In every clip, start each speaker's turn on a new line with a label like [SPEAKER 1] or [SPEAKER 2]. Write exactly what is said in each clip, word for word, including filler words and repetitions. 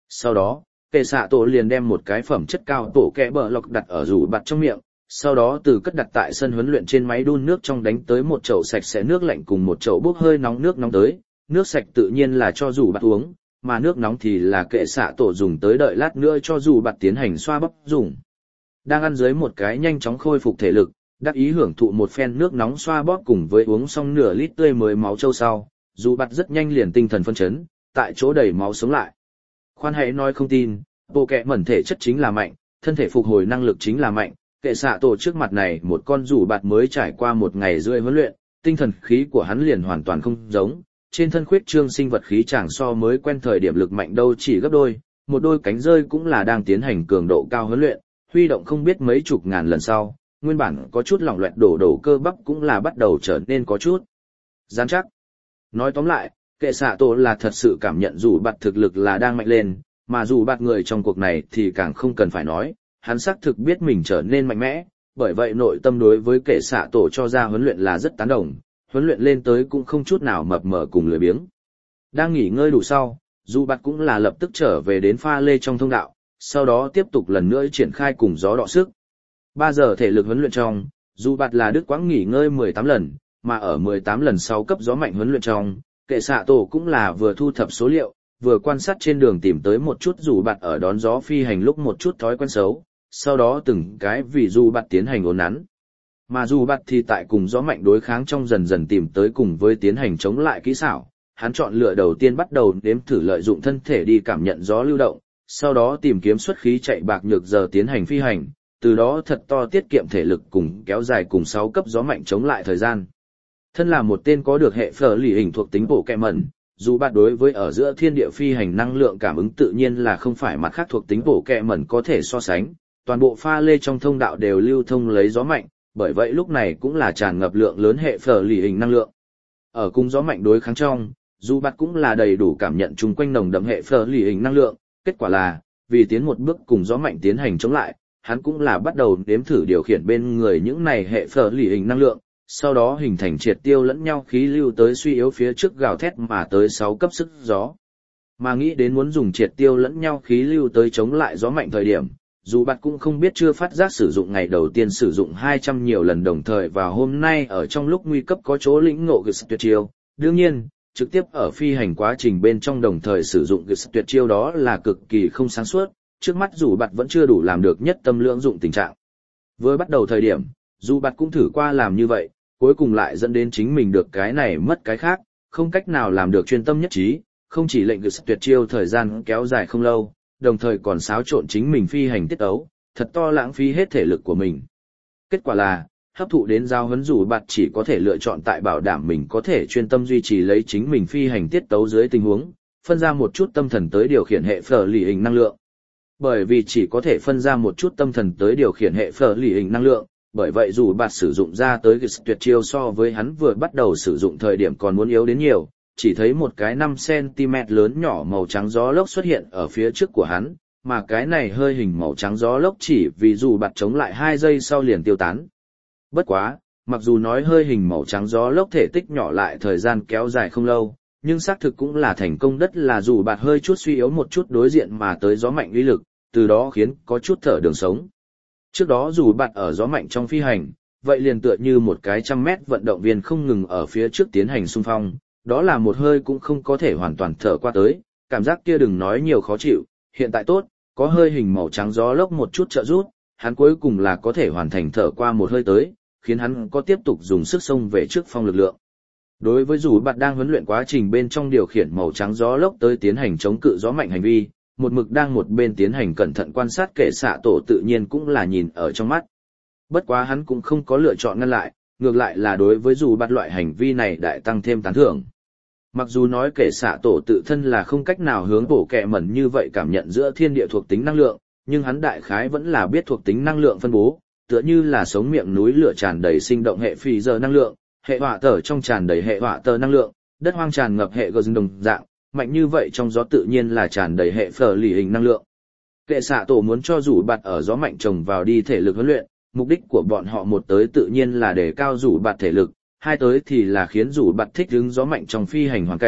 [SPEAKER 1] Sau đó, kệ xạ tổ liền đem một cái phẩm chất cao tổ kẹ bờ lọc đặt ở rủ bạt trong miệng, sau đó từ cất đặt tại sân huấn luyện trên máy đun nước trong đánh tới một chậu sạch sẽ nước lạnh cùng một chậu bốc hơi nóng nước nóng tới, nước sạch tự nhiên là cho rủ bạt uống, mà nước nóng thì là kệ xạ tổ dùng tới đợi lát nữa cho rủ bạt tiến hành xoa bắp dùng. Đang ăn dưới một cái nhanh chóng khôi phục thể lực, đắc ý hưởng thụ một phen nước nóng xoa bóp cùng với uống xong nửa lít tươi mới máu trâu sau, rủ bạt rất nhanh liền tinh thần phân chấn, tại chỗ đầy máu sống lại. Khoan hãy nói không tin, bộ kẹ mẩn thể chất chính là mạnh, thân thể phục hồi năng lực chính là mạnh, kệ xạ tổ trước mặt này một con rủ bạt mới trải qua một ngày rưỡi huấn luyện, tinh thần khí của hắn liền hoàn toàn không giống, trên thân khuyết trương sinh vật khí chẳng so mới quen thời điểm lực mạnh đâu chỉ gấp đôi, một đôi cánh rơi cũng là đang tiến hành cường độ cao huấn luyện, huy động không biết mấy chục ngàn lần sau, nguyên bản có chút lỏng loẹt đổ đổ cơ bắp cũng là bắt đầu trở nên có chút rắn chắc. Nói tóm lại, kệ xạ tổ là thật sự cảm nhận rủ bạt thực lực là đang mạnh lên, mà dù bạt người trong cuộc này thì càng không cần phải nói, hắn xác thực biết mình trở nên mạnh mẽ, bởi vậy nội tâm đối với kệ xạ tổ cho ra huấn luyện là rất tán đồng, huấn luyện lên tới cũng không chút nào mập mờ cùng lười biếng. Đang nghỉ ngơi đủ sau, dù bạt cũng là lập tức trở về đến pha lê trong thông đạo, sau đó tiếp tục lần nữa triển khai cùng gió đọ sức. ba giờ thể lực huấn luyện trong, dù bạt là đứt quãng nghỉ ngơi mười tám lần, mà ở mười tám lần sau cấp gió mạnh huấn luyện trong, kệ xạ tổ cũng là vừa thu thập số liệu, vừa quan sát trên đường tìm tới một chút dù bạt ở đón gió phi hành lúc một chút thói quen xấu, sau đó từng cái vì dù bạt tiến hành ổn nắn. Mà dù bạt thì tại cùng gió mạnh đối kháng trong dần dần tìm tới cùng với tiến hành chống lại kỹ xảo, hắn chọn lựa đầu tiên bắt đầu đếm thử lợi dụng thân thể đi cảm nhận gió lưu động, sau đó tìm kiếm xuất khí chạy bạc nhược giờ tiến hành phi hành, từ đó thật to tiết kiệm thể lực cùng kéo dài cùng sáu cấp gió mạnh chống lại thời gian. Thân là một tên có được hệ phở lì hình thuộc tính bộ kẹ mẩn, dù bạn đối với ở giữa thiên địa phi hành năng lượng cảm ứng tự nhiên là không phải mặt khác thuộc tính bộ kẹ mẩn có thể so sánh, toàn bộ pha lê trong thông đạo đều lưu thông lấy gió mạnh, bởi vậy lúc này cũng là tràn ngập lượng lớn hệ phở lì hình năng lượng. Ở cùng gió mạnh đối kháng trong, dù bạn cũng là đầy đủ cảm nhận chung quanh nồng đậm hệ phở lì hình năng lượng, kết quả là, vì tiến một bước cùng gió mạnh tiến hành chống lại, hắn cũng là bắt đầu đếm thử điều khiển bên người những này hệ phở lì hình năng lượng, sau đó hình thành triệt tiêu lẫn nhau khí lưu tới suy yếu phía trước gào thét mà tới sáu cấp sức gió. Mà nghĩ đến muốn dùng triệt tiêu lẫn nhau khí lưu tới chống lại gió mạnh thời điểm, dù bạn cũng không biết chưa phát giác sử dụng ngày đầu tiên sử dụng hai trăm nhiều lần đồng thời và hôm nay ở trong lúc nguy cấp có chỗ lĩnh ngộ Gis tuyệt chiêu. Đương nhiên, trực tiếp ở phi hành quá trình bên trong đồng thời sử dụng Gis tuyệt chiêu đó là cực kỳ không sáng suốt, trước mắt dù bạn vẫn chưa đủ làm được nhất tâm lưỡng dụng tình trạng. Với bắt đầu thời điểm, dù bạn cũng thử qua làm như vậy, cuối cùng lại dẫn đến chính mình được cái này mất cái khác, không cách nào làm được chuyên tâm nhất trí, không chỉ lệnh Gis tuyệt chiêu thời gian kéo dài không lâu, đồng thời còn xáo trộn chính mình phi hành tiết ấu, thật to lãng phí hết thể lực của mình. Kết quả là, hấp thụ đến giao huấn dù bạn chỉ có thể lựa chọn tại bảo đảm mình có thể chuyên tâm duy trì lấy chính mình phi hành tiết tấu dưới tình huống, phân ra một chút tâm thần tới điều khiển hệ phở lì hình năng lượng. Bởi vì chỉ có thể phân ra một chút tâm thần tới điều khiển hệ phở lì hình năng lượng, bởi vậy dù bạn sử dụng ra tới Gis tuyệt chiêu so với hắn vừa bắt đầu sử dụng thời điểm còn muốn yếu đến nhiều, chỉ thấy một cái năm xăng ti mét lớn nhỏ màu trắng gió lốc xuất hiện ở phía trước của hắn, mà cái này hơi hình màu trắng gió lốc chỉ vì dù bạt chống lại hai giây sau liền tiêu tán. Bất quá, mặc dù nói hơi hình màu trắng gió lốc thể tích nhỏ lại thời gian kéo dài không lâu, nhưng xác thực cũng là thành công đất là dù bạt hơi chút suy yếu một chút đối diện mà tới gió mạnh uy lực, từ đó khiến có chút thở đường sống. Trước đó dù bạt ở gió mạnh trong phi hành, vậy liền tựa như một cái trăm mét vận động viên không ngừng ở phía trước tiến hành xung phong. Đó là một hơi cũng không có thể hoàn toàn thở qua tới, cảm giác kia đừng nói nhiều khó chịu, hiện tại tốt, có hơi hình màu trắng gió lốc một chút trợ giúp, hắn cuối cùng là có thể hoàn thành thở qua một hơi tới, khiến hắn có tiếp tục dùng sức xông về trước phong lực lượng. Đối với dù bạn đang huấn luyện quá trình bên trong điều khiển màu trắng gió lốc tới tiến hành chống cự gió mạnh hành vi, một mực đang một bên tiến hành cẩn thận quan sát kệ xạ tổ tự nhiên cũng là nhìn ở trong mắt. Bất quá hắn cũng không có lựa chọn ngăn lại, ngược lại là đối với dù bạn loại hành vi này đại tăng thêm tán thưởng. Mặc dù nói kệ xạ tổ tự thân là không cách nào hướng bổ kẹ mẩn như vậy cảm nhận giữa thiên địa thuộc tính năng lượng, nhưng hắn đại khái vẫn là biết thuộc tính năng lượng phân bố, tựa như là sống miệng núi lửa tràn đầy sinh động hệ phi giờ năng lượng, hệ hỏa tở trong tràn đầy hệ hỏa tở năng lượng, đất hoang tràn ngập hệ gờ đồng dạng, mạnh như vậy trong gió tự nhiên là tràn đầy hệ phở lì hình năng lượng. Kệ xạ tổ muốn cho rủ bạt ở gió mạnh trồng vào đi thể lực huấn luyện, mục đích của bọn họ một tới tự nhiên là để cao rủ bạt thể lực, hai tới thì là khiến rủ bạt thích ứng gió mạnh trong phi hành hoàn cảnh,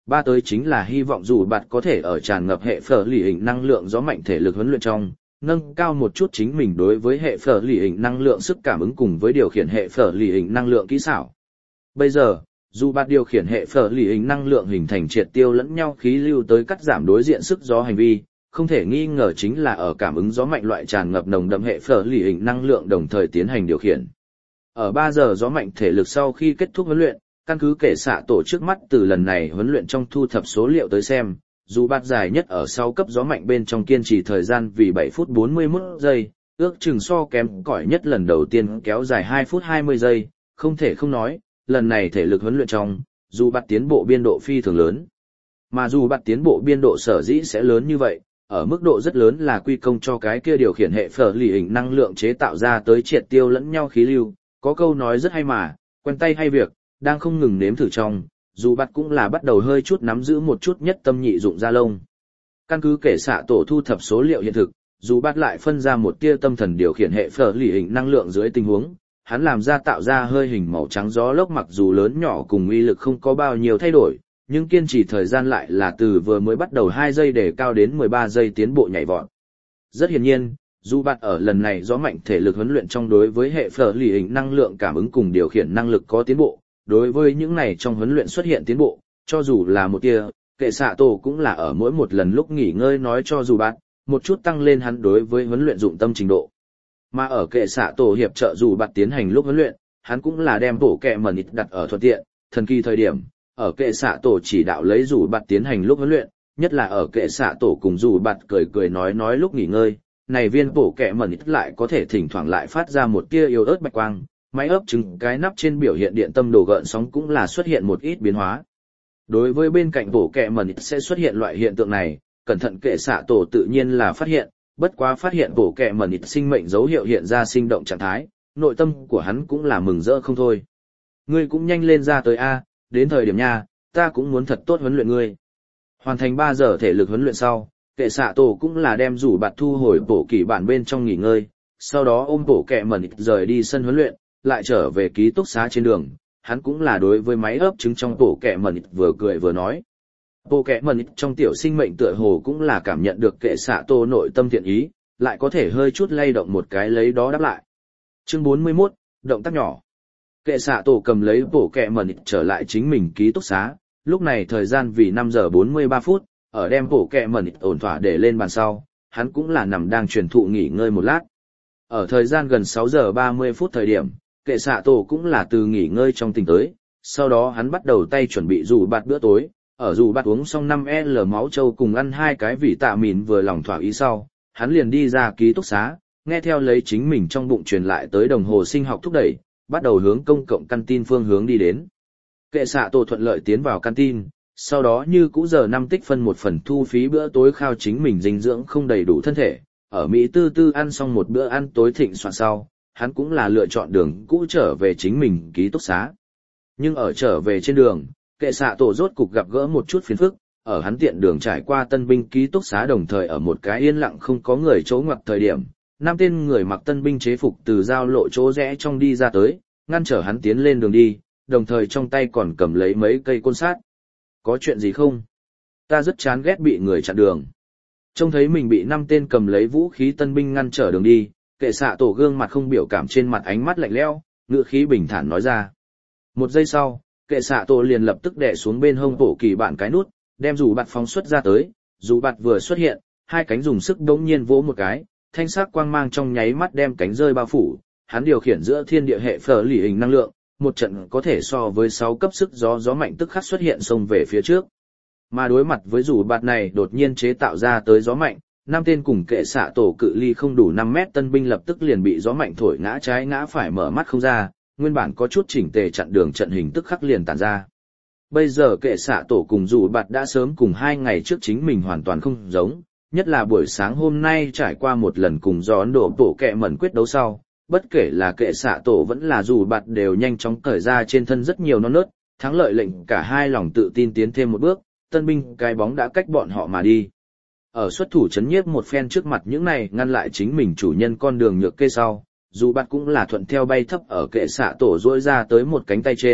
[SPEAKER 1] ba tới chính là hy vọng dù bạn có thể ở tràn ngập hệ phở lì hình năng lượng gió mạnh thể lực huấn luyện trong, nâng cao một chút chính mình đối với hệ phở lì hình năng lượng sức cảm ứng cùng với điều khiển hệ phở lì hình năng lượng kỹ xảo. Bây giờ, dù bạn điều khiển hệ phở lì hình năng lượng hình thành triệt tiêu lẫn nhau khí lưu tới cắt giảm đối diện sức gió hành vi, không thể nghi ngờ chính là ở cảm ứng gió mạnh loại tràn ngập nồng đậm hệ phở lì hình năng lượng đồng thời tiến hành điều khiển. Ở ba giờ gió mạnh thể lực sau khi kết thúc huấn luyện, căn cứ kệ xạ tổ trước mắt từ lần này huấn luyện trong thu thập số liệu tới xem, dù bạt dài nhất ở sáu cấp gió mạnh bên trong kiên trì thời gian vì bảy phút bốn mươi mốt giây, ước chừng so kém cỏi nhất lần đầu tiên kéo dài hai phút hai mươi giây, không thể không nói, lần này thể lực huấn luyện trong, dù bạt tiến bộ biên độ phi thường lớn. Mà dù bạt tiến bộ biên độ sở dĩ sẽ lớn như vậy, ở mức độ rất lớn là quy công cho cái kia điều khiển hệ phở lì hình năng lượng chế tạo ra tới triệt tiêu lẫn nhau khí lưu, có câu nói rất hay mà, quen tay hay việc, đang không ngừng nếm thử trong, dù bắt cũng là bắt đầu hơi chút nắm giữ một chút nhất tâm nhị dụng da lông. Căn cứ kể xạ tổ thu thập số liệu hiện thực, dù bắt lại phân ra một tia tâm thần điều khiển hệ phở lì hình năng lượng dưới tình huống, hắn làm ra tạo ra hơi hình màu trắng gió lốc mặc dù lớn nhỏ cùng uy lực không có bao nhiêu thay đổi, nhưng kiên trì thời gian lại là từ vừa mới bắt đầu hai giây để cao đến mười ba giây tiến bộ nhảy vọt. Rất hiển nhiên, dù bạn ở lần này gió mạnh thể lực huấn luyện trong đối với hệ phở lì hình năng lượng cảm ứng cùng điều khiển năng lực có tiến bộ, đối với những này trong huấn luyện xuất hiện tiến bộ, cho dù là một tia, kệ xạ tổ cũng là ở mỗi một lần lúc nghỉ ngơi nói cho dù bạn, một chút tăng lên hắn đối với huấn luyện dụng tâm trình độ. Mà ở kệ xạ tổ hiệp trợ dù bạn tiến hành lúc huấn luyện, hắn cũng là đem tổ kệ mẩn ít đặt ở thuận tiện, thần kỳ thời điểm, ở kệ xạ tổ chỉ đạo lấy dù bạn tiến hành lúc huấn luyện, nhất là ở kệ xạ tổ cùng dù bạn cười cười nói nói lúc nghỉ ngơi, này viên bổ kệ mẩn ít lại có thể thỉnh thoảng lại phát ra một tia yếu ớt bạch quang, máy ấp trứng cái nắp trên biểu hiện điện tâm đồ gợn sóng cũng là xuất hiện một ít biến hóa. Đối với bên cạnh bổ kệ mẩn ít sẽ xuất hiện loại hiện tượng này, cẩn thận kệ xạ tổ tự nhiên là phát hiện, bất quá phát hiện bổ kệ mẩn ít sinh mệnh dấu hiệu hiện ra sinh động trạng thái, nội tâm của hắn cũng là mừng rỡ không thôi. Ngươi cũng nhanh lên ra tới a, đến thời điểm nha, ta cũng muốn thật tốt huấn luyện ngươi. Hoàn thành ba giờ thể lực huấn luyện sau, kệ xạ tổ cũng là đem rủ bạt thu hồi bổ kỳ bản bên trong nghỉ ngơi, sau đó ôm bổ kệ mẩn ít rời đi sân huấn luyện, lại trở về ký túc xá trên đường, hắn cũng là đối với máy ấp trứng trong bổ kệ mẩn ít vừa cười vừa nói. Bổ kệ mẩn ít trong tiểu sinh mệnh tựa hồ cũng là cảm nhận được kệ xạ tổ nội tâm thiện ý, lại có thể hơi chút lay động một cái lấy đó đáp lại. Chương bốn mươi mốt, động tác nhỏ. Kệ xạ tổ cầm lấy bổ kệ mẩn ít trở lại chính mình ký túc xá, lúc này thời gian vì năm giờ bốn mươi ba phút, ở đem bổ kệ mẩn ít ổn thỏa để lên bàn sau, hắn cũng là nằm đang truyền thụ nghỉ ngơi một lát. Ở thời gian gần sáu giờ ba mươi phút thời điểm, kệ xạ tổ cũng là từ nghỉ ngơi trong tỉnh tới, sau đó hắn bắt đầu tay chuẩn bị dù bạt bữa tối, ở dù bạt uống xong năm lít máu trâu cùng ăn hai cái vị tạ mìn vừa lòng thỏa ý sau, hắn liền đi ra ký túc xá, nghe theo lấy chính mình trong bụng truyền lại tới đồng hồ sinh học thúc đẩy, bắt đầu hướng công cộng canteen phương hướng đi đến. Kệ xạ tổ thuận lợi tiến vào canteen, sau đó như cũ giờ năm tích phân một phần thu phí bữa tối khao chính mình dinh dưỡng không đầy đủ thân thể, ở Mỹ tư tư ăn xong một bữa ăn tối thịnh soạn sau, hắn cũng là lựa chọn đường cũ trở về chính mình ký túc xá. Nhưng ở trở về trên đường, kệ xạ tổ rốt cục gặp gỡ một chút phiền phức, ở hắn tiện đường trải qua tân binh ký túc xá đồng thời ở một cái yên lặng không có người chỗ ngoặc thời điểm, năm tên người mặc tân binh chế phục từ giao lộ chỗ rẽ trong đi ra tới, ngăn trở hắn tiến lên đường đi, đồng thời trong tay còn cầm lấy mấy cây côn sát. Có chuyện gì không? Ta rất chán ghét bị người chặn đường. Trông thấy mình bị năm tên cầm lấy vũ khí tân binh ngăn trở đường đi, kệ xạ tổ gương mặt không biểu cảm trên mặt ánh mắt lạnh lẽo, ngữ khí bình thản nói ra. Một giây sau, kệ xạ tổ liền lập tức đè xuống bên hông bổ kỳ bản cái nút, đem dù bạt phóng xuất ra tới, dù bạt vừa xuất hiện, hai cánh dùng sức đống nhiên vỗ một cái, thanh sắc quang mang trong nháy mắt đem cánh rơi bao phủ, hắn điều khiển giữa thiên địa hệ phở lì hình năng lượng, một trận có thể so với sáu cấp sức gió gió mạnh tức khắc xuất hiện xông về phía trước. Mà đối mặt với dù bạt này đột nhiên chế tạo ra tới gió mạnh, năm tên cùng kệ xạ tổ cự ly không đủ năm mét tân binh lập tức liền bị gió mạnh thổi ngã trái ngã phải mở mắt không ra, nguyên bản có chút chỉnh tề chặn đường trận hình tức khắc liền tản ra. Bây giờ kệ xạ tổ cùng dù bạt đã sớm cùng hai ngày trước chính mình hoàn toàn không giống, nhất là buổi sáng hôm nay trải qua một lần cùng gió Ấn Độ bộ kệ mẩn quyết đấu sau, bất kể là kệ xạ tổ vẫn là dù bạt đều nhanh chóng cởi ra trên thân rất nhiều non nớt, thắng lợi lệnh cả hai lòng tự tin tiến thêm một bước, tân binh cái bóng đã cách bọn họ mà đi. Ở xuất thủ chấn nhiếp một phen trước mặt những này ngăn lại chính mình chủ nhân con đường nhược kê sau, dù bạt cũng là thuận theo bay thấp ở kệ xạ tổ duỗi ra tới một cánh tay trên,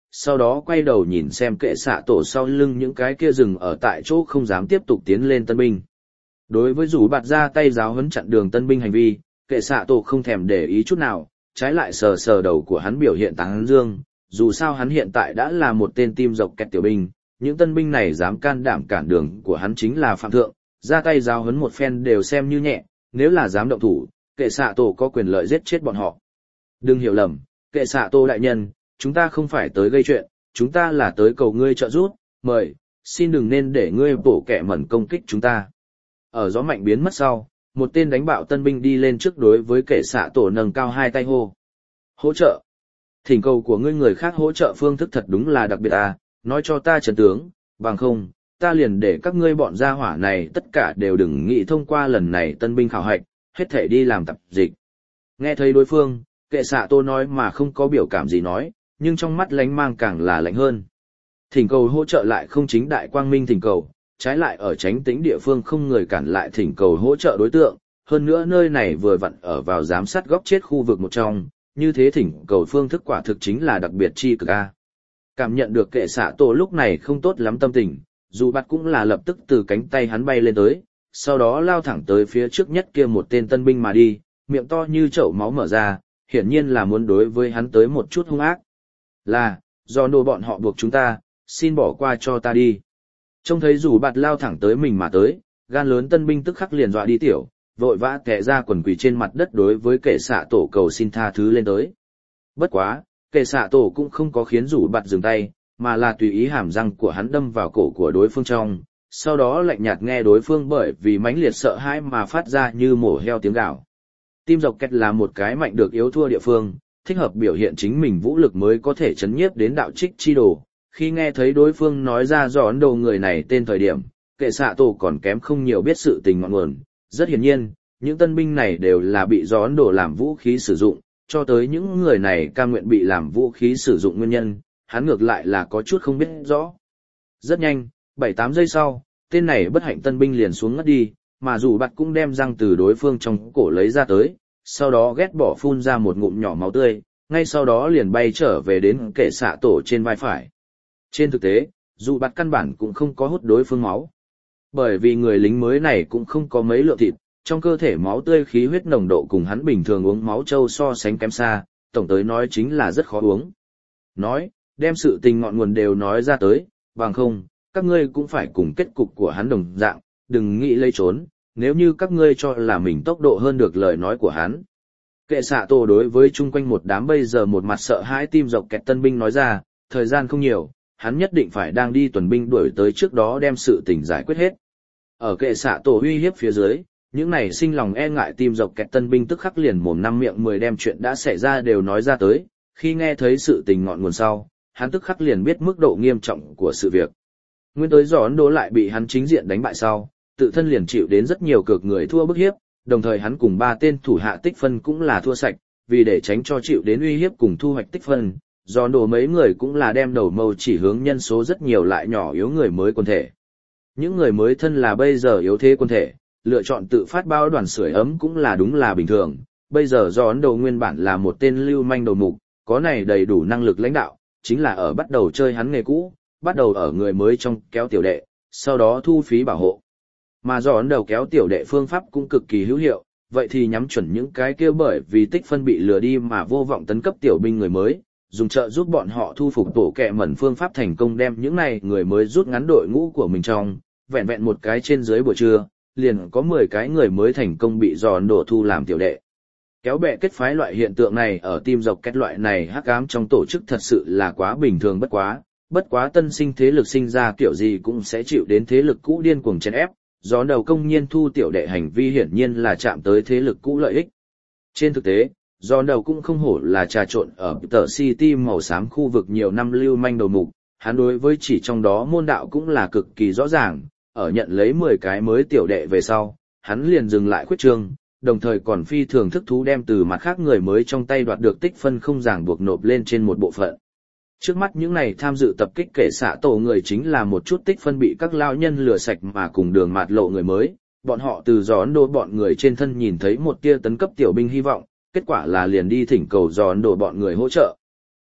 [SPEAKER 1] sau đó quay đầu nhìn xem kệ xạ tổ sau lưng những cái kia rừng ở tại chỗ không dám tiếp tục tiến lên tân binh. Đối với rủ bạt ra tay giáo huấn chặn đường tân binh hành vi, kệ xạ tổ không thèm để ý chút nào, trái lại sờ sờ đầu của hắn biểu hiện tán dương, dù sao hắn hiện tại đã là một tên tim dọc kẹt tiểu binh, những tân binh này dám can đảm cản đường của hắn chính là phạm thượng, ra tay giáo huấn một phen đều xem như nhẹ, nếu là dám động thủ, kệ xạ tổ có quyền lợi giết chết bọn họ. Đừng hiểu lầm, kệ xạ tổ đại nhân, chúng ta không phải tới gây chuyện, chúng ta là tới cầu ngươi trợ giúp, mời, xin đừng nên để ngươi bổ kẻ mẩn công kích chúng ta. Ở gió mạnh biến mất sau, một tên đánh bạo tân binh đi lên trước đối với kệ xạ tổ nâng cao hai tay hô. Hỗ trợ. Thỉnh cầu của ngươi người khác hỗ trợ phương thức thật đúng là đặc biệt à, nói cho ta trấn tướng, bằng không, ta liền để các ngươi bọn gia hỏa này tất cả đều đừng nghĩ thông qua lần này tân binh khảo hạch, hết thể đi làm tập dịch. Nghe thấy đối phương, kệ xạ tô nói mà không có biểu cảm gì nói, nhưng trong mắt lánh mang càng là lạnh hơn. Thỉnh cầu hỗ trợ lại không chính đại quang minh thỉnh cầu, trái lại ở tránh tĩnh địa phương không người cản lại thỉnh cầu hỗ trợ đối tượng, hơn nữa nơi này vừa vặn ở vào giám sát góc chết khu vực một trong, như thế thỉnh cầu phương thức quả thực chính là đặc biệt chi cực a. Cảm nhận được kệ xạ tổ lúc này không tốt lắm tâm tình, dù bắt cũng là lập tức từ cánh tay hắn bay lên tới, sau đó lao thẳng tới phía trước nhất kia một tên tân binh mà đi, miệng to như chậu máu mở ra, hiển nhiên là muốn đối với hắn tới một chút hung ác. Là, do nô bọn họ buộc chúng ta, xin bỏ qua cho ta đi. Trông thấy dù bạt lao thẳng tới mình mà tới, gan lớn tân binh tức khắc liền dọa đi tiểu, vội vã tè ra quần quỳ trên mặt đất đối với kệ xạ tổ cầu xin tha thứ lên tới. Bất quá, kệ xạ tổ cũng không có khiến rủ bạt dừng tay, mà là tùy ý hàm răng của hắn đâm vào cổ của đối phương trong, sau đó lạnh nhạt nghe đối phương bởi vì mãnh liệt sợ hãi mà phát ra như mổ heo tiếng gào. Tim dọc kẹt là một cái mạnh được yếu thua địa phương, thích hợp biểu hiện chính mình vũ lực mới có thể chấn nhiếp đến đạo trích chi đồ. Khi nghe thấy đối phương nói ra do Ấn Độ người này tên thời điểm, kệ xạ tổ còn kém không nhiều biết sự tình ngọn nguồn. Rất hiển nhiên, những tân binh này đều là bị do Ấn Độ làm vũ khí sử dụng, cho tới những người này cam nguyện bị làm vũ khí sử dụng nguyên nhân, hắn ngược lại là có chút không biết rõ. Rất nhanh, bảy tám giây sau, tên này bất hạnh tân binh liền xuống ngất đi, mà dù bạt cũng đem răng từ đối phương trong cổ lấy ra tới, sau đó ghét bỏ phun ra một ngụm nhỏ máu tươi, ngay sau đó liền bay trở về đến kệ xạ tổ trên vai phải. Trên thực tế, dù bạt căn bản cũng không có hút đối phương máu. Bởi vì người lính mới này cũng không có mấy lượng thịt, trong cơ thể máu tươi khí huyết nồng độ cùng hắn bình thường uống máu trâu so sánh kém xa, tổng tới nói chính là rất khó uống. Nói, đem sự tình ngọn nguồn đều nói ra tới, bằng không, các ngươi cũng phải cùng kết cục của hắn đồng dạng, đừng nghĩ lấy trốn, nếu như các ngươi cho là mình tốc độ hơn được lời nói của hắn. Kệ xạ tổ đối với chung quanh một đám bây giờ một mặt sợ hãi tim dọc kẹt tân binh nói ra, thời gian không nhiều, hắn nhất định phải đang đi tuần binh đuổi tới trước đó đem sự tình giải quyết hết. Ở kệ xạ tổ uy hiếp phía dưới, những này sinh lòng e ngại tim dọc kẹt tân binh tức khắc liền mồm năm miệng mười đem chuyện đã xảy ra đều nói ra tới, khi nghe thấy sự tình ngọn nguồn sau, hắn tức khắc liền biết mức độ nghiêm trọng của sự việc. Nguyên tới gió Ấn Độ lại bị hắn chính diện đánh bại sau, tự thân liền chịu đến rất nhiều cực người thua bức hiếp, đồng thời hắn cùng ba tên thủ hạ tích phân cũng là thua sạch, vì để tránh cho chịu đến uy hiếp cùng thu hoạch tích phân, gió Ấn Độ mấy người cũng là đem đầu mâu chỉ hướng nhân số rất nhiều lại nhỏ yếu người mới quân thể. Những người mới thân là bây giờ yếu thế quân thể, lựa chọn tự phát bao đoàn sưởi ấm cũng là đúng là bình thường, bây giờ gió Ấn Độ nguyên bản là một tên lưu manh đầu mục, có này đầy đủ năng lực lãnh đạo, chính là ở bắt đầu chơi hắn nghề cũ, bắt đầu ở người mới trong kéo tiểu đệ, sau đó thu phí bảo hộ. Mà do ấn đầu kéo tiểu đệ phương pháp cũng cực kỳ hữu hiệu, vậy thì nhắm chuẩn những cái kia bởi vì tích phân bị lừa đi mà vô vọng tấn cấp tiểu binh người mới, dùng trợ giúp bọn họ thu phục tổ kẹ mẩn phương pháp thành công đem những này người mới rút ngắn đội ngũ của mình trong, vẹn vẹn một cái trên dưới buổi trưa, liền có mười cái người mới thành công bị do ấn độ thu làm tiểu đệ. Kéo bè kết phái loại hiện tượng này ở tim dọc kết loại này hắc ám trong tổ chức thật sự là quá bình thường bất quá, bất quá tân sinh thế lực sinh ra kiểu gì cũng sẽ chịu đến thế lực cũ điên cuồng chèn ép, do đầu công nhiên thu tiểu đệ hành vi hiển nhiên là chạm tới thế lực cũ lợi ích. Trên thực tế, do đầu cũng không hổ là trà trộn ở tờ City màu xám khu vực nhiều năm lưu manh đầu mục, hắn đối với chỉ trong đó môn đạo cũng là cực kỳ rõ ràng, ở nhận lấy mười cái mới tiểu đệ về sau, hắn liền dừng lại khuyết trương, đồng thời còn phi thường thức thú đem từ mặt khác người mới trong tay đoạt được tích phân không ràng buộc nộp lên trên một bộ phận. Trước mắt những này tham dự tập kích kẻ xạ tổ người chính là một chút tích phân bị các lao nhân lừa sạch mà cùng đường mạt lộ người mới, bọn họ từ gió Ấn Độ bọn người trên thân nhìn thấy một tia tấn cấp tiểu binh hy vọng, kết quả là liền đi thỉnh cầu gió Ấn Độ bọn người hỗ trợ.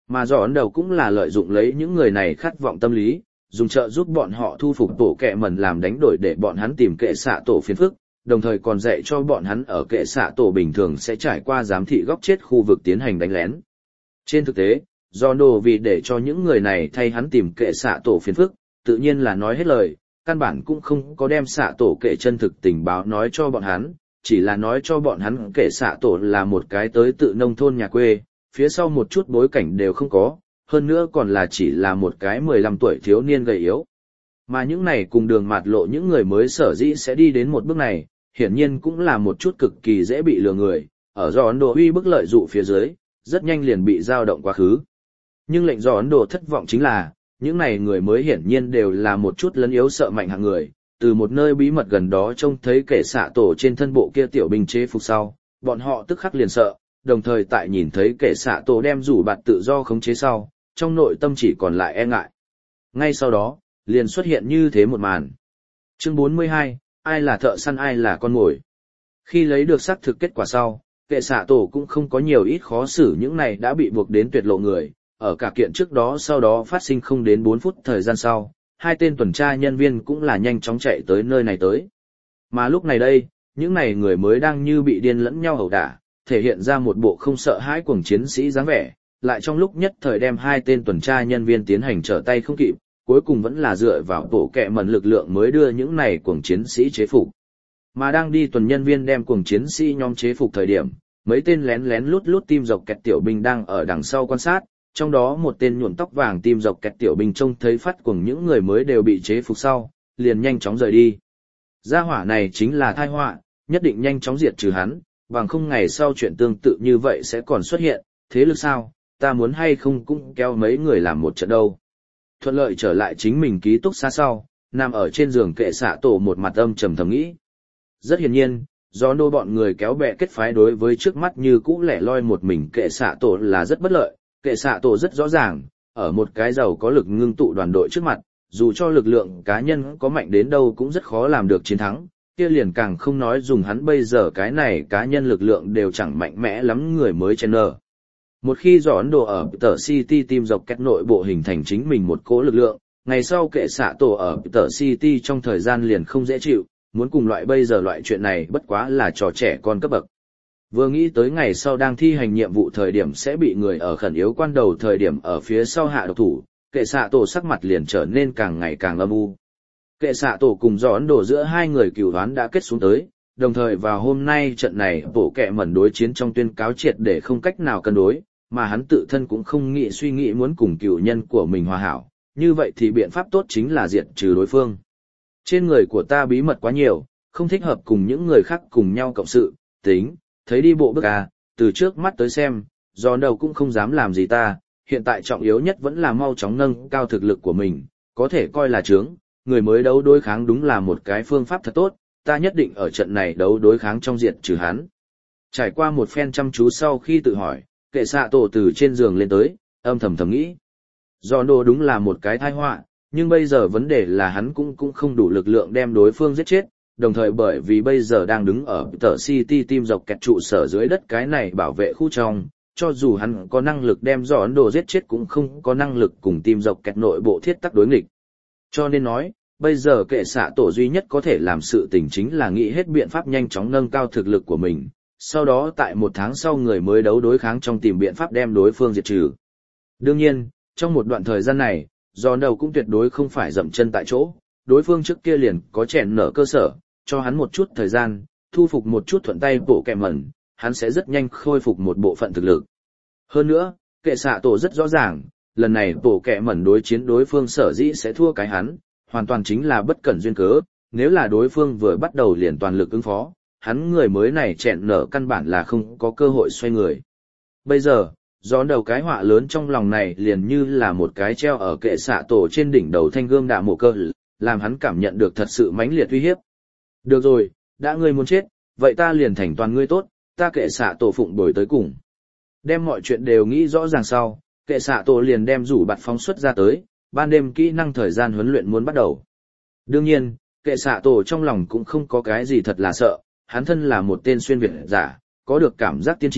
[SPEAKER 1] Mà do ấn đầu cũng là lợi dụng lấy những người này khát vọng tâm lý, dùng trợ giúp bọn họ thu phục tổ kẹ mẩn làm đánh đổi để bọn hắn tìm kệ xạ tổ phiền phức, đồng thời còn dạy cho bọn hắn ở kệ xạ tổ bình thường sẽ trải qua giám thị góc chết khu vực tiến hành đánh lén. Trên thực tế, do đồ vì để cho những người này thay hắn tìm kệ xạ tổ phiền phức, tự nhiên là nói hết lời, căn bản cũng không có đem xạ tổ kệ chân thực tình báo nói cho bọn hắn, chỉ là nói cho bọn hắn kệ xạ tổ là một cái tới tự nông thôn nhà quê, phía sau một chút bối cảnh đều không có, hơn nữa còn là chỉ là một cái mười lăm tuổi thiếu niên gầy yếu. Mà những này cùng đường mạt lộ những người mới sở dĩ sẽ đi đến một bước này, hiển nhiên cũng là một chút cực kỳ dễ bị lừa người, ở do Ấn Độ uy bức lợi dụ phía dưới, rất nhanh liền bị dao động quá khứ. Nhưng lệnh do Ấn Độ thất vọng chính là, những này người mới hiển nhiên đều là một chút lấn yếu sợ mạnh hạng người, từ một nơi bí mật gần đó trông thấy kẻ xạ tổ trên thân bộ kia tiểu binh chế phục sau, bọn họ tức khắc liền sợ, đồng thời tại nhìn thấy kẻ xạ tổ đem rủ bạt tự do khống chế sau, trong nội tâm chỉ còn lại e ngại. Ngay sau đó, liền xuất hiện như thế một màn. Chương bốn mươi hai, ai là thợ săn ai là con mồi. Khi lấy được xác thực kết quả sau, kệ xạ tổ cũng không có nhiều ít khó xử những này đã bị buộc đến tuyệt lộ người, ở cả kiện trước đó sau đó phát sinh không đến bốn phút thời gian sau, hai tên tuần tra nhân viên cũng là nhanh chóng chạy tới nơi này tới. Mà lúc này đây, những này người mới đang như bị điên lẫn nhau ẩu đả, thể hiện ra một bộ không sợ hãi cuồng chiến sĩ dáng vẻ, lại trong lúc nhất thời đem hai tên tuần tra nhân viên tiến hành trở tay không kịp, cuối cùng vẫn là dựa vào tổ kẹ mẩn lực lượng mới đưa những này cuồng chiến sĩ chế phục. Mà đang đi tuần nhân viên đem cuồng chiến sĩ nhóm chế phục thời điểm, mấy tên lén lén lút lút tim dọc kẹt tiểu binh đang ở đằng sau quan sát, trong đó một tên nhuộm tóc vàng tim dọc kẹt tiểu binh trông thấy phát cuồng những người mới đều bị chế phục sau, liền nhanh chóng rời đi. Gia hỏa này chính là tai họa, nhất định nhanh chóng diệt trừ hắn, bằng không ngày sau chuyện tương tự như vậy sẽ còn xuất hiện, thế lực sao, ta muốn hay không cũng kéo mấy người làm một trận đâu. Thuận lợi trở lại chính mình ký túc xá sau, nằm ở trên giường kệ xạ tổ một mặt âm trầm thầm nghĩ. Rất hiển nhiên, do nô bọn người kéo bè kết phái đối với trước mắt như cũ lẻ loi một mình kệ xạ tổ là rất bất lợi, kệ xạ tổ rất rõ ràng, ở một cái giàu có lực ngưng tụ đoàn đội trước mặt, dù cho lực lượng cá nhân có mạnh đến đâu cũng rất khó làm được chiến thắng, kia liền càng không nói dùng hắn bây giờ cái này cá nhân lực lượng đều chẳng mạnh mẽ lắm người mới chen nở. Một khi do Ấn Độ ở Tờ City team dọc kẹt nội bộ hình thành chính mình một cỗ lực lượng, ngày sau kệ xạ tổ ở Tờ City trong thời gian liền không dễ chịu, muốn cùng loại bây giờ loại chuyện này bất quá là trò trẻ con cấp bậc. Vừa nghĩ tới ngày sau đang thi hành nhiệm vụ thời điểm sẽ bị người ở khẩn yếu quan đầu thời điểm ở phía sau hạ độc thủ, kệ xạ tổ sắc mặt liền trở nên càng ngày càng âm u. Kệ xạ tổ cùng do Ấn Độ giữa hai người cửu đoán đã kết xuống tới, đồng thời vào hôm nay trận này bộ kệ mẩn đối chiến trong tuyên cáo triệt để không cách nào cân đối, mà hắn tự thân cũng không nghĩ suy nghĩ muốn cùng cửu nhân của mình hòa hảo, như vậy thì biện pháp tốt chính là diệt trừ đối phương. Trên người của ta bí mật quá nhiều, không thích hợp cùng những người khác cùng nhau cộng sự, tính, thấy đi bộ bước à, từ trước mắt tới xem, do đầu cũng không dám làm gì ta, hiện tại trọng yếu nhất vẫn là mau chóng nâng cao thực lực của mình, có thể coi là chướng, người mới đấu đối kháng đúng là một cái phương pháp thật tốt, ta nhất định ở trận này đấu đối kháng trong diệt trừ hắn. Trải qua một phen chăm chú sau khi tự hỏi, kệ xạ tổ từ trên giường lên tới, âm thầm thầm nghĩ. Do đồ đúng là một cái tai họa, nhưng bây giờ vấn đề là hắn cũng cũng không đủ lực lượng đem đối phương giết chết, đồng thời bởi vì bây giờ đang đứng ở Tờ City team dọc kẹt trụ sở dưới đất cái này bảo vệ khu trong, cho dù hắn có năng lực đem do Ấn Độ giết chết cũng không có năng lực cùng team dọc kẹt nội bộ thiết tắc đối nghịch. Cho nên nói, bây giờ kệ xạ tổ duy nhất có thể làm sự tình chính là nghĩ hết biện pháp nhanh chóng nâng cao thực lực của mình, sau đó tại một tháng sau người mới đấu đối kháng trong tìm biện pháp đem đối phương diệt trừ. Đương nhiên, trong một đoạn thời gian này, do đầu cũng tuyệt đối không phải dậm chân tại chỗ, đối phương trước kia liền có chèn nở cơ sở, cho hắn một chút thời gian, thu phục một chút thuận tay bộ kẹ mẩn, hắn sẽ rất nhanh khôi phục một bộ phận thực lực. Hơn nữa, kệ xạ tổ rất rõ ràng, lần này bộ kẹ mẩn đối chiến đối phương sở dĩ sẽ thua cái hắn, hoàn toàn chính là bất cẩn duyên cớ, nếu là đối phương vừa bắt đầu liền toàn lực ứng phó, hắn người mới này chẹn nở căn bản là không có cơ hội xoay người. Bây giờ, do đầu cái họa lớn trong lòng này liền như là một cái treo ở kệ xạ tổ trên đỉnh đầu thanh gươm đạ mổ cơ, làm hắn cảm nhận được thật sự mãnh liệt uy hiếp. Được rồi, đã ngươi muốn chết, vậy ta liền thành toàn ngươi tốt, ta kệ xạ tổ phụng bồi tới cùng. Đem mọi chuyện đều nghĩ rõ ràng sau, kệ xạ tổ liền đem rủ bạt phóng xuất ra tới, ban đêm kỹ năng thời gian huấn luyện muốn bắt đầu. Đương nhiên, kệ xạ tổ trong lòng cũng không có cái gì thật là sợ, hắn thân là một tên xuyên việt giả, có được cảm giác tiên tri,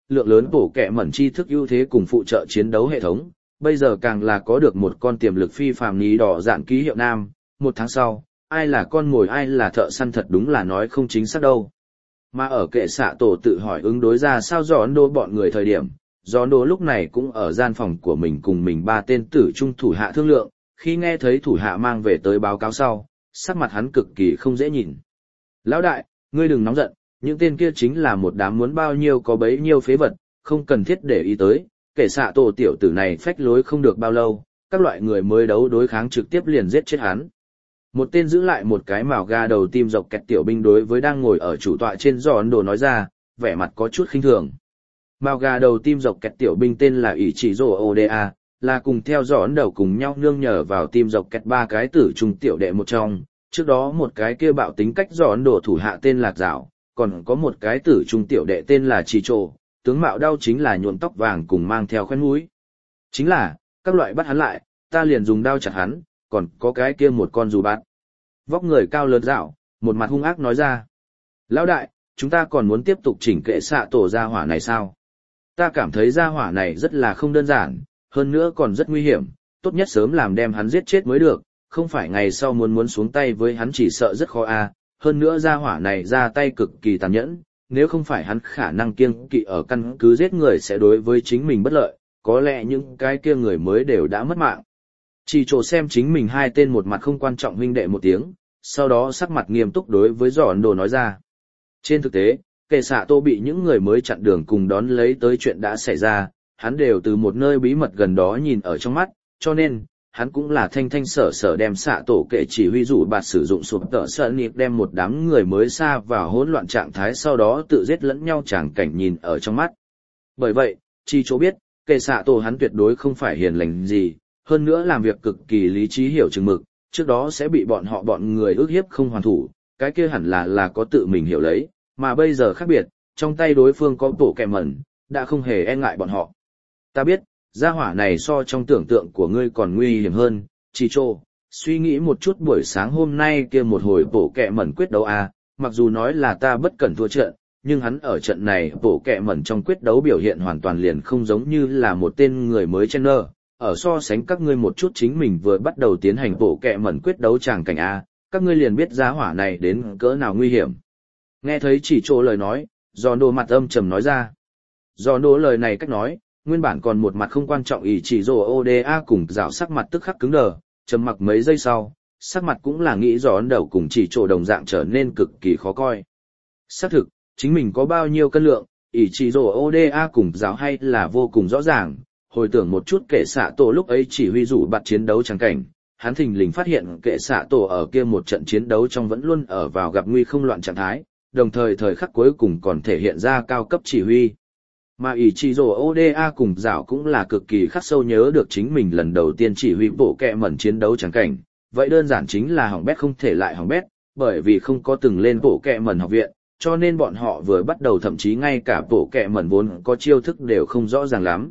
[SPEAKER 1] lượng lớn bổ kẹ mẩn tri thức ưu thế cùng phụ trợ chiến đấu hệ thống, bây giờ càng là có được một con tiềm lực phi phàm ní đỏ dạn ký hiệu nam, một tháng sau, ai là con mồi ai là thợ săn thật đúng là nói không chính xác đâu. Mà ở kệ xạ tổ tự hỏi ứng đối ra sao do Ấn Độ bọn người thời điểm, do Ấn Độ lúc này cũng ở gian phòng của mình cùng mình ba tên tử trung thủ hạ thương lượng, khi nghe thấy thủ hạ mang về tới báo cáo sau, sắc mặt hắn cực kỳ không dễ nhìn. Lão đại, ngươi đừng nóng giận, những tên kia chính là một đám muốn bao nhiêu có bấy nhiêu phế vật, không cần thiết để ý tới, kể xạ tổ tiểu tử này phách lối không được bao lâu, các loại người mới đấu đối kháng trực tiếp liền giết chết hắn. Một tên giữ lại một cái mào ga đầu tim dọc kẹt tiểu binh đối với đang ngồi ở chủ tọa trên giò Ấn Độ nói ra, vẻ mặt có chút khinh thường. Mào ga đầu tim dọc kẹt tiểu binh tên là ỷ chỉ rồ Oda, là cùng theo giò Ấn Độ cùng nhau nương nhờ vào tim dọc kẹt ba cái tử trung tiểu đệ một trong, trước đó một cái kia bạo tính cách giò Ấn Độ thủ hạ tên là Dạo, còn có một cái tử trung tiểu đệ tên là Chỉ Trồ, tướng mạo đau chính là nhuộm tóc vàng cùng mang theo khoen mũi. Chính là, các loại bắt hắn lại, ta liền dùng đao chặt hắn, còn có cái kia một con dù bát. Vóc người cao lớn Dạo, một mặt hung ác nói ra. Lão đại, chúng ta còn muốn tiếp tục chỉnh kệ xạ tổ gia hỏa này sao? Ta cảm thấy gia hỏa này rất là không đơn giản, hơn nữa còn rất nguy hiểm, tốt nhất sớm làm đem hắn giết chết mới được, không phải ngày sau muốn muốn xuống tay với hắn chỉ sợ rất khó a. Hơn nữa gia hỏa này ra tay cực kỳ tàn nhẫn, nếu không phải hắn khả năng kiêng kỵ ở căn cứ giết người sẽ đối với chính mình bất lợi, có lẽ những cái kia người mới đều đã mất mạng. Chỉ trổ xem chính mình hai tên một mặt không quan trọng huynh đệ một tiếng, sau đó sắc mặt nghiêm túc đối với giò Ấn Độ nói ra. Trên thực tế, kệ xạ tô bị những người mới chặn đường cùng đón lấy tới chuyện đã xảy ra, hắn đều từ một nơi bí mật gần đó nhìn ở trong mắt, cho nên, hắn cũng là thanh thanh sở sở đem xạ tổ kệ chỉ huy dụ bạt sử dụng sụp tợ sợ nịp đem một đám người mới xa vào hỗn loạn trạng thái sau đó tự giết lẫn nhau chẳng cảnh nhìn ở trong mắt. Bởi vậy, chi chỗ biết, kệ xạ tổ hắn tuyệt đối không phải hiền lành gì, hơn nữa làm việc cực kỳ lý trí hiểu chừng mực, trước đó sẽ bị bọn họ bọn người ước hiếp không hoàn thủ, cái kia hẳn là là có tự mình hiểu lấy, mà bây giờ khác biệt, trong tay đối phương có tổ kẹ mẩn, đã không hề e ngại bọn họ. Ta biết, gia hỏa này so trong tưởng tượng của ngươi còn nguy hiểm hơn, Chi Chô, suy nghĩ một chút buổi sáng hôm nay kia một hồi bổ kẹ mẩn quyết đấu à, mặc dù nói là ta bất cẩn thua trận, nhưng hắn ở trận này bổ kẹ mẩn trong quyết đấu biểu hiện hoàn toàn liền không giống như là một tên người mới chen nơ, ở so sánh các ngươi một chút chính mình vừa bắt đầu tiến hành bổ kẹ mẩn quyết đấu tràng cảnh a, các ngươi liền biết gia hỏa này đến cỡ nào nguy hiểm. Nghe thấy Chỉ Chô lời nói, Giò Ấn Độ mặt âm trầm nói ra. Giò Ấn Độ lời này cách nói, nguyên bản còn một mặt không quan trọng ý chỉ rồ Oda cùng Dạo sắc mặt tức khắc cứng đờ, trầm mặc mấy giây sau, sắc mặt cũng là nghĩ Giò Ấn Độ cùng Chỉ Chô đồng dạng trở nên cực kỳ khó coi. Xác thực, chính mình có bao nhiêu cân lượng, ý chỉ rồ Oda cùng Dạo hay là vô cùng rõ ràng. Hồi tưởng một chút kệ xạ tổ lúc ấy chỉ huy dụ bạt chiến đấu trắng cảnh, hắn thình lình phát hiện kệ xạ tổ ở kia một trận chiến đấu trong vẫn luôn ở vào gặp nguy không loạn trạng thái, đồng thời thời khắc cuối cùng còn thể hiện ra cao cấp chỉ huy. Mà ỷ chỉ rồ Oda cùng Dạo cũng là cực kỳ khắc sâu nhớ được chính mình lần đầu tiên chỉ huy bộ kệ mẩn chiến đấu trắng cảnh, vậy đơn giản chính là hỏng bét không thể lại hỏng bét, bởi vì không có từng lên bộ kệ mẩn học viện, cho nên bọn họ vừa bắt đầu thậm chí ngay cả bộ kệ mẩn vốn có chiêu thức đều không rõ ràng lắm.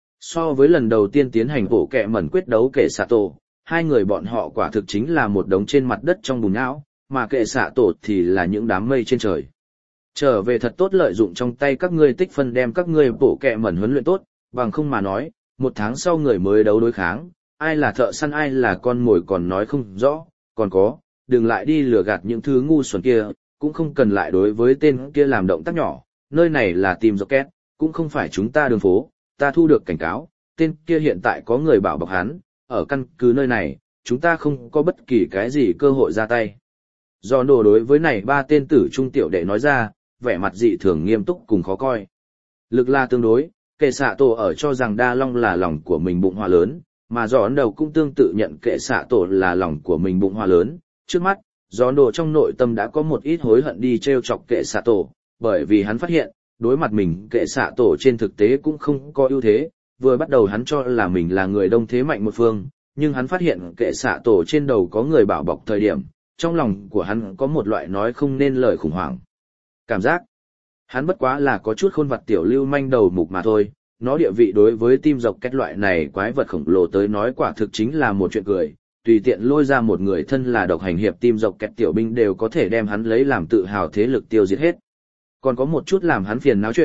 [SPEAKER 1] So với lần đầu tiên tiến hành bộ kệ mẩn quyết đấu kệ xạ tổ, hai người bọn họ quả thực chính là một đống trên mặt đất trong bùn nhão, mà kệ xạ tổ thì là những đám mây trên trời. Trở về thật tốt lợi dụng trong tay các ngươi tích phân đem các ngươi bộ kệ mẩn huấn luyện tốt, bằng không mà nói, một tháng sau người mới đấu đối kháng, ai là thợ săn ai là con mồi còn nói không rõ, còn có, đừng lại đi lừa gạt những thứ ngu xuẩn kia, cũng không cần lại đối với tên kia làm động tác nhỏ, nơi này là Team Rocket, cũng không phải chúng ta đường phố. Ta thu được cảnh cáo, tên kia hiện tại có người bảo bọc hắn, ở căn cứ nơi này, chúng ta không có bất kỳ cái gì cơ hội ra tay. Do đồ đối với này ba tên tử trung tiểu đệ nói ra, vẻ mặt dị thường nghiêm túc cùng khó coi. Lực là tương đối, kệ xạ tổ ở cho rằng đa long là lòng của mình bụng hoa lớn, mà do ấn đầu cũng tương tự nhận kệ xạ tổ là lòng của mình bụng hoa lớn. Trước mắt, do đồ trong nội tâm đã có một ít hối hận đi treo chọc kệ xạ tổ, bởi vì hắn phát hiện, đối mặt mình kệ xạ tổ trên thực tế cũng không có ưu thế, vừa bắt đầu hắn cho là mình là người đông thế mạnh một phương, nhưng hắn phát hiện kệ xạ tổ trên đầu có người bảo bọc thời điểm, trong lòng của hắn có một loại nói không nên lời khủng hoảng. Cảm giác, hắn bất quá là có chút khôn vặt tiểu lưu manh đầu mục mà thôi, nó địa vị đối với tim dọc kết loại này quái vật khổng lồ tới nói quả thực chính là một chuyện cười, tùy tiện lôi ra một người thân là độc hành hiệp tim dọc kết tiểu binh đều có thể đem hắn lấy làm tự hào thế lực tiêu diệt hết. Còn có một chút làm hắn phiền não chuyện,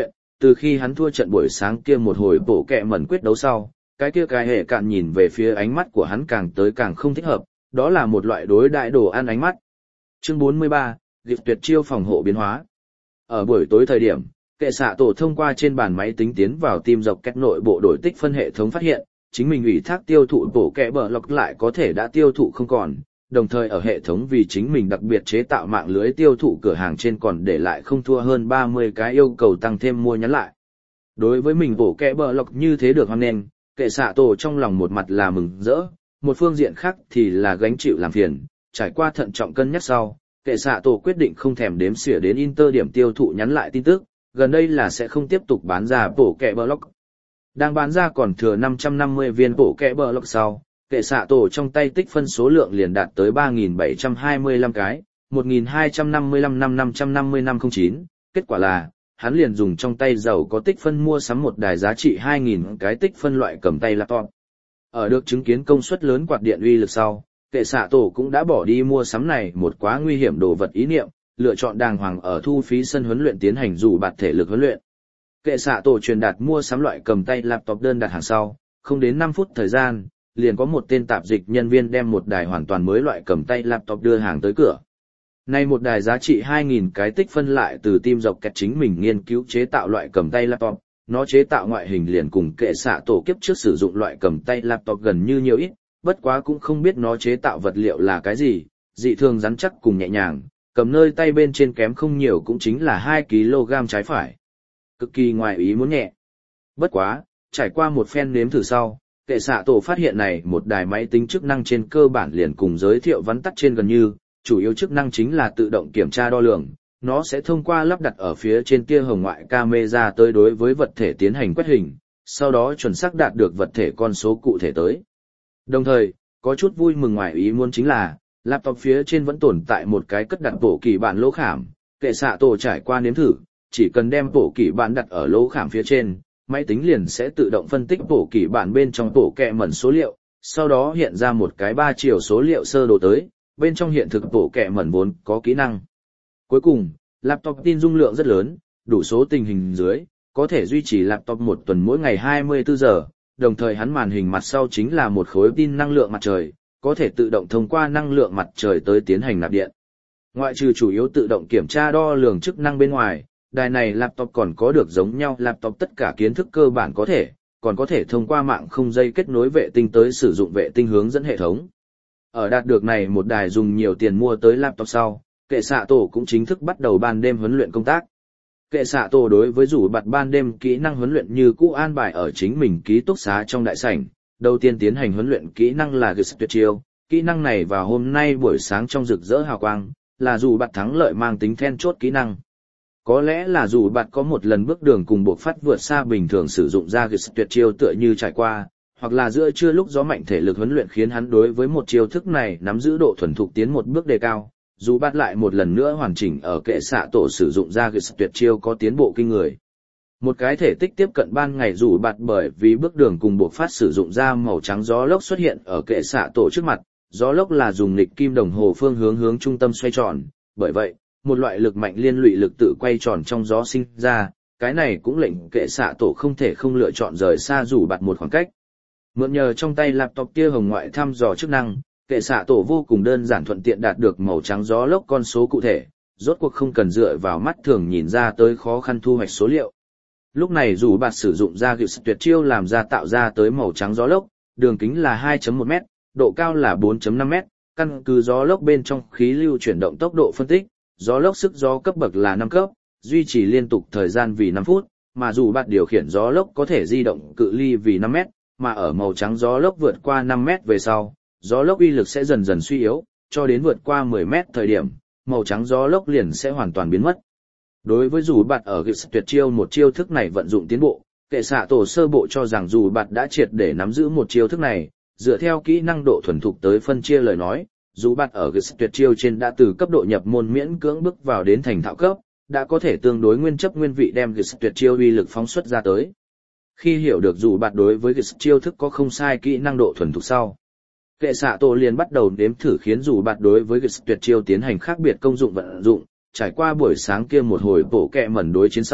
[SPEAKER 1] từ khi hắn thua trận buổi sáng kia một hồi bộ kẹ mẩn quyết đấu sau, cái kia cái hệ cạn nhìn về phía ánh mắt của hắn càng tới càng không thích hợp, đó là một loại đối đại đồ ăn ánh mắt. Chương bốn mươi ba, Diệp Tuyệt chiêu phòng hộ biến hóa. Ở buổi tối thời điểm, kệ xạ tổ thông qua trên bàn máy tính tiến vào team dọc kết nội bộ đổi tích phân hệ thống phát hiện, chính mình ủy thác tiêu thụ bộ kẹ bờ lọc lại có thể đã tiêu thụ không còn, đồng thời ở hệ thống vì chính mình đặc biệt chế tạo mạng lưới tiêu thụ cửa hàng trên còn để lại không thua hơn ba mươi cái yêu cầu tăng thêm mua nhắn lại. Đối với mình bộ kẹ bờ lọc như thế được hoan nghênh, kệ xạ tổ trong lòng một mặt là mừng rỡ, một phương diện khác thì là gánh chịu làm phiền, trải qua thận trọng cân nhắc sau, kệ xạ tổ quyết định không thèm đếm xỉa đến Inter điểm tiêu thụ nhắn lại tin tức, gần đây là sẽ không tiếp tục bán ra bộ kẹ bờ lọc. Đang bán ra còn thừa năm trăm năm mươi viên bộ kẹ bờ lọc sau, kệ xạ tổ trong tay tích phân số lượng liền đạt tới ba nghìn bảy trăm hai mươi lăm cái, một nghìn hai trăm năm mươi lăm năm năm trăm năm mươi năm không chín, kết quả là, hắn liền dùng trong tay giàu có tích phân mua sắm một đài giá trị hai nghìn cái tích phân loại cầm tay laptop. Ở được chứng kiến công suất lớn quạt điện uy lực sau, kệ xạ tổ cũng đã bỏ đi mua sắm này một quá nguy hiểm đồ vật ý niệm, lựa chọn đàng hoàng ở thu phí sân huấn luyện tiến hành dù bạt thể lực huấn luyện. Kệ xạ tổ truyền đạt mua sắm loại cầm tay laptop đơn đặt hàng sau, không đến năm phút thời gian, liền có một tên tạp dịch nhân viên đem một đài hoàn toàn mới loại cầm tay laptop đưa hàng tới cửa. Nay một đài giá trị hai nghìn cái tích phân lại từ team dọc kẹt chính mình nghiên cứu chế tạo loại cầm tay laptop, nó chế tạo ngoại hình liền cùng kệ xạ tổ kiếp trước sử dụng loại cầm tay laptop gần như nhiều ít, bất quá cũng không biết nó chế tạo vật liệu là cái gì, dị thường rắn chắc cùng nhẹ nhàng, cầm nơi tay bên trên kém không nhiều cũng chính là hai ki lô gam trái phải. Cực kỳ ngoài ý muốn nhẹ. Bất quá, trải qua một phen nếm thử sau, kệ xạ tổ phát hiện này một đài máy tính chức năng trên cơ bản liền cùng giới thiệu vắn tắt trên gần như, chủ yếu chức năng chính là tự động kiểm tra đo lường, nó sẽ thông qua lắp đặt ở phía trên tia hồng ngoại camera tới đối với vật thể tiến hành quét hình, sau đó chuẩn xác đạt được vật thể con số cụ thể tới. Đồng thời, có chút vui mừng ngoài ý muốn chính là, laptop phía trên vẫn tồn tại một cái cất đặt bộ kỳ bản lỗ khảm, kệ xạ tổ trải qua nếm thử, chỉ cần đem bộ kỳ bản đặt ở lỗ khảm phía trên, máy tính liền sẽ tự động phân tích bộ kỳ bản bên trong bộ kẹ mẩn số liệu, sau đó hiện ra một cái ba chiều số liệu sơ đồ tới, bên trong hiện thực bộ kẹ mẩn vốn có kỹ năng. Cuối cùng, laptop tin dung lượng rất lớn, đủ số tình hình dưới, có thể duy trì laptop một tuần mỗi ngày hai mươi tư giờ, đồng thời hắn màn hình mặt sau chính là một khối tin năng lượng mặt trời, có thể tự động thông qua năng lượng mặt trời tới tiến hành nạp điện. Ngoại trừ chủ yếu tự động kiểm tra đo lường chức năng bên ngoài, đài này laptop còn có được giống nhau laptop tất cả kiến thức cơ bản có thể, còn có thể thông qua mạng không dây kết nối vệ tinh tới sử dụng vệ tinh hướng dẫn hệ thống. Ở đạt được này một đài dùng nhiều tiền mua tới laptop sau, kệ xạ tổ cũng chính thức bắt đầu ban đêm huấn luyện công tác. Kệ xạ tổ đối với rủ bạt ban đêm kỹ năng huấn luyện như cũ an bài ở chính mình ký túc xá trong đại sảnh. Đầu tiên tiến hành huấn luyện kỹ năng là Diệp Tuyệt chiêu, kỹ năng này vào hôm nay buổi sáng trong rực rỡ hào quang, là rủ bạt thắng lợi mang tính then chốt kỹ năng. Có lẽ là rủ bạt có một lần bước đường cùng buộc phát vượt xa bình thường sử dụng ra Diệp Tuyệt chiêu tựa như trải qua, hoặc là giữa trưa lúc gió mạnh thể lực huấn luyện khiến hắn đối với một chiêu thức này nắm giữ độ thuần thục tiến một bước đề cao. Dù bắt lại một lần nữa hoàn chỉnh ở kệ xạ tổ sử dụng ra Diệp Tuyệt chiêu có tiến bộ kinh người. Một cái thể tích tiếp cận ban ngày rủ bạt bởi vì bước đường cùng buộc phát sử dụng ra màu trắng gió lốc xuất hiện ở kệ xạ tổ trước mặt, gió lốc là dùng nghịch kim đồng hồ phương hướng hướng trung tâm xoay tròn, bởi vậy, một loại lực mạnh liên lụy lực tự quay tròn trong gió sinh ra, cái này cũng lệnh kệ xạ tổ không thể không lựa chọn rời xa rủ bạt một khoảng cách. Mượn nhờ trong tay laptop kia hồng ngoại thăm dò chức năng, kệ xạ tổ vô cùng đơn giản thuận tiện đạt được màu trắng gió lốc con số cụ thể, rốt cuộc không cần dựa vào mắt thường nhìn ra tới khó khăn thu hoạch số liệu. Lúc này dù bạn sử dụng ra Diệp Tuyệt chiêu làm ra tạo ra tới màu trắng gió lốc, đường kính là hai phẩy một mét, độ cao là bốn phẩy năm mét, căn cứ gió lốc bên trong khí lưu chuyển động tốc độ phân tích, gió lốc sức gió cấp bậc là năm cấp, duy trì liên tục thời gian vì năm phút, mà dù bạn điều khiển gió lốc có thể di động cự ly vì năm mét, mà ở màu trắng gió lốc vượt qua năm mét về sau, gió lốc uy lực sẽ dần dần suy yếu, cho đến vượt qua mười mét thời điểm, màu trắng gió lốc liền sẽ hoàn toàn biến mất. Đối với dù bạt ở Diệp Tuyệt chiêu một chiêu thức này vận dụng tiến bộ, kệ xạ tổ sơ bộ cho rằng dù bạt đã triệt để nắm giữ một chiêu thức này, dựa theo kỹ năng độ thuần thục tới phân chia lời nói, dù bạt ở Diệp Tuyệt chiêu trên đã từ cấp độ nhập môn miễn cưỡng bước vào đến thành thạo cấp, đã có thể tương đối nguyên chấp nguyên vị đem Diệp Tuyệt chiêu uy lực phóng xuất ra tới. Khi hiểu được dù bạt đối với Diệp chiêu thức có không sai kỹ năng độ thuần thục sau, kệ xạ tổ liền bắt đầu đếm thử khiến dù bạt đối với Diệp Tuyệt chiêu tiến hành khác biệt công dụng vận dụng. Trải qua buổi sáng kia một hồi bổ kẹ mẩn đối chiến sau,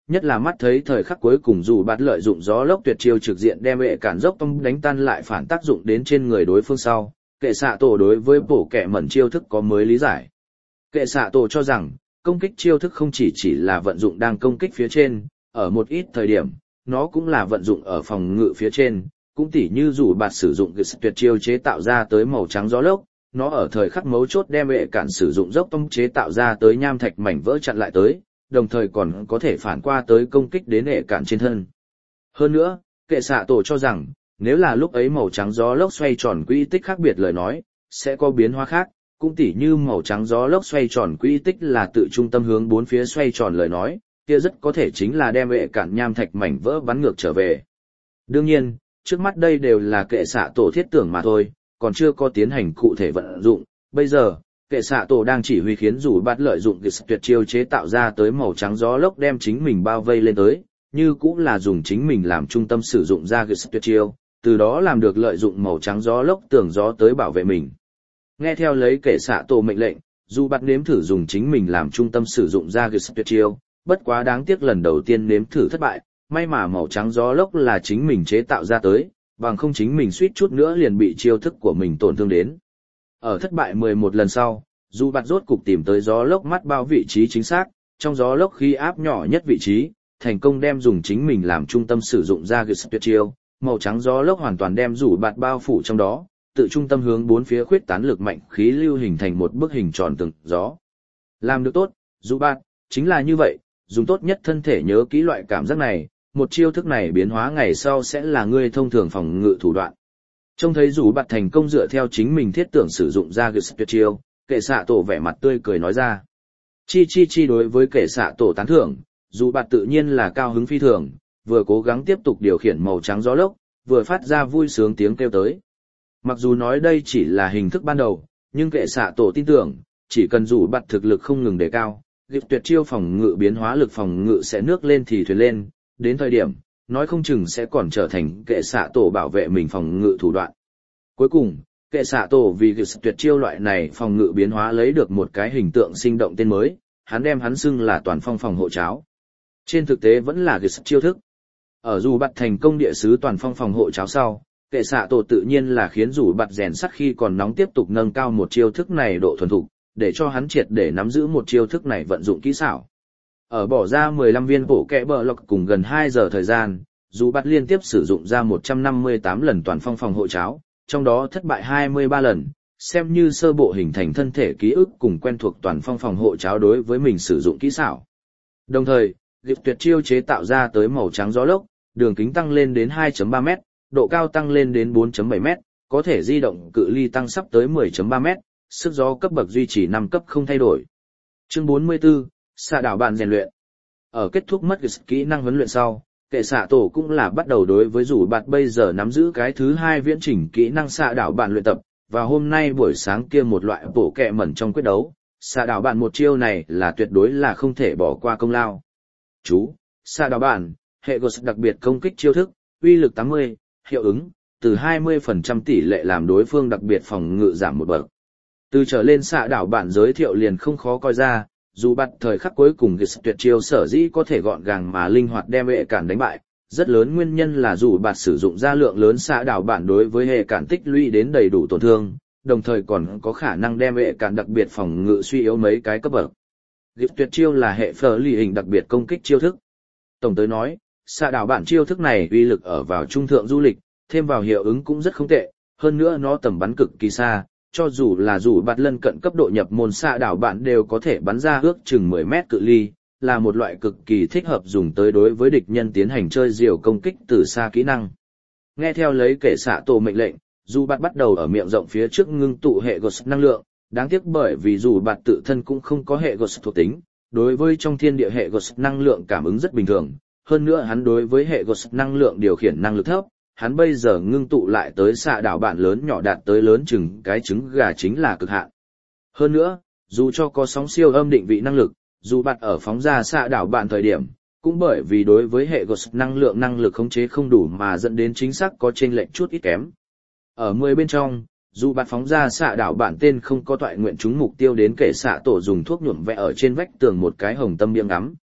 [SPEAKER 1] nhất là mắt thấy thời khắc cuối cùng dù bạt lợi dụng gió lốc tuyệt chiêu trực diện đem hệ cản dốc tông đánh tan lại phản tác dụng đến trên người đối phương sau, kệ xạ tổ đối với bổ kẹ mẩn chiêu thức có mới lý giải. Kệ xạ tổ cho rằng, công kích chiêu thức không chỉ chỉ là vận dụng đang công kích phía trên, ở một ít thời điểm, nó cũng là vận dụng ở phòng ngự phía trên, cũng tỉ như dù bạt sử dụng cái tuyệt chiêu chế tạo ra tới màu trắng gió lốc, nó ở thời khắc mấu chốt đem hệ cản sử dụng dốc tông chế tạo ra tới nham thạch mảnh vỡ chặn lại tới, đồng thời còn có thể phản qua tới công kích đến hệ cản trên thân. Hơn nữa, kệ xạ tổ cho rằng, nếu là lúc ấy màu trắng gió lốc xoay tròn quỹ tích khác biệt lời nói, sẽ có biến hóa khác, cũng tỉ như màu trắng gió lốc xoay tròn quỹ tích là tự trung tâm hướng bốn phía xoay tròn lời nói, kia rất có thể chính là đem hệ cản nham thạch mảnh vỡ bắn ngược trở về. Đương nhiên, trước mắt đây đều là kệ xạ tổ thiết tưởng mà thôi, còn chưa có tiến hành cụ thể vận dụng. Bây giờ, kệ xạ tổ đang chỉ huy khiến dù bạt lợi dụng cái tuyệt chiêu chế tạo ra tới màu trắng gió lốc đem chính mình bao vây lên tới, như cũng là dùng chính mình làm trung tâm sử dụng ra cái tuyệt chiêu, từ đó làm được lợi dụng màu trắng gió lốc tường gió tới bảo vệ mình. Nghe theo lấy kệ xạ tổ mệnh lệnh, dù bạt nếm thử dùng chính mình làm trung tâm sử dụng ra cái tuyệt chiêu, bất quá đáng tiếc lần đầu tiên nếm thử thất bại, may mà màu trắng gió lốc là chính mình chế tạo ra tới, bằng không chính mình suýt chút nữa liền bị chiêu thức của mình tổn thương đến. Ở thất bại mười một lần sau, dù bạt rốt cục tìm tới gió lốc mắt bao vị trí chính xác, trong gió lốc khí áp nhỏ nhất vị trí, thành công đem dùng chính mình làm trung tâm sử dụng ra cái tuyệt chiêu, màu trắng gió lốc hoàn toàn đem rủ bạt bao phủ trong đó, tự trung tâm hướng bốn phía khuyết tán lực mạnh khí lưu hình thành một bức hình tròn từng gió. Làm được tốt, dù bạt, chính là như vậy, dùng tốt nhất thân thể nhớ kỹ loại cảm giác này, một chiêu thức này biến hóa ngày sau sẽ là ngươi thông thường phòng ngự thủ đoạn. Trông thấy rủ bạt thành công dựa theo chính mình thiết tưởng sử dụng ra cái tuyệt chiêu, kệ xạ tổ vẻ mặt tươi cười nói ra. Chi chi chi đối với kệ xạ tổ tán thưởng, dù bạt tự nhiên là cao hứng phi thường, vừa cố gắng tiếp tục điều khiển màu trắng gió lốc, vừa phát ra vui sướng tiếng kêu tới. Mặc dù nói đây chỉ là hình thức ban đầu, nhưng kệ xạ tổ tin tưởng, chỉ cần dù bạt thực lực không ngừng đề cao, việc tuyệt chiêu phòng ngự biến hóa lực phòng ngự sẽ nước lên thì thuyền lên, đến thời điểm, nói không chừng sẽ còn trở thành kệ xạ tổ bảo vệ mình phòng ngự thủ đoạn. Cuối cùng, kệ xạ tổ vì việc tuyệt chiêu loại này phòng ngự biến hóa lấy được một cái hình tượng sinh động tên mới, hắn đem hắn xưng là toàn phong phòng hộ cháo. Trên thực tế vẫn là việc chiêu thức. Ở dù bạt thành công địa sứ toàn phong phòng hộ cháo sau, kệ xạ tổ tự nhiên là khiến dù bạt rèn sắt khi còn nóng tiếp tục nâng cao một chiêu thức này độ thuần thục, để cho hắn triệt để nắm giữ một chiêu thức này vận dụng kỹ xảo. Ở bỏ ra mười lăm viên bổ kẹ bờ lọc cùng gần hai giờ thời gian, dù bạt liên tiếp sử dụng ra một trăm năm mươi tám lần toàn phong phòng hộ cháo, trong đó thất bại hai mươi ba lần, xem như sơ bộ hình thành thân thể ký ức cùng quen thuộc toàn phong phòng hộ cháo đối với mình sử dụng kỹ xảo. Đồng thời, việc tuyệt chiêu chế tạo ra tới màu trắng gió lốc, đường kính tăng lên đến hai phẩy ba mét, độ cao tăng lên đến bốn phẩy bảy mét, có thể di động cự ly tăng sắp tới mười phẩy ba mét, sức gió cấp bậc duy trì năm cấp không thay đổi. Chương bốn mươi tư, xạ đảo bạn rèn luyện. Ở kết thúc mất kỹ năng huấn luyện sau, kệ xạ tổ cũng là bắt đầu đối với rủ bạt bây giờ nắm giữ cái thứ hai viễn chỉnh kỹ năng xạ đảo bạn luyện tập, và hôm nay buổi sáng kia một loại bổ kẹ mẩn trong quyết đấu, xạ đảo bạn một chiêu này là tuyệt đối là không thể bỏ qua công lao. Chú, xạ đảo bạn, hệ ghost đặc biệt công kích chiêu thức, uy lực tám mươi, hiệu ứng, từ hai mươi phần trăm tỷ lệ làm đối phương đặc biệt phòng ngự giảm một bậc. Từ trở lên xạ đảo bạn giới thiệu liền không khó coi ra, dù bắt thời khắc cuối cùng cái tuyệt chiêu sở dĩ có thể gọn gàng mà linh hoạt đem hệ cản đánh bại, rất lớn nguyên nhân là dù bạn sử dụng ra lượng lớn xạ đảo bạn đối với hệ cản tích lũy đến đầy đủ tổn thương, đồng thời còn có khả năng đem hệ cản đặc biệt phòng ngự suy yếu mấy cái cấp bậc. Cái tuyệt chiêu là hệ phở lì hình đặc biệt công kích chiêu thức. Tổng tới nói, xạ đảo bạn chiêu thức này uy lực ở vào trung thượng du lịch, thêm vào hiệu ứng cũng rất không tệ, hơn nữa nó tầm bắn cực kỳ xa. Cho dù là dù bạt lân cận cấp độ nhập môn xạ đảo bạn đều có thể bắn ra ước chừng mười mét cự ly, là một loại cực kỳ thích hợp dùng tới đối với địch nhân tiến hành chơi diều công kích từ xa kỹ năng. Nghe theo lấy kệ xạ tổ mệnh lệnh, dù bạt bắt đầu ở miệng rộng phía trước ngưng tụ hệ ghost năng lượng, đáng tiếc bởi vì dù bạt tự thân cũng không có hệ ghost thuộc tính, đối với trong thiên địa hệ ghost năng lượng cảm ứng rất bình thường, hơn nữa hắn đối với hệ ghost năng lượng điều khiển năng lực thấp. Hắn bây giờ ngưng tụ lại tới xạ đảo bạn lớn nhỏ đạt tới lớn chừng cái trứng gà chính là cực hạn. Hơn nữa, dù cho có sóng siêu âm định vị năng lực, dù bạn ở phóng ra xạ đảo bạn thời điểm, cũng bởi vì đối với hệ ghost năng lượng năng lực khống chế không đủ mà dẫn đến chính xác có chênh lệch chút ít kém. Ở mười bên trong, dù bạn phóng ra xạ đảo bạn tên không có toại nguyện trúng mục tiêu đến kể xạ tổ dùng thuốc nhuộm vẽ ở trên vách tường một cái hồng tâm biếng ngắm.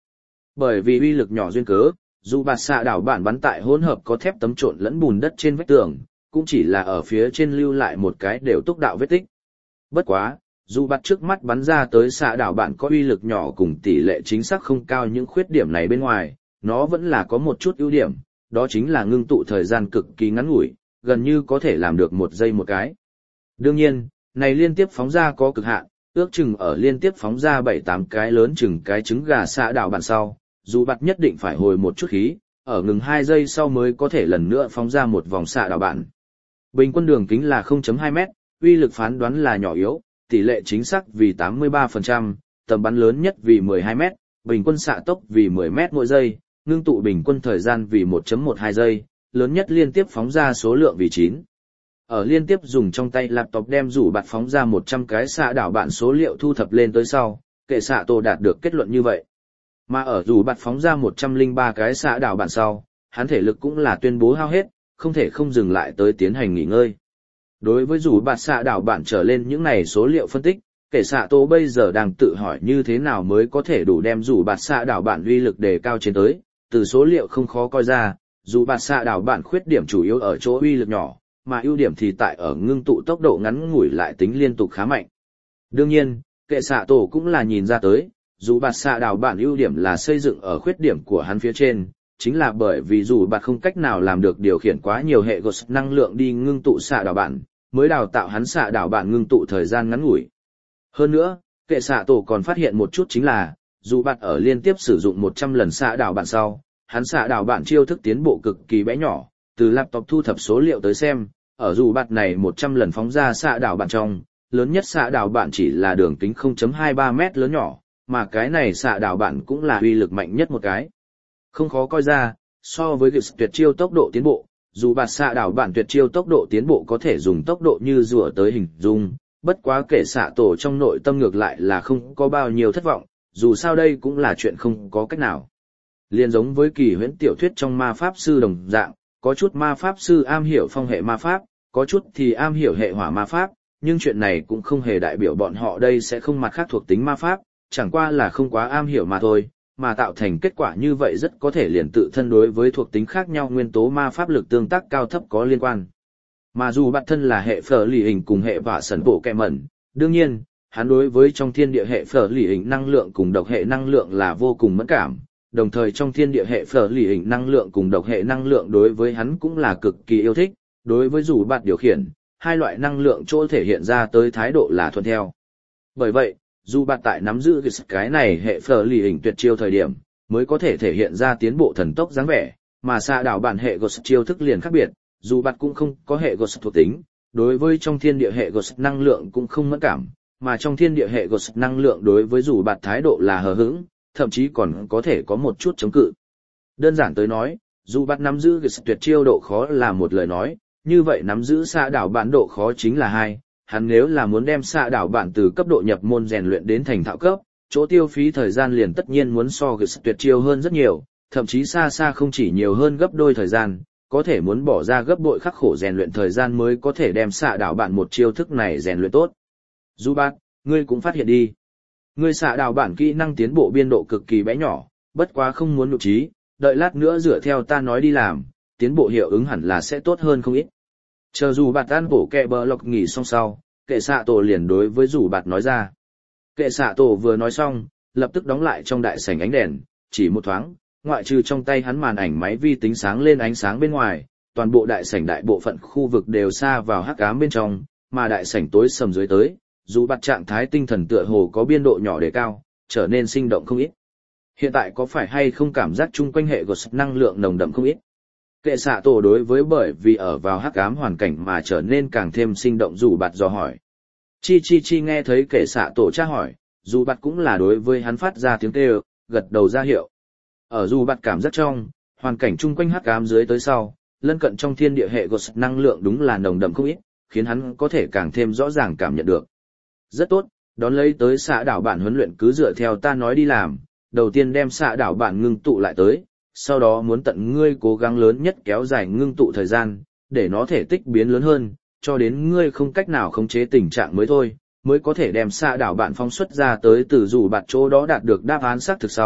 [SPEAKER 1] Bởi vì uy lực nhỏ duyên cớ, dù bạt xạ đảo bản bắn tại hỗn hợp có thép tấm trộn lẫn bùn đất trên vách tường, cũng chỉ là ở phía trên lưu lại một cái đều túc đạo vết tích. Bất quá, dù bạt trước mắt bắn ra tới xạ đảo bản có uy lực nhỏ cùng tỷ lệ chính xác không cao những khuyết điểm này bên ngoài, nó vẫn là có một chút ưu điểm, đó chính là ngưng tụ thời gian cực kỳ ngắn ngủi, gần như có thể làm được một giây một cái. Đương nhiên, này liên tiếp phóng ra có cực hạn, ước chừng ở liên tiếp phóng ra bảy tám cái lớn chừng cái trứng gà xạ đảo bản sau, dù bạt nhất định phải hồi một chút khí, ở ngừng hai giây sau mới có thể lần nữa phóng ra một vòng xạ đảo bản. Bình quân đường kính là không phẩy hai mét, uy lực phán đoán là nhỏ yếu, tỷ lệ chính xác vì tám mươi ba phần trăm, tầm bắn lớn nhất vì mười hai mét, bình quân xạ tốc vì mười mét mỗi giây, ngưng tụ bình quân thời gian vì một phẩy mười hai giây, lớn nhất liên tiếp phóng ra số lượng vì chín. Ở liên tiếp dùng trong tay laptop đem rủ bạt phóng ra một trăm cái xạ đảo bạn số liệu thu thập lên tới sau, kệ xạ tổ đạt được kết luận như vậy. Mà ở rủ bạt phóng ra một trăm lẻ ba cái xạ đảo bạn sau, hắn thể lực cũng là tuyên bố hao hết, không thể không dừng lại tới tiến hành nghỉ ngơi. Đối với rủ bạt xạ đảo bạn trở lên những này số liệu phân tích, kệ xạ tổ bây giờ đang tự hỏi như thế nào mới có thể đủ đem rủ bạt xạ đảo bạn uy lực đề cao trên tới, từ số liệu không khó coi ra, dù bạt xạ đảo bạn khuyết điểm chủ yếu ở chỗ uy lực nhỏ, mà ưu điểm thì tại ở ngưng tụ tốc độ ngắn ngủi lại tính liên tục khá mạnh. Đương nhiên, kệ xạ tổ cũng là nhìn ra tới, dù bạt xạ đảo bạn ưu điểm là xây dựng ở khuyết điểm của hắn phía trên, chính là bởi vì dù bạt không cách nào làm được điều khiển quá nhiều hệ ghost năng lượng đi ngưng tụ xạ đảo bạn, mới đào tạo hắn xạ đảo bạn ngưng tụ thời gian ngắn ngủi. Hơn nữa, kệ xạ tổ còn phát hiện một chút chính là, dù bạt ở liên tiếp sử dụng một trăm lần xạ đảo bạn sau, hắn xạ đảo bạn chiêu thức tiến bộ cực kỳ bé nhỏ, từ laptop thu thập số liệu tới xem, ở dù bạt này một trăm lần phóng ra xạ đảo bạn trong, lớn nhất xạ đảo bạn chỉ là đường kính không phẩy hai ba mét lớn nhỏ, mà cái này xạ đảo bạn cũng là uy lực mạnh nhất một cái. Không khó coi ra, so với việc tuyệt chiêu tốc độ tiến bộ, dù bạt xạ đảo bạn tuyệt chiêu tốc độ tiến bộ có thể dùng tốc độ như rùa tới hình dung, bất quá kể xạ tổ trong nội tâm ngược lại là không có bao nhiêu thất vọng, dù sao đây cũng là chuyện không có cách nào. Liên giống với kỳ huyễn tiểu thuyết trong ma pháp sư đồng dạng, có chút ma pháp sư am hiểu phong hệ ma pháp, có chút thì am hiểu hệ hỏa ma pháp, nhưng chuyện này cũng không hề đại biểu bọn họ đây sẽ không mặt khác thuộc tính ma pháp, chẳng qua là không quá am hiểu mà thôi, mà tạo thành kết quả như vậy rất có thể liền tự thân đối với thuộc tính khác nhau nguyên tố ma pháp lực tương tác cao thấp có liên quan. Mà dù bản thân là hệ phở lì hình cùng hệ vả sẩn bộ kẹ mẩn, đương nhiên, hắn đối với trong thiên địa hệ phở lì hình năng lượng cùng độc hệ năng lượng là vô cùng mẫn cảm, đồng thời trong thiên địa hệ phở lì hình năng lượng cùng độc hệ năng lượng đối với hắn cũng là cực kỳ yêu thích, đối với dù bạn điều khiển, hai loại năng lượng chỗ thể hiện ra tới thái độ là thuận theo. Bởi vậy, dù bạn tại nắm giữ cái này hệ phở lì hình tuyệt chiêu thời điểm, mới có thể thể hiện ra tiến bộ thần tốc dáng vẻ, mà xạ đảo bản hệ Ghost chiêu thức liền khác biệt, dù bạn cũng không có hệ Ghost thuộc tính, đối với trong thiên địa hệ Ghost năng lượng cũng không mẫn cảm, mà trong thiên địa hệ Ghost năng lượng đối với dù bạn thái độ là hờ hững, thậm chí còn có thể có một chút chống cự. Đơn giản tới nói, dù bạn nắm giữ Ghost tuyệt chiêu độ khó là một lời nói, như vậy nắm giữ xạ đảo bản độ khó chính là hai. Hắn nếu là muốn đem xạ đảo bản từ cấp độ nhập môn rèn luyện đến thành thạo cấp, chỗ tiêu phí thời gian liền tất nhiên muốn so Ghost tuyệt chiêu hơn rất nhiều, thậm chí xa xa không chỉ nhiều hơn gấp đôi thời gian, có thể muốn bỏ ra gấp bội khắc khổ rèn luyện thời gian mới có thể đem xạ đảo bản một chiêu thức này rèn luyện tốt. Dù bạn, ngươi cũng phát hiện đi. Ngươi xạ đảo bản kỹ năng tiến bộ biên độ cực kỳ bé nhỏ, bất quá không muốn nội trí, đợi lát nữa dựa theo ta nói đi làm, tiến bộ hiệu ứng hẳn là sẽ tốt hơn không ít. Chờ dù bạt ăn bổ kẹ bờ lọc nghỉ xong sau, kệ xạ tổ liền đối với dù bạt nói ra. Kệ xạ tổ vừa nói xong, lập tức đóng lại trong đại sảnh ánh đèn, chỉ một thoáng, ngoại trừ trong tay hắn màn ảnh máy vi tính sáng lên ánh sáng bên ngoài, toàn bộ đại sảnh đại bộ phận khu vực đều xa vào hắc ám bên trong, mà đại sảnh tối sầm dưới tới, dù bạt trạng thái tinh thần tựa hồ có biên độ nhỏ đề cao, trở nên sinh động không ít. Hiện tại có phải hay không cảm giác chung quanh hệ Ghost năng lượng nồng đậm không ít? Kệ xạ tổ đối với bởi vì ở vào hắc ám hoàn cảnh mà trở nên càng thêm sinh động dù bạt dò hỏi. Chi chi chi nghe thấy kệ xạ tổ tra hỏi, dù bạt cũng là đối với hắn phát ra tiếng kêu, gật đầu ra hiệu. Ở dù bạt cảm giác trong, hoàn cảnh chung quanh hắc ám dưới tới sau, lân cận trong thiên địa hệ Ghost năng lượng đúng là nồng đậm không ít, khiến hắn có thể càng thêm rõ ràng cảm nhận được. Rất tốt, đón lấy tới xạ đảo bản huấn luyện cứ dựa theo ta nói đi làm, đầu tiên đem xạ đảo bản ngưng tụ lại tới, sau đó muốn tận ngươi cố gắng lớn nhất kéo dài ngưng tụ thời gian, để nó thể tích biến lớn hơn, cho đến ngươi không cách nào khống chế tình trạng mới thôi, mới có thể đem xạ đảo bản phóng xuất ra tới từ dù bạt chỗ đó đạt được đáp án xác thực sau,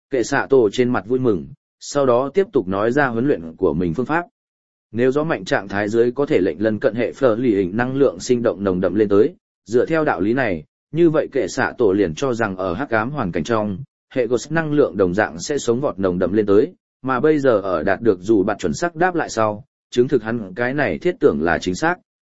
[SPEAKER 1] Kệ xạ tổ trên mặt vui mừng, sau đó tiếp tục nói ra huấn luyện của mình phương pháp. Nếu gió mạnh trạng thái dưới có thể lệnh lân cận hệ phở lì hình năng lượng sinh động nồng đậm lên tới, dựa theo đạo lý này, như vậy kệ xạ tổ liền cho rằng ở hắc ám hoàn cảnh trong, hệ ghost năng lượng đồng dạng sẽ sống vọt nồng đậm lên tới, mà bây giờ ở đạt được dù bạn chuẩn xác đáp lại sau, chứng thực hắn cái này thiết tưởng là chính xác.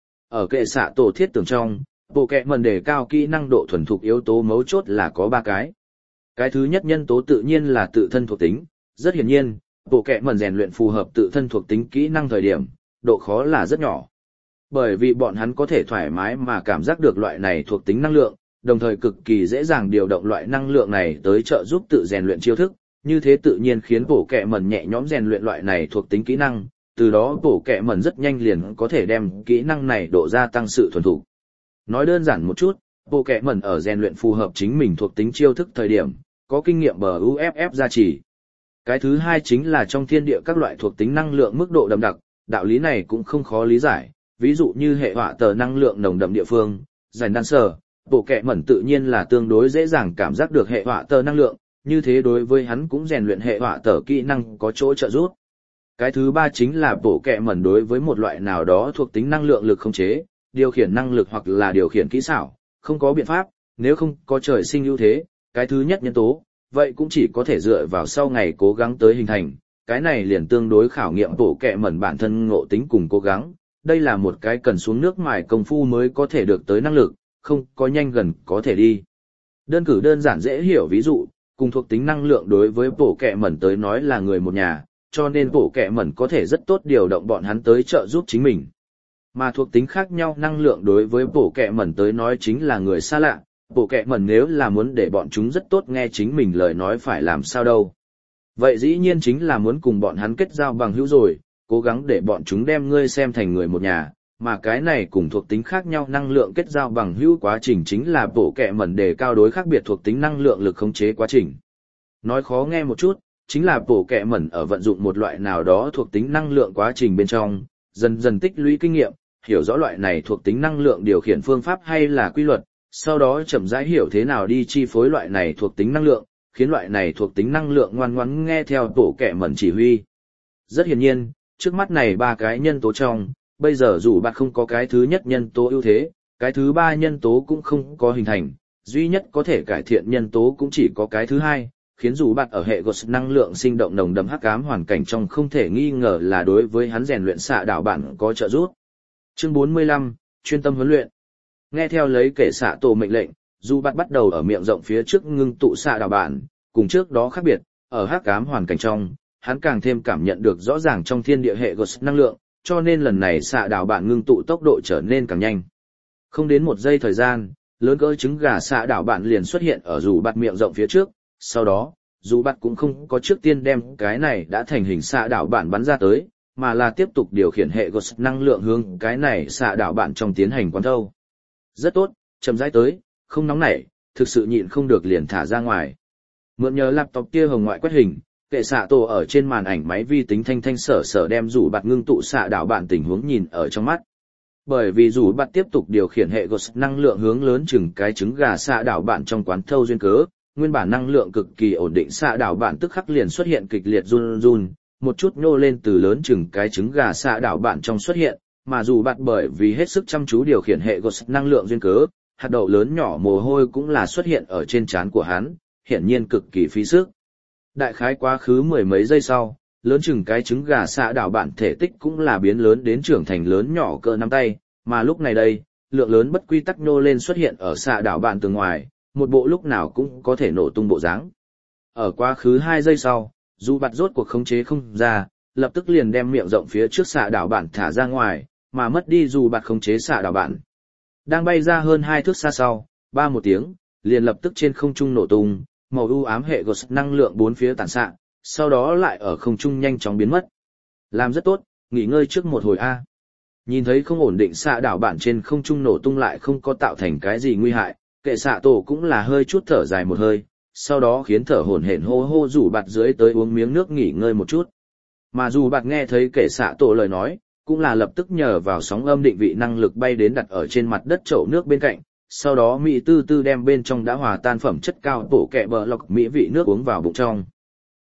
[SPEAKER 1] Ở kệ xạ tổ thiết tưởng trong, bộ kệ mần đề cao kỹ năng độ thuần thục yếu tố mấu chốt là có ba cái. Cái thứ nhất nhân tố tự nhiên là tự thân thuộc tính, rất hiển nhiên, bộ kệ mần rèn luyện phù hợp tự thân thuộc tính kỹ năng thời điểm, độ khó là rất nhỏ. Bởi vì bọn hắn có thể thoải mái mà cảm giác được loại này thuộc tính năng lượng, đồng thời cực kỳ dễ dàng điều động loại năng lượng này tới trợ giúp tự rèn luyện chiêu thức, như thế tự nhiên khiến bộ kệ mần nhẹ nhõm rèn luyện loại này thuộc tính kỹ năng, từ đó bộ kệ mần rất nhanh liền có thể đem kỹ năng này độ gia tăng sự thuần thục. Nói đơn giản một chút, bộ kệ mần ở rèn luyện phù hợp chính mình thuộc tính chiêu thức thời điểm, có kinh nghiệm bờ u ép ép gia trì. Cái thứ hai chính là trong thiên địa các loại thuộc tính năng lượng mức độ đậm đặc, đạo lý này cũng không khó lý giải, ví dụ như hệ hỏa tờ năng lượng nồng đậm địa phương, dành đan sở, bộ kệ mẩn tự nhiên là tương đối dễ dàng cảm giác được hệ hỏa tờ năng lượng, như thế đối với hắn cũng rèn luyện hệ hỏa tờ kỹ năng có chỗ trợ giúp. Cái thứ ba chính là bộ kệ mẩn đối với một loại nào đó thuộc tính năng lượng lực khống chế, điều khiển năng lực hoặc là điều khiển kỹ xảo, không có biện pháp, nếu không có trời sinh ưu thế, cái thứ nhất nhân tố, vậy cũng chỉ có thể dựa vào sau ngày cố gắng tới hình thành, cái này liền tương đối khảo nghiệm bộ kệ mẩn bản thân ngộ tính cùng cố gắng, đây là một cái cần xuống nước mài công phu mới có thể được tới năng lực, không có nhanh gần có thể đi. Đơn cử đơn giản dễ hiểu ví dụ, cùng thuộc tính năng lượng đối với bộ kệ mẩn tới nói là người một nhà, cho nên bộ kệ mẩn có thể rất tốt điều động bọn hắn tới trợ giúp chính mình. Mà thuộc tính khác nhau năng lượng đối với bộ kệ mẩn tới nói chính là người xa lạ, bộ kệ mẩn nếu là muốn để bọn chúng rất tốt nghe chính mình lời nói phải làm sao đâu. Vậy dĩ nhiên chính là muốn cùng bọn hắn kết giao bằng hữu rồi, cố gắng để bọn chúng đem ngươi xem thành người một nhà, mà cái này cùng thuộc tính khác nhau năng lượng kết giao bằng hữu quá trình chính là bộ kệ mẩn đề cao đối khác biệt thuộc tính năng lượng lực khống chế quá trình. Nói khó nghe một chút, chính là bộ kệ mẩn ở vận dụng một loại nào đó thuộc tính năng lượng quá trình bên trong, dần dần tích lũy kinh nghiệm, hiểu rõ loại này thuộc tính năng lượng điều khiển phương pháp hay là quy luật, sau đó chậm rãi hiểu thế nào đi chi phối loại này thuộc tính năng lượng, khiến loại này thuộc tính năng lượng ngoan ngoãn nghe theo bộ kệ mẩn chỉ huy. Rất hiển nhiên, trước mắt này ba cái nhân tố trong, bây giờ dù bạn không có cái thứ nhất nhân tố ưu thế, cái thứ ba nhân tố cũng không có hình thành, duy nhất có thể cải thiện nhân tố cũng chỉ có cái thứ hai, khiến dù bạn ở hệ ghost năng lượng sinh động nồng đậm hắc ám hoàn cảnh trong không thể nghi ngờ là đối với hắn rèn luyện xạ đạo bản có trợ giúp. Chương bốn mươi lăm, chuyên tâm huấn luyện. Nghe theo lấy kể xạ tổ mệnh lệnh, dù bạn bắt đầu ở miệng rộng phía trước ngưng tụ xạ đạo bản, cùng trước đó khác biệt, ở hắc ám hoàn cảnh trong, hắn càng thêm cảm nhận được rõ ràng trong thiên địa hệ ghost năng lượng, cho nên lần này xạ đạo bản ngưng tụ tốc độ trở nên càng nhanh. Không đến một giây thời gian, lớn cỡ trứng gà xạ đạo bản liền xuất hiện ở dù bạn miệng rộng phía trước, sau đó, dù bạn cũng không có trước tiên đem cái này đã thành hình xạ đạo bản bắn ra tới, mà là tiếp tục điều khiển hệ ghost năng lượng hướng cái này xạ đạo bản trong tiến hành quán thâu. Rất tốt, chậm rãi tới, không nóng nảy, thực sự nhịn không được liền thả ra ngoài. Mượn nhờ laptop kia hồng ngoại quét hình, kệ xạ tổ ở trên màn ảnh máy vi tính thanh thanh sở sở đem rủ bạt ngưng tụ xạ đạo bản tình huống nhìn ở trong mắt. Bởi vì rủ bạt tiếp tục điều khiển hệ ghost năng lượng hướng lớn chừng cái trứng gà xạ đạo bản trong quán thâu duyên cớ, nguyên bản năng lượng cực kỳ ổn định xạ đạo bản tức khắc liền xuất hiện kịch liệt run run, một chút nhô lên từ lớn chừng cái trứng gà xạ đạo bản trong xuất hiện, mà dù bạt bởi vì hết sức chăm chú điều khiển hệ ghost năng lượng duyên cớ, hạt đậu lớn nhỏ mồ hôi cũng là xuất hiện ở trên trán của hắn, hiển nhiên cực kỳ phí sức. Đại khái quá khứ mười mấy giây sau, lớn chừng cái trứng gà xạ đạo bản thể tích cũng là biến lớn đến trưởng thành lớn nhỏ cỡ nắm tay, mà lúc này đây, lượng lớn bất quy tắc nô lên xuất hiện ở xạ đạo bản từ ngoài, một bộ lúc nào cũng có thể nổ tung bộ dáng. Ở quá khứ hai giây sau, dù bạt rốt cuộc khống chế không ra, lập tức liền đem miệng rộng phía trước xạ đạo bản thả ra ngoài, mà mất đi dù bạt khống chế xạ đạo bản. Đang bay ra hơn hai thước xa sau, ba một tiếng, liền lập tức trên không trung nổ tung, màu u ám hệ ghost năng lượng bốn phía tản xạ, sau đó lại ở không trung nhanh chóng biến mất. Làm rất tốt, nghỉ ngơi trước một hồi a. Nhìn thấy không ổn định xạ đạo bản trên không trung nổ tung lại không có tạo thành cái gì nguy hại, kệ xạ tổ cũng là hơi chút thở dài một hơi, sau đó khiến thở hổn hển hô hô rủ bạt dưới tới uống miếng nước nghỉ ngơi một chút. Mà dù bạt nghe thấy kệ xạ tổ lời nói, cũng là lập tức nhờ vào sóng âm định vị năng lực bay đến đặt ở trên mặt đất chậu nước bên cạnh, sau đó mỹ tư tư đem bên trong đã hòa tan phẩm chất cao tổ kẹ bờ lọc mỹ vị nước uống vào bụng trong.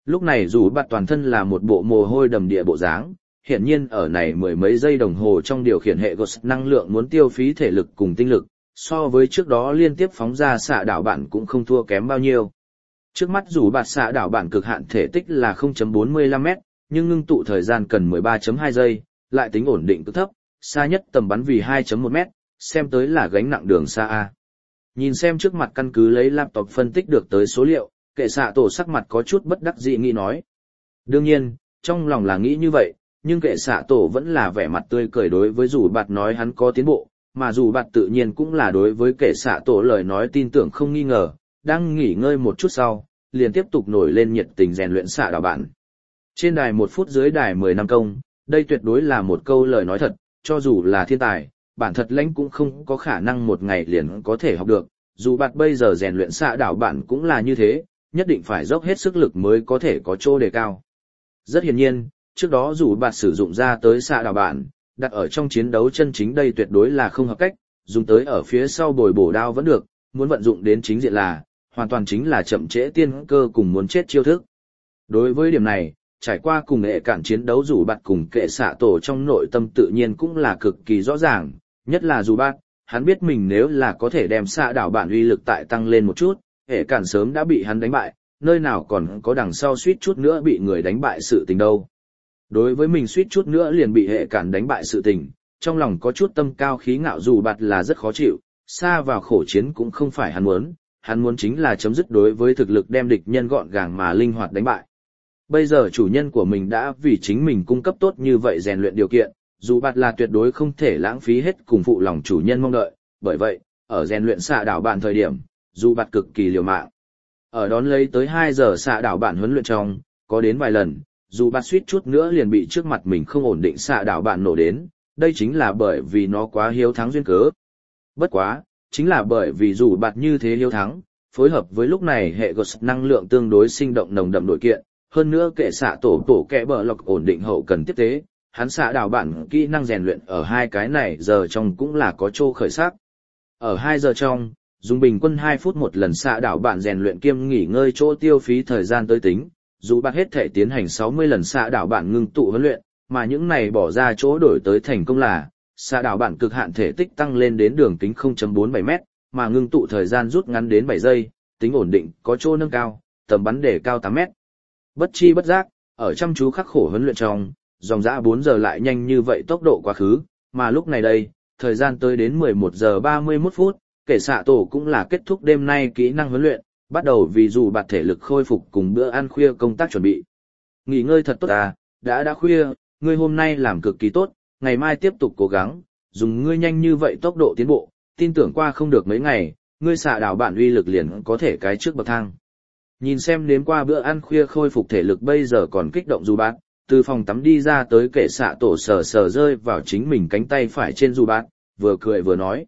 [SPEAKER 1] Lúc này dù bạt toàn thân là một bộ mồ hôi đầm địa bộ dáng, hiển nhiên ở này mười mấy giây đồng hồ trong điều khiển hệ Ghost năng lượng muốn tiêu phí thể lực cùng tinh lực, so với trước đó liên tiếp phóng ra xạ đảo bản cũng không thua kém bao nhiêu. Trước mắt dù bạt xạ đảo bản cực hạn thể tích là không phẩy bốn mươi lăm mét, nhưng ngưng tụ thời gian cần mười ba phẩy hai giây, lại tính ổn định cực thấp, xa nhất tầm bắn vì hai phẩy một mét, xem tới là gánh nặng đường xa A. Nhìn xem trước mặt căn cứ lấy laptop phân tích được tới số liệu, kệ xạ tổ sắc mặt có chút bất đắc dĩ nghĩ nói. Đương nhiên, trong lòng là nghĩ như vậy, nhưng kệ xạ tổ vẫn là vẻ mặt tươi cười đối với dù bạt nói hắn có tiến bộ, mà dù bạt tự nhiên cũng là đối với kệ xạ tổ lời nói tin tưởng không nghi ngờ, đang nghỉ ngơi một chút sau, liền tiếp tục nổi lên nhiệt tình rèn luyện xạ đảo bản. Trên đài một phút dưới đài mười năm công, đây tuyệt đối là một câu lời nói thật, cho dù là thiên tài, bản thật lãnh cũng không có khả năng một ngày liền có thể học được, dù bạt bây giờ rèn luyện xạ đảo bản cũng là như thế, nhất định phải dốc hết sức lực mới có thể có chỗ đề cao. Rất hiển nhiên, trước đó dù bạt sử dụng ra tới xạ đảo bản, đặt ở trong chiến đấu chân chính đây tuyệt đối là không hợp cách, dùng tới ở phía sau bồi bổ đao vẫn được, muốn vận dụng đến chính diện là, hoàn toàn chính là chậm trễ tiên cơ cùng muốn chết chiêu thức. Đối với điểm này, trải qua cùng hệ cản chiến đấu dù bạt cùng kệ xạ tổ trong nội tâm tự nhiên cũng là cực kỳ rõ ràng, nhất là dù bạt, hắn biết mình nếu là có thể đem xạ đảo bản uy lực tại tăng lên một chút, hệ cản sớm đã bị hắn đánh bại, nơi nào còn có đằng sau suýt chút nữa bị người đánh bại sự tình đâu. Đối với mình suýt chút nữa liền bị hệ cản đánh bại sự tình, trong lòng có chút tâm cao khí ngạo dù bạt là rất khó chịu, xa vào khổ chiến cũng không phải hắn muốn, hắn muốn chính là chấm dứt đối với thực lực đem địch nhân gọn gàng mà linh hoạt đánh bại. Bây giờ chủ nhân của mình đã vì chính mình cung cấp tốt như vậy rèn luyện điều kiện, dù bạt là tuyệt đối không thể lãng phí hết cùng phụ lòng chủ nhân mong đợi, bởi vậy, ở rèn luyện xạ đảo bản thời điểm, dù bạt cực kỳ liều mạng. Ở đón lấy tới hai giờ xạ đảo bản huấn luyện trong, có đến vài lần, dù bạt suýt chút nữa liền bị trước mặt mình không ổn định xạ đảo bản nổ đến, đây chính là bởi vì nó quá hiếu thắng duyên cớ. Bất quá, chính là bởi vì dù bạt như thế hiếu thắng, phối hợp với lúc này hệ Ghost năng lượng tương đối sinh động nồng đậm nội kiện, hơn nữa kệ xạ tổ tổ kẽ bờ lọc ổn định hậu cần tiếp tế, hắn xạ đảo bản kỹ năng rèn luyện ở hai cái này giờ trong cũng là có chỗ khởi sắc. Ở hai giờ trong, dùng bình quân hai phút một lần xạ đảo bản rèn luyện kiêm nghỉ ngơi chỗ tiêu phí thời gian tới tính, dù bạt hết thể tiến hành sáu mươi lần xạ đảo bản ngưng tụ huấn luyện, mà những này bỏ ra chỗ đổi tới thành công là xạ đảo bản cực hạn thể tích tăng lên đến đường kính không phẩy bốn bảy mét, mà ngưng tụ thời gian rút ngắn đến bảy giây, tính ổn định có chỗ nâng cao, tầm bắn để cao tám mét. Bất chi bất giác, ở chăm chú khắc khổ huấn luyện trong, dòng dã bốn giờ lại nhanh như vậy tốc độ quá khứ, mà lúc này đây, thời gian tới đến mười một giờ ba mươi mốt phút, kể xạ tổ cũng là kết thúc đêm nay kỹ năng huấn luyện, bắt đầu vì dù bạt thể lực khôi phục cùng bữa ăn khuya công tác chuẩn bị. Nghỉ ngơi thật tốt à, đã đã khuya, ngươi hôm nay làm cực kỳ tốt, ngày mai tiếp tục cố gắng, dùng ngươi nhanh như vậy tốc độ tiến bộ, tin tưởng qua không được mấy ngày, ngươi xạ đảo bản uy lực liền có thể cái trước bậc thang. Nhìn xem đến qua bữa ăn khuya khôi phục thể lực bây giờ còn kích động dù bạt, từ phòng tắm đi ra tới kệ xạ tổ sờ sờ rơi vào chính mình cánh tay phải trên dù bạt, vừa cười vừa nói.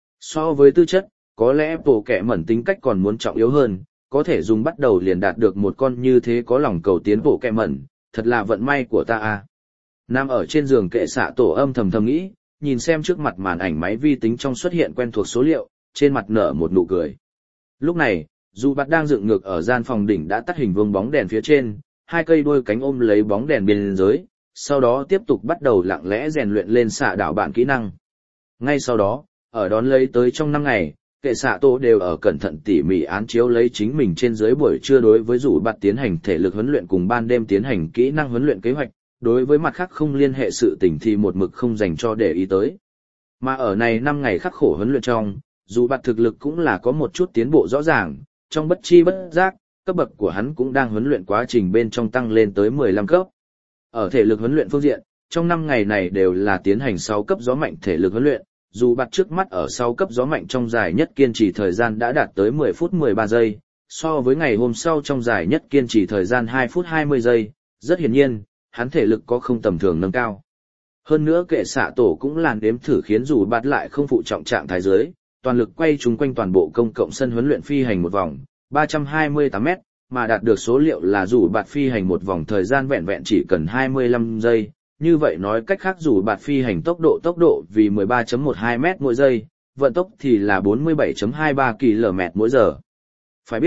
[SPEAKER 1] So với tư chất, có lẽ bộ kẻ mẩn tính cách còn muốn trọng yếu hơn, có thể dùng bắt đầu liền đạt được một con như thế có lòng cầu tiến bộ kẻ mẩn, thật là vận may của ta à. Nằm ở trên giường kệ xạ tổ âm thầm thầm nghĩ, nhìn xem trước mặt màn ảnh máy vi tính trong xuất hiện quen thuộc số liệu, trên mặt nở một nụ cười. Lúc này, dù bạt đang dựng ngược ở gian phòng đỉnh đã tắt hình vuông bóng đèn phía trên, hai cây đuôi cánh ôm lấy bóng đèn bên dưới, sau đó tiếp tục bắt đầu lặng lẽ rèn luyện lên xạ đảo bản kỹ năng. Ngay sau đó, ở đón lấy tới trong năm ngày, kệ xạ tổ đều ở cẩn thận tỉ mỉ án chiếu lấy chính mình trên dưới buổi trưa đối với rủ bạt tiến hành thể lực huấn luyện cùng ban đêm tiến hành kỹ năng huấn luyện kế hoạch, đối với mặt khác không liên hệ sự tình thì một mực không dành cho để ý tới. Mà ở này năm ngày khắc khổ huấn luyện trong, dù bạt thực lực cũng là có một chút tiến bộ rõ ràng, trong bất chi bất giác, cấp bậc của hắn cũng đang huấn luyện quá trình bên trong tăng lên tới mười lăm cấp. Ở thể lực huấn luyện phương diện, trong năm ngày này đều là tiến hành sáu cấp gió mạnh thể lực huấn luyện, dù bạt trước mắt ở sáu cấp gió mạnh trong dài nhất kiên trì thời gian đã đạt tới mười phút mười ba giây, so với ngày hôm sau trong dài nhất kiên trì thời gian hai phút hai mươi giây, rất hiển nhiên, hắn thể lực có không tầm thường nâng cao. Hơn nữa kệ xạ tổ cũng làn đếm thử khiến dù bạt lại không phụ trọng trạng thái dưới, toàn lực quay chúng quanh toàn bộ công cộng sân huấn luyện phi hành một vòng, ba trăm hai mươi tám mét, mà đạt được số liệu là dù bạt phi hành một vòng thời gian vẹn vẹn chỉ cần hai mươi lăm giây, như vậy nói cách khác dù bạt phi hành tốc độ tốc độ vì mười ba phẩy mười hai mét mỗi giây, vận tốc thì là bốn mươi bảy phẩy hai ba ki lô mét mỗi giờ. Phải biết,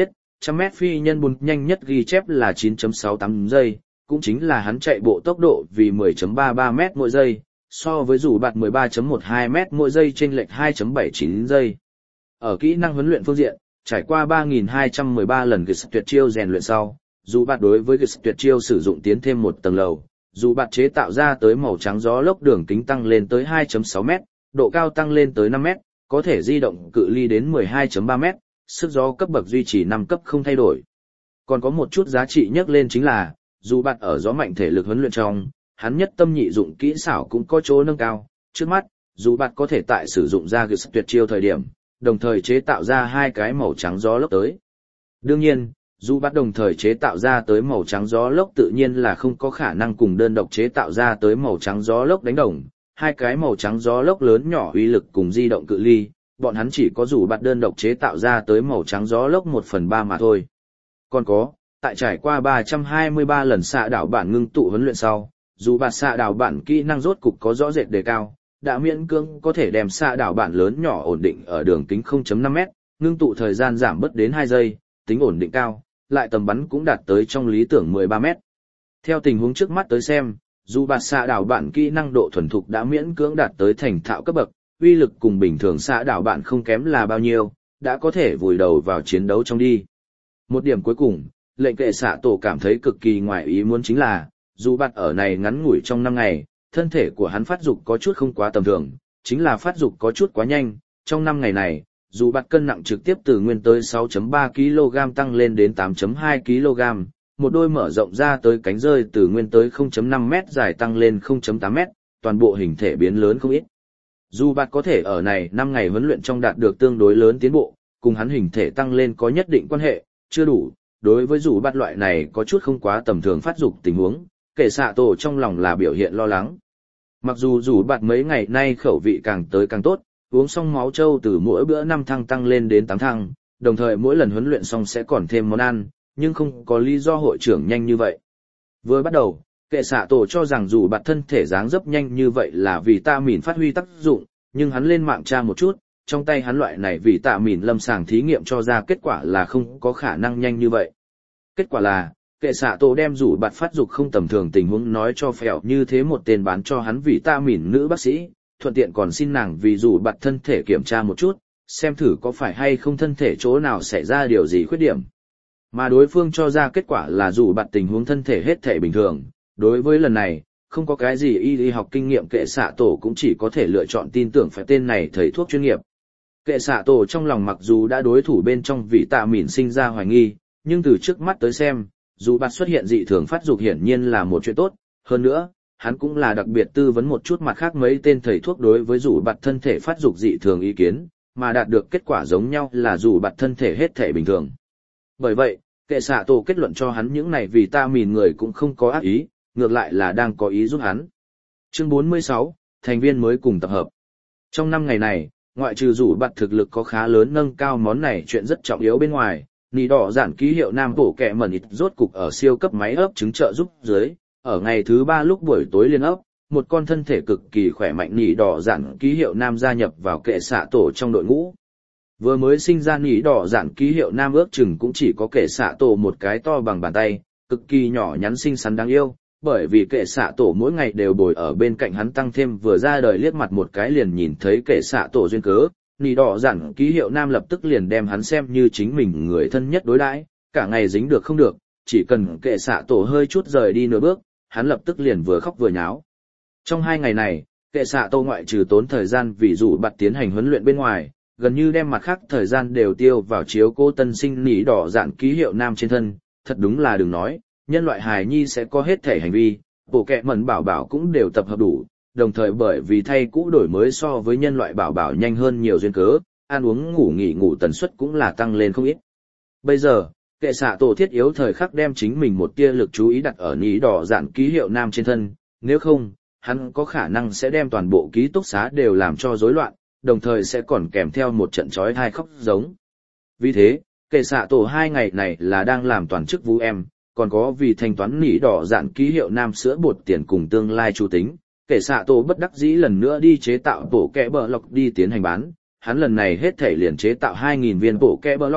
[SPEAKER 1] trăm mét phi nhân bùn nhanh nhất ghi chép là chín chấm sáu tám giây, cũng chính là hắn chạy bộ tốc độ vì mười chấm ba ba mét mỗi giây, so với rủ bạt mười ba chấm mười hai mét mỗi giây chênh lệch hai chấm bảy chín giây. Ở kỹ năng huấn luyện phương diện, trải qua ba nghìn hai trăm mười ba lần Gears tuyệt chiêu rèn luyện sau, dù bạt đối với Gears tuyệt chiêu sử dụng tiến thêm một tầng lầu, dù bạt chế tạo ra tới màu trắng gió lốc đường kính tăng lên tới hai chấm sáu mét, độ cao tăng lên tới năm mét, có thể di động cự ly đến mười hai chấm ba mét, sức gió cấp bậc duy trì năm cấp không thay đổi. Còn có một chút giá trị nhắc lên chính là, dù bạt ở gió mạnh thể lực huấn luyện trong, hắn nhất tâm nhị dụng kỹ xảo cũng có chỗ nâng cao. Trước mắt, dù bạt có thể tại sử dụng ra Gears tuyệt chiêu thời điểm, đồng thời chế tạo ra hai cái màu trắng gió lốc tới. Đương nhiên, dù bạt đồng thời chế tạo ra tới màu trắng gió lốc tự nhiên là không có khả năng cùng đơn độc chế tạo ra tới màu trắng gió lốc đánh đồng. Hai cái màu trắng gió lốc lớn nhỏ uy lực cùng di động cự ly, bọn hắn chỉ có dù bạt đơn độc chế tạo ra tới màu trắng gió lốc một phần ba mà thôi. Còn có, tại trải qua ba trăm hai mươi ba lần xạ đảo bản ngưng tụ huấn luyện sau, dù bạt xạ đảo bản kỹ năng rốt cục có rõ rệt đề cao, đã miễn cưỡng có thể đem xạ đảo bản lớn nhỏ ổn định ở đường kính không chấm năm mét, ngưng tụ thời gian giảm bớt đến hai giây, tính ổn định cao, lại tầm bắn cũng đạt tới trong lý tưởng mười ba mét. Theo tình huống trước mắt tới xem, dù bạt xạ đảo bản kỹ năng độ thuần thục đã miễn cưỡng đạt tới thành thạo cấp bậc, uy lực cùng bình thường xạ đảo bản không kém là bao nhiêu, đã có thể vùi đầu vào chiến đấu trong đi. Một điểm cuối cùng, lệnh kệ xạ tổ cảm thấy cực kỳ ngoài ý muốn chính là, dù bạt ở này ngắn ngủi trong năm ngày, thân thể của hắn phát dục có chút không quá tầm thường, chính là phát dục có chút quá nhanh, trong năm ngày này, dù bạt cân nặng trực tiếp từ nguyên tới sáu chấm ba ki lô gam tăng lên đến tám chấm hai ki lô gam, một đôi mở rộng ra tới cánh rơi từ nguyên tới không chấm năm mét dài tăng lên không chấm tám mét, toàn bộ hình thể biến lớn không ít. Dù bạt có thể ở này năm ngày huấn luyện trong đạt được tương đối lớn tiến bộ, cùng hắn hình thể tăng lên có nhất định quan hệ, chưa đủ, đối với dù bạt loại này có chút không quá tầm thường phát dục tình huống, kệ xạ tổ trong lòng là biểu hiện lo lắng. Mặc dù dù bạt mấy ngày nay khẩu vị càng tới càng tốt, uống xong máu trâu từ mỗi bữa năm thăng tăng lên đến tám thăng, đồng thời mỗi lần huấn luyện xong sẽ còn thêm món ăn, nhưng không có lý do hội trưởng nhanh như vậy. Vừa bắt đầu, kệ xạ tổ cho rằng dù bạt thân thể dáng dấp nhanh như vậy là vì tạ mìn phát huy tác dụng, nhưng hắn lên mạng tra một chút, trong tay hắn loại này vì tạ mìn lâm sàng thí nghiệm cho ra kết quả là không có khả năng nhanh như vậy. Kết quả là, kệ xạ tổ đem rủ bạt phát dục không tầm thường tình huống nói cho phèo như thế một tên bán cho hắn vì tạ mìn nữ bác sĩ, thuận tiện còn xin nàng vì rủ bạt thân thể kiểm tra một chút, xem thử có phải hay không thân thể chỗ nào xảy ra điều gì khuyết điểm. Mà đối phương cho ra kết quả là rủ bạt tình huống thân thể hết thể bình thường. Đối với lần này, không có cái gì y y học kinh nghiệm kệ xạ tổ cũng chỉ có thể lựa chọn tin tưởng phải tên này thầy thuốc chuyên nghiệp. Kệ xạ tổ trong lòng mặc dù đã đối thủ bên trong vị tạ mìn sinh ra hoài nghi, nhưng từ trước mắt tới xem, dù bạt xuất hiện dị thường phát dục hiển nhiên là một chuyện tốt, hơn nữa, hắn cũng là đặc biệt tư vấn một chút mặt khác mấy tên thầy thuốc đối với dù bạt thân thể phát dục dị thường ý kiến, mà đạt được kết quả giống nhau là dù bạt thân thể hết thể bình thường. Bởi vậy, kệ xạ tổ kết luận cho hắn những này vì ta mìn người cũng không có ác ý, ngược lại là đang có ý giúp hắn. Chương bốn mươi sáu, thành viên mới cùng tập hợp. Trong năm ngày này, ngoại trừ rủ bạt thực lực có khá lớn nâng cao món này chuyện rất trọng yếu bên ngoài, nỉ đỏ giản ký hiệu nam bổ kẹ mẩn ít rốt cục ở siêu cấp máy ấp trứng trợ giúp dưới, ở ngày thứ ba lúc buổi tối liên ấp, một con thân thể cực kỳ khỏe mạnh nỉ đỏ giản ký hiệu nam gia nhập vào kệ xạ tổ trong đội ngũ. Vừa mới sinh ra nỉ đỏ giản ký hiệu nam ước chừng cũng chỉ có kệ xạ tổ một cái to bằng bàn tay, cực kỳ nhỏ nhắn xinh xắn đáng yêu, bởi vì kệ xạ tổ mỗi ngày đều bồi ở bên cạnh hắn tăng thêm vừa ra đời liếc mặt một cái liền nhìn thấy kệ xạ tổ duyên cớ, nỉ đỏ giản ký hiệu nam lập tức liền đem hắn xem như chính mình người thân nhất đối đãi, cả ngày dính được không được, chỉ cần kệ xạ tổ hơi chút rời đi nửa bước, hắn lập tức liền vừa khóc vừa nháo. Trong hai ngày này, kệ xạ tổ ngoại trừ tốn thời gian vì rủ bạt tiến hành huấn luyện bên ngoài, gần như đem mặt khác thời gian đều tiêu vào chiếu cô tân sinh nỉ đỏ dạn ký hiệu nam trên thân, thật đúng là đừng nói, nhân loại hài nhi sẽ có hết thể hành vi, bộ kẹ mẩn bảo bảo cũng đều tập hợp đủ, đồng thời bởi vì thay cũ đổi mới so với nhân loại bảo bảo nhanh hơn nhiều duyên cớ, ăn uống ngủ nghỉ ngủ tần suất cũng là tăng lên không ít. Bây giờ, kệ xạ tổ thiết yếu thời khắc đem chính mình một tia lực chú ý đặt ở nỉ đỏ dạn ký hiệu nam trên thân, nếu không, hắn có khả năng sẽ đem toàn bộ ký túc xá đều làm cho rối loạn, đồng thời sẽ còn kèm theo một trận chói tai khóc giống. Vì thế, kệ xạ tổ hai ngày này là đang làm toàn chức vũ em, còn có vì thanh toán nỉ đỏ dạn ký hiệu nam sữa bột tiền cùng tương lai chủ tính, kệ xạ tổ bất đắc dĩ lần nữa đi chế tạo bộ kẹ bờ lọc đi tiến hành bán, hắn lần này hết thể liền chế tạo hai nghìn viên bộ kẹ bờ lọc,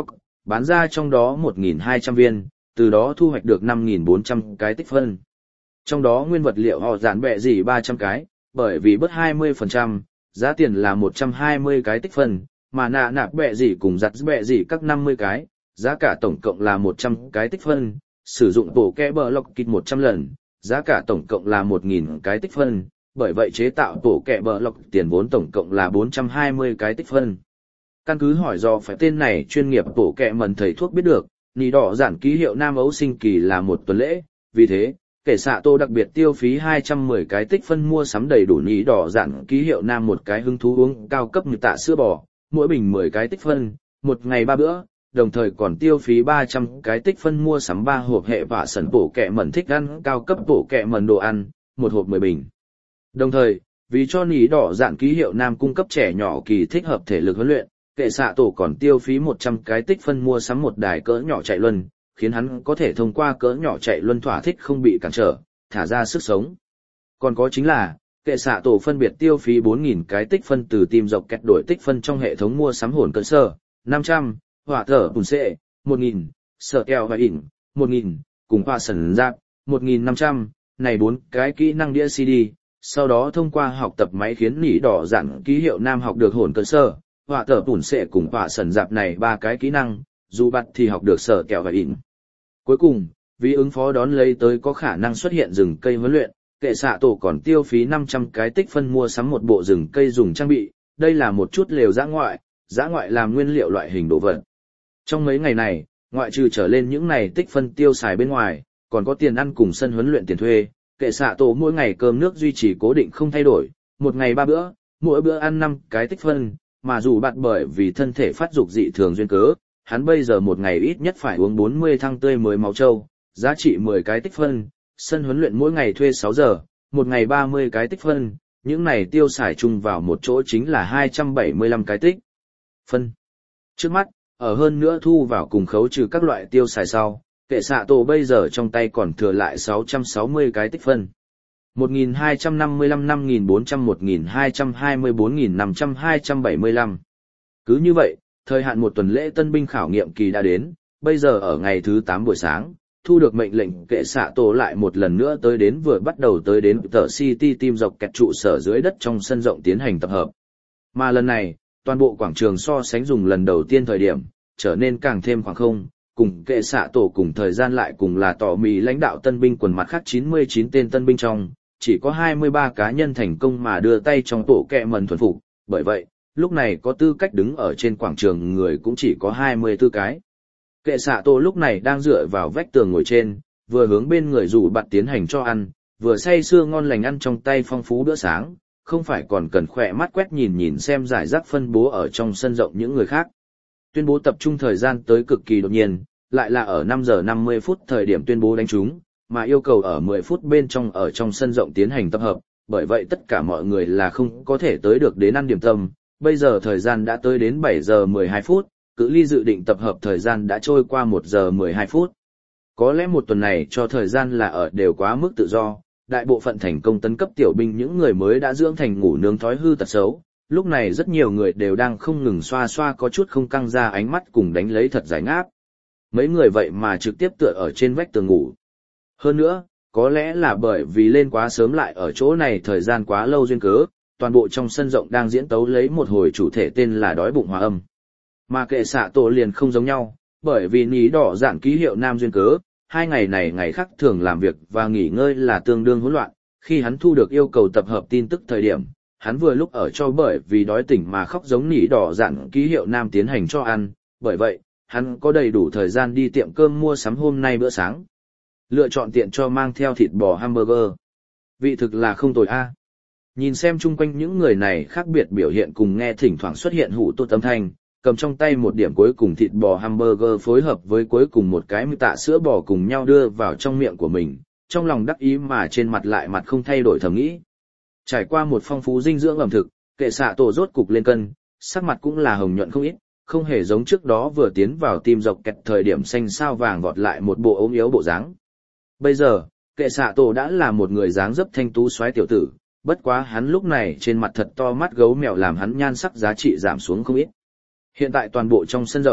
[SPEAKER 1] bán ra trong đó một nghìn hai trăm viên, từ đó thu hoạch được năm nghìn bốn trăm cái tích phân. Trong đó nguyên vật liệu họ giản bẹ gì ba trăm cái, bởi vì bớt hai mươi phần trăm, giá tiền là một trăm hai mươi cái tích phân, mà nạ nạp bẹ gì cùng giặt bẹ gì các năm mươi cái, giá cả tổng cộng là một trăm cái tích phân, sử dụng bộ kẽ bờ lọc kịch một trăm lần, giá cả tổng cộng là một nghìn cái tích phân, bởi vậy chế tạo bộ kẽ bờ lọc tiền vốn tổng cộng là bốn trăm hai mươi cái tích phân. Căn cứ hỏi do phải tên này chuyên nghiệp bộ kẽ mần thầy thuốc biết được, nỉ đỏ giản ký hiệu Nam Ấu sinh kỳ là một tuần lễ, vì thế, kẻ xạ tô đặc biệt tiêu phí hai trăm mười cái tích phân mua sắm đầy đủ nỉ đỏ giản ký hiệu Nam một cái hứng thú uống cao cấp như tạ sữa bò, mỗi bình mười cái tích phân, một ngày ba bữa, đồng thời còn tiêu phí ba trăm cái tích phân mua sắm ba hộp hệ và sẩn bổ kẹ mẩn thích ăn cao cấp bổ kẹ mẩn đồ ăn, một hộp mười bình. Đồng thời, vì cho nỉ đỏ dạn ký hiệu Nam cung cấp trẻ nhỏ kỳ thích hợp thể lực huấn luyện, kệ xạ tổ còn tiêu phí một trăm cái tích phân mua sắm một đài cỡ nhỏ chạy luân, khiến hắn có thể thông qua cỡ nhỏ chạy luân thỏa thích không bị cản trở, thả ra sức sống. Còn có chính là, kệ xạ tổ phân biệt tiêu phí bốn nghìn cái tích phân từ tìm dọc kẹt đổi tích phân trong hệ thống mua sắm hồn cỡ sơ, năm trăm, hỏa thở bùn xệ, một nghìn, sợ keo và ỉn, một nghìn, cùng hoa sần giáp, một nghìn năm trăm, này bốn cái kỹ năng đĩa xê đê, sau đó thông qua học tập máy khiến nỉ đỏ dặn ký hiệu Nam học được hồn cỡ sơ, hỏa thở bùn xệ cùng hoa sần giáp này ba cái kỹ năng, dù bắt thì học được sợ keo và ỉn. Cuối cùng, vì ứng phó đón lấy tới có khả năng xuất hiện rừng cây huấn luyện, kệ xạ tổ còn tiêu phí năm trăm cái tích phân mua sắm một bộ rừng cây dùng trang bị, đây là một chút lều dã ngoại, dã ngoại làm nguyên liệu loại hình đồ vật. Trong mấy ngày này, ngoại trừ trở lên những này tích phân tiêu xài bên ngoài, còn có tiền ăn cùng sân huấn luyện tiền thuê, kệ xạ tổ mỗi ngày cơm nước duy trì cố định không thay đổi, một ngày ba bữa, mỗi bữa ăn năm cái tích phân, mà dù bạn bởi vì thân thể phát dục dị thường duyên cớ, hắn bây giờ một ngày ít nhất phải uống bốn mươi thăng tươi mới máu trâu, giá trị mười cái tích phân, sân huấn luyện mỗi ngày thuê sáu giờ, một ngày ba mươi cái tích phân, những này tiêu xài chung vào một chỗ chính là hai trăm bảy mươi lăm cái tích phân. Trước mắt, ở hơn nữa thu vào cùng khấu trừ các loại tiêu xài sau, kệ xạ tổ bây giờ trong tay còn thừa lại sáu trăm sáu mươi cái tích phân. một nghìn hai trăm năm mươi lăm, năm nghìn bốn trăm, một nghìn hai trăm hai mươi, bốn nghìn năm trăm, hai trăm bảy mươi lăm. Cứ như vậy, thời hạn một tuần lễ tân binh khảo nghiệm kỳ đã đến, bây giờ ở ngày thứ tám buổi sáng, thu được mệnh lệnh kệ xạ tổ lại một lần nữa tới đến vừa bắt đầu tới đến tờ City Team dọc kẹt trụ sở dưới đất trong sân rộng tiến hành tập hợp. Mà lần này, toàn bộ quảng trường so sánh dùng lần đầu tiên thời điểm, trở nên càng thêm khoảng không, cùng kệ xạ tổ cùng thời gian lại cùng là tỏ mì lãnh đạo tân binh quần mặt khác chín mươi chín tên tân binh trong, chỉ có hai mươi ba cá nhân thành công mà đưa tay trong tổ kẹ mần thuần phục, bởi vậy, lúc này có tư cách đứng ở trên quảng trường người cũng chỉ có hai mươi tư cái. Kệ xạ tổ lúc này đang dựa vào vách tường ngồi trên, vừa hướng bên người rủ bạn tiến hành cho ăn, vừa say sưa ngon lành ăn trong tay phong phú bữa sáng, không phải còn cần khỏe mắt quét nhìn nhìn xem giải rác phân bố ở trong sân rộng những người khác. Tuyên bố tập trung thời gian tới cực kỳ đột nhiên, lại là ở năm giờ năm mươi phút thời điểm tuyên bố đánh trúng, mà yêu cầu ở mười phút bên trong ở trong sân rộng tiến hành tập hợp, bởi vậy tất cả mọi người là không có thể tới được đến ăn điểm tâm, bây giờ thời gian đã tới đến bảy giờ mười hai phút, cự ly dự định tập hợp thời gian đã trôi qua một giờ mười hai phút. Có lẽ một tuần này cho thời gian là ở đều quá mức tự do, đại bộ phận thành công tấn cấp tiểu binh những người mới đã dưỡng thành ngủ nướng thói hư tật xấu, lúc này rất nhiều người đều đang không ngừng xoa xoa có chút không căng ra ánh mắt cùng đánh lấy thật giải ngáp. Mấy người vậy mà trực tiếp tựa ở trên vách tường ngủ. Hơn nữa, có lẽ là bởi vì lên quá sớm lại ở chỗ này thời gian quá lâu duyên cớ, toàn bộ trong sân rộng đang diễn tấu lấy một hồi chủ thể tên là đói bụng hòa âm. Mà kệ xạ tổ liền không giống nhau, bởi vì ní đỏ giản ký hiệu Nam duyên cớ, hai ngày này ngày khác thường làm việc và nghỉ ngơi là tương đương hỗn loạn, khi hắn thu được yêu cầu tập hợp tin tức thời điểm, hắn vừa lúc ở cho bởi vì đói tỉnh mà khóc giống nỉ đỏ dặn ký hiệu Nam tiến hành cho ăn, bởi vậy, hắn có đầy đủ thời gian đi tiệm cơm mua sắm hôm nay bữa sáng. Lựa chọn tiện cho mang theo thịt bò hamburger. Vị thực là không tồi a. Nhìn xem chung quanh những người này khác biệt biểu hiện cùng nghe thỉnh thoảng xuất hiện hủ tốt âm thanh, cầm trong tay một điểm cuối cùng thịt bò hamburger phối hợp với cuối cùng một cái mì tạ sữa bò cùng nhau đưa vào trong miệng của mình, trong lòng đắc ý mà trên mặt lại mặt không thay đổi thầm nghĩ. Trải qua một phong phú dinh dưỡng ẩm thực, kệ xạ tổ rốt cục lên cân, sắc mặt cũng là hồng nhuận không ít, không hề giống trước đó vừa tiến vào tim dọc kẹt thời điểm xanh sao vàng vọt lại một bộ ốm yếu bộ dáng. Bây giờ, kệ xạ tổ đã là một người dáng dấp thanh tú soái tiểu tử, bất quá hắn lúc này trên mặt thật to mắt gấu mèo làm hắn nhan sắc giá trị giảm xuống không ít. Hiện tại toàn bộ trong sân rộng,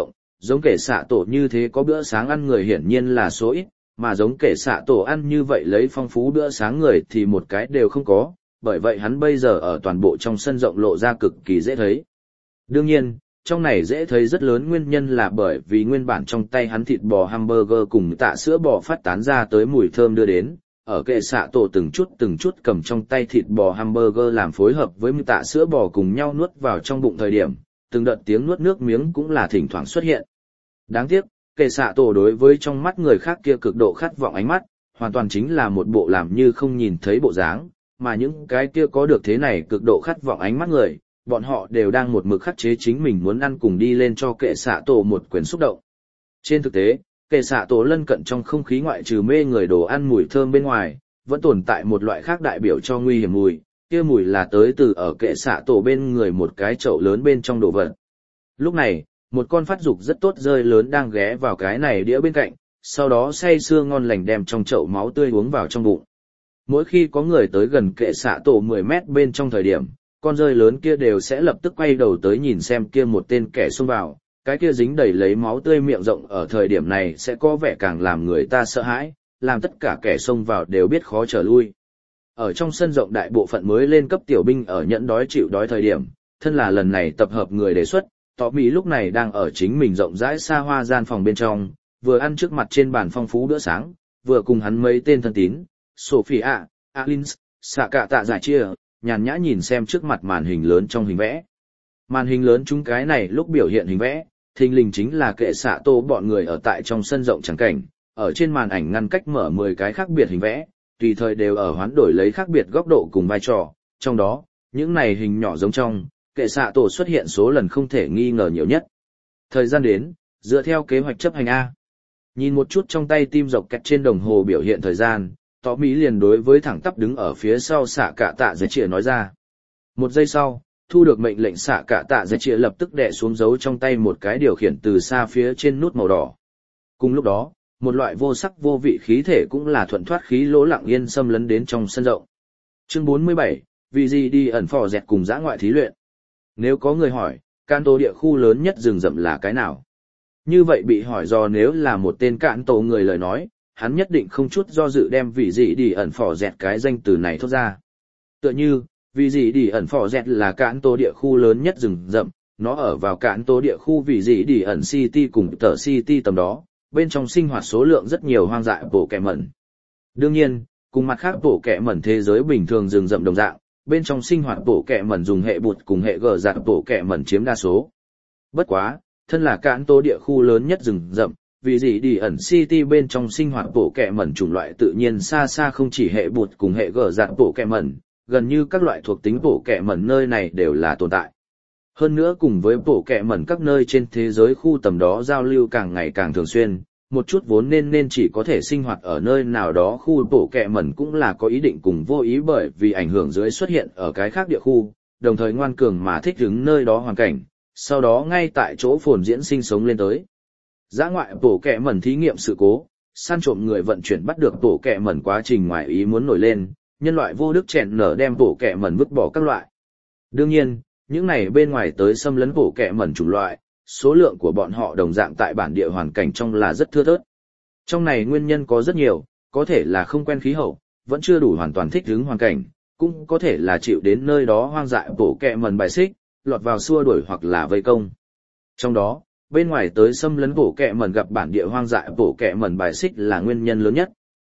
[SPEAKER 1] giống kẻ xạ tổ như thế có bữa sáng ăn người hiển nhiên là số ít, mà giống kẻ xạ tổ ăn như vậy lấy phong phú bữa sáng người thì một cái đều không có, bởi vậy hắn bây giờ ở toàn bộ trong sân rộng lộ ra cực kỳ dễ thấy. Đương nhiên, trong này dễ thấy rất lớn nguyên nhân là bởi vì nguyên bản trong tay hắn thịt bò hamburger cùng tạ sữa bò phát tán ra tới mùi thơm đưa đến, ở kệ xạ tổ từng chút từng chút cầm trong tay thịt bò hamburger làm phối hợp với tạ sữa bò cùng nhau nuốt vào trong bụng thời điểm, từng đợt tiếng nuốt nước miếng cũng là thỉnh thoảng xuất hiện. Đáng tiếc, kệ xạ tổ đối với trong mắt người khác kia cực độ khát vọng ánh mắt, hoàn toàn chính là một bộ làm như không nhìn thấy bộ dáng, mà những cái kia có được thế này cực độ khát vọng ánh mắt người, bọn họ đều đang một mực khắc chế chính mình muốn ăn cùng đi lên cho kệ xạ tổ một quyền xúc động. Trên thực tế, kệ xạ tổ lân cận trong không khí ngoại trừ mê người đồ ăn mùi thơm bên ngoài, vẫn tồn tại một loại khác đại biểu cho nguy hiểm mùi, kia mùi là tới từ ở kệ xạ tổ bên người một cái chậu lớn bên trong đồ vật. Lúc này, một con phát dục rất tốt rơi lớn đang ghé vào cái này đĩa bên cạnh, sau đó say sưa ngon lành đem trong chậu máu tươi uống vào trong bụng. Mỗi khi có người tới gần kệ xạ tổ mười mét bên trong thời điểm, con rơi lớn kia đều sẽ lập tức quay đầu tới nhìn xem kia một tên kẻ xông vào, cái kia dính đầy lấy máu tươi miệng rộng ở thời điểm này sẽ có vẻ càng làm người ta sợ hãi, làm tất cả kẻ xông vào đều biết khó trở lui. Ở trong sân rộng đại bộ phận mới lên cấp tiểu binh ở nhẫn đói chịu đói thời điểm, thân là lần này tập hợp người đề xuất, Tọ Mỹ lúc này đang ở chính mình rộng rãi xa hoa gian phòng bên trong, vừa ăn trước mặt trên bàn phong phú bữa sáng, vừa cùng hắn mấy tên thân tín, Sophia, Alins, xạ cạ tạ giải chia, nhàn nhã nhìn xem trước mặt màn hình lớn trong hình vẽ. Màn hình lớn chúng cái này lúc biểu hiện hình vẽ, thình lình chính là kệ xạ tô bọn người ở tại trong sân rộng chẳng cảnh, ở trên màn ảnh ngăn cách mở mười cái khác biệt hình vẽ, tùy thời đều ở hoán đổi lấy khác biệt góc độ cùng vai trò, trong đó, những này hình nhỏ giống trong, kệ xạ tổ xuất hiện số lần không thể nghi ngờ nhiều nhất. Thời gian đến, dựa theo kế hoạch chấp hành A. Nhìn một chút trong tay tim dọc kẹt trên đồng hồ biểu hiện thời gian, Tỏ Mỹ liền đối với thẳng tắp đứng ở phía sau xạ cạ tạ giải trịa nói ra. Một giây sau, thu được mệnh lệnh xạ cạ tạ giải trịa lập tức đè xuống dấu trong tay một cái điều khiển từ xa phía trên nút màu đỏ. Cùng lúc đó, một loại vô sắc vô vị khí thể cũng là thuận thoát khí lỗ lặng yên xâm lấn đến trong sân rộng. Chương bốn mươi bảy, vì gì đi ẩn phò dẹt cùng dã ngoại thí luyện. Nếu có người hỏi, cạn tổ địa khu lớn nhất rừng rậm là cái nào? Như vậy bị hỏi do nếu là một tên cạn tổ người lời nói, hắn nhất định không chút do dự đem vì gì đi ẩn phò dẹt cái danh từ này thốt ra. Tựa như, vì gì đi ẩn phò dẹt là cạn tổ địa khu lớn nhất rừng rậm, nó ở vào cạn tổ địa khu vì gì đi ẩn city cùng tờ city tầm đó, bên trong sinh hoạt số lượng rất nhiều hoang dại bổ kẹ mẩn. Đương nhiên, cùng mặt khác bổ kẹ mẩn thế giới bình thường rừng rậm đồng dạng, bên trong sinh hoạt bổ kẹ mẩn dùng hệ bụt cùng hệ gờ dạng bổ kẹ mẩn chiếm đa số. Bất quá, thân là cạn tổ địa khu lớn nhất rừng rậm, vì gì đi ẩn city bên trong sinh hoạt bổ kẹ mẩn chủng loại tự nhiên xa xa không chỉ hệ bụt cùng hệ gờ dạng bổ kẹ mẩn, gần như các loại thuộc tính bổ kẹ mẩn nơi này đều là tồn tại. Hơn nữa cùng với bổ kẹ mẩn các nơi trên thế giới khu tầm đó giao lưu càng ngày càng thường xuyên, một chút vốn nên nên chỉ có thể sinh hoạt ở nơi nào đó khu bổ kẹ mẩn cũng là có ý định cùng vô ý bởi vì ảnh hưởng dưới xuất hiện ở cái khác địa khu, đồng thời ngoan cường mà thích ứng nơi đó hoàn cảnh, sau đó ngay tại chỗ phồn diễn sinh sống lên tới. Dã ngoại bổ kẹ mẩn thí nghiệm sự cố, săn trộm người vận chuyển bắt được bổ kẹ mẩn quá trình ngoài ý muốn nổi lên, nhân loại vô đức chèn nở đem bổ kẹ mẩn vứt bỏ các loại. Đương nhiên, những này bên ngoài tới xâm lấn bổ kẹ mẩn chủng loại, số lượng của bọn họ đồng dạng tại bản địa hoàn cảnh trong là rất thưa thớt. Trong này nguyên nhân có rất nhiều, có thể là không quen khí hậu, vẫn chưa đủ hoàn toàn thích ứng hoàn cảnh, cũng có thể là chịu đến nơi đó hoang dại bổ kẹ mẩn bài xích, lọt vào xua đuổi hoặc là vây công. Trong đó, bên ngoài tới xâm lấn bổ kẹ mẩn gặp bản địa hoang dại bổ kẹ mẩn bài xích là nguyên nhân lớn nhất.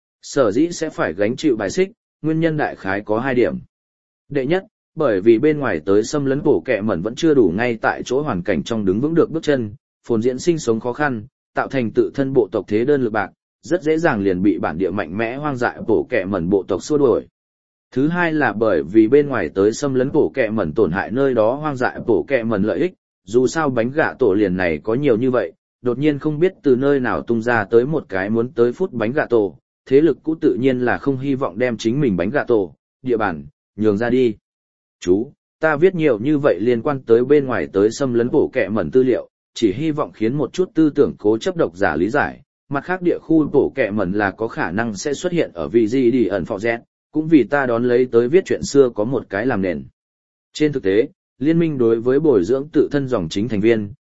[SPEAKER 1] Sở dĩ sẽ phải gánh chịu bài xích, nguyên nhân đại khái có hai điểm. Đệ nhất, bởi vì bên ngoài tới xâm lấn bổ kẹ mẩn vẫn chưa đủ ngay tại chỗ hoàn cảnh trong đứng vững được bước chân, phồn diễn sinh sống khó khăn, tạo thành tự thân bộ tộc thế đơn lực bạc, rất dễ dàng liền bị bản địa mạnh mẽ hoang dại bổ kẹ mẩn bộ tộc xua đuổi. Thứ hai là bởi vì bên ngoài tới xâm lấn bổ kẹ mẩn tổn hại nơi đó hoang dại bổ kẹ mẩn lợi ích, dù sao bánh gạ tổ liền này có nhiều như vậy, đột nhiên không biết từ nơi nào tung ra tới một cái muốn tới phút bánh gạ tổ, thế lực cũ tự nhiên là không hy vọng đem chính mình bánh gạ tổ, địa bàn, nhường ra đi. Chú, ta viết nhiều như vậy liên quan tới bên ngoài tới xâm lấn bổ kẹ mẩn tư liệu, chỉ hy vọng khiến một chút tư tưởng cố chấp độc giả lý giải, mặt khác địa khu bổ kẹ mẩn là có khả năng sẽ xuất hiện ở vị gì đi ẩn phò dẹt, cũng vì ta đón lấy tới viết chuyện xưa có một cái làm nền. Trên thực tế, liên minh đối với bồi dưỡng tự thân dòng chính thành viên,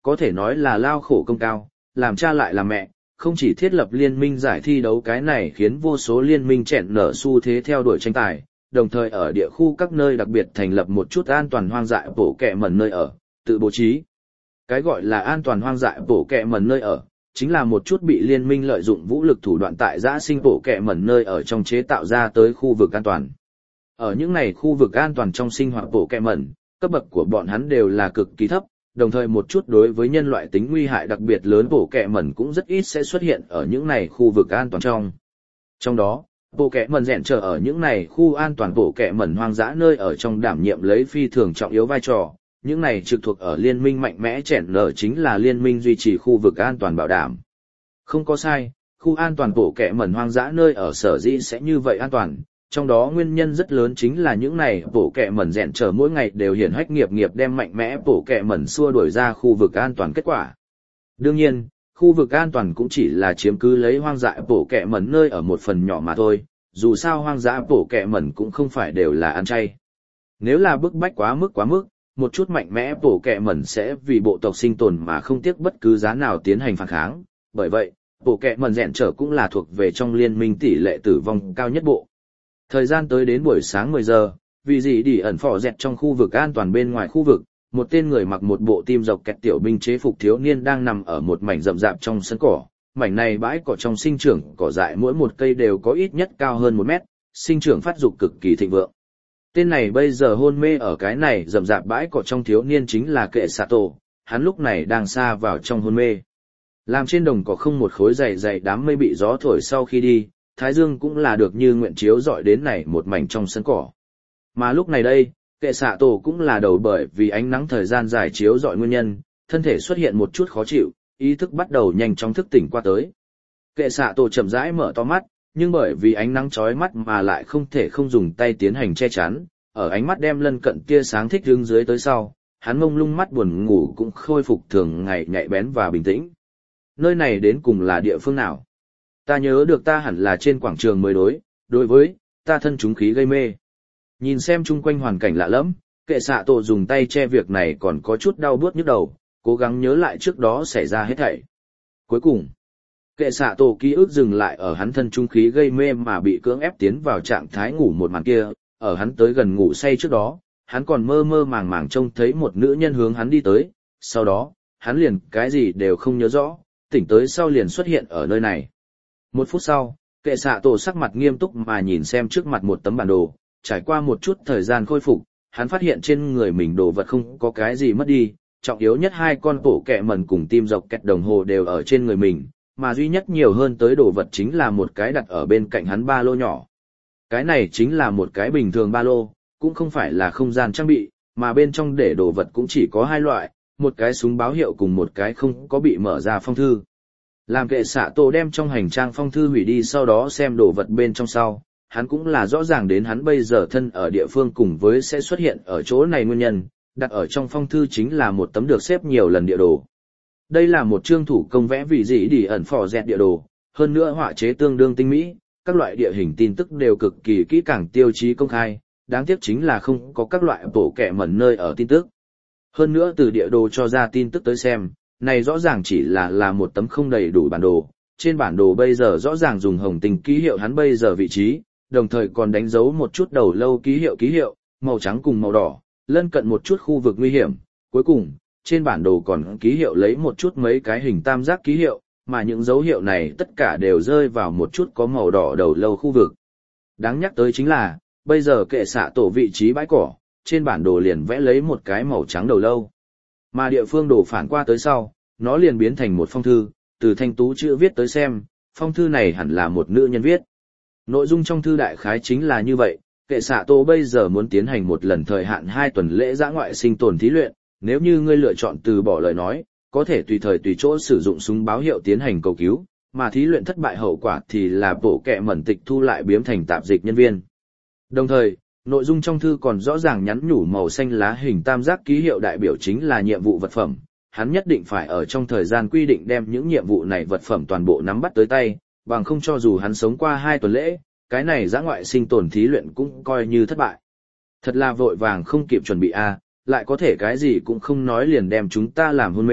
[SPEAKER 1] có thể nói là lao khổ công cao, làm cha lại làm mẹ, không chỉ thiết lập liên minh giải thi đấu cái này khiến vô số liên minh chẹn nở xu thế theo đuổi tranh tài, đồng thời ở địa khu các nơi đặc biệt thành lập một chút an toàn hoang dại bổ kẹ mẩn nơi ở, tự bố trí. Cái gọi là an toàn hoang dại bổ kẹ mẩn nơi ở, chính là một chút bị liên minh lợi dụng vũ lực thủ đoạn tại giã sinh bổ kẹ mẩn nơi ở trong chế tạo ra tới khu vực an toàn. Ở những này khu vực an toàn trong sinh hoạt bổ kẹ mẩn, cấp bậc của bọn hắn đều là cực kỳ thấp, đồng thời một chút đối với nhân loại tính nguy hại đặc biệt lớn bổ kẹ mẩn cũng rất ít sẽ xuất hiện ở những này khu vực an toàn trong. Trong đó, bộ kẹ mẩn rèn trở ở những này khu an toàn bộ kẹ mẩn hoang dã nơi ở trong đảm nhiệm lấy phi thường trọng yếu vai trò, những này trực thuộc ở liên minh mạnh mẽ chèn nở chính là liên minh duy trì khu vực an toàn bảo đảm. Không có sai, khu an toàn bộ kẹ mẩn hoang dã nơi ở sở dĩ sẽ như vậy an toàn, trong đó nguyên nhân rất lớn chính là những này bộ kẹ mẩn rèn trở mỗi ngày đều hiển hách nghiệp nghiệp đem mạnh mẽ bộ kẹ mẩn xua đuổi ra khu vực an toàn kết quả. Đương nhiên, khu vực an toàn cũng chỉ là chiếm cứ lấy hoang dại bổ kẹ mẩn nơi ở một phần nhỏ mà thôi, dù sao hoang dã bổ kẹ mẩn cũng không phải đều là ăn chay. Nếu là bức bách quá mức quá mức, một chút mạnh mẽ bổ kẹ mẩn sẽ vì bộ tộc sinh tồn mà không tiếc bất cứ giá nào tiến hành phản kháng, bởi vậy, bổ kẹ mẩn rèn trở cũng là thuộc về trong liên minh tỷ lệ tử vong cao nhất bộ. Thời gian tới đến buổi sáng mười giờ, vì gì đi ẩn phỏ dẹt trong khu vực an toàn bên ngoài khu vực, một tên người mặc một bộ tim dọc kẹt tiểu binh chế phục thiếu niên đang nằm ở một mảnh rậm rạp trong sân cỏ. Mảnh này bãi cỏ trong sinh trưởng cỏ dại mỗi một cây đều có ít nhất cao hơn một mét, sinh trưởng phát dục cực kỳ thịnh vượng. Tên này bây giờ hôn mê ở cái này rậm rạp bãi cỏ trong thiếu niên chính là Kệ Sato, hắn lúc này đang sa vào trong hôn mê. Làm trên đồng cỏ không một khối dày dày đám mây bị gió thổi sau khi đi, thái dương cũng là được như nguyện chiếu dọi đến này một mảnh trong sân cỏ. Mà lúc này đây, Kệ Sato cũng là đầu bởi vì ánh nắng thời gian dài chiếu dọi nguyên nhân, thân thể xuất hiện một chút khó chịu, ý thức bắt đầu nhanh chóng thức tỉnh qua tới. Kệ xạ tổ chậm rãi mở to mắt, nhưng bởi vì ánh nắng chói mắt mà lại không thể không dùng tay tiến hành che chắn, ở ánh mắt đem lân cận tia sáng thích hướng dưới tới sau, hắn mông lung mắt buồn ngủ cũng khôi phục thường ngày nhạy bén và bình tĩnh. Nơi này đến cùng là địa phương nào? Ta nhớ được ta hẳn là trên quảng trường mới đối, đối với, ta thân chúng khí gây mê. Nhìn xem chung quanh hoàn cảnh lạ lẫm, Kệ xạ tổ dùng tay che việc này còn có chút đau buốt nhức đầu, cố gắng nhớ lại trước đó xảy ra hết thảy. Cuối cùng, Kệ xạ tổ ký ức dừng lại ở hắn thân trung khí gây mê mà bị cưỡng ép tiến vào trạng thái ngủ một màn kia, ở hắn tới gần ngủ say trước đó, hắn còn mơ mơ màng màng trông thấy một nữ nhân hướng hắn đi tới, sau đó, hắn liền cái gì đều không nhớ rõ, tỉnh tới sau liền xuất hiện ở nơi này. Một phút sau, Kệ xạ tổ sắc mặt nghiêm túc mà nhìn xem trước mặt một tấm bản đồ, trải qua một chút thời gian khôi phục, hắn phát hiện trên người mình đồ vật không có cái gì mất đi, trọng yếu nhất hai con tổ kẹ mẩn cùng tim dọc kẹt đồng hồ đều ở trên người mình, mà duy nhất nhiều hơn tới đồ vật chính là một cái đặt ở bên cạnh hắn ba lô nhỏ. Cái này chính là một cái bình thường ba lô, cũng không phải là không gian trang bị, mà bên trong để đồ vật cũng chỉ có hai loại, một cái súng báo hiệu cùng một cái không có bị mở ra phong thư. Làm Kệ xạ tổ đem trong hành trang phong thư hủy đi sau đó xem đồ vật bên trong sau, hắn cũng là rõ ràng đến hắn bây giờ thân ở địa phương cùng với sẽ xuất hiện ở chỗ này nguyên nhân, đặt ở trong phong thư chính là một tấm được xếp nhiều lần địa đồ. Đây là một chương thủ công vẽ vì gì đi ẩn phò dẹt địa đồ, hơn nữa họa chế tương đương tinh mỹ, các loại địa hình tin tức đều cực kỳ kỹ càng tiêu chí công khai, đáng tiếc chính là không có các loại tổ kẹ mẩn nơi ở tin tức. Hơn nữa từ địa đồ cho ra tin tức tới xem, này rõ ràng chỉ là là một tấm không đầy đủ bản đồ, trên bản đồ bây giờ rõ ràng dùng hồng tinh ký hiệu hắn bây giờ vị trí, đồng thời còn đánh dấu một chút đầu lâu ký hiệu ký hiệu, màu trắng cùng màu đỏ, lân cận một chút khu vực nguy hiểm, cuối cùng, trên bản đồ còn ký hiệu lấy một chút mấy cái hình tam giác ký hiệu, mà những dấu hiệu này tất cả đều rơi vào một chút có màu đỏ đầu lâu khu vực. Đáng nhắc tới chính là, bây giờ Kệ xạ tổ vị trí bãi cỏ, trên bản đồ liền vẽ lấy một cái màu trắng đầu lâu. Mà địa phương đồ phản qua tới sau, nó liền biến thành một phong thư, từ thanh tú chữ viết tới xem, phong thư này hẳn là một nữ nhân viết. Nội dung trong thư đại khái chính là như vậy, Kệ xạ tổ bây giờ muốn tiến hành một lần thời hạn hai tuần lễ dã ngoại sinh tồn thí luyện, nếu như ngươi lựa chọn từ bỏ lời nói, có thể tùy thời tùy chỗ sử dụng súng báo hiệu tiến hành cầu cứu, mà thí luyện thất bại hậu quả thì là bộ kệ mẩn tịch thu lại biếm thành tạp dịch nhân viên. Đồng thời, nội dung trong thư còn rõ ràng nhắn nhủ màu xanh lá hình tam giác ký hiệu đại biểu chính là nhiệm vụ vật phẩm, hắn nhất định phải ở trong thời gian quy định đem những nhiệm vụ này vật phẩm toàn bộ nắm bắt tới tay, bằng không cho dù hắn sống qua hai tuần lễ, cái này dã ngoại sinh tồn thí luyện cũng coi như thất bại. Thật là vội vàng không kịp chuẩn bị a, lại có thể cái gì cũng không nói liền đem chúng ta làm hôn mê,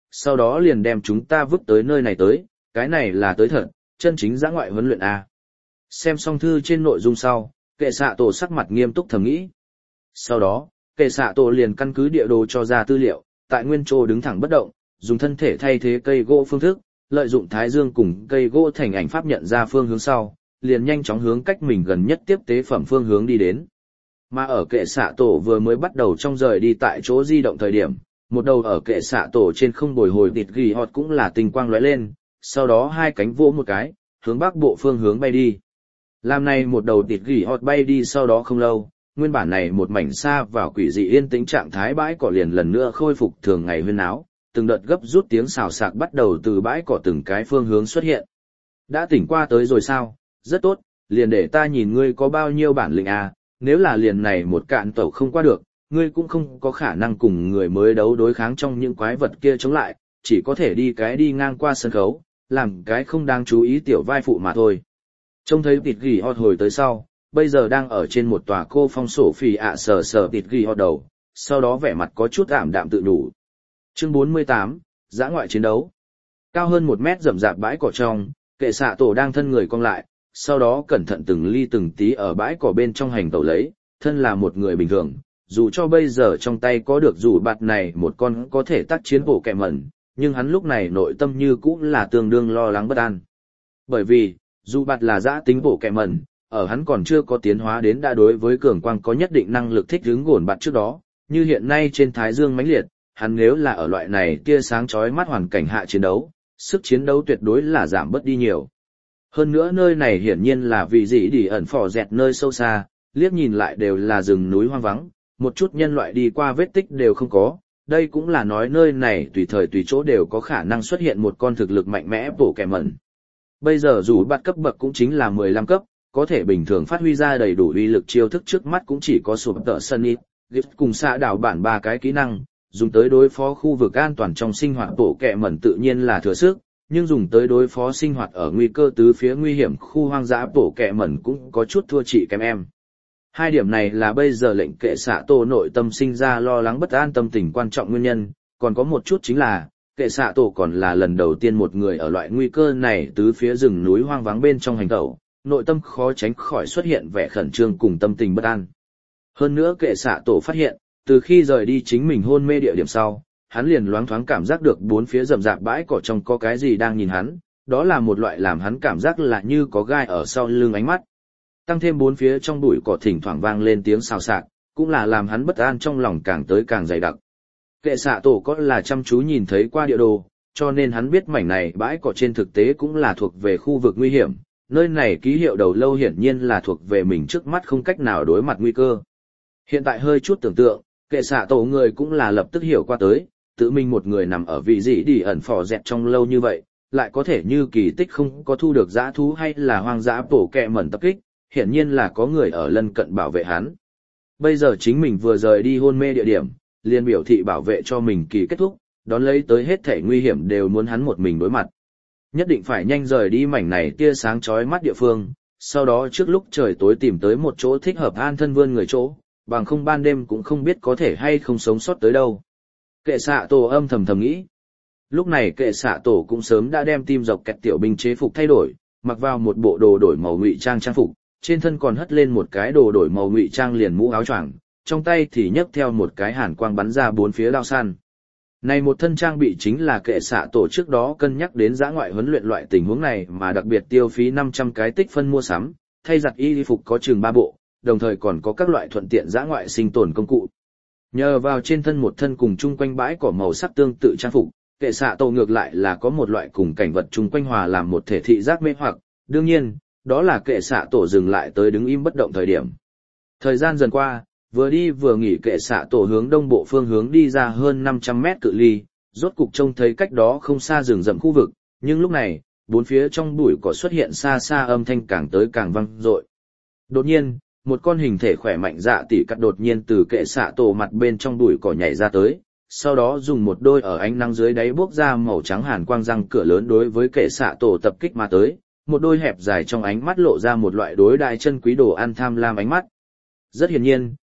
[SPEAKER 1] sau đó liền đem chúng ta vứt tới nơi này tới, cái này là tới thật, chân chính dã ngoại huấn luyện A. Xem xong thư trên nội dung sau, kệ xạ tổ sắc mặt nghiêm túc thầm nghĩ. Sau đó, kệ xạ tổ liền căn cứ địa đồ cho ra tư liệu, tại nguyên chỗ đứng thẳng bất động, dùng thân thể thay thế cây gỗ phương thức, lợi dụng thái dương cùng cây gỗ thành ảnh pháp nhận ra phương hướng sau, liền nhanh chóng hướng cách mình gần nhất tiếp tế phẩm phương hướng đi đến. Mà ở kệ xạ tổ vừa mới bắt đầu trong rời đi tại chỗ di động thời điểm, một đầu ở kệ xạ tổ trên không bồi hồi tịt ghi hot cũng là tinh quang lóe lên, sau đó hai cánh vỗ một cái, hướng bắc bộ phương hướng bay đi. Làm này một đầu tịt ghi hot bay đi sau đó không lâu, nguyên bản này một mảnh xa vào quỷ dị yên tĩnh trạng thái bãi cỏ liền lần nữa khôi phục thường ngày huyên áo, từng đợt gấp rút tiếng xào xạc bắt đầu từ bãi cỏ từng cái phương hướng xuất hiện. Đã tỉnh qua tới rồi sao? Rất tốt, liền để ta nhìn ngươi có bao nhiêu bản lĩnh à, nếu là liền này một cạn tẩu không qua được, ngươi cũng không có khả năng cùng người mới đấu đối kháng trong những quái vật kia chống lại, chỉ có thể đi cái đi ngang qua sân khấu, làm cái không đáng chú ý tiểu vai phụ mà thôi. Trông thấy tịt ghi hot hồi tới sau, bây giờ đang ở trên một tòa cô phong sổ phì ạ sờ sờ tịt ghi hot đầu, sau đó vẻ mặt có chút ảm đạm tự đủ. Chương bốn mươi tám, dã ngoại chiến đấu. Cao hơn một mét rậm rạp bãi cỏ trong, kệ xạ tổ đang thân người cong lại, sau đó cẩn thận từng ly từng tí ở bãi cỏ bên trong hành tẩu lấy, thân là một người bình thường, dù cho bây giờ trong tay có được dù bạt này một con có thể tác chiến bổ kẹ mẩn, nhưng hắn lúc này nội tâm như cũng là tương đương lo lắng bất an. Bởi vì, dù bạt là giã tính bổ kẹ mẩn, ở hắn còn chưa có tiến hóa đến đã đối với cường quang có nhất định năng lực thích ứng gồn bạt trước đó, như hiện nay trên thái dương mãnh liệt, hắn nếu là ở loại này tia sáng chói mắt hoàn cảnh hạ chiến đấu, sức chiến đấu tuyệt đối là giảm bớt đi nhiều. Hơn nữa nơi này hiển nhiên là vì gì đi ẩn phò dẹt nơi sâu xa, liếc nhìn lại đều là rừng núi hoang vắng, một chút nhân loại đi qua vết tích đều không có, đây cũng là nói nơi này tùy thời tùy chỗ đều có khả năng xuất hiện một con thực lực mạnh mẽ bổ kẻ mẩn. Bây giờ dù bắt cấp bậc cũng chính là mười lăm cấp, có thể bình thường phát huy ra đầy đủ uy lực chiêu thức trước mắt cũng chỉ có sụp tợ sân ít, cùng xạ đảo bản ba cái kỹ năng, dùng tới đối phó khu vực an toàn trong sinh hoạt bổ kẻ mẩn tự nhiên là thừa sức, nhưng dùng tới đối phó sinh hoạt ở nguy cơ tứ phía nguy hiểm khu hoang dã bổ kẻ mẩn cũng có chút thua chị kém em. Hai điểm này là bây giờ lệnh kệ xạ tổ nội tâm sinh ra lo lắng bất an tâm tình quan trọng nguyên nhân, còn có một chút chính là, kệ xạ tổ còn là lần đầu tiên một người ở loại nguy cơ này tứ phía rừng núi hoang vắng bên trong hành tẩu, nội tâm khó tránh khỏi xuất hiện vẻ khẩn trương cùng tâm tình bất an. Hơn nữa kệ xạ tổ phát hiện, từ khi rời đi chính mình hôn mê địa điểm sau, hắn liền loáng thoáng cảm giác được bốn phía rậm rạp bãi cỏ trong có cái gì đang nhìn hắn, đó là một loại làm hắn cảm giác là như có gai ở sau lưng ánh mắt. Tăng thêm bốn phía trong bụi cỏ thỉnh thoảng vang lên tiếng xào xạc, cũng là làm hắn bất an trong lòng càng tới càng dày đặc. Kệ xạ tổ có là chăm chú nhìn thấy qua địa đồ, cho nên hắn biết mảnh này bãi cỏ trên thực tế cũng là thuộc về khu vực nguy hiểm, nơi này ký hiệu đầu lâu hiển nhiên là thuộc về mình trước mắt không cách nào đối mặt nguy cơ. Hiện tại hơi chút tưởng tượng, kệ xạ tổ người cũng là lập tức hiểu qua tới, tự mình một người nằm ở vị dị đi ẩn phò dẹt trong lâu như vậy, lại có thể như kỳ tích không có thu được dã thú hay là hoang dã bổ kẹ mẩn tập kích, hiển nhiên là có người ở lân cận bảo vệ hắn. Bây giờ chính mình vừa rời đi hôn mê địa điểm, liền biểu thị bảo vệ cho mình kỳ kết thúc, đón lấy tới hết thể nguy hiểm đều muốn hắn một mình đối mặt. Nhất định phải nhanh rời đi mảnh này tia sáng chói mắt địa phương, sau đó trước lúc trời tối tìm tới một chỗ thích hợp an thân vươn người chỗ, bằng không ban đêm cũng không biết có thể hay không sống sót tới đâu. Kệ xạ tổ âm thầm thầm nghĩ. Lúc này kệ xạ tổ cũng sớm đã đem tim dọc kẹt tiểu binh chế phục thay đổi, mặc vào một bộ đồ đổi màu ngụy trang trang phục, trên thân còn hất lên một cái đồ đổi màu ngụy trang liền mũ áo choàng, trong tay thì nhấc theo một cái hàn quang bắn ra bốn phía đao săn. Này một thân trang bị chính là kệ xạ tổ trước đó cân nhắc đến dã ngoại huấn luyện loại tình huống này mà đặc biệt tiêu phí năm trăm cái tích phân mua sắm, thay giặt y phục có chừng ba bộ, đồng thời còn có các loại thuận tiện dã ngoại sinh tồn công cụ. Nhờ vào trên thân một thân cùng chung quanh bãi cỏ màu sắc tương tự trang phục, kệ xạ tổ ngược lại là có một loại cùng cảnh vật chung quanh hòa làm một thể thị giác mê hoặc, đương nhiên, đó là kệ xạ tổ dừng lại tới đứng im bất động thời điểm. Thời gian dần qua, vừa đi vừa nghỉ kệ xạ tổ hướng đông bộ phương hướng đi ra hơn năm trăm mét cự ly, rốt cục trông thấy cách đó không xa rừng rậm khu vực, nhưng lúc này, bốn phía trong bụi cỏ xuất hiện xa xa âm thanh càng tới càng vang dội. Đột nhiên, một con hình thể khỏe mạnh dạ tỷ cắt đột nhiên từ kệ xạ tổ mặt bên trong bụi cỏ nhảy ra tới, sau đó dùng một đôi ở ánh nắng dưới đáy bốc ra màu trắng hàn quang răng cửa lớn đối với kệ xạ tổ tập kích mà tới, một đôi hẹp dài trong ánh mắt lộ ra một loại đối đại chân quý đồ ăn tham lam ánh mắt. Rất hiển nhiên,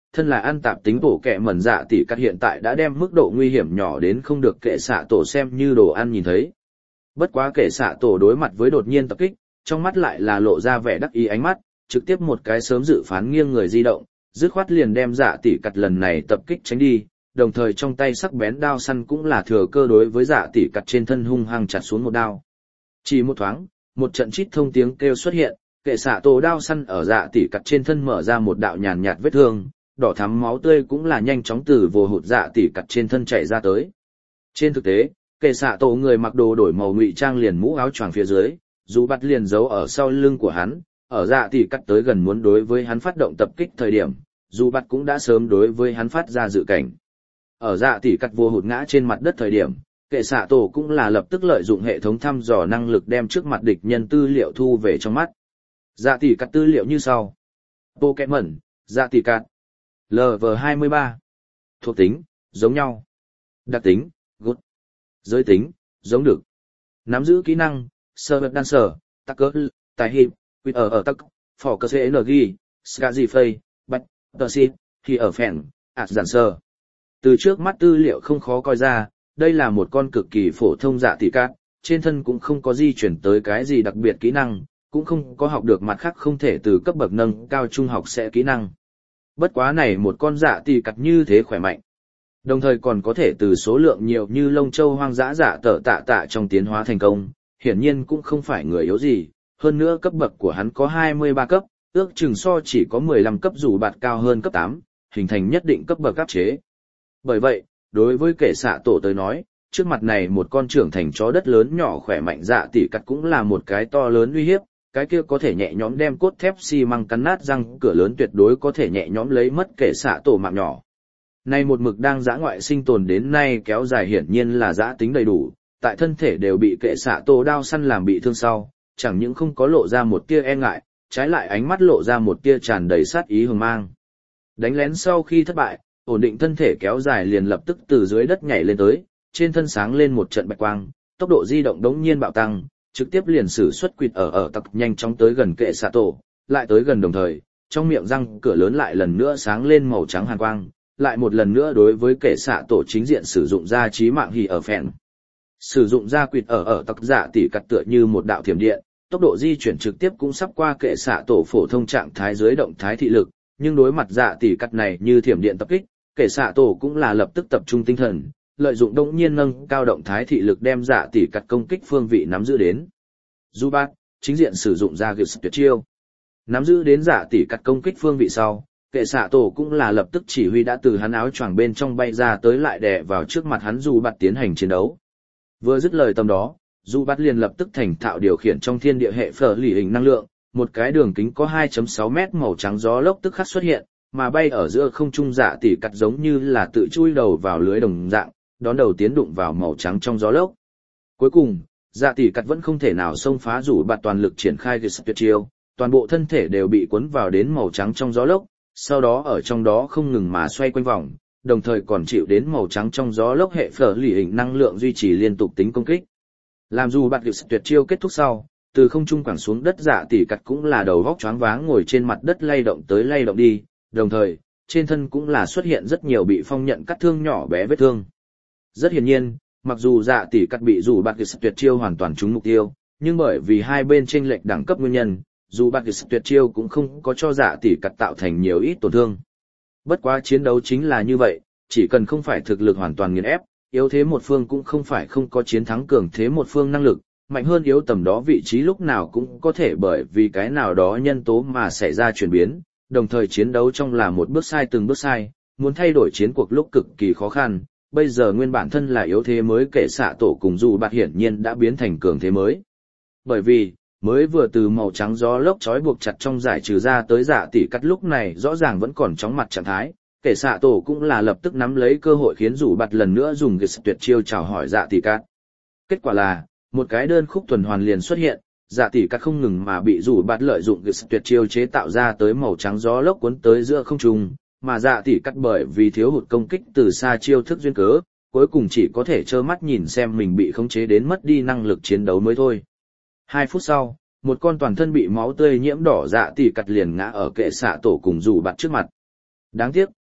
[SPEAKER 1] thân là ăn tạp tính bổ kẹ mẩn dạ tỷ cắt hiện tại đã đem mức độ nguy hiểm nhỏ đến không được kệ xạ tổ xem như đồ ăn nhìn thấy. Bất quá kệ xạ tổ đối mặt với đột nhiên tập kích, trong mắt lại là lộ ra vẻ đắc ý ánh mắt, trực tiếp một cái sớm dự phán nghiêng người di động, dứt khoát liền đem dạ tỷ cắt lần này tập kích tránh đi, đồng thời trong tay sắc bén đao săn cũng là thừa cơ đối với dạ tỷ cắt trên thân hung hăng chặt xuống một đao. Chỉ một thoáng, một trận chít thông tiếng kêu xuất hiện, kệ xạ tổ đao săn ở dạ tỷ cắt trên thân mở ra một đạo nhàn nhạt vết thương, đỏ thắm máu tươi cũng là nhanh chóng từ vồ hụt dạ tỷ cắt trên thân chảy ra tới. Trên thực tế, kệ xạ tổ người mặc đồ đổi màu ngụy trang liền mũ áo choàng phía dưới, dù bắt liền giấu ở sau lưng của hắn, ở dạ tỷ cắt tới gần muốn đối với hắn phát động tập kích thời điểm, dù bắt cũng đã sớm đối với hắn phát ra dự cảnh. Ở dạ tỷ cắt vô hụt ngã trên mặt đất thời điểm, kệ xạ tổ cũng là lập tức lợi dụng hệ thống thăm dò năng lực đem trước mặt địch nhân tư liệu thu về trong mắt. Dạ tỷ cắt tư liệu như sau. Pokémon, dạ tỷ cắt. lờ vê hai mươi ba. Thuộc tính, giống nhau. Đặc tính, good. Giới tính, giống được. Nắm giữ kỹ năng, sơ vật đan sở, tắc cỡ, tài hiệp, quýt ở ở tắc, phỏ cơ xê en giê, skazi phây, bạch, tờ xịt, thì ở phèn, ạt giản sơ. Từ trước mắt tư liệu không khó coi ra, đây là một con cực kỳ phổ thông dạ tỷ cát, trên thân cũng không có di chuyển tới cái gì đặc biệt kỹ năng, cũng không có học được mặt khác không thể từ cấp bậc nâng cao trung học sẽ kỹ năng. Bất quá này một con dạ tỷ cát như thế khỏe mạnh. Đồng thời còn có thể từ số lượng nhiều như lông châu hoang dã dạ tở tạ tạ trong tiến hóa thành công, hiển nhiên cũng không phải người yếu gì, hơn nữa cấp bậc của hắn có hai mươi ba cấp, ước chừng so chỉ có mười lăm cấp dù bạt cao hơn cấp tám, hình thành nhất định cấp bậc áp chế. Bởi vậy, đối với kẻ xạ tổ tới nói, trước mặt này một con trưởng thành chó đất lớn nhỏ khỏe mạnh dạ tỷ cắt cũng là một cái to lớn uy hiếp, cái kia có thể nhẹ nhõm đem cốt thép xi măng cắn nát răng cửa lớn tuyệt đối có thể nhẹ nhõm lấy mất kẻ xạ tổ mạng nhỏ. Nay một mực đang dã ngoại sinh tồn đến nay kéo dài hiển nhiên là dã tính đầy đủ, tại thân thể đều bị kệ xạ tổ đao săn làm bị thương sau, chẳng những không có lộ ra một tia e ngại, trái lại ánh mắt lộ ra một tia tràn đầy sát ý hừng mang. Đánh lén sau khi thất bại, ổn định thân thể kéo dài liền lập tức từ dưới đất nhảy lên tới, trên thân sáng lên một trận bạch quang, tốc độ di động đống nhiên bạo tăng, trực tiếp liền sử xuất quỵt ở ở tặc nhanh chóng tới gần kệ xạ tổ, lại tới gần đồng thời, trong miệng răng cửa lớn lại lần nữa sáng lên màu trắng hàn quang, lại một lần nữa đối với kệ xạ tổ chính diện sử dụng ra trí mạng hỉ ở phèn. Sử dụng ra quỵt ở ở tặc dạ tỷ cắt tựa như một đạo thiểm điện, tốc độ di chuyển trực tiếp cũng sắp qua kệ xạ tổ phổ thông trạng thái dưới động thái thị lực, nhưng đối mặt dạ tỷ cắt này như thiểm điện tập kích, kệ xạ tổ cũng là lập tức tập trung tinh thần, lợi dụng đống nhiên nâng cao động thái thị lực đem dạ tỷ cắt công kích phương vị nắm giữ đến. Zubat, chính diện sử dụng ra ghiệt tuyệt chiêu. Nắm giữ đến dạ tỷ cắt công kích phương vị sau, kệ xạ tổ cũng là lập tức chỉ huy đã từ hắn áo choàng bên trong bay ra tới lại đè vào trước mặt hắn Zubat tiến hành chiến đấu. Vừa dứt lời tầm đó, Zubat liền lập tức thành thạo điều khiển trong thiên địa hệ phở lì hình năng lượng, một cái đường kính có hai phẩy sáu mét màu trắng gió lốc tức khắc xuất hiện, mà bay ở giữa không trung dạ tỷ cắt giống như là tự chui đầu vào lưới đồng dạng, đón đầu tiến đụng vào màu trắng trong gió lốc. Cuối cùng, dạ tỷ cắt vẫn không thể nào xông phá rủ bạt toàn lực triển khai cái tuyệt chiêu, toàn bộ thân thể đều bị cuốn vào đến màu trắng trong gió lốc, sau đó ở trong đó không ngừng mà xoay quanh vòng, đồng thời còn chịu đến màu trắng trong gió lốc hệ phở lì hình năng lượng duy trì liên tục tính công kích. Làm dù bạt cái tuyệt chiêu kết thúc sau, từ không trung quẳng xuống đất dạ tỷ cắt cũng là đầu vóc choáng váng ngồi trên mặt đất lay động tới lay động đi, đồng thời, trên thân cũng là xuất hiện rất nhiều bị phong nhận cắt thương nhỏ bé vết thương. Rất hiển nhiên, mặc dù dạ tỷ cắt bị dù bạt cái tuyệt chiêu hoàn toàn trúng mục tiêu, nhưng bởi vì hai bên chênh lệch đẳng cấp nguyên nhân, dù bạt cái tuyệt chiêu cũng không có cho dạ tỷ cắt tạo thành nhiều ít tổn thương. Bất quá chiến đấu chính là như vậy, chỉ cần không phải thực lực hoàn toàn nghiền ép, yếu thế một phương cũng không phải không có chiến thắng cường thế một phương năng lực, mạnh hơn yếu tầm đó vị trí lúc nào cũng có thể bởi vì cái nào đó nhân tố mà xảy ra chuyển biến, đồng thời chiến đấu trong là một bước sai từng bước sai, muốn thay đổi chiến cuộc lúc cực kỳ khó khăn, bây giờ nguyên bản thân là yếu thế mới kệ xạ tổ cùng dù bạt hiển nhiên đã biến thành cường thế mới. Bởi vì, mới vừa từ màu trắng gió lốc trói buộc chặt trong giải trừ ra tới dạ tỷ cắt lúc này rõ ràng vẫn còn chóng mặt trạng thái, kệ xạ tổ cũng là lập tức nắm lấy cơ hội khiến dù bạt lần nữa dùng cái tuyệt chiêu chào hỏi dạ tỷ cắt. Kết quả là, một cái đơn khúc tuần hoàn liền xuất hiện, dạ tỷ cắt không ngừng mà bị dù bạt lợi dụng cái tuyệt chiêu chế tạo ra tới màu trắng gió lốc cuốn tới giữa không trung, mà dạ tỷ cắt bởi vì thiếu hụt công kích từ xa chiêu thức duyên cớ, cuối cùng chỉ có thể trơ mắt nhìn xem mình bị khống chế đến mất đi năng lực chiến đấu mới thôi. Hai phút sau, một con toàn thân bị máu tươi nhiễm đỏ dạ tỷ cắt liền ngã ở kệ xạ tổ cùng dù bạt trước mặt. Đáng tiếc,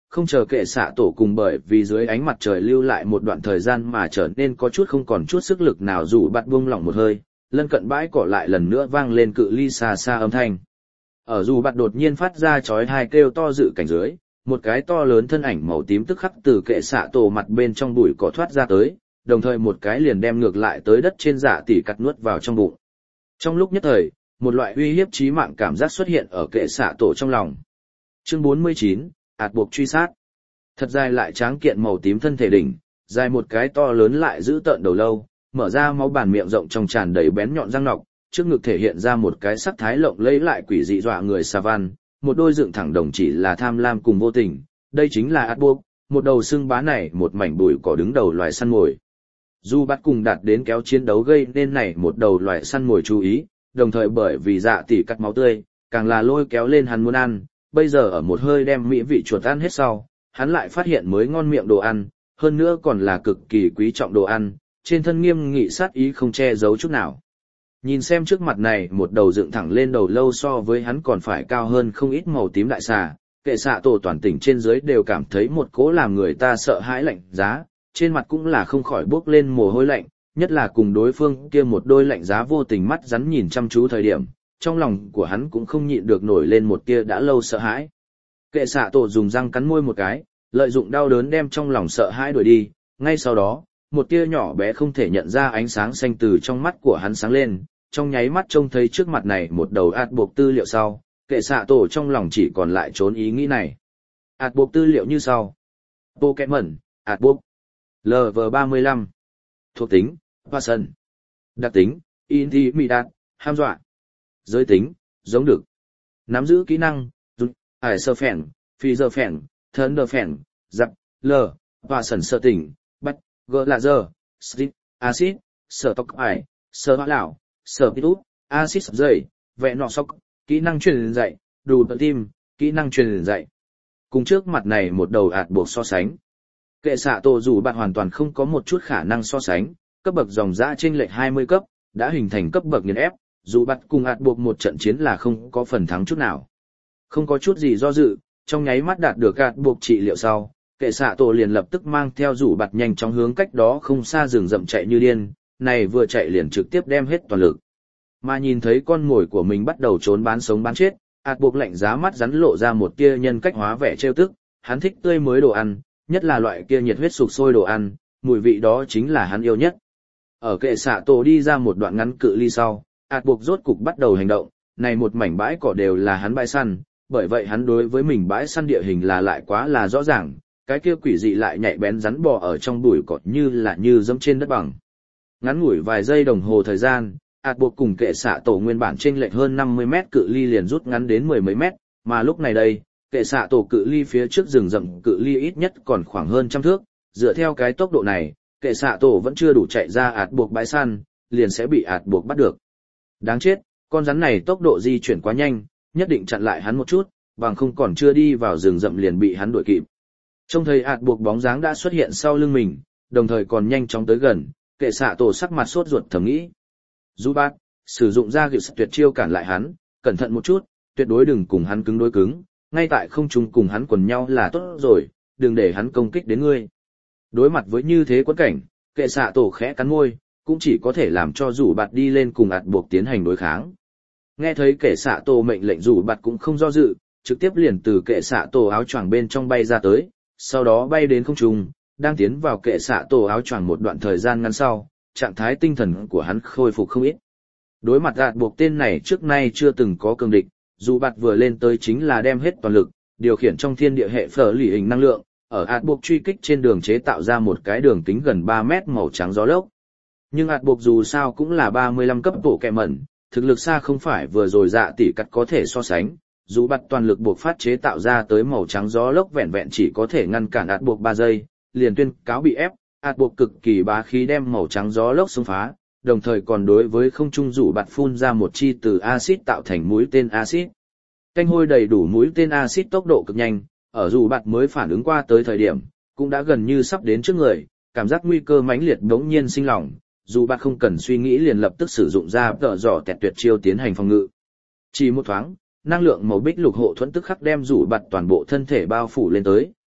[SPEAKER 1] không chờ kệ xạ tổ cùng bởi vì dưới ánh mặt trời lưu lại một đoạn thời gian mà trở nên có chút không còn chút sức lực nào dù bắt buông lỏng một hơi, lân cận bãi cỏ lại lần nữa vang lên cự ly xa xa âm thanh. Ở dù bắt đột nhiên phát ra chói tai kêu to dự cảnh dưới, một cái to lớn thân ảnh màu tím tức khắc từ kệ xạ tổ mặt bên trong bụi cỏ thoát ra tới, đồng thời một cái liền đem ngược lại tới đất trên dạ tỷ cắt nuốt vào trong bụng. Trong lúc nhất thời, một loại uy hiếp chí mạng cảm giác xuất hiện ở kệ xạ tổ trong lòng. Chương bốn mươi chín, ạt buộc truy sát. Thật dài lại tráng kiện màu tím thân thể đỉnh, dài một cái to lớn lại giữ tợn đầu lâu, mở ra máu bàn miệng rộng trong tràn đầy bén nhọn răng nọc, trước ngực thể hiện ra một cái sắc thái lộng lẫy lại quỷ dị dọa người savan, một đôi dựng thẳng đồng chỉ là tham lam cùng vô tình, đây chính là ạt buộc, một đầu xương bá này một mảnh bụi cỏ đứng đầu loài săn mồi. Dù bắt cùng đạt đến kéo chiến đấu gây nên này một đầu loài săn mồi chú ý, đồng thời bởi vì dạ tỷ cắt máu tươi, càng là lôi kéo lên hắn muốn ăn, bây giờ ở một hơi đem mỹ vị chuột ăn hết sau, hắn lại phát hiện mới ngon miệng đồ ăn, hơn nữa còn là cực kỳ quý trọng đồ ăn, trên thân nghiêm nghị sát ý không che giấu chút nào. Nhìn xem trước mặt này một đầu dựng thẳng lên đầu lâu so với hắn còn phải cao hơn không ít màu tím đại xà, kệ xạ tổ toàn tỉnh trên dưới đều cảm thấy một cỗ làm người ta sợ hãi lạnh giá, trên mặt cũng là không khỏi bước lên mồ hôi lạnh, nhất là cùng đối phương kia một đôi lạnh giá vô tình mắt rắn nhìn chăm chú thời điểm, trong lòng của hắn cũng không nhịn được nổi lên một tia đã lâu sợ hãi. Kệ xạ tổ dùng răng cắn môi một cái, lợi dụng đau đớn đem trong lòng sợ hãi đuổi đi, ngay sau đó, một tia nhỏ bé không thể nhận ra ánh sáng xanh từ trong mắt của hắn sáng lên, trong nháy mắt trông thấy trước mặt này một đầu ạt buộc tư liệu sau, kệ xạ tổ trong lòng chỉ còn lại trốn ý nghĩ này. Ạt buộc tư liệu như sau. Pokemon, ạt buộc. lờ vê ba mươi lăm. Thuộc tính, Passion. Đặc tính, Intimidate, ham dọa. Giới tính, giống được. Nắm giữ kỹ năng, ải sơ phèn, phi giờ phèn, thân đờ phèn, giặc, lờ, Passion sơ tỉnh, bách, gỡ là giờ, strip, acid, sở tộc ải, sở hóa lão, sở pitút, acid dày, vẹn nọ sóc, kỹ năng truyền dạy, đủ tự tim, kỹ năng truyền dạy. Cùng trước mặt này một đầu ạt buộc so sánh. Kệ xạ tổ dù bạn hoàn toàn không có một chút khả năng so sánh, cấp bậc dòng dã trên lệch hai mươi cấp, đã hình thành cấp bậc nghiền ép, dù bạn cùng ạt buộc một trận chiến là không có phần thắng chút nào. Không có chút gì do dự, trong nháy mắt đạt được ạt buộc trị liệu sau, kệ xạ tổ liền lập tức mang theo rủ bạt nhanh chóng hướng cách đó không xa rừng rậm chạy như điên, này vừa chạy liền trực tiếp đem hết toàn lực. Mà nhìn thấy con mồi của mình bắt đầu trốn bán sống bán chết, ạt buộc lạnh giá mắt rắn lộ ra một tia nhân cách hóa vẻ trêu tức, hắn thích tươi mới đồ ăn, nhất là loại kia nhiệt huyết sục sôi đồ ăn, mùi vị đó chính là hắn yêu nhất. Ở kệ xạ tổ đi ra một đoạn ngắn cự ly sau, ạt buộc rốt cục bắt đầu hành động, này một mảnh bãi cỏ đều là hắn bãi săn, bởi vậy hắn đối với mình bãi săn địa hình là lại quá là rõ ràng, cái kia quỷ dị lại nhạy bén rắn bò ở trong bụi cỏ như là như dẫm trên đất bằng. Ngắn ngủi vài giây đồng hồ thời gian, ạt buộc cùng kệ xạ tổ nguyên bản chênh lệch hơn năm mươi mét cự ly liền rút ngắn đến mười mấy mét, mà lúc này đây, kệ xạ tổ cự ly phía trước rừng rậm cự ly ít nhất còn khoảng hơn trăm thước, dựa theo cái tốc độ này, kệ xạ tổ vẫn chưa đủ chạy ra ạt buộc bãi săn, liền sẽ bị ạt buộc bắt được. Đáng chết, con rắn này tốc độ di chuyển quá nhanh, nhất định chặn lại hắn một chút, bằng không còn chưa đi vào rừng rậm liền bị hắn đuổi kịp. Trông thấy ạt buộc bóng dáng đã xuất hiện sau lưng mình, đồng thời còn nhanh chóng tới gần, kệ xạ tổ sắc mặt sốt ruột thầm nghĩ. Dù bát, sử dụng ra gịu tuyệt chiêu cản lại hắn, cẩn thận một chút, tuyệt đối đừng cùng hắn cứng đối cứng, ngay tại không trung cùng hắn quần nhau là tốt rồi, đừng để hắn công kích đến ngươi. Đối mặt với như thế quẫn cảnh, kệ xạ tổ khẽ cắn môi, cũng chỉ có thể làm cho rủ bạt đi lên cùng ạt buộc tiến hành đối kháng. Nghe thấy kệ xạ tổ mệnh lệnh rủ bạt cũng không do dự, trực tiếp liền từ kệ xạ tổ áo choàng bên trong bay ra tới, sau đó bay đến không trung, đang tiến vào kệ xạ tổ áo choàng một đoạn thời gian ngắn sau, trạng thái tinh thần của hắn khôi phục không ít. Đối mặt ạt buộc tên này trước nay chưa từng có cường địch, dù bạt vừa lên tới chính là đem hết toàn lực, điều khiển trong thiên địa hệ phở lì hình năng lượng, ở ạt buộc truy kích trên đường chế tạo ra một cái đường kính gần ba mét màu trắng gió lốc. Nhưng ạt buộc dù sao cũng là ba mươi lăm cấp bộ kẹ mẩn, thực lực xa không phải vừa rồi dạ tỷ cắt có thể so sánh, dù bạt toàn lực buộc phát chế tạo ra tới màu trắng gió lốc vẹn vẹn chỉ có thể ngăn cản ạt buộc ba giây, liền tuyên cáo bị ép, ạt buộc cực kỳ bá khí đem màu trắng gió lốc xông phá, đồng thời còn đối với không trung rủ bạt phun ra một chi từ axit tạo thành mũi tên axit. Canh hôi đầy đủ mũi tên axit tốc độ cực nhanh, ở rủ bạt mới phản ứng qua tới thời điểm, cũng đã gần như sắp đến trước người, cảm giác nguy cơ mãnh liệt đống nhiên sinh lòng, dù bạt không cần suy nghĩ liền lập tức sử dụng ra tợ dò tẹt tuyệt chiêu tiến hành phòng ngự. Chỉ một thoáng, năng lượng màu bích lục hộ thuẫn tức khắc đem rủ bạt toàn bộ thân thể bao phủ lên tới,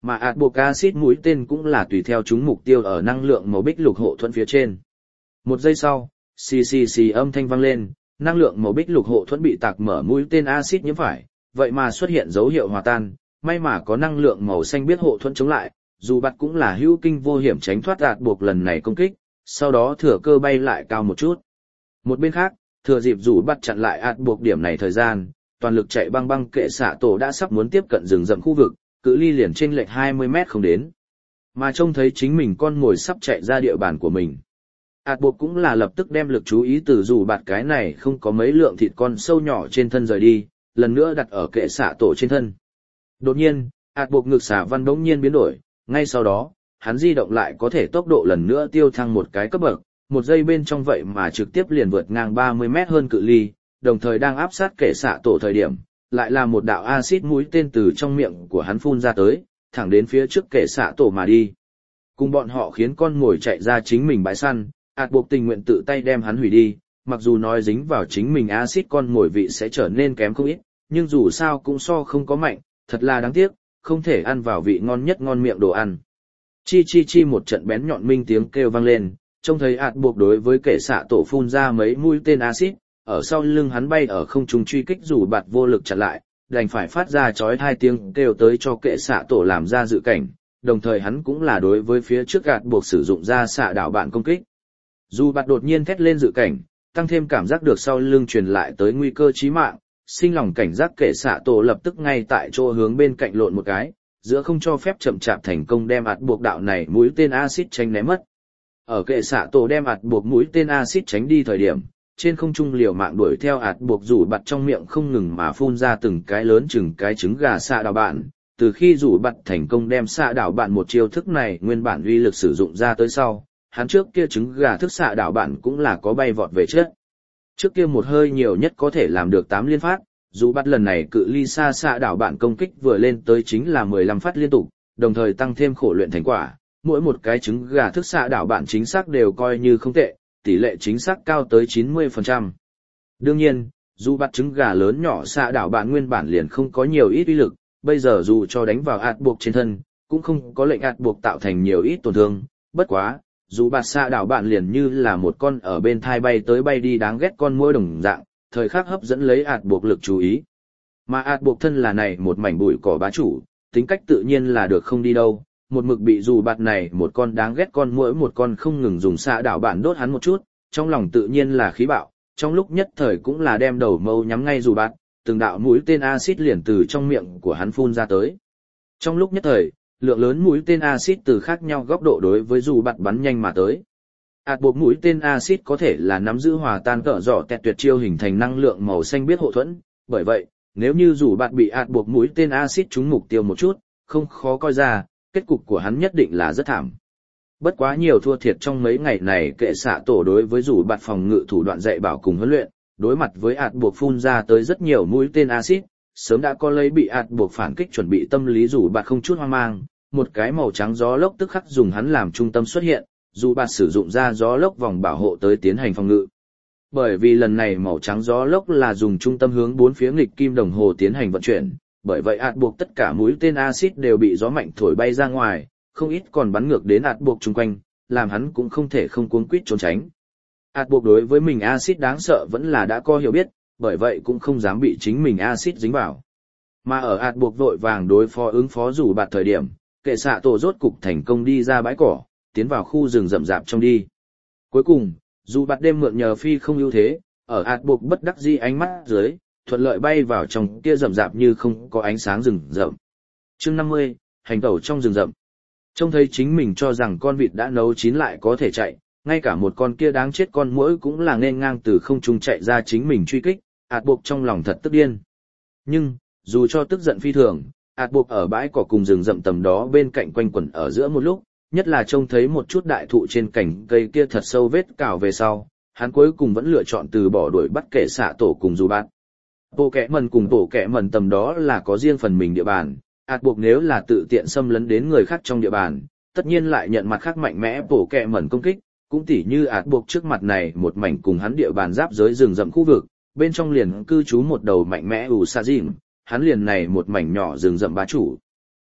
[SPEAKER 1] mà ạt buộc axit mũi tên cũng là tùy theo chúng mục tiêu ở năng lượng màu bích lục hộ thuẫn phía trên. Một giây sau, xì xì xì âm thanh vang lên, năng lượng màu bích lục hộ thuẫn bị tạc mở mũi tên axit nhiễm phải, vậy mà xuất hiện dấu hiệu hòa tan, may mà có năng lượng màu xanh biết hộ thuẫn chống lại, dù bắt cũng là hữu kinh vô hiểm tránh thoát ạt buộc lần này công kích, sau đó thừa cơ bay lại cao một chút. Một bên khác, thừa dịp dù bắt chặn lại ạt buộc điểm này thời gian, toàn lực chạy băng băng kệ xạ tổ đã sắp muốn tiếp cận rừng rậm khu vực, cự ly liền trên lệch hai mươi mét không đến. Mà trông thấy chính mình con mồi sắp chạy ra địa bàn của mình. ạt buộc cũng là lập tức đem lực chú ý từ dù bạt cái này không có mấy lượng thịt con sâu nhỏ trên thân rời đi, lần nữa đặt ở kệ xạ tổ trên thân. Đột nhiên, ạt buộc ngực xả văn bỗng nhiên biến đổi, ngay sau đó, hắn di động lại có thể tốc độ lần nữa tiêu thăng một cái cấp bậc, một giây bên trong vậy mà trực tiếp liền vượt ngang ba mươi mét hơn cự ly, đồng thời đang áp sát kệ xạ tổ thời điểm, lại là một đạo axit mũi tên từ trong miệng của hắn phun ra tới, thẳng đến phía trước kệ xạ tổ mà đi. Cùng bọn họ khiến con ngồi chạy ra chính mình bãi săn, ạt buộc tình nguyện tự tay đem hắn hủy đi, mặc dù nói dính vào chính mình axit con ngồi vị sẽ trở nên kém không ít, nhưng dù sao cũng so không có mạnh, thật là đáng tiếc, không thể ăn vào vị ngon nhất ngon miệng đồ ăn. Chi chi chi một trận bén nhọn minh tiếng kêu vang lên, trông thấy ạt buộc đối với kệ xạ tổ phun ra mấy mũi tên axit, ở sau lưng hắn bay ở không trung truy kích dù bạt vô lực chặn lại, đành phải phát ra chói hai tiếng kêu tới cho kệ xạ tổ làm ra dự cảnh, đồng thời hắn cũng là đối với phía trước ạt buộc sử dụng ra xạ đảo bạn công kích. Dù bạt đột nhiên thét lên dự cảnh, tăng thêm cảm giác được sau lưng truyền lại tới nguy cơ chí mạng, sinh lòng cảnh giác kệ xạ tổ lập tức ngay tại chỗ hướng bên cạnh lộn một cái, giữa không cho phép chậm chạp thành công đem ạt buộc đạo này mũi tên axit tránh né mất. Ở kệ xạ tổ đem ạt buộc mũi tên axit tránh đi thời điểm, trên không trung liều mạng đuổi theo ạt buộc rủ bặt trong miệng không ngừng mà phun ra từng cái lớn chừng cái trứng gà xạ đảo bạn. Từ khi rủ bặt thành công đem xạ đảo bạn một chiêu thức này nguyên bản uy lực sử dụng ra tới sau, hắn trước kia trứng gà thức xạ đảo bạn cũng là có bay vọt về trước. Trước kia một hơi nhiều nhất có thể làm được tám liên phát, dù bắt lần này cự ly xa xạ đảo bạn công kích vừa lên tới chính là mười lăm phát liên tục, đồng thời tăng thêm khổ luyện thành quả, mỗi một cái trứng gà thức xạ đảo bạn chính xác đều coi như không tệ, tỷ lệ chính xác cao tới chín mươi phần trăm. Đương nhiên, dù bắt trứng gà lớn nhỏ xạ đảo bạn nguyên bản liền không có nhiều ít uy lực, bây giờ dù cho đánh vào ạt buộc trên thân, cũng không có lệnh ạt buộc tạo thành nhiều ít tổn thương, bất quá, dù bạt xạ đảo bạn liền như là một con ở bên thai bay tới bay đi đáng ghét con muỗi đồng dạng, thời khắc hấp dẫn lấy ạt buộc lực chú ý. Mà ạt buộc thân là này một mảnh bụi cỏ bá chủ, tính cách tự nhiên là được không đi đâu, một mực bị dù bạt này một con đáng ghét con muỗi một con không ngừng dùng xạ đảo bạn đốt hắn một chút, trong lòng tự nhiên là khí bạo, trong lúc nhất thời cũng là đem đầu mâu nhắm ngay dù bạt, từng đạo mũi tên axit liền từ trong miệng của hắn phun ra tới. Trong lúc nhất thời, lượng lớn mũi tên axit từ khác nhau góc độ đối với dù bạt bắn nhanh mà tới. Ạt buộc mũi tên axit có thể là nắm giữ hòa tan cỡ rõ tẹt tuyệt chiêu hình thành năng lượng màu xanh biết hộ thuẫn, bởi vậy, nếu như dù bạt bị ạt buộc mũi tên axit trúng mục tiêu một chút, không khó coi ra, kết cục của hắn nhất định là rất thảm. Bất quá nhiều thua thiệt trong mấy ngày này kệ xạ tổ đối với dù bạt phòng ngự thủ đoạn dạy bảo cùng huấn luyện, đối mặt với ạt buộc phun ra tới rất nhiều mũi tên axit, sớm đã có lấy bị ạt buộc phản kích chuẩn bị tâm lý dù bạt không chút hoang mang, một cái màu trắng gió lốc tức khắc dùng hắn làm trung tâm xuất hiện, dù bạt sử dụng ra gió lốc vòng bảo hộ tới tiến hành phòng ngự. Bởi vì lần này màu trắng gió lốc là dùng trung tâm hướng bốn phía nghịch kim đồng hồ tiến hành vận chuyển, bởi vậy ạt buộc tất cả mũi tên axit đều bị gió mạnh thổi bay ra ngoài, không ít còn bắn ngược đến ạt buộc chung quanh, làm hắn cũng không thể không cuống quýt trốn tránh. Ạt buộc đối với mình axit đáng sợ vẫn là đã có hiểu biết, bởi vậy cũng không dám bị chính mình axit dính vào. Mà ở ạt buộc vội vàng đối phó ứng phó rủ bạt thời điểm, kệ xạ tổ rốt cục thành công đi ra bãi cỏ, tiến vào khu rừng rậm rạp trong đi. Cuối cùng, dù bạt đêm mượn nhờ phi không ưu thế, ở ạt buộc bất đắc dĩ ánh mắt dưới, thuận lợi bay vào trong kia rậm rạp như không có ánh sáng rừng rậm. Chương năm mươi, hành tẩu trong rừng rậm. Trông thấy chính mình cho rằng con vịt đã nấu chín lại có thể chạy, ngay cả một con kia đáng chết con muỗi cũng là nên ngang từ không trung chạy ra chính mình truy kích, ạt buộc trong lòng thật tức điên. Nhưng, dù cho tức giận phi thường, ạt buộc ở bãi cỏ cùng rừng rậm tầm đó bên cạnh quanh quẩn ở giữa một lúc, nhất là trông thấy một chút đại thụ trên cành cây kia thật sâu vết cào về sau, hắn cuối cùng vẫn lựa chọn từ bỏ đuổi bắt kệ xạ tổ cùng dù bạt. Bộ kẻ mần cùng tổ kẻ mần tầm đó là có riêng phần mình địa bàn, ạt buộc nếu là tự tiện xâm lấn đến người khác trong địa bàn, tất nhiên lại nhận mặt khác mạnh mẽ bộ kẻ mần công kích, cũng tỉ như ạt buộc trước mặt này một mảnh cùng hắn địa bàn giáp giới rừng rậm khu vực, bên trong liền cư trú một đầu mạnh mẽ ủ sa dìm, hắn liền này một mảnh nhỏ rừng rậm bá chủ.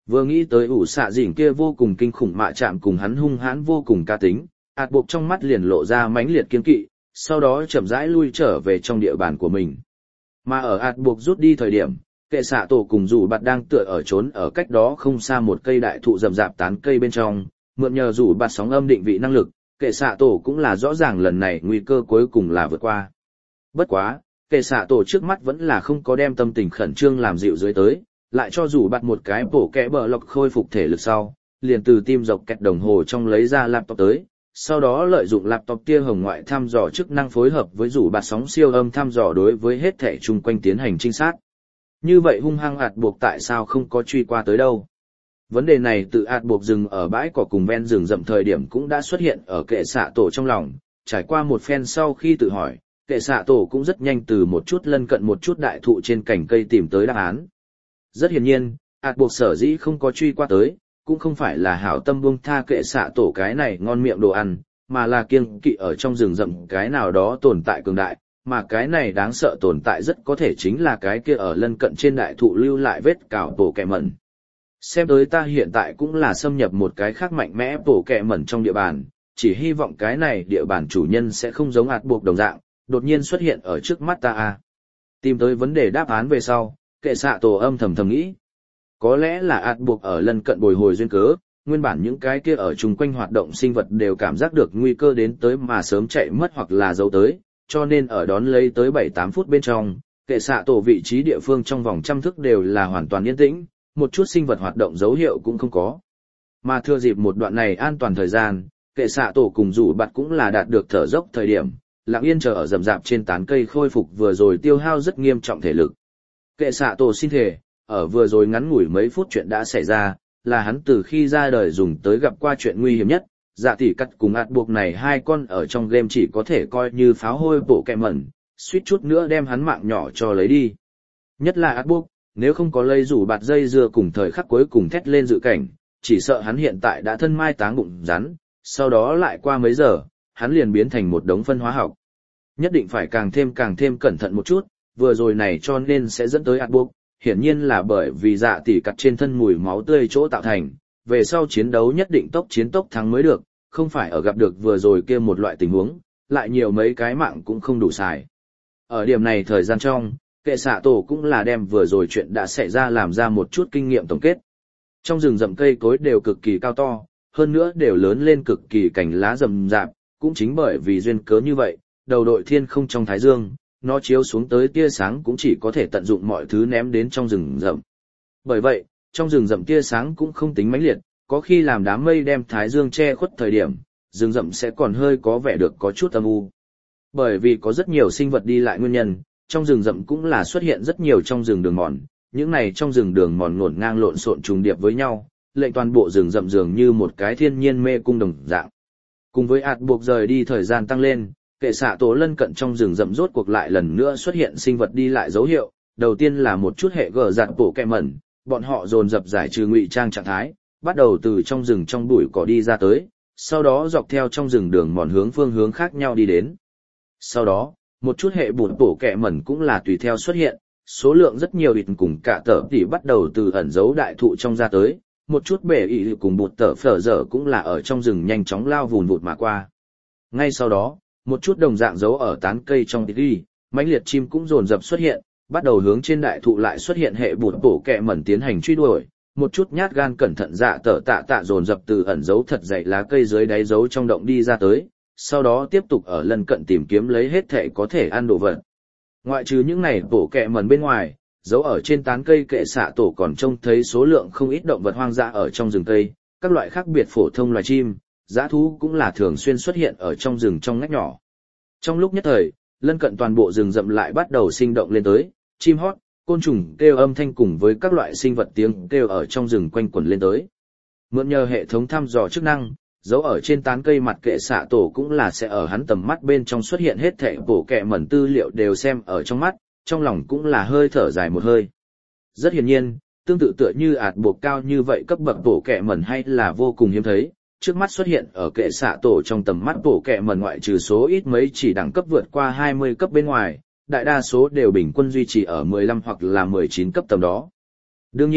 [SPEAKER 1] Vừa nghĩ tới ủ xạ dỉnh kia vô cùng kinh khủng mạ chạm cùng hắn hung hãn vô cùng ca tính, ạt buộc trong mắt liền lộ ra mãnh liệt kiên kỵ, sau đó chậm rãi lui trở về trong địa bàn của mình. Mà ở ạt buộc rút đi thời điểm, kệ xạ tổ cùng rủ bạt đang tựa ở trốn ở cách đó không xa một cây đại thụ rậm rạp tán cây bên trong, mượn nhờ rủ bạt sóng âm định vị năng lực, kệ xạ tổ cũng là rõ ràng lần này nguy cơ cuối cùng là vượt qua. Bất quá, kệ xạ tổ trước mắt vẫn là không có đem tâm tình khẩn trương làm dịu dưới tới, lại cho rủ bạt một cái bổ kẽ bờ lọc khôi phục thể lực sau, liền từ tim dọc kẹt đồng hồ trong lấy ra laptop tới, sau đó lợi dụng laptop tia hồng ngoại thăm dò chức năng phối hợp với rủ bạt sóng siêu âm thăm dò đối với hết thể chung quanh tiến hành trinh sát. Như vậy hung hăng ạt buộc tại sao không có truy qua tới đâu? Vấn đề này tự ạt buộc rừng ở bãi cỏ cùng ven rừng rậm thời điểm cũng đã xuất hiện ở kệ xạ tổ trong lòng, trải qua một phen sau khi tự hỏi, kệ xạ tổ cũng rất nhanh từ một chút lân cận một chút đại thụ trên cành cây tìm tới đáp án. Rất hiển nhiên, ạt buộc sở dĩ không có truy qua tới, cũng không phải là hảo tâm buông tha kệ xạ tổ cái này ngon miệng đồ ăn, mà là kiêng kỵ ở trong rừng rậm cái nào đó tồn tại cường đại, mà cái này đáng sợ tồn tại rất có thể chính là cái kia ở lân cận trên đại thụ lưu lại vết cào tổ kẹ mẩn. Xem tới ta hiện tại cũng là xâm nhập một cái khác mạnh mẽ tổ kẹ mẩn trong địa bàn, chỉ hy vọng cái này địa bàn chủ nhân sẽ không giống ạt buộc đồng dạng, đột nhiên xuất hiện ở trước mắt ta a. Tìm tới vấn đề đáp án về sau, kệ xạ tổ âm thầm thầm nghĩ. Có lẽ là ạt buộc ở lân cận bồi hồi duyên cớ, nguyên bản những cái kia ở chung quanh hoạt động sinh vật đều cảm giác được nguy cơ đến tới mà sớm chạy mất hoặc là giấu tới, cho nên ở đón lấy tới bảy tám phút bên trong, kệ xạ tổ vị trí địa phương trong vòng trăm thước đều là hoàn toàn yên tĩnh, một chút sinh vật hoạt động dấu hiệu cũng không có. Mà thừa dịp một đoạn này an toàn thời gian, kệ xạ tổ cùng rủ bạt cũng là đạt được thở dốc thời điểm, lặng yên chờ ở rậm rạp trên tán cây khôi phục vừa rồi tiêu hao rất nghiêm trọng thể lực. Kệ xạ tổ xin thề, ở vừa rồi ngắn ngủi mấy phút chuyện đã xảy ra, là hắn từ khi ra đời dùng tới gặp qua chuyện nguy hiểm nhất. Dạ tỷ cắt cùng ạt buộc này hai con ở trong game chỉ có thể coi như pháo hôi bộ kẹ mẩn, suýt chút nữa đem hắn mạng nhỏ cho lấy đi. Nhất là ạt buộc, nếu không có lây rủ bạt dây dưa cùng thời khắc cuối cùng thét lên dự cảnh, chỉ sợ hắn hiện tại đã thân mai táng bụng rắn, sau đó lại qua mấy giờ, hắn liền biến thành một đống phân hóa học. Nhất định phải càng thêm càng thêm cẩn thận một chút, vừa rồi này cho nên sẽ dẫn tới ạt buộc, hiển nhiên là bởi vì dạ tỷ cắt trên thân mùi máu tươi chỗ tạo thành. Về sau chiến đấu nhất định tốc chiến tốc thắng mới được, không phải ở gặp được vừa rồi kia một loại tình huống, lại nhiều mấy cái mạng cũng không đủ xài. Ở điểm này thời gian trong, kệ xạ tổ cũng là đem vừa rồi chuyện đã xảy ra làm ra một chút kinh nghiệm tổng kết. Trong rừng rậm cây cối đều cực kỳ cao to, hơn nữa đều lớn lên cực kỳ cành lá rậm rạp, cũng chính bởi vì duyên cớ như vậy, đầu đội thiên không trong thái dương, nó chiếu xuống tới tia sáng cũng chỉ có thể tận dụng mọi thứ ném đến trong rừng rậm. Bởi vậy, trong rừng rậm tia sáng cũng không tính mãnh liệt, có khi làm đám mây đem thái dương che khuất thời điểm, rừng rậm sẽ còn hơi có vẻ được có chút âm u. Bởi vì có rất nhiều sinh vật đi lại nguyên nhân, trong rừng rậm cũng là xuất hiện rất nhiều trong rừng đường mòn, những này trong rừng đường mòn ngổn ngang lộn xộn trùng điệp với nhau, lệnh toàn bộ rừng rậm dường như một cái thiên nhiên mê cung đồng dạng. Cùng với ạt buộc rời đi thời gian tăng lên, kệ xạ tổ lân cận trong rừng rậm rốt cuộc lại lần nữa xuất hiện sinh vật đi lại dấu hiệu, đầu tiên là một chút hệ gờ giặt bộ kẹ mẩn. Bọn họ dồn dập giải trừ ngụy trang trạng thái, bắt đầu từ trong rừng trong bụi cỏ đi ra tới, sau đó dọc theo trong rừng đường mòn hướng phương hướng khác nhau đi đến. Sau đó, một chút hệ bụt bổ kẹ mẩn cũng là tùy theo xuất hiện, số lượng rất nhiều ịt cùng cả tở tỉ bắt đầu từ ẩn giấu đại thụ trong ra tới, một chút bể ị cùng bụt tở phở dở cũng là ở trong rừng nhanh chóng lao vùn vụt mà qua. Ngay sau đó, một chút đồng dạng giấu ở tán cây trong tỉ mãnh liệt chim cũng dồn dập xuất hiện, bắt đầu hướng trên đại thụ lại xuất hiện hệ bụt bổ kẹ mẩn tiến hành truy đuổi, một chút nhát gan cẩn thận dạ tở tạ tạ dồn dập từ ẩn giấu thật dày lá cây dưới đáy giấu trong động đi ra tới, sau đó tiếp tục ở lân cận tìm kiếm lấy hết thể có thể ăn đồ vật. Ngoại trừ những này bổ kẹ mẩn bên ngoài, giấu ở trên tán cây kệ xạ tổ còn trông thấy số lượng không ít động vật hoang dã ở trong rừng cây, các loại khác biệt phổ thông loài chim, dã thú cũng là thường xuyên xuất hiện ở trong rừng trong ngách nhỏ. Trong lúc nhất thời, lân cận toàn bộ rừng rậm lại bắt đầu sinh động lên tới, chim hót, côn trùng kêu âm thanh cùng với các loại sinh vật tiếng kêu ở trong rừng quanh quẩn lên tới. Mượn nhờ hệ thống thăm dò chức năng, dấu ở trên tán cây mặt kệ xạ tổ cũng là sẽ ở hắn tầm mắt bên trong xuất hiện hết thảy bổ kẹ mẩn tư liệu đều xem ở trong mắt, trong lòng cũng là hơi thở dài một hơi. Rất hiển nhiên, tương tự tựa như ạt buộc cao như vậy cấp bậc bổ kẹ mẩn hay là vô cùng hiếm thấy, trước mắt xuất hiện ở kệ xạ tổ trong tầm mắt bổ kẹ mẩn ngoại trừ số ít mấy chỉ đẳng cấp vượt qua hai mươi cấp bên ngoài, đại đa số đều bình quân duy trì ở mười lăm hoặc là mười chín cấp tầm đó. Đương nhiên,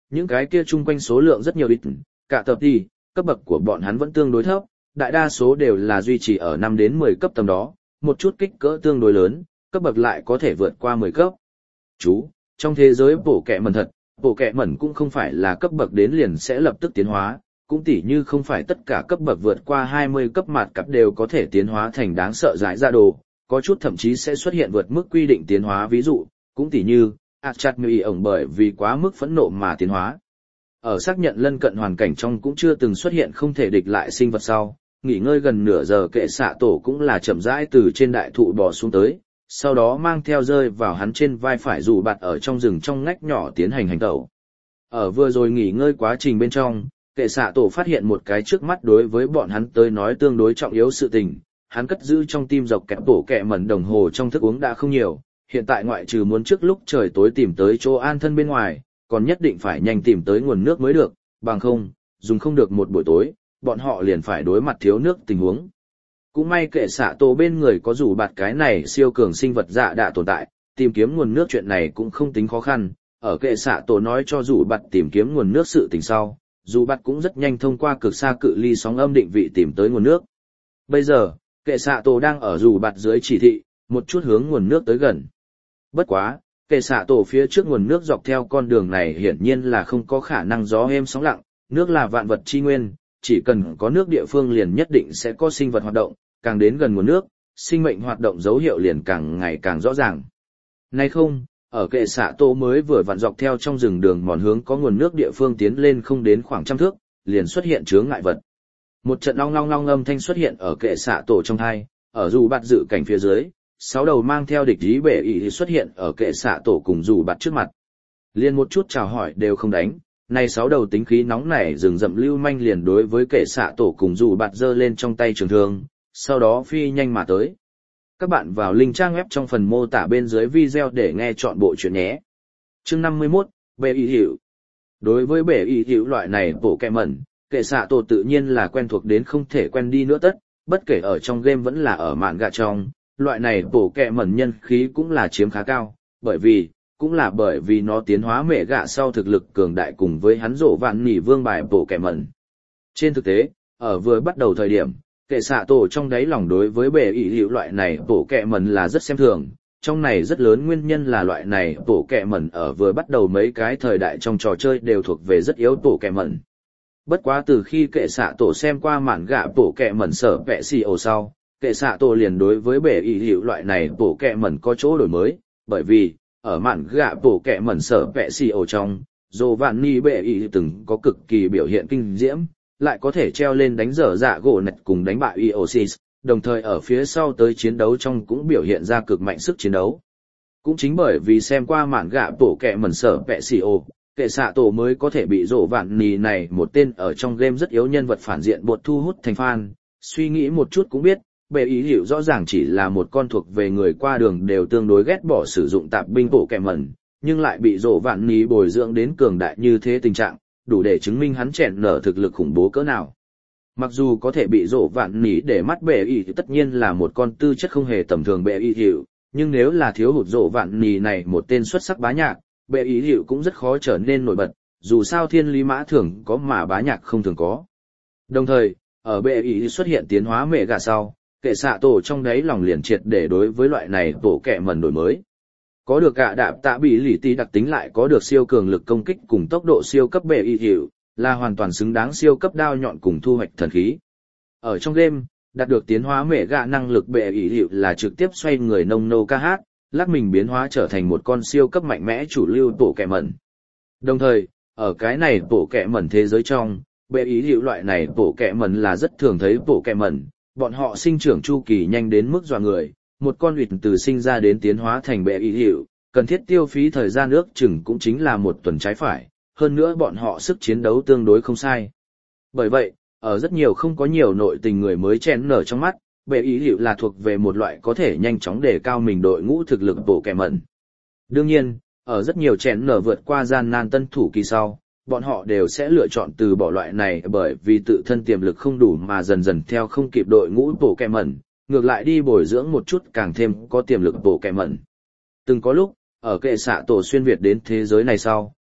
[SPEAKER 1] những cái kia chung quanh số lượng rất nhiều ít, cả tập đi, cấp bậc của bọn hắn vẫn tương đối thấp, đại đa số đều là duy trì ở năm đến mười cấp tầm đó, một chút kích cỡ tương đối lớn, cấp bậc lại có thể vượt qua mười cấp. Chú, trong thế giới bổ kẹ mẩn thật, bổ kẹ mẩn cũng không phải là cấp bậc đến liền sẽ lập tức tiến hóa, cũng tỉ như không phải tất cả cấp bậc vượt qua hai mươi cấp mạt cấp đều có thể tiến hóa thành đáng sợ giải ra đồ, có chút thậm chí sẽ xuất hiện vượt mức quy định tiến hóa, ví dụ, cũng tỉ như, Achat Mui ổng bởi vì quá mức phẫn nộ mà tiến hóa. Ở xác nhận lân cận hoàn cảnh trong cũng chưa từng xuất hiện không thể địch lại sinh vật sau, nghỉ ngơi gần nửa giờ kệ xạ tổ cũng là chậm rãi từ trên đại thụ bò xuống tới, sau đó mang theo rơi vào hắn trên vai phải dù bạt ở trong rừng trong ngách nhỏ tiến hành hành tẩu. Ở vừa rồi nghỉ ngơi quá trình bên trong, kệ xạ tổ phát hiện một cái trước mắt đối với bọn hắn tới nói tương đối trọng yếu sự tình, hắn cất giữ trong tim dọc kẹp bổ kẹ mẩn đồng hồ trong thức uống đã không nhiều, hiện tại ngoại trừ muốn trước lúc trời tối tìm tới chỗ an thân bên ngoài, còn nhất định phải nhanh tìm tới nguồn nước mới được, bằng không, dùng không được một buổi tối, bọn họ liền phải đối mặt thiếu nước tình huống. Cũng may kệ xạ tổ bên người có dù bạt cái này siêu cường sinh vật dạ đã tồn tại, tìm kiếm nguồn nước chuyện này cũng không tính khó khăn, ở kệ xạ tổ nói cho dù bạt tìm kiếm nguồn nước sự tình sau, dù bạt cũng rất nhanh thông qua cực xa cự ly sóng âm định vị tìm tới nguồn nước. Bây giờ, kệ xạ tổ đang ở dù bạt dưới chỉ thị, một chút hướng nguồn nước tới gần. Bất quá, kệ xạ tổ phía trước nguồn nước dọc theo con đường này hiển nhiên là không có khả năng gió êm sóng lặng, nước là vạn vật chi nguyên, chỉ cần có nước địa phương liền nhất định sẽ có sinh vật hoạt động, càng đến gần nguồn nước, sinh mệnh hoạt động dấu hiệu liền càng ngày càng rõ ràng. Nay không, ở kệ xạ tổ mới vừa vặn dọc theo trong rừng đường mòn hướng có nguồn nước địa phương tiến lên không đến khoảng trăm thước, liền xuất hiện chướng ngại vật. Một trận long long long âm thanh xuất hiện ở kệ xạ tổ trong hai, ở dù bạt dự cảnh phía dưới, sáu đầu mang theo địch ý bể ý xuất hiện ở kệ xạ tổ cùng dù bạt trước mặt. Liền một chút chào hỏi đều không đánh, này sáu đầu tính khí nóng nảy rừng rậm lưu manh liền đối với kệ xạ tổ cùng dù bạt giơ lên trong tay trường thương, sau đó phi nhanh mà tới. Các bạn vào link trang web trong phần mô tả bên dưới video để nghe chọn bộ chuyện nhé. Chương năm mươi mốt, bể ý hiệu. Đối với bể ý hiệu loại này bổ kẹ mẩn, kệ xạ tổ tự nhiên là quen thuộc đến không thể quen đi nữa tất, bất kể ở trong game vẫn là ở mạn gạ trong, loại này bổ kẹ mẩn nhân khí cũng là chiếm khá cao, bởi vì, cũng là bởi vì nó tiến hóa mẹ gạ sau thực lực cường đại cùng với hắn rổ vạn nỉ vương bài bổ kẹ mẩn. Trên thực tế, ở vừa bắt đầu thời điểm, kệ xạ tổ trong đáy lòng đối với bể ý hiệu loại này bổ kẹ mẩn là rất xem thường, trong này rất lớn nguyên nhân là loại này bổ kẹ mẩn ở vừa bắt đầu mấy cái thời đại trong trò chơi đều thuộc về rất yếu bổ kẹ mẩn. Bất quá từ khi kệ xạ tổ xem qua mạn gạ bổ kẹ mẩn sở vẽ xì ổ sau, kệ xạ tổ liền đối với bể ý hiệu loại này bổ kẹ mẩn có chỗ đổi mới, bởi vì, ở mạn gạ bổ kẹ mẩn sở vẽ xì ổ trong, dồ vạn ni bể ý từng có cực kỳ biểu hiện kinh diễm, lại có thể treo lên đánh dở dạ gỗ nạch cùng đánh bại Iosis, đồng thời ở phía sau tới chiến đấu trong cũng biểu hiện ra cực mạnh sức chiến đấu. Cũng chính bởi vì xem qua mạn gạ bổ kẹ mẩn sở vẽ xì ổ, kệ xạ tổ mới có thể bị rổ vạn nì này một tên ở trong game rất yếu nhân vật phản diện bột thu hút thành fan. Suy nghĩ một chút cũng biết, bệ ý hiệu rõ ràng chỉ là một con thuộc về người qua đường đều tương đối ghét bỏ sử dụng tạp binh bổ kẹ mẩn, nhưng lại bị rổ vạn nì bồi dưỡng đến cường đại như thế tình trạng, đủ để chứng minh hắn chèn nở thực lực khủng bố cỡ nào. Mặc dù có thể bị rổ vạn nì để mắt bệ ý thì tất nhiên là một con tư chất không hề tầm thường bệ ý hiệu, nhưng nếu là thiếu hụt rổ vạn nì này một tên xuất sắc bá nhạc, bệ ý hiệu cũng rất khó trở nên nổi bật, dù sao thiên lý mã thường có mà bá nhạc không thường có. Đồng thời, ở bệ ý xuất hiện tiến hóa mẹ gà sau, kệ xạ tổ trong đáy lòng liền triệt để đối với loại này tổ kẹ mẩn đổi mới. Có được gạ đạp tạ bị lì tí đặc tính lại có được siêu cường lực công kích cùng tốc độ siêu cấp bệ ý hiệu, là hoàn toàn xứng đáng siêu cấp đao nhọn cùng thu hoạch thần khí. Ở trong game, đạt được tiến hóa mẹ gà năng lực bệ ý hiệu là trực tiếp xoay người nông nô ca hát, lắc mình biến hóa trở thành một con siêu cấp mạnh mẽ chủ lưu tổ kẹ mẩn. Đồng thời, ở cái này tổ kẹ mẩn thế giới trong, bệ ý hiệu loại này tổ kẹ mẩn là rất thường thấy tổ kẹ mẩn, bọn họ sinh trưởng chu kỳ nhanh đến mức dọa người, một con vịt từ sinh ra đến tiến hóa thành bệ ý hiệu, cần thiết tiêu phí thời gian ước chừng cũng chính là một tuần trái phải, hơn nữa bọn họ sức chiến đấu tương đối không sai. Bởi vậy, ở rất nhiều không có nhiều nội tình người mới chen nở trong mắt, bệ ý hiệu là thuộc về một loại có thể nhanh chóng đề cao mình đội ngũ thực lực bổ kẹ mẩn. Đương nhiên, ở rất nhiều chen nở vượt qua gian nan tân thủ kỳ sau, bọn họ đều sẽ lựa chọn từ bỏ loại này bởi vì tự thân tiềm lực không đủ mà dần dần theo không kịp đội ngũ bổ kẹ mẩn, ngược lại đi bồi dưỡng một chút càng thêm có tiềm lực bổ kẹ mẩn. Từng có lúc, ở kệ xạ tổ xuyên Việt đến thế giới này sau,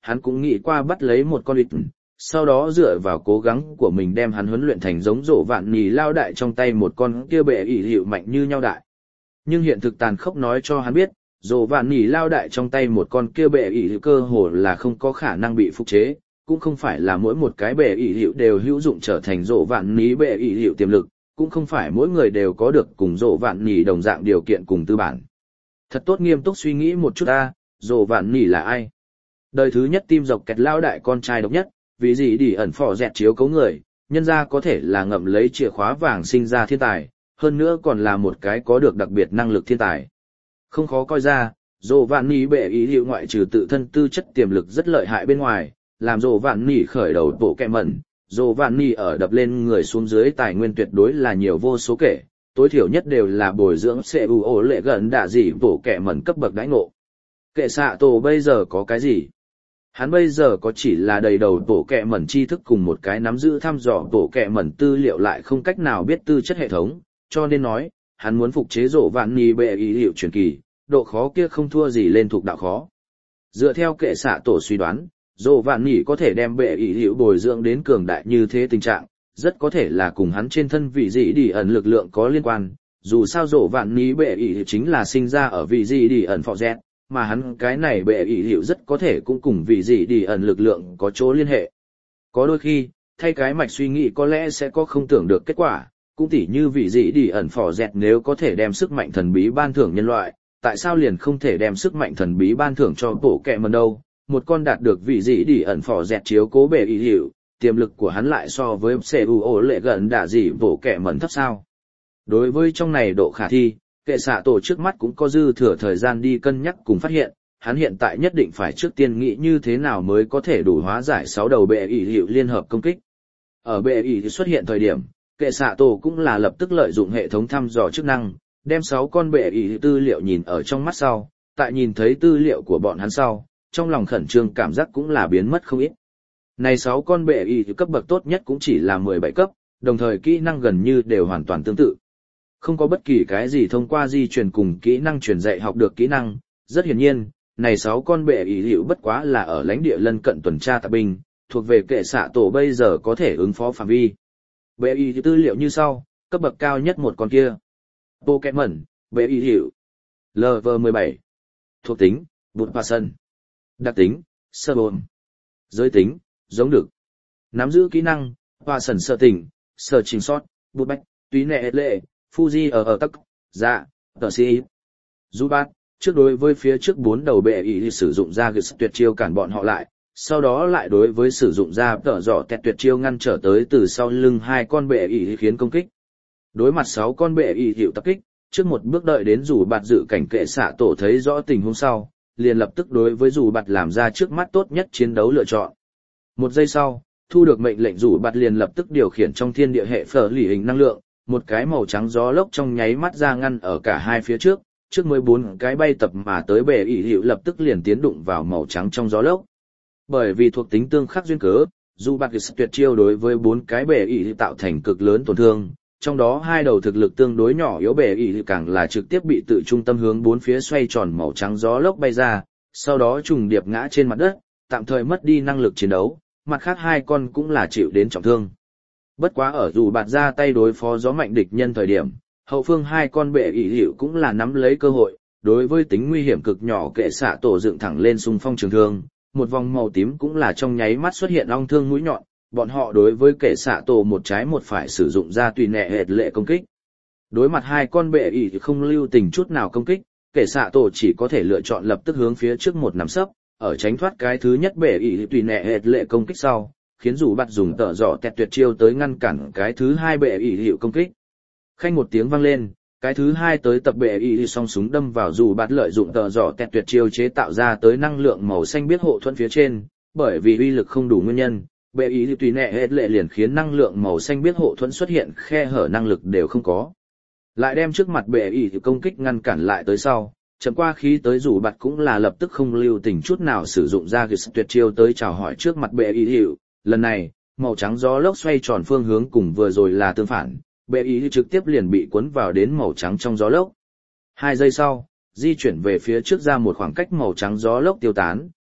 [SPEAKER 1] hắn cũng nghĩ qua bắt lấy một con ít, sau đó dựa vào cố gắng của mình đem hắn huấn luyện thành giống rổ vạn nỉ lao đại trong tay một con kia bệ ỷ hiệu mạnh như nhau đại. Nhưng hiện thực tàn khốc nói cho hắn biết, rổ vạn nỉ lao đại trong tay một con kia bệ ỷ hiệu cơ hồ là không có khả năng bị phục chế, cũng không phải là mỗi một cái bệ ỷ hiệu đều hữu dụng trở thành rổ vạn nỉ bệ ỷ hiệu tiềm lực, cũng không phải mỗi người đều có được cùng rổ vạn nỉ đồng dạng điều kiện cùng tư bản. Thật tốt nghiêm túc suy nghĩ một chút ta, rổ vạn nỉ là ai? Đời thứ nhất tim dọc kẹt lao đại con trai độc nhất, vì gì đi ẩn phò dẹt chiếu cấu người, nhân ra có thể là ngậm lấy chìa khóa vàng sinh ra thiên tài, hơn nữa còn là một cái có được đặc biệt năng lực thiên tài. Không khó coi ra, Dỗ Vạn Nỉ bệ ý hiệu ngoại trừ tự thân tư chất tiềm lực rất lợi hại bên ngoài, làm Dỗ Vạn Nỉ khởi đầu bộ kẹ mẩn, Dỗ Vạn Nỉ ở đập lên người xuống dưới tài nguyên tuyệt đối là nhiều vô số kể, tối thiểu nhất đều là bồi dưỡng xê u ô lệ gần đạ gì bộ kẹ mẩn cấp bậc đãi ngộ. Kệ xạ tổ bây giờ có cái gì? Hắn bây giờ có chỉ là đầy đầu tổ kẹ mẩn tri thức cùng một cái nắm giữ thăm dò tổ kẹ mẩn tư liệu lại không cách nào biết tư chất hệ thống, cho nên nói, hắn muốn phục chế Dỗ Vạn Nỉ bệ ý hiệu truyền kỳ, độ khó kia không thua gì lên thuộc đạo khó. Dựa theo kệ xạ tổ suy đoán, Dỗ Vạn Nỉ có thể đem bệ ý hiệu bồi dưỡng đến cường đại như thế tình trạng, rất có thể là cùng hắn trên thân vị dị đi ẩn lực lượng có liên quan, dù sao Dỗ Vạn Nỉ bệ ý hiệu chính là sinh ra ở vị dị đi ẩn phò dẹt, mà hắn cái này bệ ý hiệu rất có thể cũng cùng vị dị đi ẩn lực lượng có chỗ liên hệ. Có đôi khi, thay cái mạch suy nghĩ có lẽ sẽ có không tưởng được kết quả, cũng tỉ như vị dị đi ẩn phò dẹt nếu có thể đem sức mạnh thần bí ban thưởng nhân loại, tại sao liền không thể đem sức mạnh thần bí ban thưởng cho bộ kẹ mần đâu? Một con đạt được vị dị đi ẩn phò dẹt chiếu cố bệ ý hiệu, tiềm lực của hắn lại so với xê u ô lệ gần đạ gì bộ kẹ mần thấp sao? Đối với trong này độ khả thi, kệ xạ tổ trước mắt cũng có dư thừa thời gian đi cân nhắc cùng phát hiện, hắn hiện tại nhất định phải trước tiên nghĩ như thế nào mới có thể đủ hóa giải sáu đầu bệ ý hiệu liên hợp công kích. Ở bệ ý xuất hiện thời điểm, kệ xạ tổ cũng là lập tức lợi dụng hệ thống thăm dò chức năng, đem sáu con bệ ý tư liệu nhìn ở trong mắt sau, tại nhìn thấy tư liệu của bọn hắn sau, trong lòng khẩn trương cảm giác cũng là biến mất không ít. Này sáu con bệ ý cấp bậc tốt nhất cũng chỉ là mười bảy cấp, đồng thời kỹ năng gần như đều hoàn toàn tương tự. Không có bất kỳ cái gì thông qua di truyền cùng kỹ năng truyền dạy học được kỹ năng, rất hiển nhiên, này sáu con bệ ý liệu bất quá là ở lãnh địa lân cận tuần tra tạp binh, thuộc về kệ xạ tổ bây giờ có thể ứng phó phạm vi. Bệ ý tư liệu như sau, cấp bậc cao nhất một con kia. Pokémon, bệ ý hiệu. Level mười bảy. Thuộc tính, bụt và sân. Đặc tính, sơ bồn. Giới tính, giống được. Nắm giữ kỹ năng, và sần sợ tỉnh, sở trình sót, bụt bách, túy nệ lệ, Fuji ở ở tắc, dạ, tờ si. Zubat, trước đối với phía trước bốn đầu bệ ý sử dụng ra gửi tuyệt chiêu cản bọn họ lại, sau đó lại đối với sử dụng ra tờ dọ tẹt tuyệt chiêu ngăn trở tới từ sau lưng hai con bệ ý khiến công kích. Đối mặt sáu con bệ ý hiệu tập kích, trước một bước đợi đến dù bạt dự cảnh kệ xạ tổ thấy rõ tình huống sau, liền lập tức đối với dù bạt làm ra trước mắt tốt nhất chiến đấu lựa chọn. Một giây sau, thu được mệnh lệnh dù bạt liền lập tức điều khiển trong thiên địa hệ phở lì hình năng lượng, một cái màu trắng gió lốc trong nháy mắt ra ngăn ở cả hai phía trước, trước mười bốn cái bay tập mà tới bệ ý hiệu lập tức liền tiến đụng vào màu trắng trong gió lốc. Bởi vì thuộc tính tương khắc duyên cớ, dù bạt tuyệt chiêu đối với bốn cái bệ ý tạo thành cực lớn tổn thương, trong đó hai đầu thực lực tương đối nhỏ yếu bệ ý càng là trực tiếp bị tự trung tâm hướng bốn phía xoay tròn màu trắng gió lốc bay ra, sau đó trùng điệp ngã trên mặt đất, tạm thời mất đi năng lực chiến đấu, mặt khác hai con cũng là chịu đến trọng thương. Bất quá ở dù bạt ra tay đối phó gió mạnh địch nhân thời điểm, hậu phương hai con bệ ý hiệu cũng là nắm lấy cơ hội, đối với tính nguy hiểm cực nhỏ kệ xạ tổ dựng thẳng lên xung phong trường thương, một vòng màu tím cũng là trong nháy mắt xuất hiện ong thương mũi nhọn, bọn họ đối với kệ xạ tổ một trái một phải sử dụng ra tùy nệ hệt lệ công kích. Đối mặt hai con bệ ý thì không lưu tình chút nào công kích, kệ xạ tổ chỉ có thể lựa chọn lập tức hướng phía trước một nắm sấp, ở tránh thoát cái thứ nhất bệ ý tùy nệ hệt lệ công kích sau, khiến dù bắt dùng tợ dọ tẹt tuyệt chiêu tới ngăn cản cái thứ hai bệ ý hiệu công kích. Khanh một tiếng vang lên, cái thứ hai tới tập bệ ý song súng đâm vào dù bắt lợi dụng tợ dọ tẹt tuyệt chiêu chế tạo ra tới năng lượng màu xanh biết hộ thuẫn phía trên, bởi vì uy lực không đủ nguyên nhân, bệ ý tùy nệ hết lệ liền khiến năng lượng màu xanh biết hộ thuẫn xuất hiện khe hở năng lực đều không có. Lại đem trước mặt bệ ý công kích ngăn cản lại tới sau, chậm qua khí tới dù bạt cũng là lập tức không lưu tình chút nào sử dụng ra cái tuyệt chiêu tới chào hỏi trước mặt bệ ý hiệu. Lần này, màu trắng gió lốc xoay tròn phương hướng cùng vừa rồi là tương phản, bệ ý trực tiếp liền bị cuốn vào đến màu trắng trong gió lốc. Hai giây sau, di chuyển về phía trước ra một khoảng cách màu trắng gió lốc tiêu tán,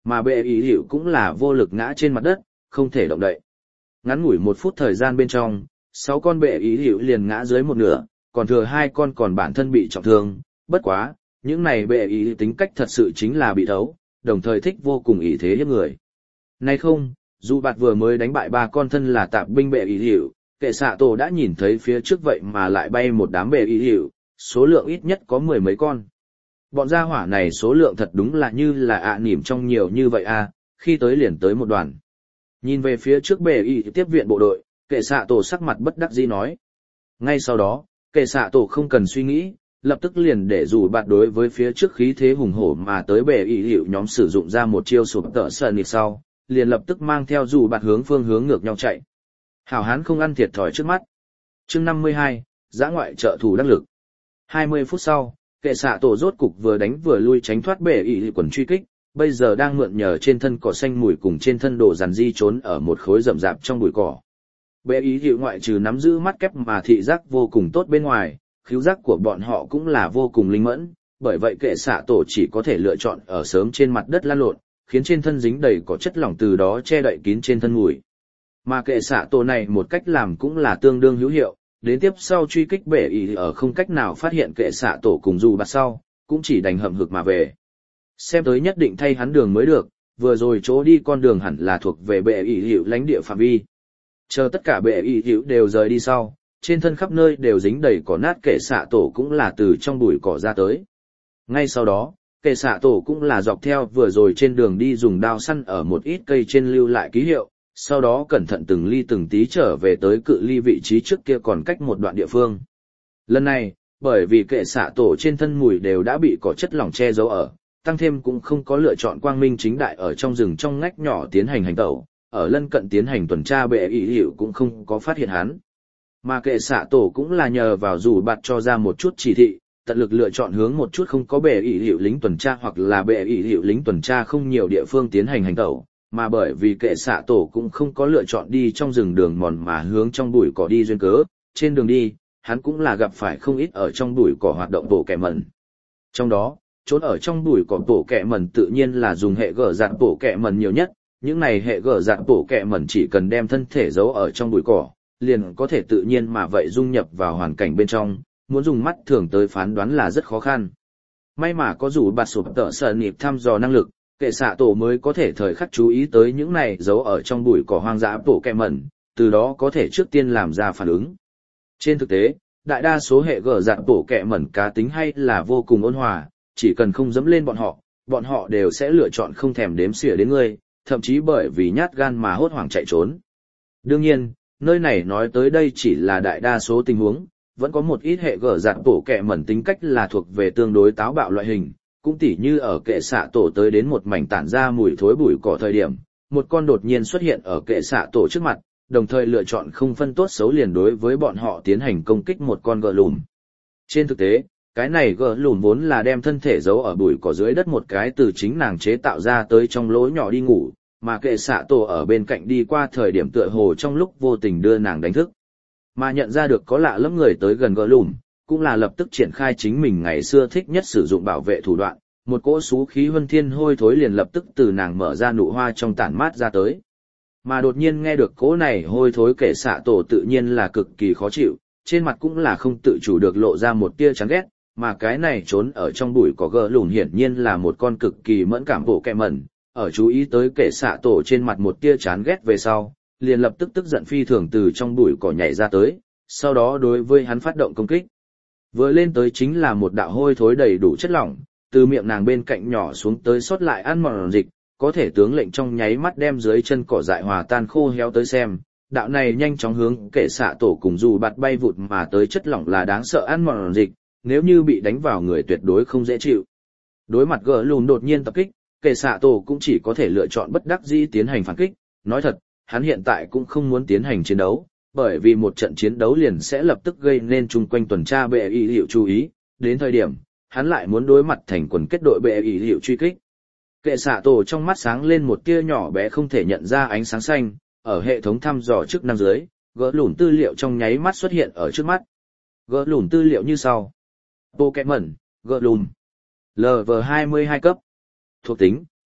[SPEAKER 1] Mà bệ ý hiệu cũng là vô lực ngã trên mặt đất, không thể động đậy. Ngắn ngủi một phút thời gian bên trong, sáu con bệ ý hiệu liền ngã dưới một nửa, còn thừa hai con còn bản thân bị trọng thương. Bất quá, những này bệ ý tính cách thật sự chính là bị thấu, đồng thời thích vô cùng ý thế hiếp người. Nay không, dù bạt vừa mới đánh bại ba con thân là tạp binh bệ ý hiệu, kệ xạ tổ đã nhìn thấy phía trước vậy mà lại bay một đám bệ ý hiệu, số lượng ít nhất có mười mấy con. Bọn gia hỏa này số lượng thật đúng là như là ạ à nỉm trong nhiều như vậy a, khi tới liền tới một đoàn. Nhìn về phía trước bệ ý tiếp viện bộ đội, kệ xạ tổ sắc mặt bất đắc dĩ nói. Ngay sau đó, kệ xạ tổ không cần suy nghĩ, lập tức liền để dù bạt đối với phía trước khí thế hùng hổ mà tới bệ ý hiệu nhóm sử dụng ra một chiêu sụp tợ sờn nịp sau, liền lập tức mang theo dù bạt hướng phương hướng ngược nhau chạy. Hảo hán không ăn thiệt thòi trước mắt. Chương năm mươi hai, giã ngoại trợ thủ đắc lực. hai mươi phút sau, kệ xạ tổ rốt cục vừa đánh vừa lui tránh thoát bệ ý quần truy kích, bây giờ đang mượn nhờ trên thân cỏ xanh mùi cùng trên thân đồ dàn di trốn ở một khối rậm rạp trong bụi cỏ. Bệ ý hiệu ngoại trừ nắm giữ mắt kép mà thị giác vô cùng tốt bên ngoài, khứu giác của bọn họ cũng là vô cùng linh mẫn, bởi vậy kệ xạ tổ chỉ có thể lựa chọn ở sớm trên mặt đất lăn lộn, khiến trên thân dính đầy có chất lỏng từ đó che đậy kín trên thân mùi. Mà kệ xạ tổ này một cách làm cũng là tương đương hữu hiệu, đến tiếp sau truy kích bệ ý ở không cách nào phát hiện kệ xạ tổ cùng dù bạt sau, cũng chỉ đành hậm hực mà về. Xem tới nhất định thay hắn đường mới được, vừa rồi chỗ đi con đường hẳn là thuộc về bệ ý hiệu lãnh địa phạm vi. Chờ tất cả bệ ý hiệu đều rời đi sau, trên thân khắp nơi đều dính đầy cỏ nát kệ xạ tổ cũng là từ trong bụi cỏ ra tới. Ngay sau đó, kệ xạ tổ cũng là dọc theo vừa rồi trên đường đi dùng đao săn ở một ít cây trên lưu lại ký hiệu, sau đó cẩn thận từng ly từng tí trở về tới cự ly vị trí trước kia còn cách một đoạn địa phương. Lần này, bởi vì kệ xạ tổ trên thân mùi đều đã bị cỏ chất lỏng che giấu ở, tăng thêm cũng không có lựa chọn quang minh chính đại ở trong rừng trong ngách nhỏ tiến hành hành tẩu, ở lân cận tiến hành tuần tra bệ ý hiệu cũng không có phát hiện hắn. Mà kệ xạ tổ cũng là nhờ vào dù bạt cho ra một chút chỉ thị, tận lực lựa chọn hướng một chút không có bệ ý hiệu lính tuần tra hoặc là bệ ý hiệu lính tuần tra không nhiều địa phương tiến hành hành tẩu, mà bởi vì kệ xạ tổ cũng không có lựa chọn đi trong rừng đường mòn mà hướng trong bụi cỏ đi duyên cớ, trên đường đi, hắn cũng là gặp phải không ít ở trong bụi cỏ hoạt động bộ kẻ mẩn. Trong đó, trốn ở trong bụi cỏ bộ kẻ mẩn tự nhiên là dùng hệ gở dạn bộ kẻ mẩn nhiều nhất, những này hệ gở dạn bộ kẻ mẩn chỉ cần đem thân thể giấu ở trong bụi cỏ, liền có thể tự nhiên mà vậy dung nhập vào hoàn cảnh bên trong, muốn dùng mắt thường tới phán đoán là rất khó khăn. May mà có dù bạt sụp tợ sợ nịp thăm dò năng lực, kệ xạ tổ mới có thể thời khắc chú ý tới những này giấu ở trong bụi cỏ hoang dã bộ kẻ mẩn, từ đó có thể trước tiên làm ra phản ứng. Trên thực tế, đại đa số hệ gở dạn bộ kẻ mẩn cá tính hay là vô cùng ôn hòa, chỉ cần không dẫm lên bọn họ, bọn họ đều sẽ lựa chọn không thèm đếm xỉa đến ngươi, thậm chí bởi vì nhát gan mà hốt hoảng chạy trốn. Đương nhiên, nơi này nói tới đây chỉ là đại đa số tình huống, vẫn có một ít hệ gở dạn bộ kẻ mẩn tính cách là thuộc về tương đối táo bạo loại hình, cũng tỉ như ở kệ xạ tổ tới đến một mảnh tản ra mùi thối bụi cỏ thời điểm, một con đột nhiên xuất hiện ở kệ xạ tổ trước mặt, đồng thời lựa chọn không phân tốt xấu liền đối với bọn họ tiến hành công kích một con gờ lùn. Trên thực tế, cái này gờ lùn vốn là đem thân thể giấu ở bụi cỏ dưới đất một cái từ chính nàng chế tạo ra tới trong lỗ nhỏ đi ngủ, mà kệ xạ tổ ở bên cạnh đi qua thời điểm tựa hồ trong lúc vô tình đưa nàng đánh thức. Mà nhận ra được có lạ lẫm người tới gần gờ lùn, cũng là lập tức triển khai chính mình ngày xưa thích nhất sử dụng bảo vệ thủ đoạn, một cỗ xú khí huân thiên hôi thối liền lập tức từ nàng mở ra nụ hoa trong tản mát ra tới. Mà đột nhiên nghe được cỗ này hôi thối kệ xạ tổ tự nhiên là cực kỳ khó chịu, trên mặt cũng là không tự chủ được lộ ra một tia chán ghét, mà cái này trốn ở trong bụi cỏ gờ lùn hiển nhiên là một con cực kỳ mẫn cảm bộ kẹ mẩn, ở chú ý tới kệ xạ tổ trên mặt một tia chán ghét về sau, liền lập tức tức giận phi thường từ trong bụi cỏ nhảy ra tới, sau đó đối với hắn phát động công kích. Vừa lên tới chính là một đạo hôi thối đầy đủ chất lỏng, từ miệng nàng bên cạnh nhỏ xuống tới sót lại ăn mòn dịch, có thể tướng lệnh trong nháy mắt đem dưới chân cỏ dại hòa tan khô héo tới xem. Đạo này nhanh chóng hướng kệ xạ tổ cùng dù bạt bay vụt mà tới chất lỏng là đáng sợ ăn mòn dịch, nếu như bị đánh vào người tuyệt đối không dễ chịu. Đối mặt gờ lùn đột nhiên tập kích, kệ xạ tổ cũng chỉ có thể lựa chọn bất đắc dĩ tiến hành phản kích. Nói thật, hắn hiện tại cũng không muốn tiến hành chiến đấu, bởi vì một trận chiến đấu liền sẽ lập tức gây nên chung quanh tuần tra bệ y hiệu chú ý, đến thời điểm, hắn lại muốn đối mặt thành quần kết đội bệ y hiệu truy kích. Kệ xạ tổ trong mắt sáng lên một tia nhỏ bé không thể nhận ra ánh sáng xanh, ở hệ thống thăm dò chức năng dưới, gỡ lùn tư liệu trong nháy mắt xuất hiện ở trước mắt. Gỡ lùn tư liệu như sau. Pokémon, gỡ lùn. lờ vê hai mươi hai cấp. Thuộc tính,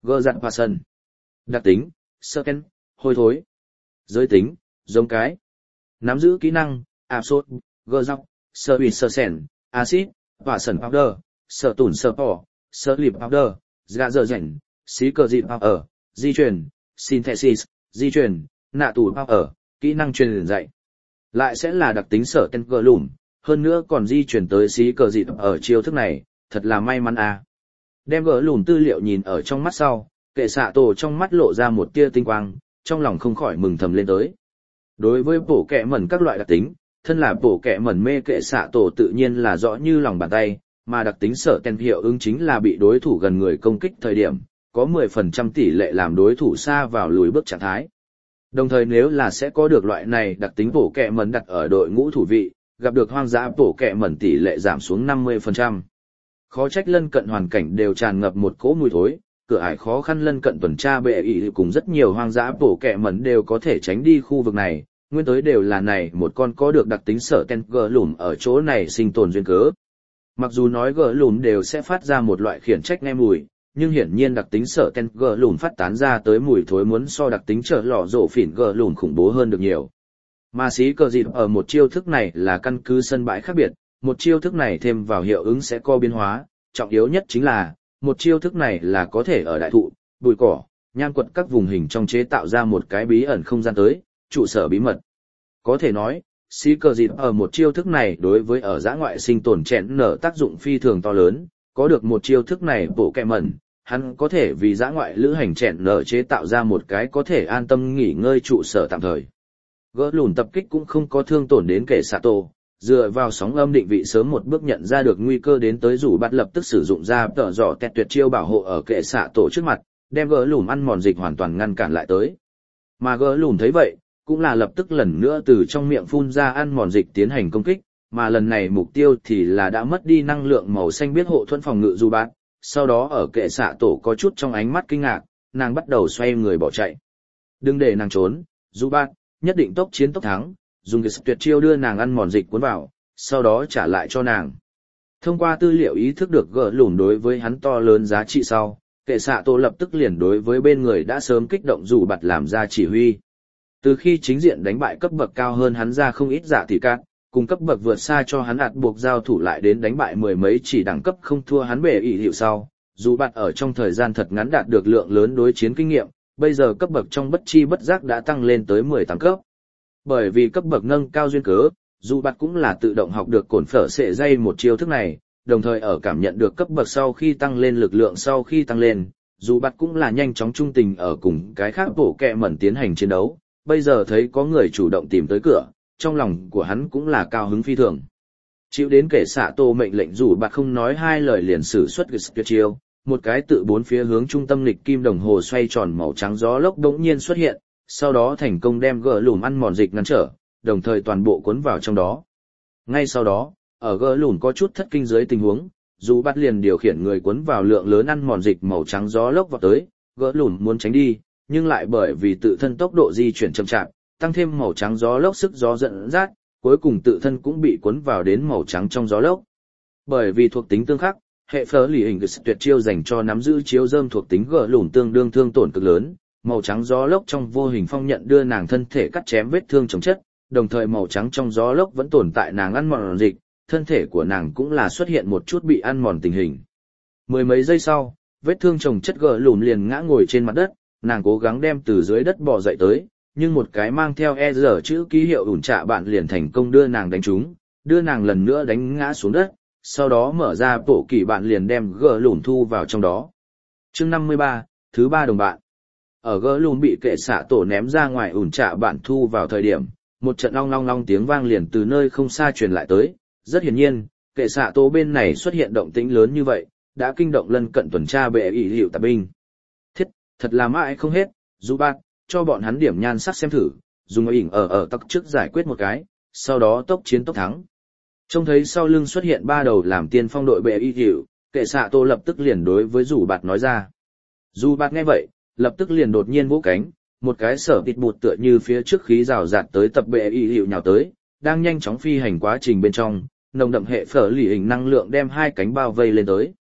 [SPEAKER 1] Gơ dặn hòa sân. Đặc tính, sơ ken, hôi thối. Giới tính, giống cái. Nắm giữ kỹ năng, áp sốt, gơ dọc, sơ ủy sơ sẻn, acid, hòa sân powder, sơ tủn sơ pỏ, sơ lịp powder, gạ dơ rảnh, xí cờ dịp powder, di truyền, synthesis, di truyền, nạ tủ powder, kỹ năng truyền dạy. Lại sẽ là đặc tính sở ken gơ lùm, hơn nữa còn di chuyển tới xí cờ dịp ở chiêu thức này, thật là may mắn à. Đem gỡ lùm tư liệu nhìn ở trong mắt sau, kệ xạ tổ trong mắt lộ ra một tia tinh quang, trong lòng không khỏi mừng thầm lên tới. Đối với bổ kẹ mẩn các loại đặc tính, thân là bổ kẹ mẩn mê kệ xạ tổ tự nhiên là rõ như lòng bàn tay, mà đặc tính sở ken hiệu ứng chính là bị đối thủ gần người công kích thời điểm, có mười phần trăm tỷ lệ làm đối thủ xa vào lùi bước trạng thái. Đồng thời nếu là sẽ có được loại này đặc tính bổ kẹ mẩn đặt ở đội ngũ thủ vị, gặp được hoang dã bổ kẹ mẩn tỷ lệ giảm xuống năm mươi phần trăm. Khó trách lân cận hoàn cảnh đều tràn ngập một cỗ mùi thối, cửa ải khó khăn lân cận tuần tra bệ ỷ cùng rất nhiều hoang dã bổ kẹ mẩn đều có thể tránh đi khu vực này, nguyên tới đều là này một con có được đặc tính sở ten gờ lùm ở chỗ này sinh tồn duyên cớ. Mặc dù nói gờ lùm đều sẽ phát ra một loại khiển trách nghe mùi, nhưng hiển nhiên đặc tính sở ten gờ lùm phát tán ra tới mùi thối muốn so đặc tính trở lò rộ phỉn gờ lùm khủng bố hơn được nhiều. Mà xí cờ dịp ở một chiêu thức này là căn cứ sân bãi khác biệt, một chiêu thức này thêm vào hiệu ứng sẽ có biến hóa, trọng yếu nhất chính là, một chiêu thức này là có thể ở đại thụ, bụi cỏ, nham quật các vùng hình trong chế tạo ra một cái bí ẩn không gian tới, trụ sở bí mật. Có thể nói, xí cờ dịp ở một chiêu thức này đối với ở giã ngoại sinh tồn chẹn nở tác dụng phi thường to lớn, có được một chiêu thức này bộ kẹ mẩn, hắn có thể vì giã ngoại lữ hành chẹn nở chế tạo ra một cái có thể an tâm nghỉ ngơi trụ sở tạm thời. Gỡ lùn tập kích cũng không có thương tổn đến kẻ xạ tổ, dựa vào sóng âm định vị sớm một bước nhận ra được nguy cơ đến tới rủ bắt lập tức sử dụng ra tợ dọ tẹt tuyệt chiêu bảo hộ ở kẻ xạ tổ trước mặt, đem gỡ lùn ăn mòn dịch hoàn toàn ngăn cản lại tới. Mà gỡ lùn thấy vậy, cũng là lập tức lần nữa từ trong miệng phun ra ăn mòn dịch tiến hành công kích, mà lần này mục tiêu thì là đã mất đi năng lượng màu xanh biết hộ thuẫn phòng ngự rủ bắt. Sau đó ở kẻ xạ tổ có chút trong ánh mắt kinh ngạc, nàng bắt đầu xoay người bỏ chạy. Đừng để nàng trốn, rủ bắt, nhất định tốc chiến tốc thắng, dùng cái tuyệt chiêu đưa nàng ăn mòn dịch cuốn vào, sau đó trả lại cho nàng. Thông qua tư liệu ý thức được gỡ lùn đối với hắn to lớn giá trị sau, kệ xạ tổ lập tức liền đối với bên người đã sớm kích động rủ bặt làm ra chỉ huy. Từ khi chính diện đánh bại cấp bậc cao hơn hắn ra không ít giả tỷ cát, cùng cấp bậc vượt xa cho hắn ạt buộc giao thủ lại đến đánh bại mười mấy chỉ đẳng cấp không thua hắn bể ỷ hiệu sau, dù bặt ở trong thời gian thật ngắn đạt được lượng lớn đối chiến kinh nghiệm, bây giờ cấp bậc trong bất chi bất giác đã tăng lên tới mười tám cấp. Bởi vì cấp bậc nâng cao duyên cớ, dù bặt cũng là tự động học được cổn phở sệ dây một chiêu thức này, đồng thời ở cảm nhận được cấp bậc sau khi tăng lên lực lượng sau khi tăng lên, dù bặt cũng là nhanh chóng trung tình ở cùng cái khác bổ kẹ mẩn tiến hành chiến đấu, bây giờ thấy có người chủ động tìm tới cửa, trong lòng của hắn cũng là cao hứng phi thường. Chịu đến kẻ xạ tô mệnh lệnh dù bặt không nói hai lời liền sử xuất tuyệt chiêu, một cái tự bốn phía hướng trung tâm lịch kim đồng hồ xoay tròn màu trắng gió lốc đống nhiên xuất hiện, sau đó thành công đem gỡ lùm ăn mòn dịch ngăn trở, đồng thời toàn bộ cuốn vào trong đó. Ngay sau đó, ở gỡ lùm có chút thất kinh dưới tình huống, dù bắt liền điều khiển người cuốn vào lượng lớn ăn mòn dịch màu trắng gió lốc vào tới, gỡ lùm muốn tránh đi, nhưng lại bởi vì tự thân tốc độ di chuyển chậm chạp, tăng thêm màu trắng gió lốc sức gió dẫn dắt, cuối cùng tự thân cũng bị cuốn vào đến màu trắng trong gió lốc. Bởi vì thuộc tính tương khắc, hệ phở lì hình tuyệt chiêu dành cho nắm giữ chiếu dơm thuộc tính gỡ lùm tương đương thương tổn cực lớn, màu trắng gió lốc trong vô hình phong nhận đưa nàng thân thể cắt chém vết thương chống chất, đồng thời màu trắng trong gió lốc vẫn tồn tại nàng ăn mòn dịch, thân thể của nàng cũng là xuất hiện một chút bị ăn mòn tình hình. Mười mấy giây sau, vết thương chồng chất gỡ lùm liền ngã ngồi trên mặt đất, nàng cố gắng đem từ dưới đất bò dậy tới, nhưng một cái mang theo e rờ chữ ký hiệu ủn trạ bạn liền thành công đưa nàng đánh trúng, đưa nàng lần nữa đánh ngã xuống đất, sau đó mở ra bộ kỳ bạn liền đem gỡ lùm thu vào trong đó. Chương năm mươi ba, thứ ba đồng bạn. Ở gỡ lùm bị kệ xạ tổ ném ra ngoài ủn trạ bạn thu vào thời điểm, một trận long long long tiếng vang liền từ nơi không xa truyền lại tới, rất hiển nhiên, kệ xạ tổ bên này xuất hiện động tĩnh lớn như vậy, đã kinh động lân cận tuần tra bệ ỷ hiệu tạp binh. Thiết, thật là mãi không hết, dù bác, cho bọn hắn điểm nhan sắc xem thử, dùng ỉnh ở ở tắc trước giải quyết một cái, sau đó tốc chiến tốc thắng. Trông thấy sau lưng xuất hiện ba đầu làm tiên phong đội bệ y hiệu, kệ xạ tô lập tức liền đối với dù bạt nói ra. Dù bạt nghe vậy, lập tức liền đột nhiên vỗ cánh, một cái sở tịt bụt tựa như phía trước khí rào rạt tới tập bệ y hiệu nhào tới, đang nhanh chóng phi hành quá trình bên trong, nồng đậm hệ phở lì hình năng lượng đem hai cánh bao vây lên tới.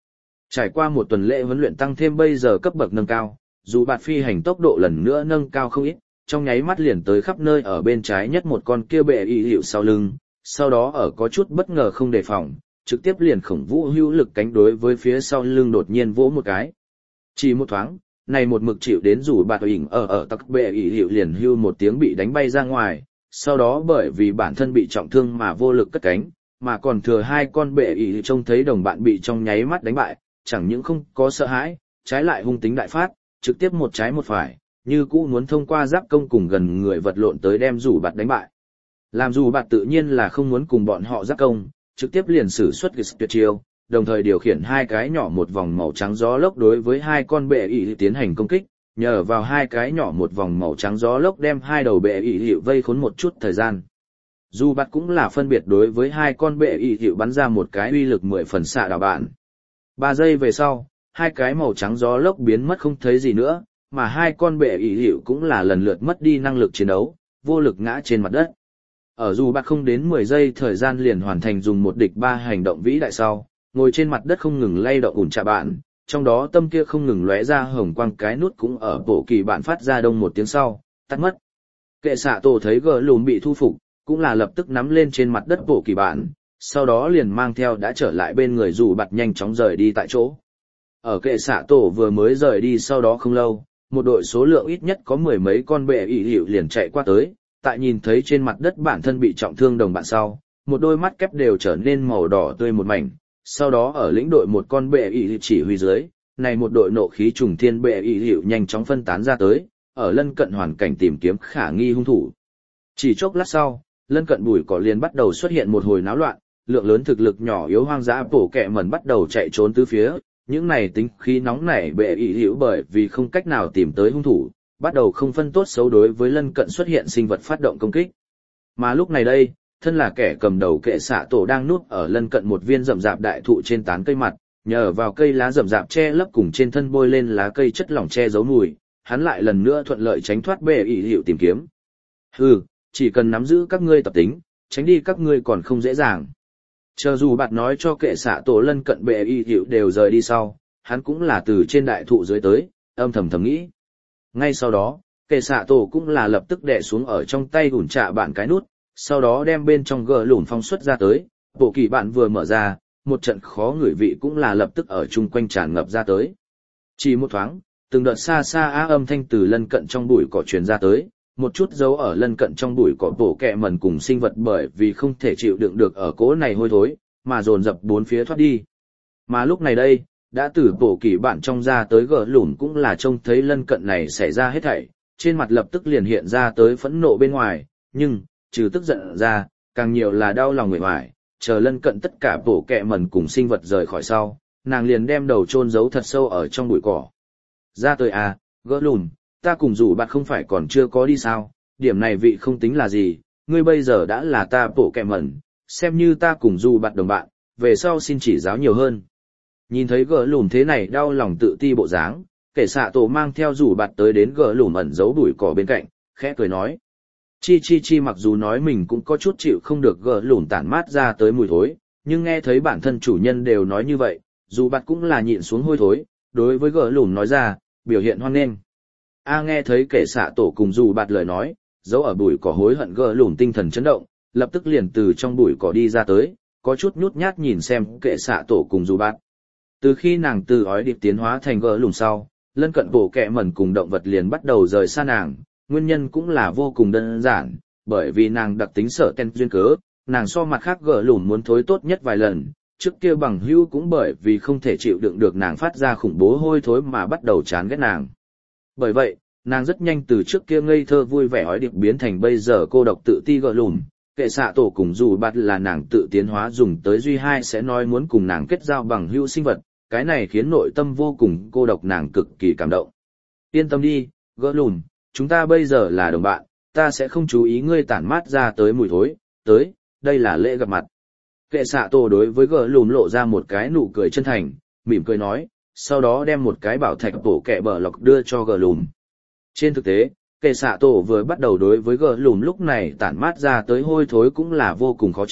[SPEAKER 1] Trải qua một tuần lễ huấn luyện tăng thêm bây giờ cấp bậc nâng cao, dù bạt phi hành tốc độ lần nữa nâng cao không ít, trong nháy mắt liền tới khắp nơi ở bên trái nhất một con kia bệ y hiệu sau lưng, sau đó ở có chút bất ngờ không đề phòng, trực tiếp liền khổng vũ hữu lực cánh đối với phía sau lưng đột nhiên vỗ một cái. Chỉ một thoáng, này một mực chịu đến rủ bạt ỉnh ở ở tắc bệ y hiệu liền hưu một tiếng bị đánh bay ra ngoài, sau đó bởi vì bản thân bị trọng thương mà vô lực cất cánh, mà còn thừa hai con bệ y trông thấy đồng bạn bị trong nháy mắt đánh bại, chẳng những không có sợ hãi, trái lại hung tính đại phát, trực tiếp một trái một phải, như cũ muốn thông qua giáp công cùng gần người vật lộn tới đem rủ bạt đánh bại. Làm rủ bạt tự nhiên là không muốn cùng bọn họ giáp công, trực tiếp liền sử xuất tuyệt chiêu, đồng thời điều khiển hai cái nhỏ một vòng màu trắng gió lốc đối với hai con bệ ỷ tiến hành công kích, nhờ vào hai cái nhỏ một vòng màu trắng gió lốc đem hai đầu bệ ỷ hiệu vây khốn một chút thời gian. Rủ bạt cũng là phân biệt đối với hai con bệ ỷ hiệu bắn ra một cái uy lực mười phần xạ đảo bạn. Ba giây về sau, hai cái màu trắng gió lốc biến mất không thấy gì nữa, mà hai con bệ ỷ hiệu cũng là lần lượt mất đi năng lực chiến đấu, vô lực ngã trên mặt đất. Ở dù bạt không đến mười giây thời gian liền hoàn thành dùng một địch ba hành động vĩ đại sau, ngồi trên mặt đất không ngừng lay động ủn trà bạn, trong đó tâm kia không ngừng lóe ra hồng quang cái nút cũng ở bộ kỳ bạn phát ra đông một tiếng sau, tắt mất. Kệ xạ tổ thấy gờ lùm bị thu phục, cũng là lập tức nắm lên trên mặt đất bộ kỳ bạn, sau đó liền mang theo đã trở lại bên người dù bạt nhanh chóng rời đi tại chỗ. Ở kệ xạ tổ vừa mới rời đi sau đó không lâu, một đội số lượng ít nhất có mười mấy con bệ ỷ hiệu liền chạy qua tới, tại nhìn thấy trên mặt đất bản thân bị trọng thương đồng bạn sau, một đôi mắt kép đều trở nên màu đỏ tươi một mảnh, sau đó ở lĩnh đội một con bệ ỷ hiệu chỉ huy dưới, này một đội nộ khí trùng thiên bệ ỷ hiệu nhanh chóng phân tán ra tới, ở lân cận hoàn cảnh tìm kiếm khả nghi hung thủ. Chỉ chốc lát sau, lân cận bụi cỏ liền bắt đầu xuất hiện một hồi náo loạn, lượng lớn thực lực nhỏ yếu hoang dã bổ kẹ mẩn bắt đầu chạy trốn tứ phía, những này tính khí nóng nảy bệ ỷ hiệu bởi vì không cách nào tìm tới hung thủ, bắt đầu không phân tốt xấu đối với lân cận xuất hiện sinh vật phát động công kích. Mà lúc này đây, thân là kẻ cầm đầu kệ xạ tổ đang núp ở lân cận một viên rậm rạp đại thụ trên tán cây mặt, nhờ vào cây lá rậm rạp che lấp cùng trên thân bôi lên lá cây chất lỏng che giấu mùi, hắn lại lần nữa thuận lợi tránh thoát bệ ỷ hiệu tìm kiếm. Hừ, chỉ cần nắm giữ các ngươi tập tính, tránh đi các ngươi còn không dễ dàng. Chờ dù bạn nói cho kệ xạ tổ lân cận bệ y hiệu đều rời đi sau, hắn cũng là từ trên đại thụ dưới tới, âm thầm thầm nghĩ. Ngay sau đó, kệ xạ tổ cũng là lập tức đè xuống ở trong tay ủn trạ bạn cái nút, sau đó đem bên trong gờ lùn phong xuất ra tới, bộ kỳ bạn vừa mở ra, một trận khó ngửi vị cũng là lập tức ở chung quanh tràn ngập ra tới. Chỉ một thoáng, từng đợt xa xa á âm thanh từ lân cận trong bụi cỏ truyền ra tới, một chút dấu ở lân cận trong bụi cỏ bổ kẹ mẩn cùng sinh vật bởi vì không thể chịu đựng được ở cỗ này hôi thối, mà dồn dập bốn phía thoát đi. Mà lúc này đây, đã từ bổ kỳ bạn trong ra tới gỡ lủn cũng là trông thấy lân cận này xảy ra hết thảy, trên mặt lập tức liền hiện ra tới phẫn nộ bên ngoài, nhưng, trừ tức giận ra, càng nhiều là đau lòng người ngoài, chờ lân cận tất cả bổ kẹ mẩn cùng sinh vật rời khỏi sau, nàng liền đem đầu chôn giấu thật sâu ở trong bụi cỏ. Ra tới à, gỡ lùn, ta cùng dù bạn không phải còn chưa có đi sao, điểm này vị không tính là gì, ngươi bây giờ đã là ta bổ kẹ mẩn, xem như ta cùng dù bạn đồng bạn, về sau xin chỉ giáo nhiều hơn. Nhìn thấy gỡ lùn thế này đau lòng tự ti bộ dáng, kẻ xạ tổ mang theo dù bạn tới đến gỡ lùn ẩn giấu bụi cỏ bên cạnh, khẽ cười nói. Chi chi chi mặc dù nói mình cũng có chút chịu không được gỡ lùn tản mát ra tới mùi thối, nhưng nghe thấy bản thân chủ nhân đều nói như vậy, dù bạn cũng là nhịn xuống hôi thối, đối với gỡ lùn nói ra, biểu hiện hoan nghênh. A nghe thấy kẻ xạ tổ cùng dù bạt lời nói, giấu ở bụi cỏ hối hận gỡ lùn tinh thần chấn động, lập tức liền từ trong bụi cỏ đi ra tới, có chút nhút nhát nhìn xem kẻ xạ tổ cùng dù bạt. Từ khi nàng từ ói điệp tiến hóa thành gỡ lùn sau, lân cận bổ kẹ mẩn cùng động vật liền bắt đầu rời xa nàng, nguyên nhân cũng là vô cùng đơn giản, bởi vì nàng đặc tính sợ ten duyên cớ, nàng so mặt khác gỡ lùn muốn thối tốt nhất vài lần, trước kia bằng hữu cũng bởi vì không thể chịu đựng được nàng phát ra khủng bố hôi thối mà bắt đầu chán ghét nàng. Bởi vậy, nàng rất nhanh từ trước kia ngây thơ vui vẻ ói điệp biến thành bây giờ cô độc tự ti gỡ lùn, kệ xạ tổ cùng dù bạt là nàng tự tiến hóa dùng tới duy hai sẽ nói muốn cùng nàng kết giao bằng hữu sinh vật, cái này khiến nội tâm vô cùng cô độc nàng cực kỳ cảm động. Yên tâm đi, gỡ lùn, chúng ta bây giờ là đồng bạn, ta sẽ không chú ý ngươi tản mát ra tới mùi thối, tới, đây là lễ gặp mặt. Kệ xạ tổ đối với gỡ lùn lộ ra một cái nụ cười chân thành, mỉm cười nói, sau đó đem một cái bảo thạch bổ kẹ bờ lọc đưa cho gỡ lùn. Trên thực tế, kệ xạ tổ vừa bắt đầu đối với gỡ lùn lúc này tản mát ra tới hôi thối cũng là vô cùng khó chịu,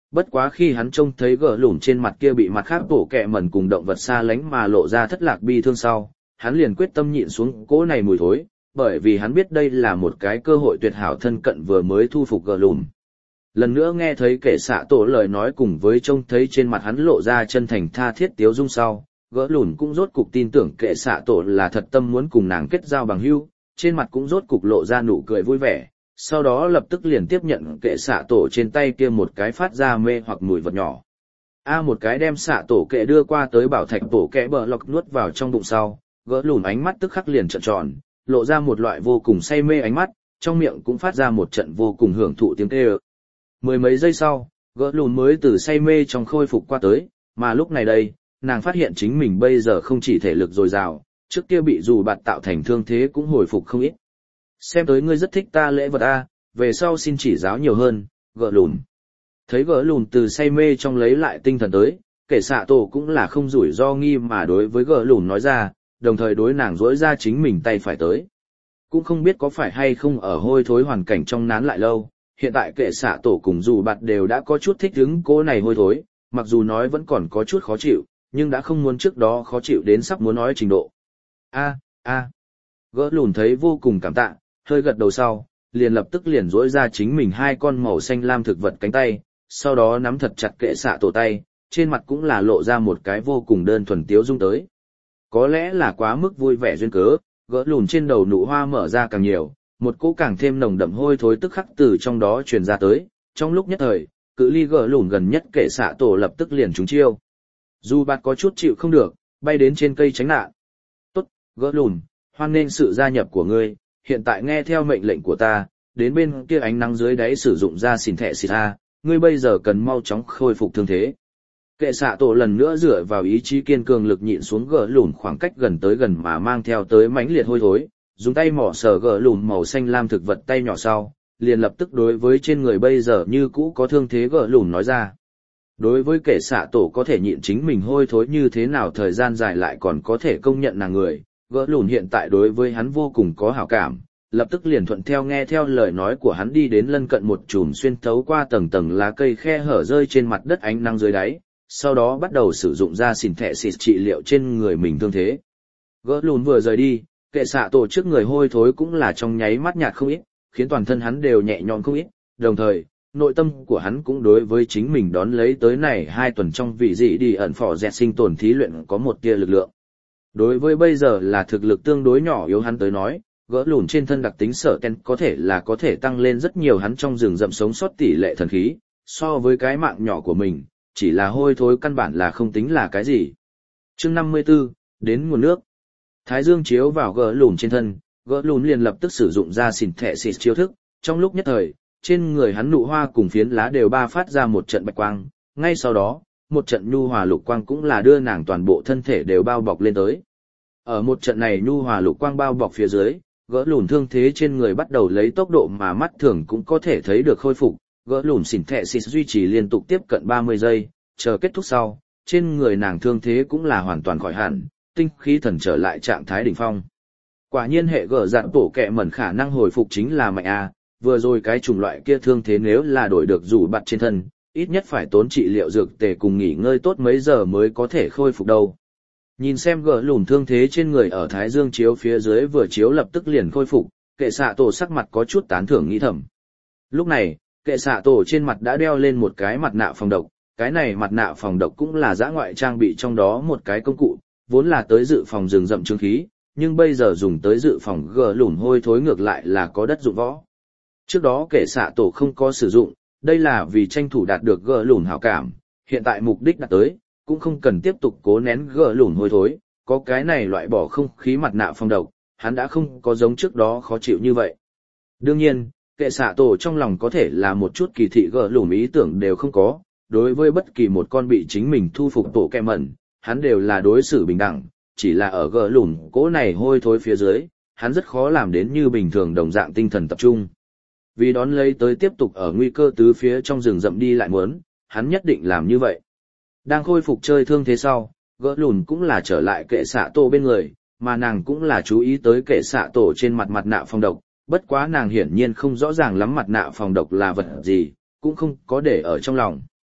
[SPEAKER 1] bất quá khi hắn trông thấy gỡ lùn trên mặt kia bị mặt khác bổ kẹ mẩn cùng động vật xa lánh mà lộ ra thất lạc bi thương sau, hắn liền quyết tâm nhịn xuống cỗ này mùi thối, bởi vì hắn biết đây là một cái cơ hội tuyệt hảo thân cận vừa mới thu phục gỡ lùn. Lần nữa nghe thấy kẻ xạ tổ lời nói cùng với trông thấy trên mặt hắn lộ ra chân thành tha thiết tiếu dung sau, gỡ lùn cũng rốt cục tin tưởng kẻ xạ tổ là thật tâm muốn cùng nàng kết giao bằng hữu, trên mặt cũng rốt cục lộ ra nụ cười vui vẻ, sau đó lập tức liền tiếp nhận kệ xạ tổ trên tay kia một cái phát ra mê hoặc mùi vật nhỏ. A một cái đem xạ tổ kệ đưa qua tới bảo thạch tổ kẽ bờ lọc nuốt vào trong bụng sau, gỡ lùn ánh mắt tức khắc liền trợn tròn, lộ ra một loại vô cùng say mê ánh mắt, trong miệng cũng phát ra một trận vô cùng hưởng thụ tiếng kêu. Mười mấy giây sau, gỡ lùn mới từ say mê trong khôi phục qua tới, mà lúc này đây, nàng phát hiện chính mình bây giờ không chỉ thể lực dồi dào, trước kia bị dù bạt tạo thành thương thế cũng hồi phục không ít. Xem tới ngươi rất thích ta lễ vật a, về sau xin chỉ giáo nhiều hơn, gỡ lùn. Thấy gỡ lùn từ say mê trong lấy lại tinh thần tới, kể xạ tổ cũng là không rủi ro nghi mà đối với gỡ lùn nói ra, đồng thời đối nàng dỗi ra chính mình tay phải tới. Cũng không biết có phải hay không ở hôi thối hoàn cảnh trong nán lại lâu, hiện tại kệ xạ tổ cùng dù bạt đều đã có chút thích hứng cô này hôi thối, mặc dù nói vẫn còn có chút khó chịu, nhưng đã không muốn trước đó khó chịu đến sắp muốn nói trình độ. A, a, gỡ lùn thấy vô cùng cảm tạ, hơi gật đầu sau, liền lập tức liền duỗi ra chính mình hai con màu xanh lam thực vật cánh tay, sau đó nắm thật chặt kệ xạ tổ tay, trên mặt cũng là lộ ra một cái vô cùng đơn thuần tiếu dung tới. Có lẽ là quá mức vui vẻ duyên cớ, gỡ lùn trên đầu nụ hoa mở ra càng nhiều, một cỗ càng thêm nồng đậm hôi thối tức khắc từ trong đó truyền ra tới, trong lúc nhất thời, cự ly gỡ lùn gần nhất kệ xạ tổ lập tức liền trúng chiêu. Dù bạt có chút chịu không được, bay đến trên cây tránh nạn. Tốt, gỡ lùn, hoan nghênh sự gia nhập của ngươi, hiện tại nghe theo mệnh lệnh của ta, đến bên kia ánh nắng dưới đáy sử dụng ra xỉn thẻ xịt ha, ngươi bây giờ cần mau chóng khôi phục thương thế. Kệ xạ tổ lần nữa dựa vào ý chí kiên cường lực nhịn xuống gỡ lùn khoảng cách gần tới gần mà mang theo tới mãnh liệt hôi thối, dùng tay mỏ sờ gỡ lùn màu xanh lam thực vật tay nhỏ sau, liền lập tức đối với trên người bây giờ như cũ có thương thế gỡ lùn nói ra. Đối với kẻ xạ tổ có thể nhịn chính mình hôi thối như thế nào thời gian dài lại còn có thể công nhận nàng người, gỡ lùn hiện tại đối với hắn vô cùng có hảo cảm, lập tức liền thuận theo nghe theo lời nói của hắn đi đến lân cận một chùm xuyên thấu qua tầng tầng lá cây khe hở rơi trên mặt đất ánh nắng dưới đáy, sau đó bắt đầu sử dụng ra xỉn thẻ xịt trị liệu trên người mình thương thế. Gỡ lùn vừa rời đi, kệ xạ tổ trước người hôi thối cũng là trong nháy mắt nhạt không ít, khiến toàn thân hắn đều nhẹ nhõm không ít, đồng thời, nội tâm của hắn cũng đối với chính mình đón lấy tới này hai tuần trong vị dị đi ẩn phỏ dẹt sinh tồn thí luyện có một tia lực lượng. Đối với bây giờ là thực lực tương đối nhỏ yếu hắn tới nói, gỡ lùn trên thân đặc tính sở ten có thể là có thể tăng lên rất nhiều hắn trong rừng rậm sống sót tỷ lệ thần khí, so với cái mạng nhỏ của mình, chỉ là hôi thối căn bản là không tính là cái gì. Chương năm mươi 54, đến nguồn nước. Thái dương chiếu vào gỡ lùn trên thân, gỡ lùn liền lập tức sử dụng ra xỉn thẻ xịt chiêu thức, trong lúc nhất thời, trên người hắn nụ hoa cùng phiến lá đều ba phát ra một trận bạch quang, ngay sau đó, một trận nhu hòa lục quang cũng là đưa nàng toàn bộ thân thể đều bao bọc lên tới. Ở một trận này nhu hòa lục quang bao bọc phía dưới, gỡ lùn thương thế trên người bắt đầu lấy tốc độ mà mắt thường cũng có thể thấy được khôi phục, gỡ lùn xỉn thẻ xịt duy trì liên tục tiếp cận ba mươi giây, chờ kết thúc sau, trên người nàng thương thế cũng là hoàn toàn khỏi hẳn, tinh khí thần trở lại trạng thái đỉnh phong. Quả nhiên hệ gỡ dạn tổ kẹ mẩn khả năng hồi phục chính là mạnh a, vừa rồi cái chủng loại kia thương thế nếu là đổi được rủ bặt trên thân, ít nhất phải tốn trị liệu dược tề cùng nghỉ ngơi tốt mấy giờ mới có thể khôi phục đâu. Nhìn xem gỡ lùn thương thế trên người ở thái dương chiếu phía dưới vừa chiếu lập tức liền khôi phục, kệ xạ tổ sắc mặt có chút tán thưởng nghĩ thầm. Lúc này, kệ xạ tổ trên mặt đã đeo lên một cái mặt nạ phòng độc, cái này mặt nạ phòng độc cũng là dã ngoại trang bị trong đó một cái công cụ, vốn là tới dự phòng rừng rậm trương khí, nhưng bây giờ dùng tới dự phòng gỡ lùn hôi thối ngược lại là có đất dụng võ. Trước đó kệ xạ tổ không có sử dụng, đây là vì tranh thủ đạt được gỡ lùn hảo cảm, hiện tại mục đích đạt tới, cũng không cần tiếp tục cố nén gỡ lùn hôi thối, có cái này loại bỏ không khí mặt nạ phòng độc, hắn đã không có giống trước đó khó chịu như vậy. Đương nhiên, kệ xạ tổ trong lòng có thể là một chút kỳ thị gỡ lùn ý tưởng đều không có, đối với bất kỳ một con bị chính mình thu phục tổ kẹ mẩn, hắn đều là đối xử bình đẳng, chỉ là ở gỡ lùn cỗ này hôi thối phía dưới, hắn rất khó làm đến như bình thường đồng dạng tinh thần tập trung. Vì đón lấy tới tiếp tục ở nguy cơ tứ phía trong rừng rậm đi lại muốn, hắn nhất định làm như vậy. Đang khôi phục chơi thương thế sau, gỡ lùn cũng là trở lại kệ xạ tổ bên người, mà nàng cũng là chú ý tới kệ xạ tổ trên mặt mặt nạ phòng độc, bất quá nàng hiển nhiên không rõ ràng lắm mặt nạ phòng độc là vật gì, cũng không có để ở trong lòng.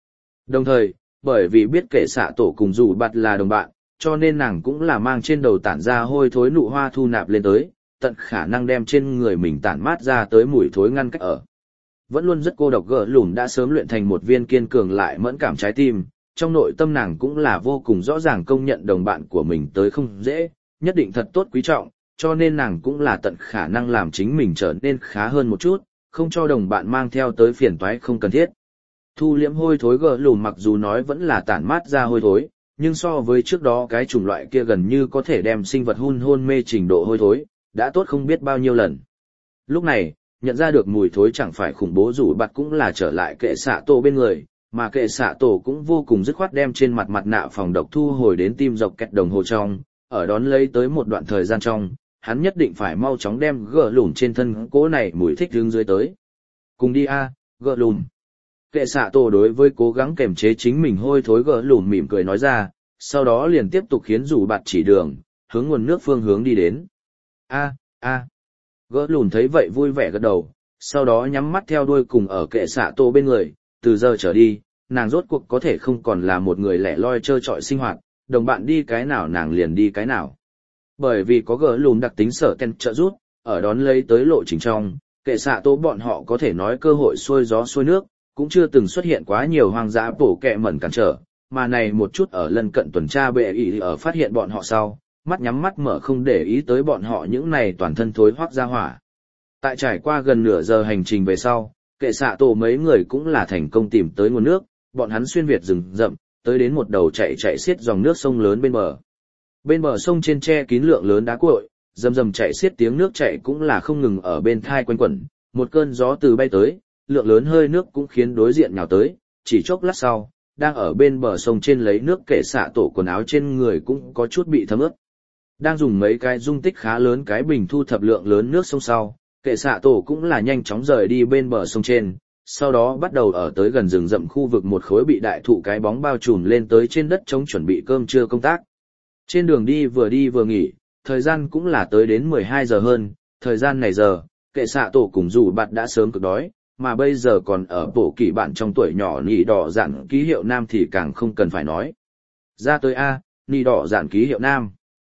[SPEAKER 1] Đồng thời, bởi vì biết kệ xạ tổ cùng dù bạt là đồng bạn, cho nên nàng cũng là mang trên đầu tản ra hôi thối nụ hoa thu nạp lên tới, tận khả năng đem trên người mình tản mát ra tới mùi thối ngăn cách ở. Vẫn luôn rất cô độc gỡ lùm đã sớm luyện thành một viên kiên cường lại mẫn cảm trái tim, trong nội tâm nàng cũng là vô cùng rõ ràng công nhận đồng bạn của mình tới không dễ, nhất định thật tốt quý trọng, cho nên nàng cũng là tận khả năng làm chính mình trở nên khá hơn một chút, không cho đồng bạn mang theo tới phiền toái không cần thiết. Thu liễm hôi thối gỡ lùm mặc dù nói vẫn là tản mát ra hôi thối, nhưng so với trước đó cái chủng loại kia gần như có thể đem sinh vật hun hôn mê trình độ hôi thối, đã tốt không biết bao nhiêu lần. Lúc này, nhận ra được mùi thối chẳng phải khủng bố rủ bặt cũng là trở lại kệ xạ tổ bên người, mà kệ xạ tổ cũng vô cùng dứt khoát đem trên mặt mặt nạ phòng độc thu hồi đến tim dọc kẹt đồng hồ trong, ở đón lấy tới một đoạn thời gian trong, hắn nhất định phải mau chóng đem gỡ lùm trên thân cố này mùi thích hướng dưới tới. Cùng đi a, gỡ lùm. Kệ xạ tổ đối với cố gắng kềm chế chính mình hôi thối gỡ lùm mỉm cười nói ra, sau đó liền tiếp tục khiến rủ bạt chỉ đường, hướng nguồn nước phương hướng đi đến. A, a. Gỡ lùn thấy vậy vui vẻ gật đầu, sau đó nhắm mắt theo đuôi cùng ở kệ xạ tổ bên người, từ giờ trở đi, nàng rốt cuộc có thể không còn là một người lẻ loi trơ trọi sinh hoạt, đồng bạn đi cái nào nàng liền đi cái nào. Bởi vì có gỡ lùn đặc tính sở ten trợ rút, ở đón lấy tới lộ trình trong, kệ xạ tổ bọn họ có thể nói cơ hội xuôi gió xuôi nước, cũng chưa từng xuất hiện quá nhiều hoang dã bổ kẹ mẩn cản trở, mà này một chút ở lân cận tuần tra bệ ý ở phát hiện bọn họ sau, mắt nhắm mắt mở không để ý tới bọn họ những này toàn thân thối hoác ra hỏa. Tại trải qua gần nửa giờ hành trình về sau, kệ xạ tổ mấy người cũng là thành công tìm tới nguồn nước, bọn hắn xuyên việt rừng rậm, tới đến một đầu chạy chạy xiết dòng nước sông lớn bên bờ. Bên bờ sông trên tre kín lượng lớn đá cuội, rầm rầm chạy xiết tiếng nước chảy cũng là không ngừng ở bên thai quanh quẩn, một cơn gió từ bay tới, lượng lớn hơi nước cũng khiến đối diện nhào tới, chỉ chốc lát sau, đang ở bên bờ sông trên lấy nước kệ xạ tổ quần áo trên người cũng có chút bị thấm ướt. Đang dùng mấy cái dung tích khá lớn cái bình thu thập lượng lớn nước sông sau, kệ xạ tổ cũng là nhanh chóng rời đi bên bờ sông trên, sau đó bắt đầu ở tới gần rừng rậm khu vực một khối bị đại thụ cái bóng bao trùm lên tới trên đất trống chuẩn bị cơm trưa công tác. Trên đường đi vừa đi vừa nghỉ, thời gian cũng là tới đến mười hai giờ hơn, thời gian này giờ, kệ xạ tổ cùng dù bạn đã sớm cực đói, mà bây giờ còn ở bộ kỳ bạn trong tuổi nhỏ nỉ đỏ dạn ký hiệu nam thì càng không cần phải nói. Ra tới A, nỉ đỏ dạn ký hiệu nam.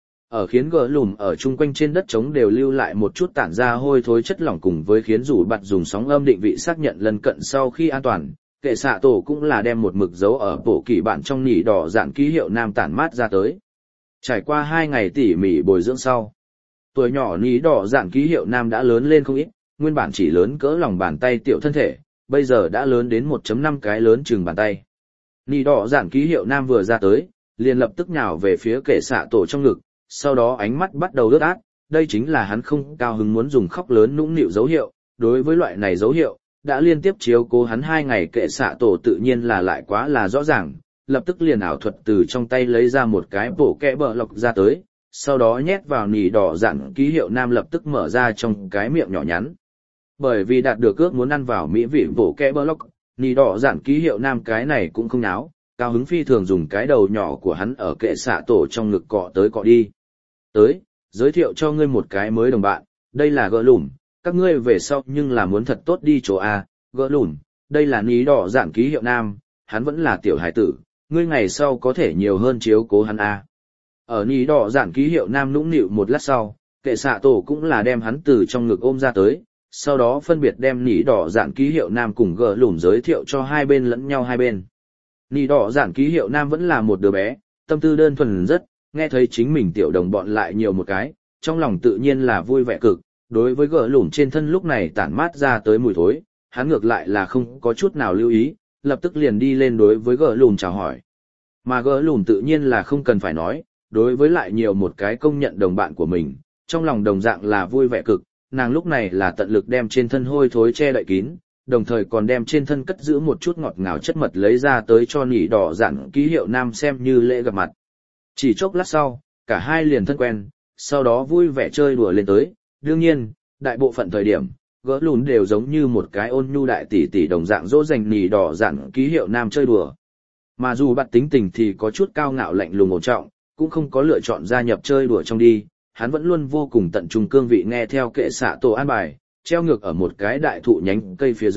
[SPEAKER 1] Ở khiến gỡ lùm ở chung quanh trên đất trống đều lưu lại một chút tản ra hôi thối chất lỏng cùng với khiến rủ bặt dùng sóng âm định vị xác nhận lần cận sau khi an toàn, kệ xạ tổ cũng là đem một mực dấu ở bộ kỳ bản trong nỉ đỏ dạn ký hiệu nam tản mát ra tới. Trải qua hai ngày tỉ mỉ bồi dưỡng sau, tuổi nhỏ nỉ đỏ dạn ký hiệu nam đã lớn lên không ít, nguyên bản chỉ lớn cỡ lòng bàn tay tiểu thân thể, bây giờ đã lớn đến một phẩy năm cái lớn chừng bàn tay. Nỉ đỏ dạn ký hiệu nam vừa ra tới, liền lập tức nhào về phía kệ xạ tổ trong ngực, sau đó ánh mắt bắt đầu ướt át, đây chính là hắn không cao hứng muốn dùng khóc lớn nũng nịu dấu hiệu, đối với loại này dấu hiệu, đã liên tiếp chiếu cố hắn hai ngày kệ xạ tổ tự nhiên là lại quá là rõ ràng, lập tức liền ảo thuật từ trong tay lấy ra một cái bổ kẽ bờ lọc ra tới, sau đó nhét vào nỉ đỏ dạn ký hiệu nam lập tức mở ra trong cái miệng nhỏ nhắn. Bởi vì đạt được ước muốn ăn vào mỹ vị bổ kẽ bờ lọc, nỉ đỏ dạn ký hiệu nam cái này cũng không náo, cao hứng phi thường dùng cái đầu nhỏ của hắn ở kệ xạ tổ trong ngực cọ tới cọ đi. Tới, giới thiệu cho ngươi một cái mới đồng bạn, đây là gỡ lùm, các ngươi về sau nhưng là muốn thật tốt đi chỗ A, gỡ lùm, đây là nỉ đỏ dạn ký hiệu nam, hắn vẫn là tiểu hải tử, ngươi ngày sau có thể nhiều hơn chiếu cố hắn A. Ở nỉ đỏ dạn ký hiệu nam nũng nịu một lát sau, kệ xạ tổ cũng là đem hắn từ trong ngực ôm ra tới, sau đó phân biệt đem nỉ đỏ dạn ký hiệu nam cùng gỡ lùm giới thiệu cho hai bên lẫn nhau hai bên. Nỉ đỏ dạn ký hiệu nam vẫn là một đứa bé, tâm tư đơn thuần rất, nghe thấy chính mình tiểu đồng bọn lại nhiều một cái, trong lòng tự nhiên là vui vẻ cực, đối với gỡ lùm trên thân lúc này tản mát ra tới mùi thối, hắn ngược lại là không có chút nào lưu ý, lập tức liền đi lên đối với gỡ lùm chào hỏi. Mà gỡ lùm tự nhiên là không cần phải nói, đối với lại nhiều một cái công nhận đồng bạn của mình, trong lòng đồng dạng là vui vẻ cực, nàng lúc này là tận lực đem trên thân hôi thối che đậy kín, đồng thời còn đem trên thân cất giữ một chút ngọt ngào chất mật lấy ra tới cho nỉ đỏ dạn ký hiệu nam xem như lễ gặp mặt. Chỉ chốc lát sau, cả hai liền thân quen, sau đó vui vẻ chơi đùa lên tới, đương nhiên, đại bộ phận thời điểm, gỡ lùn đều giống như một cái ôn nhu đại tỷ tỷ đồng dạng dỗ dành nỉ đỏ dạn ký hiệu nam chơi đùa. Mà dù bạn tính tình thì có chút cao ngạo lạnh lùng ổn trọng, cũng không có lựa chọn gia nhập chơi đùa trong đi, hắn vẫn luôn vô cùng tận trung cương vị nghe theo kệ xạ tổ an bài, treo ngược ở một cái đại thụ nhánh cây phía dưới,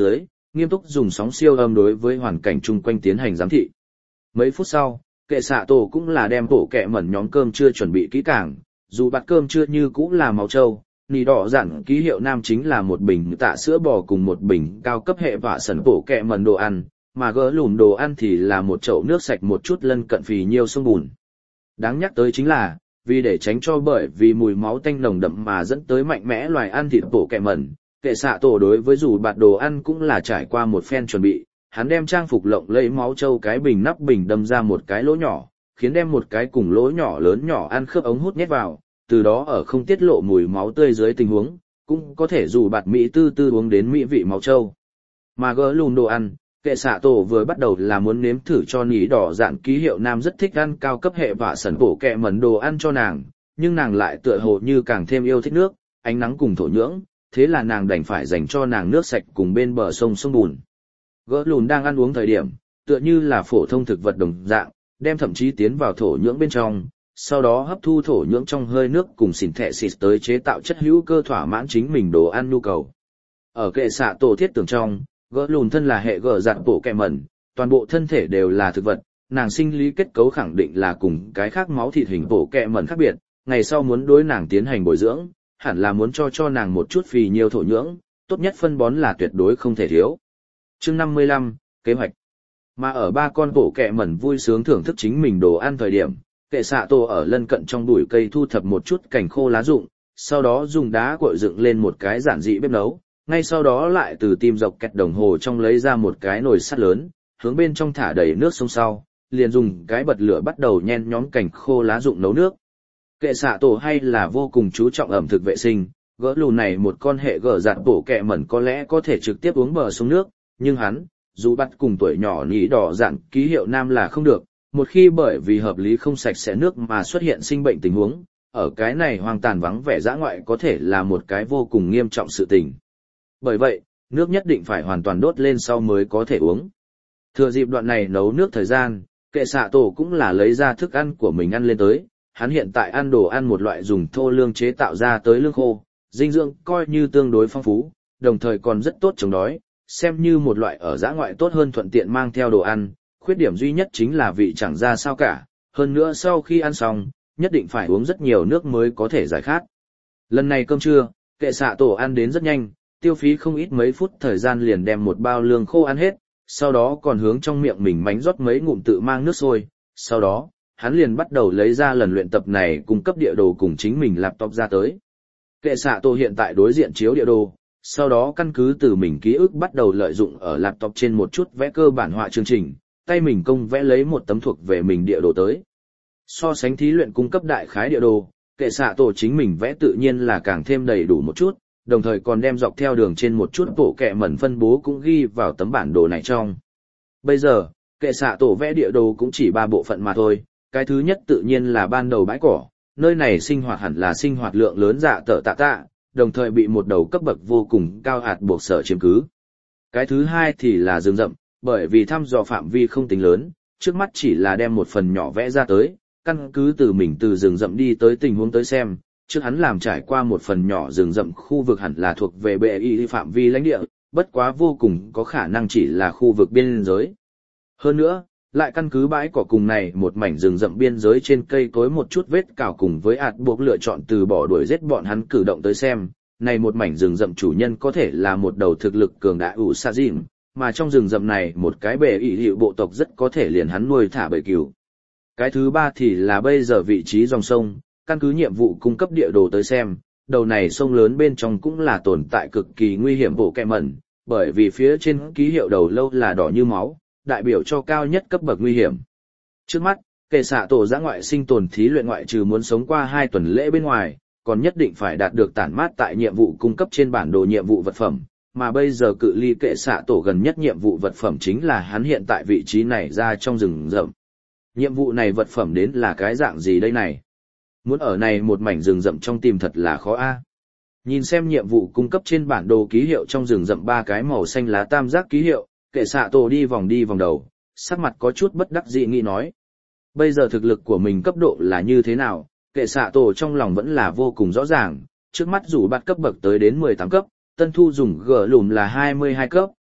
[SPEAKER 1] nghiêm túc dùng sóng siêu âm đối với hoàn cảnh chung quanh tiến hành giám thị. Mấy phút sau, kệ xạ tổ cũng là đem bộ kẹ mẩn nhóm cơm chưa chuẩn bị kỹ càng, dù bát cơm chưa như cũng là máu trâu, nì đỏ dặn ký hiệu nam chính là một bình tạ sữa bò cùng một bình cao cấp hệ vạ sần bộ kẹ mẩn đồ ăn, mà gỡ lùm đồ ăn thì là một chậu nước sạch một chút lân cận phì nhiêu sông bùn. Đáng nhắc tới chính là, vì để tránh cho bởi vì mùi máu tanh nồng đậm mà dẫn tới mạnh mẽ loài ăn thịt bộ kẹ mẩn, kệ xạ tổ đối với dù bạt đồ ăn cũng là trải qua một phen chuẩn bị, hắn đem trang phục lộng lẫy máu trâu cái bình nắp bình đâm ra một cái lỗ nhỏ, khiến đem một cái cùng lỗ nhỏ lớn nhỏ ăn khớp ống hút nhét vào, từ đó ở không tiết lộ mùi máu tươi dưới tình huống, cũng có thể dù bạt mỹ tư tư uống đến mỹ vị máu trâu. Mà gỡ lùn đồ ăn, kệ xạ tổ vừa bắt đầu là muốn nếm thử cho nỉ đỏ dạn ký hiệu nam rất thích ăn cao cấp hệ vạ sần bổ kẹ mẩn đồ ăn cho nàng, nhưng nàng lại tựa hồ như càng thêm yêu thích nước, ánh nắng cùng thổ nhưỡng, thế là nàng đành phải dành cho nàng nước sạch cùng bên bờ sông sông bùn. Gỡ lùn đang ăn uống thời điểm, tựa như là phổ thông thực vật đồng dạng, đem thậm chí tiến vào thổ nhưỡng bên trong, sau đó hấp thu thổ nhưỡng trong hơi nước cùng xỉn thẹ xịt tới chế tạo chất hữu cơ thỏa mãn chính mình đồ ăn nhu cầu. Ở kệ xạ tổ thiết tưởng trong, gỡ lùn thân là hệ gỡ dạn bộ kẹ mẩn, toàn bộ thân thể đều là thực vật, nàng sinh lý kết cấu khẳng định là cùng cái khác máu thịt hình bộ kẹ mẩn khác biệt, ngày sau muốn đối nàng tiến hành bồi dưỡng, hẳn là muốn cho cho nàng một chút phì nhiều thổ nhưỡng, tốt nhất phân bón là tuyệt đối không thể thiếu. Chương năm mươi lăm, kế hoạch. Mà ở ba con bộ kẹ mẩn vui sướng thưởng thức chính mình đồ ăn thời điểm, kệ xạ tổ ở lân cận trong bụi cây thu thập một chút cành khô lá rụng, sau đó dùng đá cội dựng lên một cái giản dị bếp nấu, ngay sau đó lại từ tim dọc kẹt đồng hồ trong lấy ra một cái nồi sắt lớn, hướng bên trong thả đầy nước sông sau, liền dùng cái bật lửa bắt đầu nhen nhóm cành khô lá rụng nấu nước. Kệ xạ tổ hay là vô cùng chú trọng ẩm thực vệ sinh, gỡ lùn này một con hệ gở giặt bổ kẹ mẩn có lẽ có thể trực tiếp uống bờ sông nước, nhưng hắn, dù bắt cùng tuổi nhỏ nhĩ đỏ dạn ký hiệu nam là không được, một khi bởi vì hợp lý không sạch sẽ nước mà xuất hiện sinh bệnh tình huống, ở cái này hoang tàn vắng vẻ dã ngoại có thể là một cái vô cùng nghiêm trọng sự tình. Bởi vậy, nước nhất định phải hoàn toàn đốt lên sau mới có thể uống. Thừa dịp đoạn này nấu nước thời gian, kệ xạ tổ cũng là lấy ra thức ăn của mình ăn lên tới, hắn hiện tại ăn đồ ăn một loại dùng thô lương chế tạo ra tới lương khô, dinh dưỡng coi như tương đối phong phú, đồng thời còn rất tốt chống đói, xem như một loại ở dã ngoại tốt hơn thuận tiện mang theo đồ ăn, khuyết điểm duy nhất chính là vị chẳng ra sao cả, hơn nữa sau khi ăn xong, nhất định phải uống rất nhiều nước mới có thể giải khát. Lần này cơm trưa, kệ xạ tổ ăn đến rất nhanh, tiêu phí không ít mấy phút thời gian liền đem một bao lương khô ăn hết, sau đó còn hướng trong miệng mình mánh rót mấy ngụm tự mang nước sôi, sau đó, hắn liền bắt đầu lấy ra lần luyện tập này cung cấp địa đồ cùng chính mình laptop ra tới. Kệ xạ tổ hiện tại đối diện chiếu địa đồ, sau đó căn cứ từ mình ký ức bắt đầu lợi dụng ở laptop trên một chút vẽ cơ bản họa chương trình, tay mình công vẽ lấy một tấm thuộc về mình địa đồ tới. So sánh thí luyện cung cấp đại khái địa đồ, kệ xạ tổ chính mình vẽ tự nhiên là càng thêm đầy đủ một chút, đồng thời còn đem dọc theo đường trên một chút bộ kẹ mẩn phân bố cũng ghi vào tấm bản đồ này trong. Bây giờ, kệ xạ tổ vẽ địa đồ cũng chỉ ba bộ phận mà thôi, cái thứ nhất tự nhiên là ban đầu bãi cỏ, nơi này sinh hoạt hẳn là sinh hoạt lượng lớn dạ tở tạ tạ, đồng thời bị một đầu cấp bậc vô cùng cao hạt buộc sở chiếm cứ. Cái thứ hai thì là rừng rậm, bởi vì thăm dò phạm vi không tính lớn, trước mắt chỉ là đem một phần nhỏ vẽ ra tới, căn cứ từ mình từ rừng rậm đi tới tình huống tới xem, trước hắn làm trải qua một phần nhỏ rừng rậm khu vực hẳn là thuộc về bệ y phạm vi lãnh địa, bất quá vô cùng có khả năng chỉ là khu vực biên giới. Hơn nữa, lại căn cứ bãi cỏ cùng này một mảnh rừng rậm biên giới trên cây cối một chút vết cào cùng với ạt buộc lựa chọn từ bỏ đuổi giết bọn hắn cử động tới xem, này một mảnh rừng rậm chủ nhân có thể là một đầu thực lực cường đại ủ sa dìm, mà trong rừng rậm này một cái bệ y hiệu bộ tộc rất có thể liền hắn nuôi thả bầy cừu. Cái thứ ba thì là bây giờ vị trí dòng sông, căn cứ nhiệm vụ cung cấp địa đồ tới xem, đầu này sông lớn bên trong cũng là tồn tại cực kỳ nguy hiểm bộ kẹ mẩn, bởi vì phía trên ký hiệu đầu lâu là đỏ như máu, đại biểu cho cao nhất cấp bậc nguy hiểm. Trước mắt, kệ xạ tổ giã ngoại sinh tồn thí luyện ngoại trừ muốn sống qua hai tuần lễ bên ngoài, còn nhất định phải đạt được tản mát tại nhiệm vụ cung cấp trên bản đồ nhiệm vụ vật phẩm, mà bây giờ cự ly kệ xạ tổ gần nhất nhiệm vụ vật phẩm chính là hắn hiện tại vị trí này ra trong rừng rậm. Nhiệm vụ này vật phẩm đến là cái dạng gì đây này? Muốn ở này một mảnh rừng rậm trong tìm thật là khó a. Nhìn xem nhiệm vụ cung cấp trên bản đồ ký hiệu trong rừng rậm ba cái màu xanh lá tam giác ký hiệu, kệ xạ tổ đi vòng đi vòng đầu, sắc mặt có chút bất đắc dĩ nghĩ nói. Bây giờ thực lực của mình cấp độ là như thế nào, kệ xạ tổ trong lòng vẫn là vô cùng rõ ràng, trước mắt dù bắt cấp bậc tới đến mười tám cấp, tân thu dùng gỡ lùm là hai mươi hai cấp,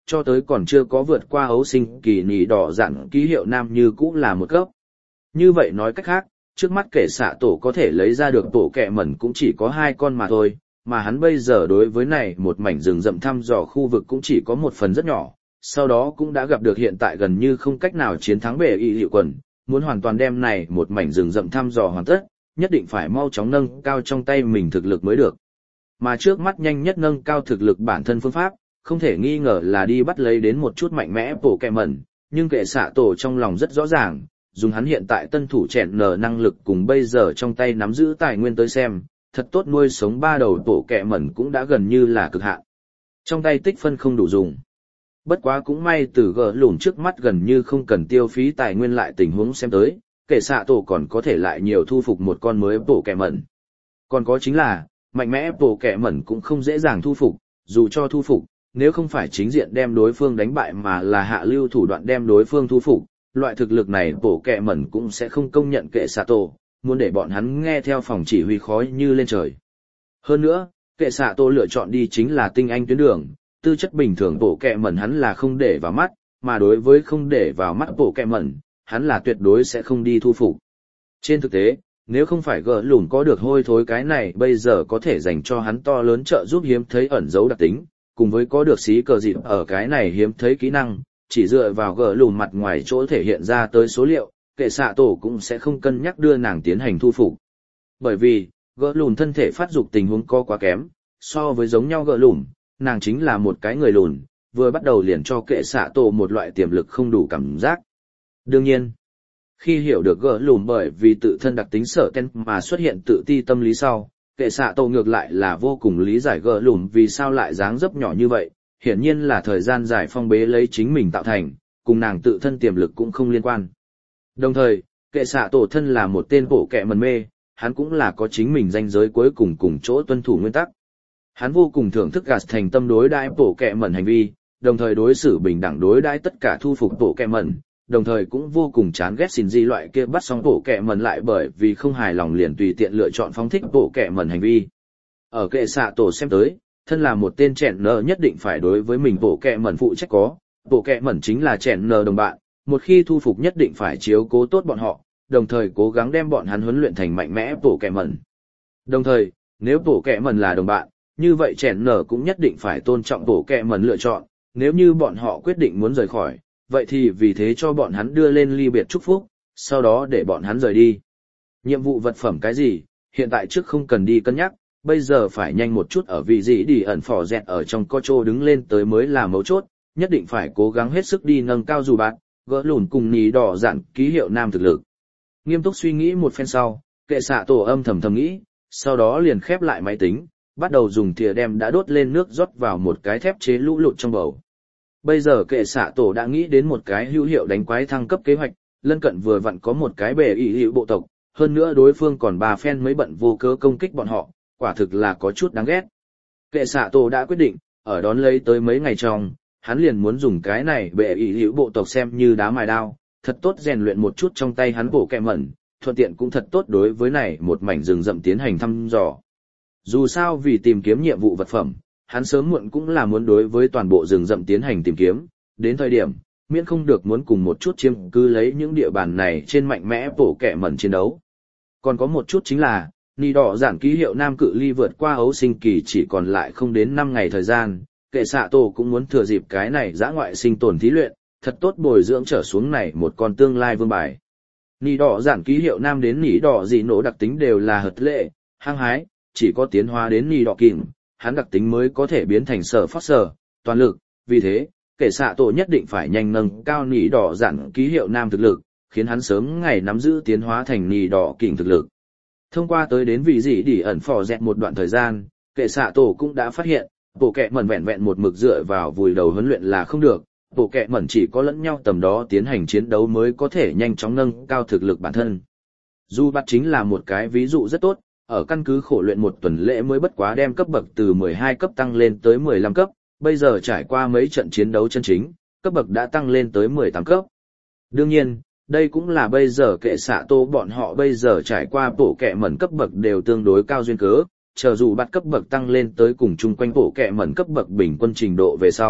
[SPEAKER 1] cho tới còn chưa có vượt qua ấu sinh kỳ nỉ đỏ dặn ký hiệu nam như cũ là một cấp. Như vậy nói cách khác, trước mắt kệ xạ tổ có thể lấy ra được tổ kẹ mẩn cũng chỉ có hai con mà thôi, mà hắn bây giờ đối với này một mảnh rừng rậm thăm dò khu vực cũng chỉ có một phần rất nhỏ, sau đó cũng đã gặp được hiện tại gần như không cách nào chiến thắng bệ y hiệu quần, muốn hoàn toàn đem này một mảnh rừng rậm thăm dò hoàn tất, nhất định phải mau chóng nâng cao trong tay mình thực lực mới được. Mà trước mắt nhanh nhất nâng cao thực lực bản thân phương pháp, không thể nghi ngờ là đi bắt lấy đến một chút mạnh mẽ bộ kẹ mẩn, nhưng kệ xạ tổ trong lòng rất rõ ràng, dùng hắn hiện tại tân thủ chẹn nở năng lực cùng bây giờ trong tay nắm giữ tài nguyên tới xem, thật tốt nuôi sống ba đầu tổ kẹ mẩn cũng đã gần như là cực hạn. Trong tay tích phân không đủ dùng. Bất quá cũng may từ gỡ lùn trước mắt gần như không cần tiêu phí tài nguyên lại tình huống xem tới, kệ xạ tổ còn có thể lại nhiều thu phục một con mới tổ kẹ mẩn. Còn có chính là, mạnh mẽ tổ kẹ mẩn cũng không dễ dàng thu phục, dù cho thu phục, nếu không phải chính diện đem đối phương đánh bại mà là hạ lưu thủ đoạn đem đối phương thu phục, loại thực lực này tổ kẹ mẩn cũng sẽ không công nhận kệ xạ tổ, muốn để bọn hắn nghe theo phòng chỉ huy khói như lên trời. Hơn nữa, kệ xạ tổ lựa chọn đi chính là tinh anh tuyến đường, tư chất bình thường tổ kẹ mẩn hắn là không để vào mắt, mà đối với không để vào mắt tổ kẹ mẩn, hắn là tuyệt đối sẽ không đi thu phục. Trên thực tế, nếu không phải gỡ lùn có được hôi thối cái này bây giờ có thể dành cho hắn to lớn trợ giúp hiếm thấy ẩn dấu đặc tính, cùng với có được xí cờ dịp ở cái này hiếm thấy kỹ năng, chỉ dựa vào gỡ lùn mặt ngoài chỗ thể hiện ra tới số liệu, kệ xạ tổ cũng sẽ không cân nhắc đưa nàng tiến hành thu phục. Bởi vì, gỡ lùn thân thể phát dục tình huống có quá kém, so với giống nhau gỡ lùn, nàng chính là một cái người lùn, vừa bắt đầu liền cho kệ xạ tổ một loại tiềm lực không đủ cảm giác. Đương nhiên, khi hiểu được gỡ lùn bởi vì tự thân đặc tính sợ ten mà xuất hiện tự ti tâm lý sau, kệ xạ tổ ngược lại là vô cùng lý giải gỡ lùn vì sao lại dáng dấp nhỏ như vậy, hiển nhiên là thời gian dài phong bế lấy chính mình tạo thành, cùng nàng tự thân tiềm lực cũng không liên quan. Đồng thời, kệ xạ tổ thân là một tên bộ kệ mẩn mê, hắn cũng là có chính mình ranh giới cuối cùng cùng chỗ tuân thủ nguyên tắc. Hắn vô cùng thưởng thức gạt thành tâm đối đãi bộ kệ mẩn hành vi, đồng thời đối xử bình đẳng đối đãi tất cả thu phục bộ kệ mẩn, đồng thời cũng vô cùng chán ghét xin di loại kia bắt xong bộ kệ mẩn lại bởi vì không hài lòng liền tùy tiện lựa chọn phóng thích bộ kệ mẩn hành vi. Ở kệ xạ tổ xem tới, thân là một tên chèn nờ nhất định phải đối với mình bộ kệ mẩn phụ trách có, bộ kệ mẩn chính là chèn nờ đồng bạn, một khi thu phục nhất định phải chiếu cố tốt bọn họ, đồng thời cố gắng đem bọn hắn huấn luyện thành mạnh mẽ bộ kệ mẩn. Đồng thời, nếu bộ kệ mẩn là đồng bạn, như vậy chèn nờ cũng nhất định phải tôn trọng bộ kệ mẩn lựa chọn, nếu như bọn họ quyết định muốn rời khỏi, vậy thì vì thế cho bọn hắn đưa lên ly biệt chúc phúc, sau đó để bọn hắn rời đi. Nhiệm vụ vật phẩm cái gì, hiện tại trước không cần đi cân nhắc, bây giờ phải nhanh một chút ở vị gì đi ẩn phò dẹt ở trong co trô đứng lên tới mới là mấu chốt, nhất định phải cố gắng hết sức đi nâng cao dù bạn, gỡ lùn cùng nì đỏ dặn ký hiệu nam thực lực. Nghiêm túc suy nghĩ một phen sau, kệ xạ tổ âm thầm thầm nghĩ, sau đó liền khép lại máy tính, bắt đầu dùng thìa đem đã đốt lên nước rót vào một cái thép chế lũ lụt trong bầu. Bây giờ kệ xạ tổ đã nghĩ đến một cái hữu hiệu đánh quái thăng cấp kế hoạch, lân cận vừa vặn có một cái bề ý hiệu bộ tộc, hơn nữa đối phương còn ba phen mới bận vô cớ công kích bọn họ, quả thực là có chút đáng ghét. Kệ xạ tổ đã quyết định, ở đón lấy tới mấy ngày trong, hắn liền muốn dùng cái này bệ ý hiệu bộ tộc xem như đá mài đao, thật tốt rèn luyện một chút trong tay hắn bổ kẹ mẩn, thuận tiện cũng thật tốt đối với này một mảnh rừng rậm tiến hành thăm dò. Dù sao vì tìm kiếm nhiệm vụ vật phẩm, hắn sớm muộn cũng là muốn đối với toàn bộ rừng rậm tiến hành tìm kiếm, đến thời điểm, miễn không được muốn cùng một chút chiếm cứ lấy những địa bàn này trên mạnh mẽ bổ kẹ mẩn chiến đấu. Còn có một chút chính là, nì đỏ giản ký hiệu nam cự ly vượt qua ấu sinh kỳ chỉ còn lại không đến năm ngày thời gian, kệ xạ tổ cũng muốn thừa dịp cái này dã ngoại sinh tồn thí luyện, thật tốt bồi dưỡng trở xuống này một con tương lai vương bài. Nì đỏ giản ký hiệu nam đến nì đỏ dị nổ đặc tính đều là hợp lệ, hăng hái, chỉ có tiến hóa đến nì đỏ kìm, hắn đặc tính mới có thể biến thành sở phát sở, toàn lực, vì thế, kệ xạ tổ nhất định phải nhanh nâng cao nì đỏ giản ký hiệu nam thực lực, khiến hắn sớm ngày nắm giữ tiến hóa thành nì đỏ kìm thực lực. Thông qua tới đến vị dị đỉ ẩn phò dẹt một đoạn thời gian, kệ xạ tổ cũng đã phát hiện, bộ kẹ mẩn vẹn vẹn một mực dựa vào vùi đầu huấn luyện là không được, bộ kẹ mẩn chỉ có lẫn nhau tầm đó tiến hành chiến đấu mới có thể nhanh chóng nâng cao thực lực bản thân. Dù bắt chính là một cái ví dụ rất tốt, ở căn cứ khổ luyện một tuần lễ mới bất quá đem cấp bậc từ mười hai cấp tăng lên tới mười lăm cấp, bây giờ trải qua mấy trận chiến đấu chân chính, cấp bậc đã tăng lên tới mười tám cấp. Đương nhiên, đây cũng là bây giờ kệ xạ tô bọn họ bây giờ trải qua bộ kẹ mẩn cấp bậc đều tương đối cao duyên cớ, chờ dù bắt cấp bậc tăng lên tới cùng chung quanh bộ kẹ mẩn cấp bậc bình quân trình độ về sau,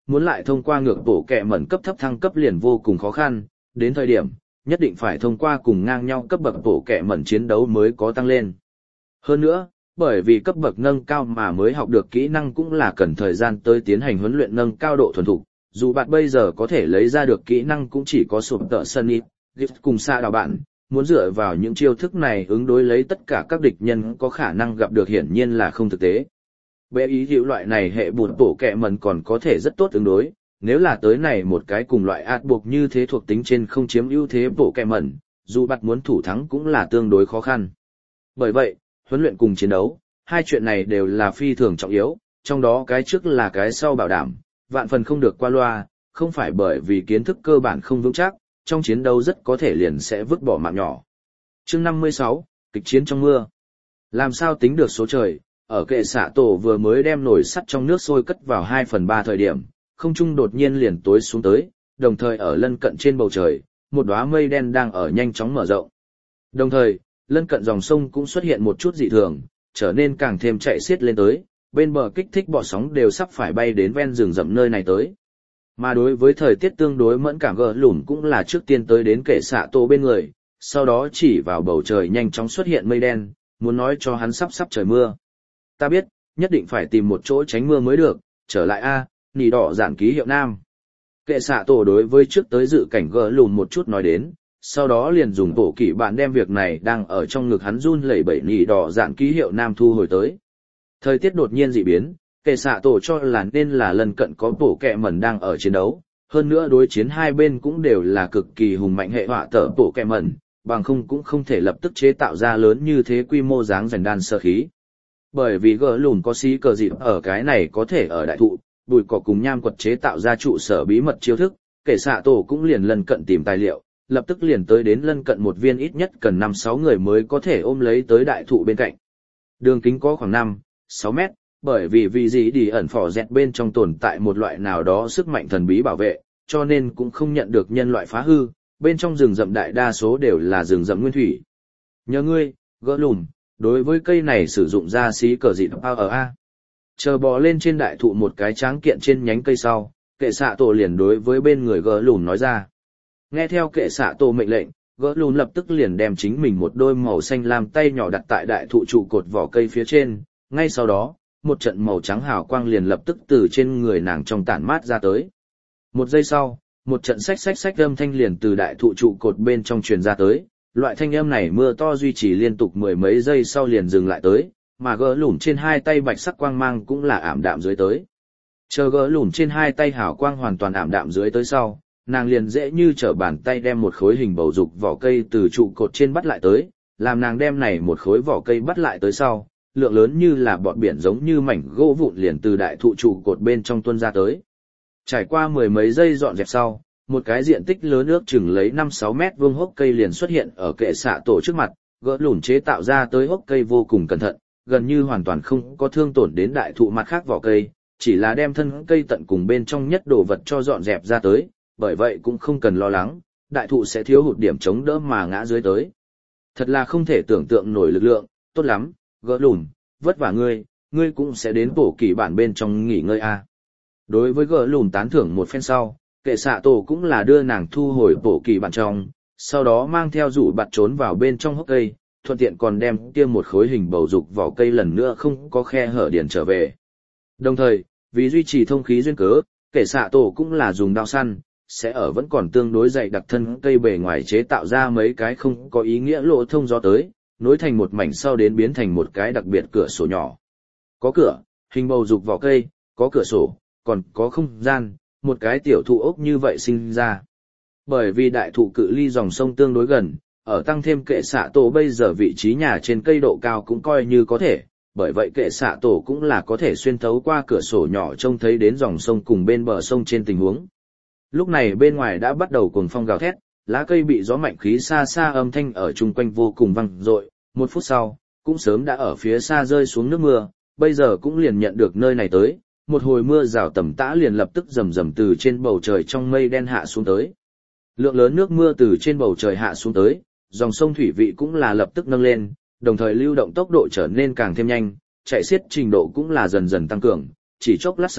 [SPEAKER 1] muốn lại thông qua ngược bộ kẹ mẩn cấp thấp thăng cấp liền vô cùng khó khăn, đến thời điểm, nhất định phải thông qua cùng ngang nhau cấp bậc bộ kẹ mẩn chiến đấu mới có tăng lên. Hơn nữa, bởi vì cấp bậc nâng cao mà mới học được kỹ năng cũng là cần thời gian tới tiến hành huấn luyện nâng cao độ thuần thục, dù bạn bây giờ có thể lấy ra được kỹ năng cũng chỉ có sụp tợ sân ít, gift cùng xa đào bạn, muốn dựa vào những chiêu thức này ứng đối lấy tất cả các địch nhân có khả năng gặp được hiển nhiên là không thực tế. Bé ý hiệu loại này hệ bụt bổ kẹ mẩn còn có thể rất tốt ứng đối, nếu là tới này một cái cùng loại át buộc như thế thuộc tính trên không chiếm ưu thế bổ kẹ mẩn, dù bạn muốn thủ thắng cũng là tương đối khó khăn. Bởi vậy, huấn luyện cùng chiến đấu, hai chuyện này đều là phi thường trọng yếu, trong đó cái trước là cái sau bảo đảm, vạn phần không được qua loa, không phải bởi vì kiến thức cơ bản không vững chắc, trong chiến đấu rất có thể liền sẽ vứt bỏ mạng nhỏ. Chương năm mươi sáu, kịch chiến trong mưa. Làm sao tính được số trời, ở kệ xạ tổ vừa mới đem nồi sắt trong nước sôi cất vào hai phần ba thời điểm, không trung đột nhiên liền tối xuống tới, đồng thời ở lân cận trên bầu trời, một đóa mây đen đang ở nhanh chóng mở rộng. Đồng thời, lân cận dòng sông cũng xuất hiện một chút dị thường, trở nên càng thêm chạy xiết lên tới, bên bờ kích thích bọt sóng đều sắp phải bay đến ven rừng rậm nơi này tới. Mà đối với thời tiết tương đối mẫn cảm gờ lùn cũng là trước tiên tới đến kệ xạ tổ bên người, sau đó chỉ vào bầu trời nhanh chóng xuất hiện mây đen, muốn nói cho hắn sắp sắp trời mưa. Ta biết, nhất định phải tìm một chỗ tránh mưa mới được, trở lại a, nỉ đỏ giản ký hiệu nam. Kệ xạ tổ đối với trước tới dự cảnh gờ lùn một chút nói đến, sau đó liền dùng tổ kỷ bạn đem việc này đang ở trong ngực hắn run lẩy bẩy nỉ đỏ giản ký hiệu nam thu hồi tới. Thời tiết đột nhiên dị biến, kệ xạ tổ cho là nên là lần cận có bổ kẹ mẩn đang ở chiến đấu, hơn nữa đối chiến hai bên cũng đều là cực kỳ hùng mạnh hệ họa tở bổ kẹ mẩn, bằng không cũng không thể lập tức chế tạo ra lớn như thế quy mô dáng dành đan sơ khí. Bởi vì gỡ lùn có xí cờ dịp ở cái này có thể ở đại thụ, bùi cỏ cùng nham quật chế tạo ra trụ sở bí mật chiêu thức, kệ xạ tổ cũng liền lần cận tìm tài liệu, lập tức liền tới đến lân cận một viên ít nhất cần năm sáu người mới có thể ôm lấy tới đại thụ bên cạnh. Đường kính có khoảng năm, sáu mét, bởi vì vì gì đi ẩn phỏ dẹt bên trong tồn tại một loại nào đó sức mạnh thần bí bảo vệ, cho nên cũng không nhận được nhân loại phá hư, bên trong rừng rậm đại đa số đều là rừng rậm nguyên thủy. Nhờ ngươi, gỡ lùn, đối với cây này sử dụng ra xí cờ dịt ở A. Chờ bò lên trên đại thụ một cái tráng kiện trên nhánh cây sau, kệ xạ tổ liền đối với bên người gỡ lùn nói ra. Nghe theo kệ xạ tổ mệnh lệnh, gỡ lùn lập tức liền đem chính mình một đôi màu xanh lam tay nhỏ đặt tại đại thụ trụ cột vỏ cây phía trên, ngay sau đó, một trận màu trắng hào quang liền lập tức từ trên người nàng trong tản mát ra tới. Một giây sau, một trận xách xách xách âm thanh liền từ đại thụ trụ cột bên trong truyền ra tới, loại thanh âm này mưa to duy trì liên tục mười mấy giây sau liền dừng lại tới, mà gỡ lùn trên hai tay bạch sắc quang mang cũng là ảm đạm dưới tới. Chờ gỡ lùn trên hai tay hào quang hoàn toàn ảm đạm dưới tới sau, nàng liền dễ như trở bàn tay đem một khối hình bầu dục vỏ cây từ trụ cột trên bắt lại tới, làm nàng đem này một khối vỏ cây bắt lại tới sau, lượng lớn như là bọt biển giống như mảnh gỗ vụn liền từ đại thụ trụ cột bên trong tuôn ra tới. Trải qua mười mấy giây dọn dẹp sau, một cái diện tích lớn ước chừng lấy năm sáu mét vuông hốc cây liền xuất hiện ở kệ xạ tổ trước mặt, gỡ lùn chế tạo ra tới hốc cây vô cùng cẩn thận, gần như hoàn toàn không có thương tổn đến đại thụ mặt khác vỏ cây, chỉ là đem thân cây tận cùng bên trong nhất đồ vật cho dọn dẹp ra tới, bởi vậy cũng không cần lo lắng, đại thụ sẽ thiếu hụt điểm chống đỡ mà ngã dưới tới. Thật là không thể tưởng tượng nổi lực lượng, tốt lắm, gỡ lùn, vất vả ngươi, ngươi cũng sẽ đến bổ kỳ bản bên trong nghỉ ngơi a. Đối với gỡ lùn tán thưởng một phen sau, kệ xạ tổ cũng là đưa nàng thu hồi bổ kỳ bản trong, sau đó mang theo rủ bạt trốn vào bên trong hốc cây, thuận tiện còn đem kia một khối hình bầu dục vỏ cây lần nữa không có khe hở điền trở về. Đồng thời, vì duy trì thông khí duyên cớ, kệ xạ tổ cũng là dùng đao săn, sẽ ở vẫn còn tương đối dày đặc thân cây bề ngoài chế tạo ra mấy cái không có ý nghĩa lỗ thông gió tới, nối thành một mảnh sau đến biến thành một cái đặc biệt cửa sổ nhỏ. Có cửa, hình bầu dục vỏ cây, có cửa sổ, còn có không gian, một cái tiểu thụ ốc như vậy sinh ra. Bởi vì đại thụ cự ly dòng sông tương đối gần, ở tăng thêm kệ xạ tổ bây giờ vị trí nhà trên cây độ cao cũng coi như có thể, bởi vậy kệ xạ tổ cũng là có thể xuyên thấu qua cửa sổ nhỏ trông thấy đến dòng sông cùng bên bờ sông trên tình huống. Lúc này bên ngoài đã bắt đầu cuồng phong gào thét, lá cây bị gió mạnh khí xa xa âm thanh ở chung quanh vô cùng vang dội, một phút sau, cũng sớm đã ở phía xa rơi xuống nước mưa, bây giờ cũng liền nhận được nơi này tới, một hồi mưa rào tầm tã liền lập tức rầm rầm từ trên bầu trời trong mây đen hạ xuống tới. Lượng lớn nước mưa từ trên bầu trời hạ xuống tới, dòng sông thủy vị cũng là lập tức nâng lên, đồng thời lưu động tốc độ trở nên càng thêm nhanh, chạy xiết trình độ cũng là dần dần tăng cường, chỉ chốc lát sau,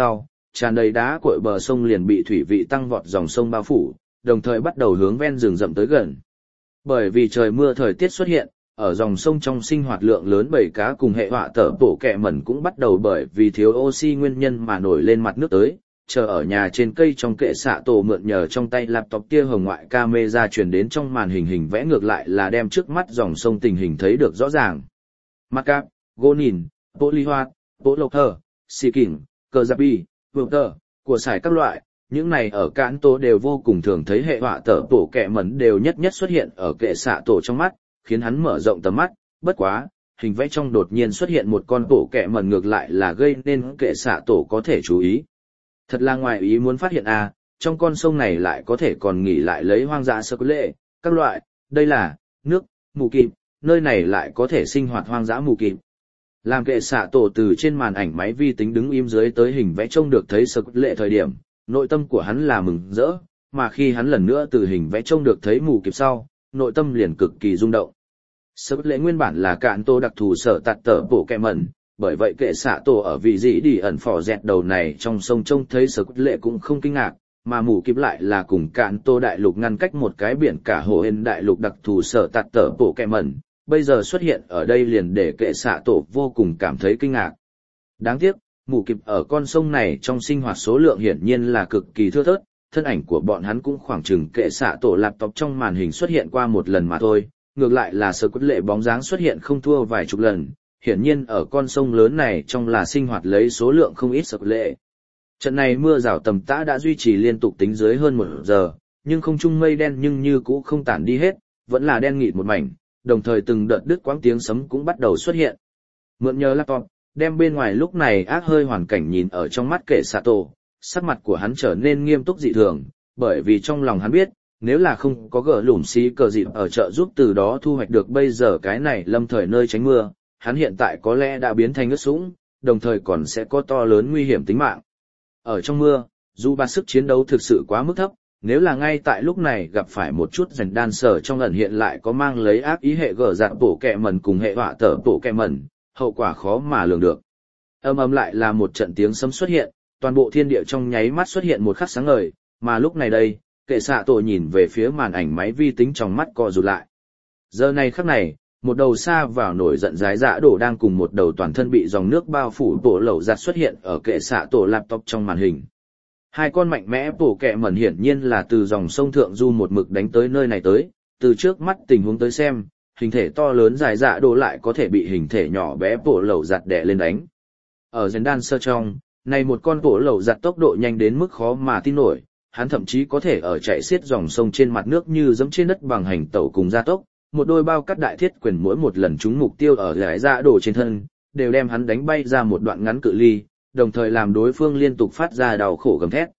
[SPEAKER 1] tràn đầy đá cội bờ sông liền bị thủy vị tăng vọt dòng sông bao phủ, đồng thời bắt đầu hướng ven rừng rậm tới gần. Bởi vì trời mưa thời tiết xuất hiện, ở dòng sông trong sinh hoạt lượng lớn bầy cá cùng hệ họa tở bổ kẹ mẩn cũng bắt đầu bởi vì thiếu oxy nguyên nhân mà nổi lên mặt nước tới, chờ ở nhà trên cây trong kệ xạ tổ mượn nhờ trong tay laptop tia hồng ngoại camera truyền đến trong màn hình hình vẽ ngược lại là đem trước mắt dòng sông tình hình thấy được rõ ràng. Macap, Gonin, Polyhoat, Polokher, Siking, Cờ Giáp Bi, Wilter, của sải các loại, những này ở cạn tổ đều vô cùng thường thấy hệ họa tở bổ kẹ mẩn đều nhất nhất xuất hiện ở kệ xạ tổ trong mắt, khiến hắn mở rộng tầm mắt, bất quá, hình vẽ trong đột nhiên xuất hiện một con bổ kẹ mẩn ngược lại là gây nên kệ xạ tổ có thể chú ý. Thật là ngoài ý muốn phát hiện à, trong con sông này lại có thể còn nghỉ lại lấy hoang dã sơ lệ, các loại, đây là, nước, mù kịp, nơi này lại có thể sinh hoạt hoang dã mù kịp. Làm kệ xạ tổ từ trên màn ảnh máy vi tính đứng im dưới tới hình vẽ trông được thấy sơ lệ thời điểm, nội tâm của hắn là mừng rỡ, mà khi hắn lần nữa từ hình vẽ trông được thấy mù kịp sau, nội tâm liền cực kỳ rung động. Sơ lệ nguyên bản là cạn tổ đặc thù sở tạt tở bổ kẹ mẩn, bởi vậy kệ xạ tổ ở vị dĩ đi ẩn phò dẹt đầu này trong sông trông thấy sơ lệ cũng không kinh ngạc, mà mù kịp lại là cùng cạn tổ đại lục ngăn cách một cái biển cả hồ hên đại lục đặc thù sở tạt tở bổ kẹ mẩn, bây giờ xuất hiện ở đây liền để kệ xạ tổ vô cùng cảm thấy kinh ngạc. Đáng tiếc, mù kịp ở con sông này trong sinh hoạt số lượng hiển nhiên là cực kỳ thưa thớt, thân ảnh của bọn hắn cũng khoảng chừng kệ xạ tổ laptop trong màn hình xuất hiện qua một lần mà thôi, ngược lại là sơ quất lệ bóng dáng xuất hiện không thua vài chục lần, hiển nhiên ở con sông lớn này trong là sinh hoạt lấy số lượng không ít sơ quất lệ. Trận này mưa rào tầm tã đã duy trì liên tục tính dưới hơn một giờ, nhưng không trung mây đen nhưng như cũ không tản đi hết, vẫn là đen nghịt một mảnh, đồng thời từng đợt đứt quãng tiếng sấm cũng bắt đầu xuất hiện. Mượn nhờ laptop, đem bên ngoài lúc này ác hơi hoàn cảnh nhìn ở trong mắt kệ xạ tổ, sắc mặt của hắn trở nên nghiêm túc dị thường, bởi vì trong lòng hắn biết, nếu là không có gỡ lủm xí cờ dịp ở chợ giúp từ đó thu hoạch được bây giờ cái này lâm thời nơi tránh mưa, hắn hiện tại có lẽ đã biến thành ướt sũng, đồng thời còn sẽ có to lớn nguy hiểm tính mạng. Ở trong mưa, dù ba sức chiến đấu thực sự quá mức thấp, nếu là ngay tại lúc này gặp phải một chút rèn đan sở trong ẩn hiện lại có mang lấy ác ý hệ gỡ dạng bổ kẹ mẩn cùng hệ họa tở bổ kẹ mẩn, hậu quả khó mà lường được. Âm ầm lại là một trận tiếng sấm xuất hiện, toàn bộ thiên địa trong nháy mắt xuất hiện một khắc sáng ngời, mà lúc này đây, kệ xạ tổ nhìn về phía màn ảnh máy vi tính trong mắt co rụt lại. Giờ này khắc này, một đầu xa vào nổi giận dái dã đổ đang cùng một đầu toàn thân bị dòng nước bao phủ bộ lẩu giặt xuất hiện ở kệ xạ tổ laptop trong màn hình. Hai con mạnh mẽ bổ kẹ mẩn hiển nhiên là từ dòng sông Thượng Du một mực đánh tới nơi này tới, từ trước mắt tình huống tới xem, hình thể to lớn dài dạ đổ lại có thể bị hình thể nhỏ bé bổ lẩu giặt đè lên đánh. Ở dền đan sơ trong, này một con bổ lẩu giặt tốc độ nhanh đến mức khó mà tin nổi, hắn thậm chí có thể ở chạy xiết dòng sông trên mặt nước như giẫm trên đất bằng hành tẩu cùng gia tốc, một đôi bao cắt đại thiết quyền mỗi một lần trúng mục tiêu ở dài dạ đổ trên thân, đều đem hắn đánh bay ra một đoạn ngắn cự ly, đồng thời làm đối phương liên tục phát ra đau khổ gầm thét.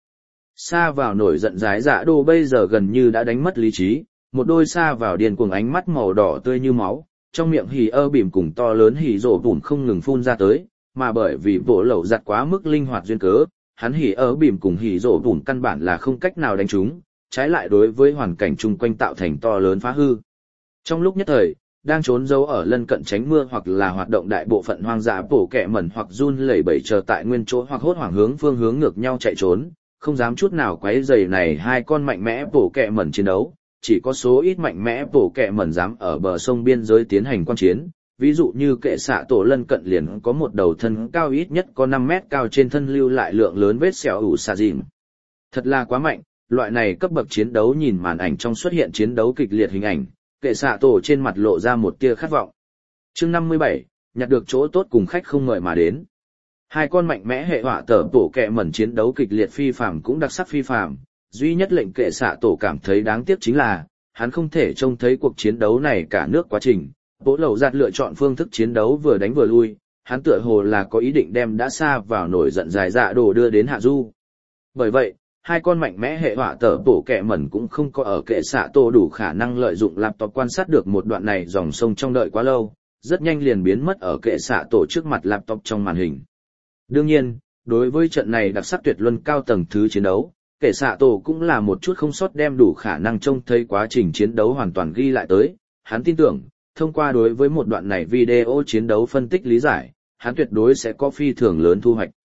[SPEAKER 1] Xa vào nổi giận dái dạ đô bây giờ gần như đã đánh mất lý trí, một đôi xa vào điên cuồng ánh mắt màu đỏ tươi như máu, trong miệng hỉ ơ bìm cùng to lớn hỉ rổ bùn không ngừng phun ra tới, mà bởi vì bộ lẩu giặt quá mức linh hoạt duyên cớ, hắn hỉ ơ bìm cùng hỉ rổ bùn căn bản là không cách nào đánh trúng, trái lại đối với hoàn cảnh chung quanh tạo thành to lớn phá hư. Trong lúc nhất thời, đang trốn giấu ở lân cận tránh mưa hoặc là hoạt động đại bộ phận hoang dã bổ kẹ mẩn hoặc run lẩy bẩy chờ tại nguyên chỗ hoặc hốt hoảng hướng phương hướng ngược nhau chạy trốn, không dám chút nào quấy rầy này hai con mạnh mẽ bổ kẹ mẩn chiến đấu, chỉ có số ít mạnh mẽ bổ kẹ mẩn dám ở bờ sông biên giới tiến hành quan chiến, ví dụ như kệ xạ tổ lân cận liền có một đầu thân cao ít nhất có năm mét cao trên thân lưu lại lượng lớn vết sẹo ủ xà dìm. Thật là quá mạnh, loại này cấp bậc chiến đấu nhìn màn ảnh trong xuất hiện chiến đấu kịch liệt hình ảnh, kệ xạ tổ trên mặt lộ ra một tia khát vọng. Chương năm mươi bảy, nhặt được chỗ tốt cùng khách không ngợi mà đến. Hai con mạnh mẽ hệ họa tở tổ kẹ mẩn chiến đấu kịch liệt phi phàm cũng đặc sắc phi phàm, duy nhất lệnh kệ xạ tổ cảm thấy đáng tiếc chính là, hắn không thể trông thấy cuộc chiến đấu này cả nước quá trình. Bố lầu giặt lựa chọn phương thức chiến đấu vừa đánh vừa lui, hắn tựa hồ là có ý định đem đã xa vào nổi giận dài dạ đồ đưa đến hạ du. Bởi vậy, hai con mạnh mẽ hệ họa tở tổ kẹ mẩn cũng không có ở kệ xạ tổ đủ khả năng lợi dụng laptop quan sát được một đoạn này dòng sông trong đợi quá lâu, rất nhanh liền biến mất ở kệ xạ tổ trước mặt laptop trong màn hình. Đương nhiên, đối với trận này đặc sắc tuyệt luân cao tầng thứ chiến đấu, kệ xạ tổ cũng là một chút không sót đem đủ khả năng trông thấy quá trình chiến đấu hoàn toàn ghi lại tới, hắn tin tưởng, thông qua đối với một đoạn này video chiến đấu phân tích lý giải, hắn tuyệt đối sẽ có phi thường lớn thu hoạch.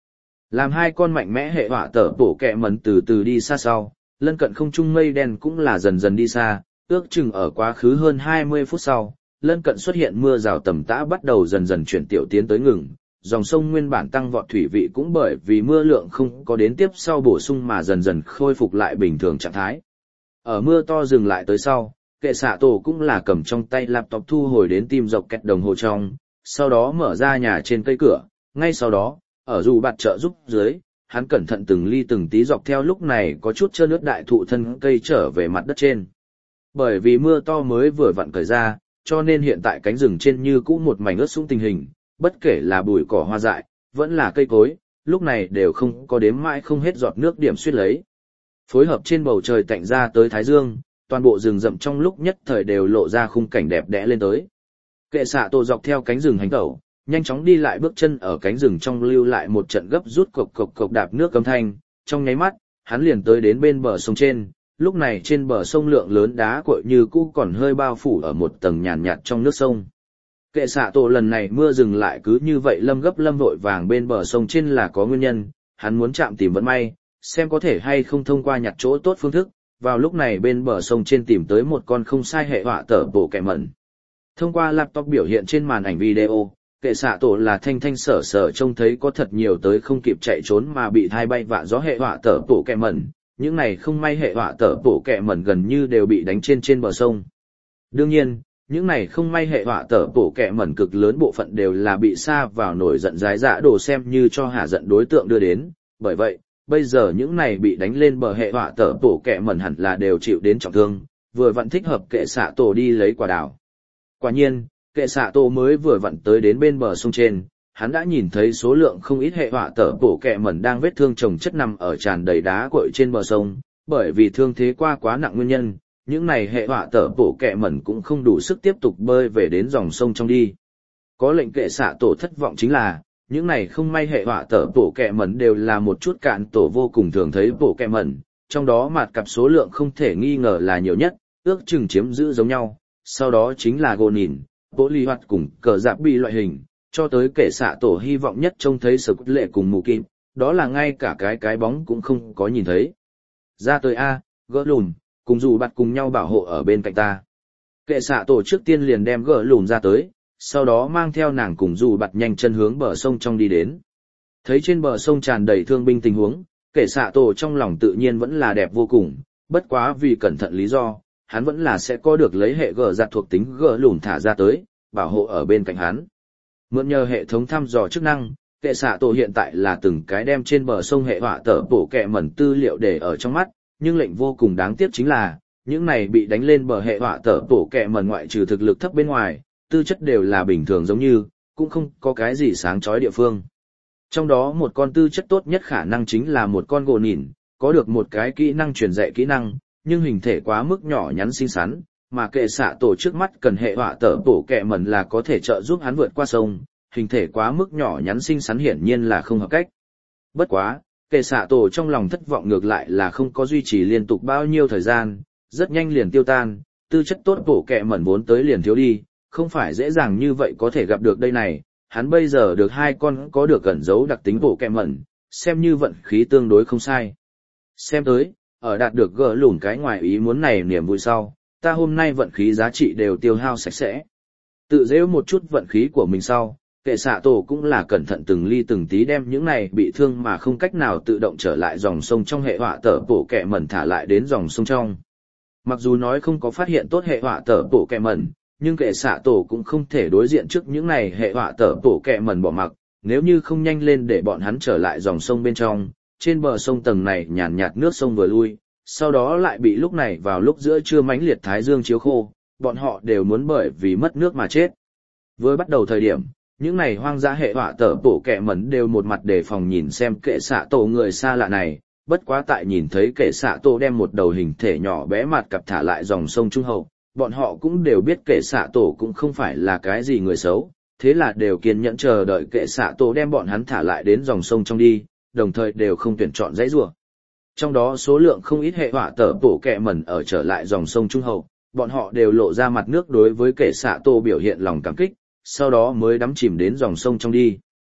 [SPEAKER 1] Làm hai con mạnh mẽ hệ hỏa tở bổ kẹ mẩn từ từ đi xa sau, lân cận không trung mây đen cũng là dần dần đi xa, ước chừng ở quá khứ hơn hai mươi phút sau, lân cận xuất hiện mưa rào tầm tã bắt đầu dần dần chuyển tiểu tiến tới ngừng, dòng sông nguyên bản tăng vọt thủy vị cũng bởi vì mưa lượng không có đến tiếp sau bổ sung mà dần dần khôi phục lại bình thường trạng thái. Ở mưa to dừng lại tới sau, kệ xạ tổ cũng là cầm trong tay laptop thu hồi đến tim dọc kẹt đồng hồ trong, sau đó mở ra nhà trên cây cửa, ngay sau đó, ở dù bạt trợ giúp dưới, hắn cẩn thận từng ly từng tí dọc theo lúc này có chút trơn nước đại thụ thân cây trở về mặt đất trên. Bởi vì mưa to mới vừa vặn cởi ra, cho nên hiện tại cánh rừng trên như cũ một mảnh ướt sũng tình hình, bất kể là bụi cỏ hoa dại, vẫn là cây cối, lúc này đều không có đếm mãi không hết giọt nước điểm suýt lấy. Phối hợp trên bầu trời tạnh ra tới thái dương, toàn bộ rừng rậm trong lúc nhất thời đều lộ ra khung cảnh đẹp đẽ lên tới. Kệ xạ tổ dọc theo cánh rừng hành tẩu, nhanh chóng đi lại bước chân ở cánh rừng trong lưu lại một trận gấp rút cộc cộc cộc đạp nước cấm thanh, trong nháy mắt, hắn liền tới đến bên bờ sông trên, lúc này trên bờ sông lượng lớn đá cuội như cũ còn hơi bao phủ ở một tầng nhàn nhạt trong nước sông. Kệ xạ tổ lần này mưa dừng lại cứ như vậy lâm gấp lâm vội vàng bên bờ sông trên là có nguyên nhân, hắn muốn chạm tìm vận may, xem có thể hay không thông qua nhặt chỗ tốt phương thức, vào lúc này bên bờ sông trên tìm tới một con không sai hệ họa tở bổ kẹ mẩn. Thông qua laptop biểu hiện trên màn ảnh video, kệ xạ tổ là thanh thanh sở sở trông thấy có thật nhiều tới không kịp chạy trốn mà bị thai bay vạ gió hệ họa tở bổ kẹ mẩn, những này không may hệ họa tở bổ kẹ mẩn gần như đều bị đánh trên trên bờ sông. Đương nhiên, những này không may hệ họa tở bổ kẹ mẩn cực lớn bộ phận đều là bị sa vào nổi giận dái dã đồ xem như cho hạ giận đối tượng đưa đến, bởi vậy, bây giờ những này bị đánh lên bờ hệ họa tở bổ kẹ mẩn hẳn là đều chịu đến trọng thương, vừa vặn thích hợp kệ xạ tổ đi lấy quả đào. Quả nhiên, kệ xạ tổ mới vừa vặn tới đến bên bờ sông trên, hắn đã nhìn thấy số lượng không ít hệ họa tở bổ kẹ mẩn đang vết thương chồng chất nằm ở tràn đầy đá cội trên bờ sông, bởi vì thương thế qua quá nặng nguyên nhân, những này hệ họa tở bổ kẹ mẩn cũng không đủ sức tiếp tục bơi về đến dòng sông trong đi. Có lệnh kệ xạ tổ thất vọng chính là, những này không may hệ họa tở bổ kẹ mẩn đều là một chút cạn tổ vô cùng thường thấy bổ kẹ mẩn, trong đó mạt cặp số lượng không thể nghi ngờ là nhiều nhất, ước chừng chiếm giữ giống nhau, sau đó chính là gỗ nhìn, bố ly hoạt cùng cờ giáp bi loại hình, cho tới kệ xạ tổ hy vọng nhất trông thấy sở quyết lệ cùng mù kim, đó là ngay cả cái cái bóng cũng không có nhìn thấy. Ra tới A, gỡ lùn, cùng dù bạt cùng nhau bảo hộ ở bên cạnh ta. Kệ xạ tổ trước tiên liền đem gỡ lùn ra tới, sau đó mang theo nàng cùng dù bạt nhanh chân hướng bờ sông trong đi đến. Thấy trên bờ sông tràn đầy thương binh tình huống, kệ xạ tổ trong lòng tự nhiên vẫn là đẹp vô cùng, bất quá vì cẩn thận lý do, hắn vẫn là sẽ có được lấy hệ gỡ giặt thuộc tính gỡ lùn thả ra tới, bảo hộ ở bên cạnh hắn. Mượn nhờ hệ thống thăm dò chức năng, kệ xạ tổ hiện tại là từng cái đem trên bờ sông hệ họa tở bổ kẹ mẩn tư liệu để ở trong mắt, nhưng lệnh vô cùng đáng tiếc chính là, những này bị đánh lên bờ hệ họa tở bổ kẹ mẩn ngoại trừ thực lực thấp bên ngoài, tư chất đều là bình thường giống như, cũng không có cái gì sáng chói địa phương. Trong đó một con tư chất tốt nhất khả năng chính là một con gỗ nhìn, có được một cái kỹ năng truyền dạy kỹ năng, nhưng hình thể quá mức nhỏ nhắn xinh xắn, mà kệ xạ tổ trước mắt cần hệ họa tở bổ kẹ mẩn là có thể trợ giúp hắn vượt qua sông, hình thể quá mức nhỏ nhắn xinh xắn hiển nhiên là không hợp cách. Bất quá, kệ xạ tổ trong lòng thất vọng ngược lại là không có duy trì liên tục bao nhiêu thời gian, rất nhanh liền tiêu tan, tư chất tốt bổ kẹ mẩn vốn tới liền thiếu đi, không phải dễ dàng như vậy có thể gặp được đây này, hắn bây giờ được hai con có được ẩn dấu đặc tính bổ kẹ mẩn, xem như vận khí tương đối không sai. Xem tới, ở đạt được gỡ lùn cái ngoài ý muốn này niềm vui sau, ta hôm nay vận khí giá trị đều tiêu hao sạch sẽ. Tự dễu một chút vận khí của mình sau, kệ xạ tổ cũng là cẩn thận từng ly từng tí đem những này bị thương mà không cách nào tự động trở lại dòng sông trong hệ họa tở bổ kẹ mẩn thả lại đến dòng sông trong. Mặc dù nói không có phát hiện tốt hệ họa tở bổ kẹ mẩn, nhưng kệ xạ tổ cũng không thể đối diện trước những này hệ họa tở bổ kẹ mẩn bỏ mặc, nếu như không nhanh lên để bọn hắn trở lại dòng sông bên trong, trên bờ sông tầng này nhàn nhạt nước sông vừa lui, sau đó lại bị lúc này vào lúc giữa trưa mãnh liệt thái dương chiếu khô, bọn họ đều muốn bởi vì mất nước mà chết. Với bắt đầu thời điểm, những này hoang dã hệ họa tở bổ kẹ mẩn đều một mặt đề phòng nhìn xem kệ xạ tổ người xa lạ này, bất quá tại nhìn thấy kệ xạ tổ đem một đầu hình thể nhỏ bé mặt cặp thả lại dòng sông trung hậu, bọn họ cũng đều biết kệ xạ tổ cũng không phải là cái gì người xấu, thế là đều kiên nhẫn chờ đợi kệ xạ tổ đem bọn hắn thả lại đến dòng sông trong đi, đồng thời đều không tuyển chọn dãy rủa. Trong đó số lượng không ít hệ họa tở bổ kẹ mẩn ở trở lại dòng sông trung hậu, bọn họ đều lộ ra mặt nước đối với kệ xạ tổ biểu hiện lòng cảm kích, sau đó mới đắm chìm đến dòng sông trong đi.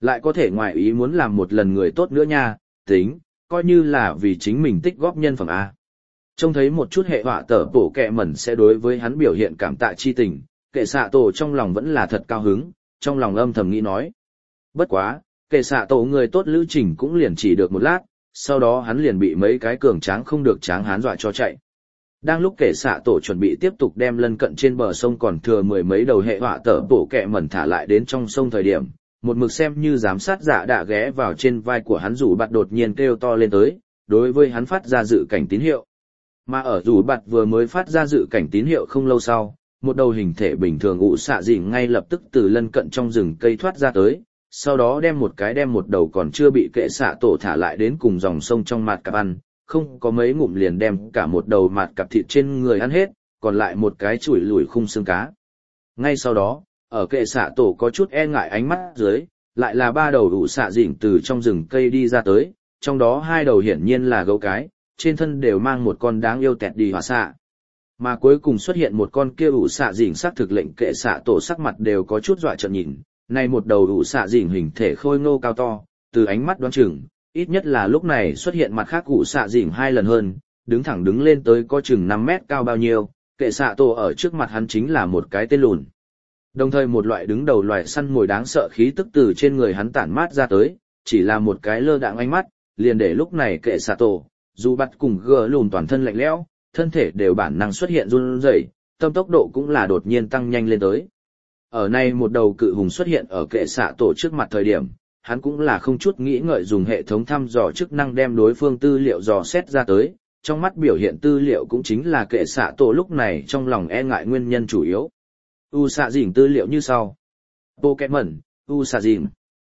[SPEAKER 1] Lại có thể ngoài ý muốn làm một lần người tốt nữa nha, tính, coi như là vì chính mình tích góp nhân phẩm A. Trông thấy một chút hệ họa tở bổ kẹ mẩn sẽ đối với hắn biểu hiện cảm tạ chi tình, kệ xạ tổ trong lòng vẫn là thật cao hứng, trong lòng âm thầm nghĩ nói. Bất quá, kệ xạ tổ người tốt lữ trình cũng liền chỉ được một lát, sau đó hắn liền bị mấy cái cường tráng không được tráng hán dọa cho chạy. Đang lúc kệ xạ tổ chuẩn bị tiếp tục đem lân cận trên bờ sông còn thừa mười mấy đầu hệ họa tở bổ kẹ mẩn thả lại đến trong sông thời điểm, một mực xem như giám sát giả đã ghé vào trên vai của hắn rủ bạt đột nhiên kêu to lên tới, đối với hắn phát ra dự cảnh tín hiệu. Mà ở rủ bạt vừa mới phát ra dự cảnh tín hiệu không lâu sau, một đầu hình thể bình thường ụ xạ dịnh ngay lập tức từ lân cận trong rừng cây thoát ra tới, sau đó đem một cái đem một đầu còn chưa bị kệ xạ tổ thả lại đến cùng dòng sông trong mặt cặp ăn, không có mấy ngụm liền đem cả một đầu mặt cặp thịt trên người ăn hết, còn lại một cái chủi lủi khung xương cá. Ngay sau đó, ở kệ xạ tổ có chút e ngại ánh mắt dưới, lại là ba đầu ụ xạ dịnh từ trong rừng cây đi ra tới, trong đó hai đầu hiển nhiên là gấu cái, trên thân đều mang một con đáng yêu tẹt đi hỏa xạ. Mà cuối cùng xuất hiện một con kia ủ xạ dỉnh sắc thực lệnh kệ xạ tổ sắc mặt đều có chút dọa trợn nhìn, này một đầu ủ xạ dỉnh hình thể khôi ngô cao to, từ ánh mắt đoán chừng, ít nhất là lúc này xuất hiện mặt khác ủ xạ dỉnh hai lần hơn, đứng thẳng đứng lên tới có chừng năm mét cao bao nhiêu, kệ xạ tổ ở trước mặt hắn chính là một cái tên lùn. Đồng thời một loại đứng đầu loài săn mồi đáng sợ khí tức từ trên người hắn tản mát ra tới, chỉ là một cái lơ đãng ánh mắt, liền để lúc này kệ xạ tổ, dù bắt cùng gờ lùn toàn thân lạnh lẽo, thân thể đều bản năng xuất hiện run rẩy, tâm tốc độ cũng là đột nhiên tăng nhanh lên tới. Ở này một đầu cự hùng xuất hiện ở kệ xạ tổ trước mặt thời điểm, hắn cũng là không chút nghĩ ngợi dùng hệ thống thăm dò chức năng đem đối phương tư liệu dò xét ra tới, trong mắt biểu hiện tư liệu cũng chính là kệ xạ tổ lúc này trong lòng e ngại nguyên nhân chủ yếu. U xạ dỉnh tư liệu như sau. Pokémon, U xạ dỉnh.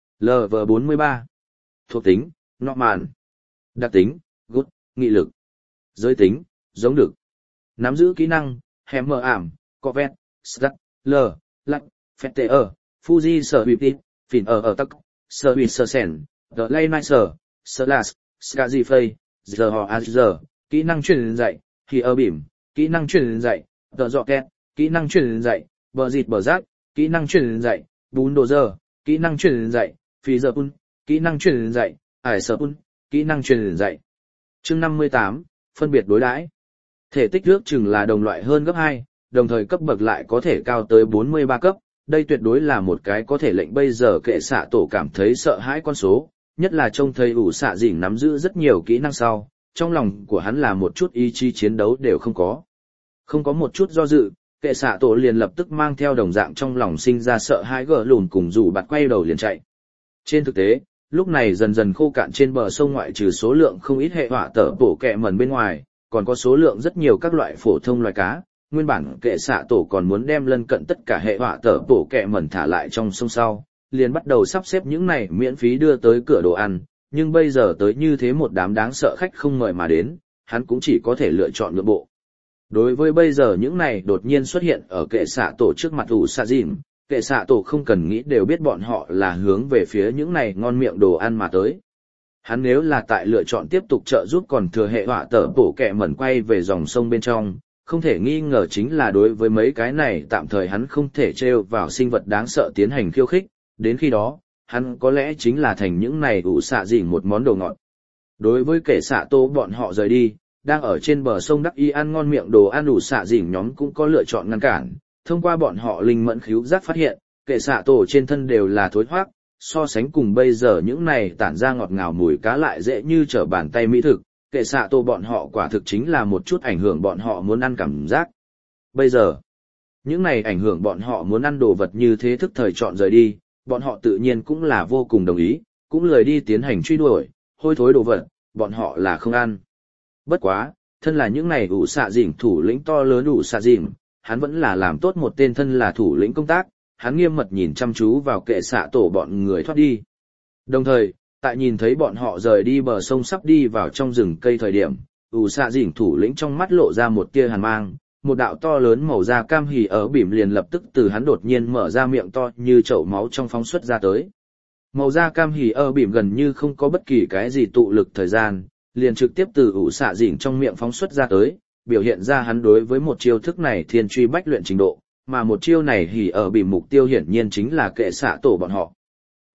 [SPEAKER 1] lờ vê bốn mươi ba. Thuộc tính, Norman. Đặc tính, Good, nghị lực. Giới tính, giống được. Nắm giữ kỹ năng, hẻm mờ ảm, Corvette, Stat, L, Lắc, Fete ở, Fuji sở bịp tít, phìn ở ở tắc, sở bịp sở sẻn, The Lay Night sở, Slash, Skazifay, Giờ Hò Azure, kỹ năng truyền dạy, thì ở bìm, kỹ năng truyền dạy, The Dọ Kẹt, kỹ năng truyền dạy, Bờ Dịt Bờ Giác, kỹ năng truyền dạy, Bún Đồ Giờ, kỹ năng truyền dạy, Phi Giờ Pun, kỹ năng truyền dạy, Ải Sở Pun, kỹ năng truyền dạy. Chương năm mươi tám, phân biệt đối đãi. Thể tích ước chừng là đồng loại hơn gấp hai, đồng thời cấp bậc lại có thể cao tới bốn mươi ba cấp, đây tuyệt đối là một cái có thể lệnh bây giờ kệ xạ tổ cảm thấy sợ hãi con số, nhất là trông thấy ủ xạ dỉnh nắm giữ rất nhiều kỹ năng sau, trong lòng của hắn là một chút ý chí chiến đấu đều không có. Không có một chút do dự, kệ xạ tổ liền lập tức mang theo đồng dạng trong lòng sinh ra sợ hãi gỡ lùn cùng rủ bạt quay đầu liền chạy. Trên thực tế, lúc này dần dần khô cạn trên bờ sông ngoại trừ số lượng không ít hệ họa tở bổ kẹ mẩn bên ngoài, còn có số lượng rất nhiều các loại phổ thông loài cá. Nguyên bản kệ xạ tổ còn muốn đem lân cận tất cả hệ họa tở bổ kẹ mẩn thả lại trong sông sau, liền bắt đầu sắp xếp những này miễn phí đưa tới cửa đồ ăn, nhưng bây giờ tới như thế một đám đáng sợ khách không mời mà đến, hắn cũng chỉ có thể lựa chọn nhượng bộ. Đối với bây giờ những này đột nhiên xuất hiện ở kệ xạ tổ trước mặt ủ xạ dìm, kệ xạ tổ không cần nghĩ đều biết bọn họ là hướng về phía những này ngon miệng đồ ăn mà tới. Hắn nếu là tại lựa chọn tiếp tục trợ giúp còn thừa hệ họa tở bổ kẹ mẩn quay về dòng sông bên trong, không thể nghi ngờ chính là đối với mấy cái này tạm thời hắn không thể trêu vào sinh vật đáng sợ tiến hành khiêu khích, đến khi đó, hắn có lẽ chính là thành những này ủ xạ dìm một món đồ ngọt. Đối với kệ xạ tổ bọn họ rời đi, đang ở trên bờ sông đắc y ăn ngon miệng đồ ăn ủ xạ dìm nhóm cũng có lựa chọn ngăn cản, thông qua bọn họ linh mẫn khíu giác phát hiện, kệ xạ tổ trên thân đều là thối thoát, so sánh cùng bây giờ những này tản ra ngọt ngào mùi cá lại dễ như trở bàn tay mỹ thực, kệ xạ tổ bọn họ quả thực chính là một chút ảnh hưởng bọn họ muốn ăn cảm giác. Bây giờ, những này ảnh hưởng bọn họ muốn ăn đồ vật như thế thức thời chọn rời đi, bọn họ tự nhiên cũng là vô cùng đồng ý, cũng lười đi tiến hành truy đuổi, hôi thối đồ vật, bọn họ là không ăn. Bất quá, thân là những này ủ xạ dỉnh thủ lĩnh to lớn ủ xạ dỉnh, hắn vẫn là làm tốt một tên thân là thủ lĩnh công tác, hắn nghiêm mật nhìn chăm chú vào kệ xạ tổ bọn người thoát đi. Đồng thời, tại nhìn thấy bọn họ rời đi bờ sông sắp đi vào trong rừng cây thời điểm, ủ xạ dỉnh thủ lĩnh trong mắt lộ ra một tia hàn mang, một đạo to lớn màu da cam hỉ ở bìm liền lập tức từ hắn đột nhiên mở ra miệng to như chậu máu trong phóng xuất ra tới. Màu da cam hỉ ở bìm gần như không có bất kỳ cái gì tụ lực thời gian, liền trực tiếp từ ủ xạ dỉnh trong miệng phóng xuất ra tới, biểu hiện ra hắn đối với một chiêu thức này thiên truy bách luyện trình độ, mà một chiêu này hỉ ở bìm mục tiêu hiển nhiên chính là kệ xạ tổ bọn họ.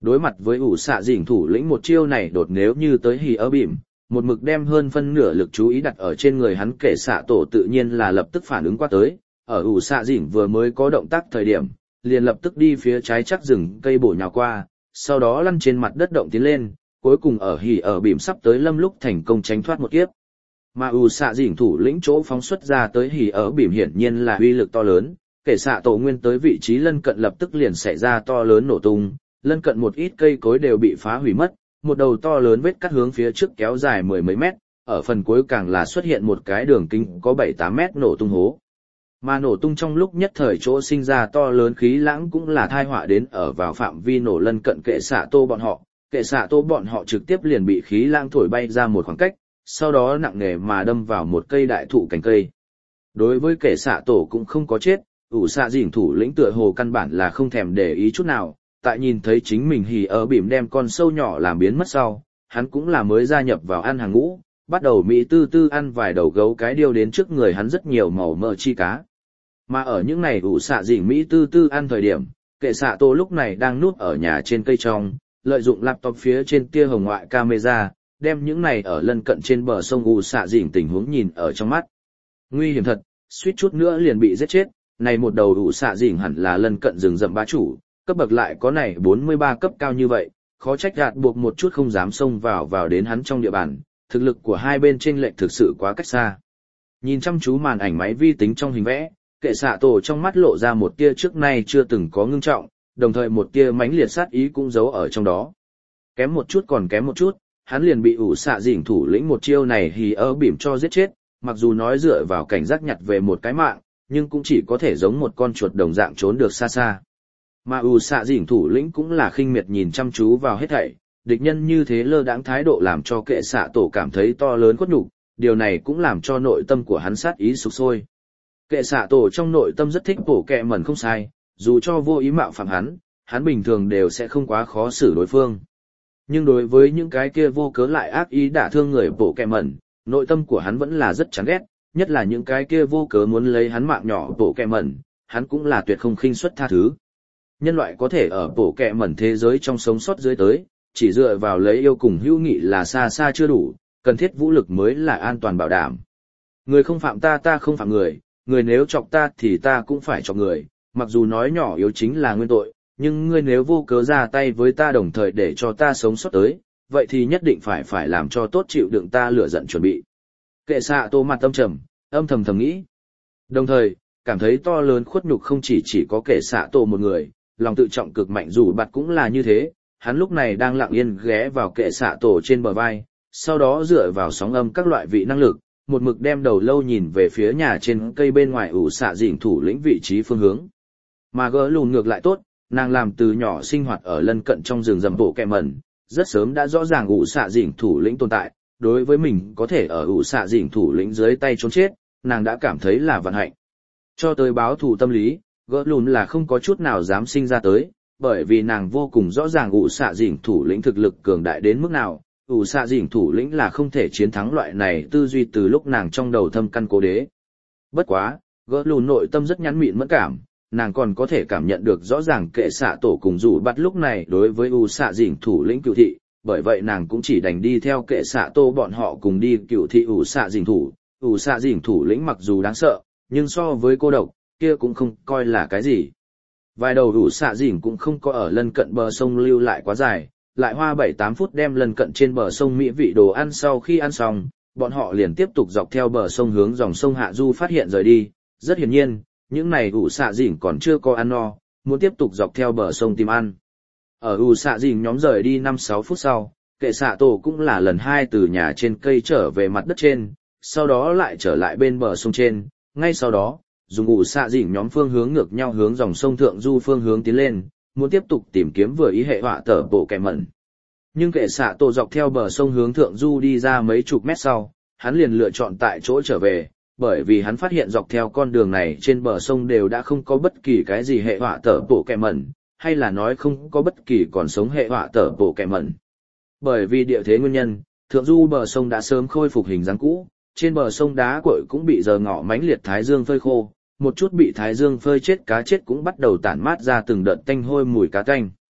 [SPEAKER 1] Đối mặt với ủ xạ dỉnh thủ lĩnh một chiêu này đột nếu như tới hì ơ bìm, một mực đem hơn phân nửa lực chú ý đặt ở trên người hắn kệ xạ tổ tự nhiên là lập tức phản ứng qua tới, ở ủ xạ dỉnh vừa mới có động tác thời điểm, liền lập tức đi phía trái chắc rừng cây bổ nhào qua, sau đó lăn trên mặt đất động tiến lên, cuối cùng ở hì ở bìm sắp tới lâm lúc thành công tránh thoát một kiếp. Mà ủ xạ dỉnh thủ lĩnh chỗ phóng xuất ra tới hì ở bìm hiển nhiên là uy lực to lớn, kệ xạ tổ nguyên tới vị trí lân cận lập tức liền xảy ra to lớn nổ tung, lân cận một ít cây cối đều bị phá hủy mất, một đầu to lớn vết cắt hướng phía trước kéo dài mười mấy mét, ở phần cuối càng là xuất hiện một cái đường kính có bảy tám mét nổ tung hố. Mà nổ tung trong lúc nhất thời chỗ sinh ra to lớn khí lãng cũng là tai họa đến ở vào phạm vi nổ lân cận kệ xạ tô bọn họ, kệ xạ tô bọn họ trực tiếp liền bị khí lãng thổi bay ra một khoảng cách, sau đó nặng nề mà đâm vào một cây đại thụ cành cây. Đối với kệ xạ tổ cũng không có chết, ủ xạ dỉnh thủ lĩnh tựa hồ căn bản là không thèm để ý chút nào, tại nhìn thấy chính mình hì ở bìm đem con sâu nhỏ làm biến mất sau, hắn cũng là mới gia nhập vào ăn hàng ngũ, bắt đầu mỹ tư tư ăn vài đầu gấu cái điêu đến trước người hắn rất nhiều màu mỡ chi cá. Mà ở những này ủ xạ dỉnh mỹ tư tư ăn thời điểm, kệ xạ tô lúc này đang núp ở nhà trên cây trong, lợi dụng laptop phía trên tia hồng ngoại camera, đem những này ở lân cận trên bờ sông ủ xạ dỉnh tình huống nhìn ở trong mắt. Nguy hiểm thật, suýt chút nữa liền bị giết chết, này một đầu ủ xạ dỉnh hẳn là lân cận rừng rậm bá chủ, cấp bậc lại có này bốn mươi ba cấp cao như vậy, khó trách gạt buộc một chút không dám xông vào vào đến hắn trong địa bàn, thực lực của hai bên chênh lệch thực sự quá cách xa. Nhìn chăm chú màn ảnh máy vi tính trong hình vẽ, kệ xạ tổ trong mắt lộ ra một tia trước nay chưa từng có ngưng trọng, đồng thời một tia mãnh liệt sát ý cũng giấu ở trong đó. Kém một chút còn kém một chút, hắn liền bị ủ xạ dỉnh thủ lĩnh một chiêu này hì ơ bỉm cho giết chết, mặc dù nói dựa vào cảnh giác nhặt về một cái mạng, nhưng cũng chỉ có thể giống một con chuột đồng dạng trốn được xa xa. Mà ủ xạ dỉnh thủ lĩnh cũng là khinh miệt nhìn chăm chú vào hết thảy, địch nhân như thế lơ đãng thái độ làm cho kệ xạ tổ cảm thấy to lớn khuất nhục, điều này cũng làm cho nội tâm của hắn sát ý sục sôi. Kệ xạ tổ trong nội tâm rất thích bổ kẹ mẩn không sai, dù cho vô ý mạo phạm hắn, hắn bình thường đều sẽ không quá khó xử đối phương. Nhưng đối với những cái kia vô cớ lại ác ý đả thương người bổ kẹ mẩn, nội tâm của hắn vẫn là rất chán ghét, nhất là những cái kia vô cớ muốn lấy hắn mạng nhỏ bổ kẹ mẩn, hắn cũng là tuyệt không khinh suất tha thứ. Nhân loại có thể ở bổ kẹ mẩn thế giới trong sống sót dưới tới, chỉ dựa vào lấy yêu cùng hữu nghị là xa xa chưa đủ, cần thiết vũ lực mới là an toàn bảo đảm. Người không phạm ta ta không phạm người, người nếu chọc ta thì ta cũng phải chọc người, mặc dù nói nhỏ yếu chính là nguyên tội, nhưng ngươi nếu vô cớ ra tay với ta đồng thời để cho ta sống sót tới, vậy thì nhất định phải phải làm cho tốt chịu đựng ta lửa giận chuẩn bị. Kệ xạ tô mặt âm trầm, âm thầm thầm nghĩ. Đồng thời, cảm thấy to lớn khuất nhục không chỉ chỉ có kệ xạ tô một người, lòng tự trọng cực mạnh dù bạt cũng là như thế, hắn lúc này đang lặng yên ghé vào kệ xạ tổ trên bờ vai, sau đó dựa vào sóng âm các loại vị năng lực, một mực đem đầu lâu nhìn về phía nhà trên cây bên ngoài ủ xạ dỉnh thủ lĩnh vị trí phương hướng. Mà gỡ lùn ngược lại tốt, nàng làm từ nhỏ sinh hoạt ở lân cận trong rừng rậm bộ kẹ mẩn, rất sớm đã rõ ràng ủ xạ dỉnh thủ lĩnh tồn tại, đối với mình có thể ở ủ xạ dỉnh thủ lĩnh dưới tay trốn chết, nàng đã cảm thấy là vận hạnh. Cho tới báo thù tâm lý, gỡ lùn là không có chút nào dám sinh ra tới, bởi vì nàng vô cùng rõ ràng ủ xạ dỉnh thủ lĩnh thực lực cường đại đến mức nào, ủ xạ dỉnh thủ lĩnh là không thể chiến thắng loại này tư duy từ lúc nàng trong đầu thâm căn cố đế. Bất quá, gỡ lùn nội tâm rất nhắn mịn mẫn cảm, nàng còn có thể cảm nhận được rõ ràng kệ xạ tổ cùng rủ bắt lúc này đối với ủ xạ dỉnh thủ lĩnh cựu thị, bởi vậy nàng cũng chỉ đành đi theo kệ xạ tô bọn họ cùng đi cựu thị ủ xạ dỉnh thủ. Ủ xạ dỉnh thủ lĩnh mặc dù đáng sợ, nhưng so với cô độc, kia cũng không coi là cái gì. Vài đầu ủ xạ dỉnh cũng không có ở lân cận bờ sông lưu lại quá dài, lại hoa bảy tám phút đem lân cận trên bờ sông mỹ vị đồ ăn sau khi ăn xong, bọn họ liền tiếp tục dọc theo bờ sông hướng dòng sông Hạ Du phát hiện rời đi. Rất hiển nhiên, những này ủ xạ dỉnh còn chưa có ăn no, muốn tiếp tục dọc theo bờ sông tìm ăn. Ở ủ xạ dỉnh nhóm rời đi năm sáu phút sau, kệ xạ tổ cũng là lần hai từ nhà trên cây trở về mặt đất trên, sau đó lại trở lại bên bờ sông trên, ngay sau đó, dùng ủ xạ dỉnh nhóm phương hướng ngược nhau hướng dòng sông Thượng Du phương hướng tiến lên, muốn tiếp tục tìm kiếm vừa ý hệ họa tở bộ kẻ mẩn. Nhưng kệ xạ tổ dọc theo bờ sông hướng Thượng Du đi ra mấy chục mét sau, hắn liền lựa chọn tại chỗ trở về, bởi vì hắn phát hiện dọc theo con đường này trên bờ sông đều đã không có bất kỳ cái gì hệ họa tở bộ kẻ mẩn, hay là nói không có bất kỳ còn sống hệ họa tở bộ kẻ mẩn. Bởi vì địa thế nguyên nhân, Thượng Du bờ sông đã sớm khôi phục hình dáng cũ, trên bờ sông đá cội cũng bị giờ ngọ mãnh liệt thái dương phơi khô, một chút bị thái dương phơi chết cá chết cũng bắt đầu tản mát ra từng đợt tanh hôi mùi cá tanh.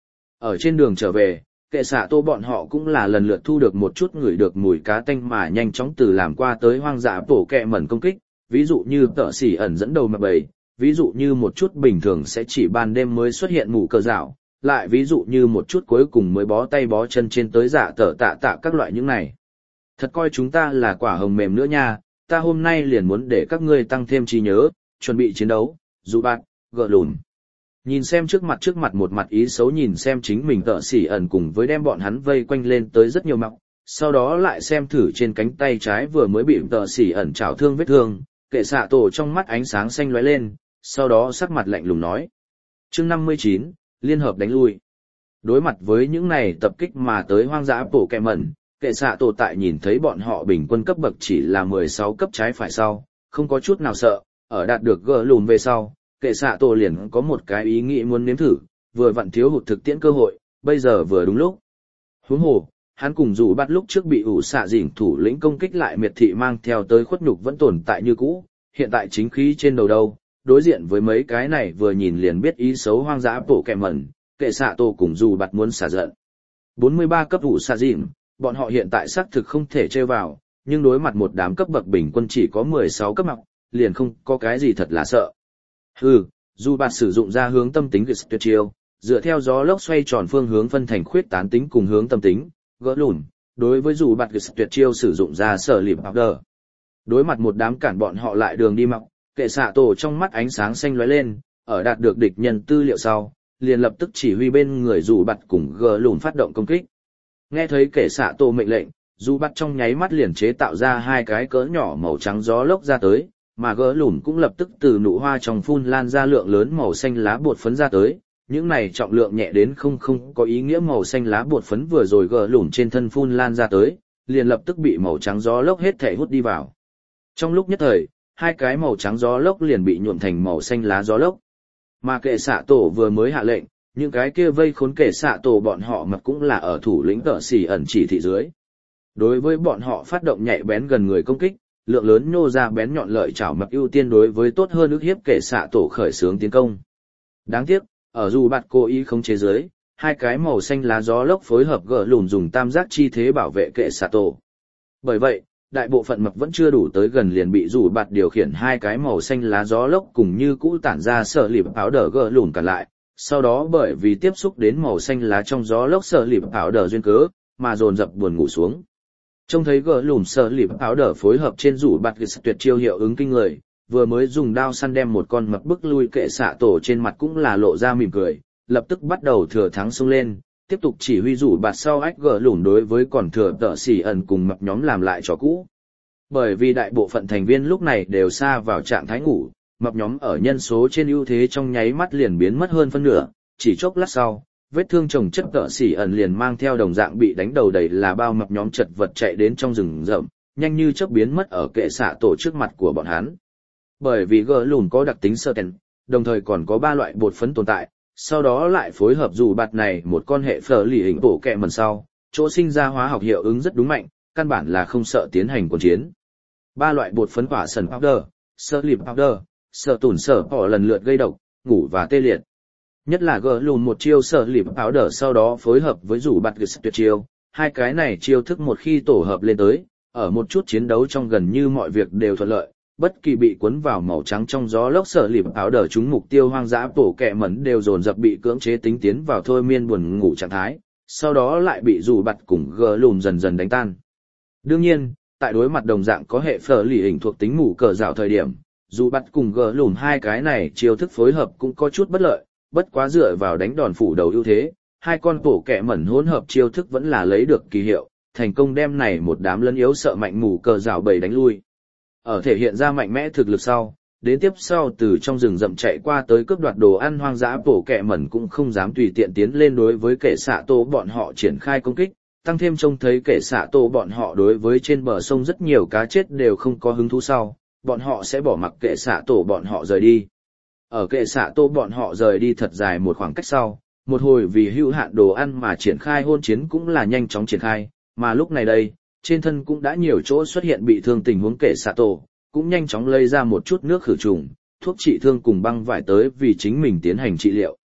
[SPEAKER 1] Ở trên đường trở về, kệ xạ tổ bọn họ cũng là lần lượt thu được một chút ngửi được mùi cá tanh mà nhanh chóng từ làm qua tới hoang dã bổ kẹ mẩn công kích, ví dụ như tợ xỉ ẩn dẫn đầu mà bầy, ví dụ như một chút bình thường sẽ chỉ ban đêm mới xuất hiện mù cờ rào, lại ví dụ như một chút cuối cùng mới bó tay bó chân trên tới dạ tở tạ tạ các loại những này. Thật coi chúng ta là quả hồng mềm nữa nha, ta hôm nay liền muốn để các ngươi tăng thêm trí nhớ, chuẩn bị chiến đấu, dù bạn, gỡ lùn. Nhìn xem trước mặt trước mặt một mặt ý xấu nhìn xem chính mình tợ xỉ ẩn cùng với đem bọn hắn vây quanh lên tới rất nhiều mọc, sau đó lại xem thử trên cánh tay trái vừa mới bị tợ xỉ ẩn trào thương vết thương, kệ xạ tổ trong mắt ánh sáng xanh lóe lên, sau đó sắc mặt lạnh lùng nói. Chương năm mươi chín, liên hợp đánh lui. Đối mặt với những này tập kích mà tới hoang dã bổ kẹ mẩn, kệ xạ tổ tại nhìn thấy bọn họ bình quân cấp bậc chỉ là mười sáu cấp trái phải sau, không có chút nào sợ, ở đạt được gỡ lùn về sau, kệ xạ tổ liền có một cái ý nghĩ muốn nếm thử, vừa vặn thiếu hụt thực tiễn cơ hội, bây giờ vừa đúng lúc. Huống hồ, hắn cùng dù bắt lúc trước bị ủ xạ dỉnh thủ lĩnh công kích lại miệt thị mang theo tới khuất nhục vẫn tồn tại như cũ, hiện tại chính khí trên đầu đâu, đối diện với mấy cái này vừa nhìn liền biết ý xấu hoang dã bổ kẹ mẩn, kệ xạ tổ cùng dù bắt muốn xả giận. bốn mươi ba cấp ủ xạ dỉnh, bọn họ hiện tại xác thực không thể trêu vào, nhưng đối mặt một đám cấp bậc bình quân chỉ có mười sáu cấp mọc, liền không có cái gì thật là sợ. Hừ, dù bạn sử dụng ra hướng tâm tính tuyệt chiêu, dựa theo gió lốc xoay tròn phương hướng phân thành khuyết tán tính cùng hướng tâm tính, gỡ lùn, đối với dù bạn tuyệt chiêu sử dụng ra sở liệp powder. Đối mặt một đám cản bọn họ lại đường đi mọc, kệ xạ tổ trong mắt ánh sáng xanh lóe lên, ở đạt được địch nhân tư liệu sau, liền lập tức chỉ huy bên người dù bạn cùng gỡ lùn phát động công kích. Nghe thấy kệ xạ tổ mệnh lệnh, dù bạn trong nháy mắt liền chế tạo ra hai cái cỡ nhỏ màu trắng gió lốc ra tới, mà gỡ lùn cũng lập tức từ nụ hoa trong phun lan ra lượng lớn màu xanh lá bột phấn ra tới, những này trọng lượng nhẹ đến không không có ý nghĩa màu xanh lá bột phấn vừa rồi gỡ lùn trên thân phun lan ra tới, liền lập tức bị màu trắng gió lốc hết thể hút đi vào. Trong lúc nhất thời, hai cái màu trắng gió lốc liền bị nhuộm thành màu xanh lá gió lốc. Mà kệ xạ tổ vừa mới hạ lệnh, những cái kia vây khốn kệ xạ tổ bọn họ mập cũng là ở thủ lĩnh tợ xỉ ẩn chỉ thị dưới. Đối với bọn họ phát động nhạy bén gần người công kích, lượng lớn nhô ra bén nhọn lợi chảo mập ưu tiên đối với tốt hơn ức hiếp kệ xạ tổ khởi xướng tiến công. Đáng tiếc, ở dù bạt cố ý không chế giới, hai cái màu xanh lá gió lốc phối hợp gỡ lùn dùng tam giác chi thế bảo vệ kệ xạ tổ. Bởi vậy, đại bộ phận mập vẫn chưa đủ tới gần liền bị dù bạt điều khiển hai cái màu xanh lá gió lốc cùng như cũ tản ra sợ lịp áo đờ gỡ lùn cả lại. Sau đó bởi vì tiếp xúc đến màu xanh lá trong gió lốc sợ lịp áo đờ duyên cớ, mà dồn dập buồn ngủ xuống. Trông thấy gỡ lùn sợ lịp áo đờ phối hợp trên rủ bạt tuyệt chiêu hiệu ứng kinh người, vừa mới dùng đao săn đem một con mập bức lui kệ xạ tổ trên mặt cũng là lộ ra mỉm cười, lập tức bắt đầu thừa thắng xông lên, tiếp tục chỉ huy rủ bạt sau ách gỡ lùn đối với còn thừa tợ xỉ ẩn cùng mập nhóm làm lại trò cũ. Bởi vì đại bộ phận thành viên lúc này đều xa vào trạng thái ngủ, mập nhóm ở nhân số trên ưu thế trong nháy mắt liền biến mất hơn phân nửa, chỉ chốc lát sau, vết thương chồng chất tợ xỉ ẩn liền mang theo đồng dạng bị đánh đầu đầy là bao mập nhóm chật vật chạy đến trong rừng rậm, nhanh như chớp biến mất ở kệ xạ tổ trước mặt của bọn hắn. Bởi vì gỡ lùn có đặc tính sơ tèn, đồng thời còn có ba loại bột phấn tồn tại, sau đó lại phối hợp dù bạt này một con hệ phở lì hình bổ kẹ mần sau, chỗ sinh ra hóa học hiệu ứng rất đúng mạnh, căn bản là không sợ tiến hành cuộc chiến. Ba loại bột phấn quả sần powder, sơ lịp powder, sợ tủn sở bỏ lần lượt gây độc, ngủ và tê liệt. Nhất là gỡ lùn một chiêu sợ lịp powder sau đó phối hợp với rủ bạt tuyệt chiêu, hai cái này chiêu thức một khi tổ hợp lên tới, ở một chút chiến đấu trong gần như mọi việc đều thuận lợi, bất kỳ bị cuốn vào màu trắng trong gió lốc sợ lịp powder chúng mục tiêu hoang dã bổ kẹ mẩn đều dồn dập bị cưỡng chế tính tiến vào thôi miên buồn ngủ trạng thái, sau đó lại bị rủ bạt cùng gỡ lùn dần dần đánh tan. Đương nhiên, tại đối mặt đồng dạng có hệ phở lì hình thuộc tính mù cờ dạo thời điểm, dù bắt cùng gỡ lùn hai cái này chiêu thức phối hợp cũng có chút bất lợi, bất quá dựa vào đánh đòn phủ đầu ưu thế, hai con bổ kẹ mẩn hỗn hợp chiêu thức vẫn là lấy được kỳ hiệu, thành công đem này một đám lấn yếu sợ mạnh mù cờ dạo bầy đánh lui. Ở thể hiện ra mạnh mẽ thực lực sau, đến tiếp sau từ trong rừng rậm chạy qua tới cướp đoạt đồ ăn hoang dã bổ kẹ mẩn cũng không dám tùy tiện tiến lên đối với kẻ xạ tô bọn họ triển khai công kích. Tăng thêm trông thấy kẻ xạ tổ bọn họ đối với trên bờ sông rất nhiều cá chết đều không có hứng thú sau, bọn họ sẽ bỏ mặc kẻ xạ tổ bọn họ rời đi. Ở kẻ xạ tổ bọn họ rời đi thật dài một khoảng cách sau, một hồi vì hữu hạn đồ ăn mà triển khai hôn chiến cũng là nhanh chóng triển khai, mà lúc này đây, trên thân cũng đã nhiều chỗ xuất hiện bị thương tình huống kẻ xạ tổ, cũng nhanh chóng lấy ra một chút nước khử trùng, thuốc trị thương cùng băng vải tới vì chính mình tiến hành trị liệu.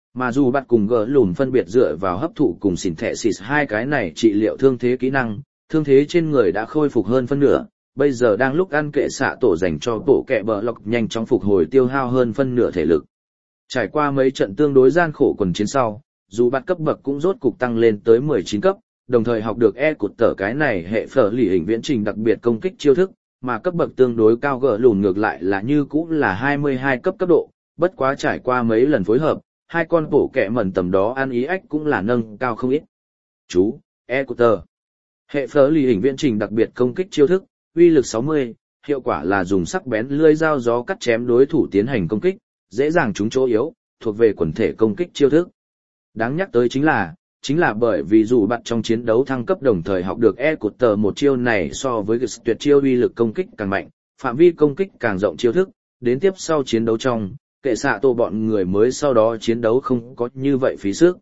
[SPEAKER 1] Mà dù bắt cùng gỡ lùn phân biệt dựa vào hấp thụ cùng xỉn thẻ xịt hai cái này trị liệu thương thế kỹ năng, thương thế trên người đã khôi phục hơn phân nửa, bây giờ đang lúc ăn kệ xạ tổ dành cho bộ kẹ bờ lọc nhanh chóng phục hồi tiêu hao hơn phân nửa thể lực. Trải qua mấy trận tương đối gian khổ quần chiến sau, dù bắt cấp bậc cũng rốt cục tăng lên tới mười chín cấp, đồng thời học được e cụt tở cái này hệ phở lì hình viễn trình đặc biệt công kích chiêu thức, mà cấp bậc tương đối cao gỡ lùn ngược lại là như cũ là hai mươi hai cấp cấp độ, bất quá trải qua mấy lần phối hợp, hai con bổ kẹ mẩn tầm đó ăn ý ách cũng là nâng cao không ít. Chú, e cụt tở. Hệ phở lì hình viễn trình đặc biệt công kích chiêu thức, uy lực sáu mươi, hiệu quả là dùng sắc bén lưỡi dao gió cắt chém đối thủ tiến hành công kích, dễ dàng trúng chỗ yếu, thuộc về quần thể công kích chiêu thức. Đáng nhắc tới chính là, chính là bởi vì dù bạn trong chiến đấu thăng cấp đồng thời học được e cụt tờ một chiêu này so với tuyệt chiêu uy lực công kích càng mạnh, phạm vi công kích càng rộng chiêu thức, đến tiếp sau chiến đấu trong, kệ xạ tổ bọn người mới sau đó chiến đấu không có như vậy phí sức.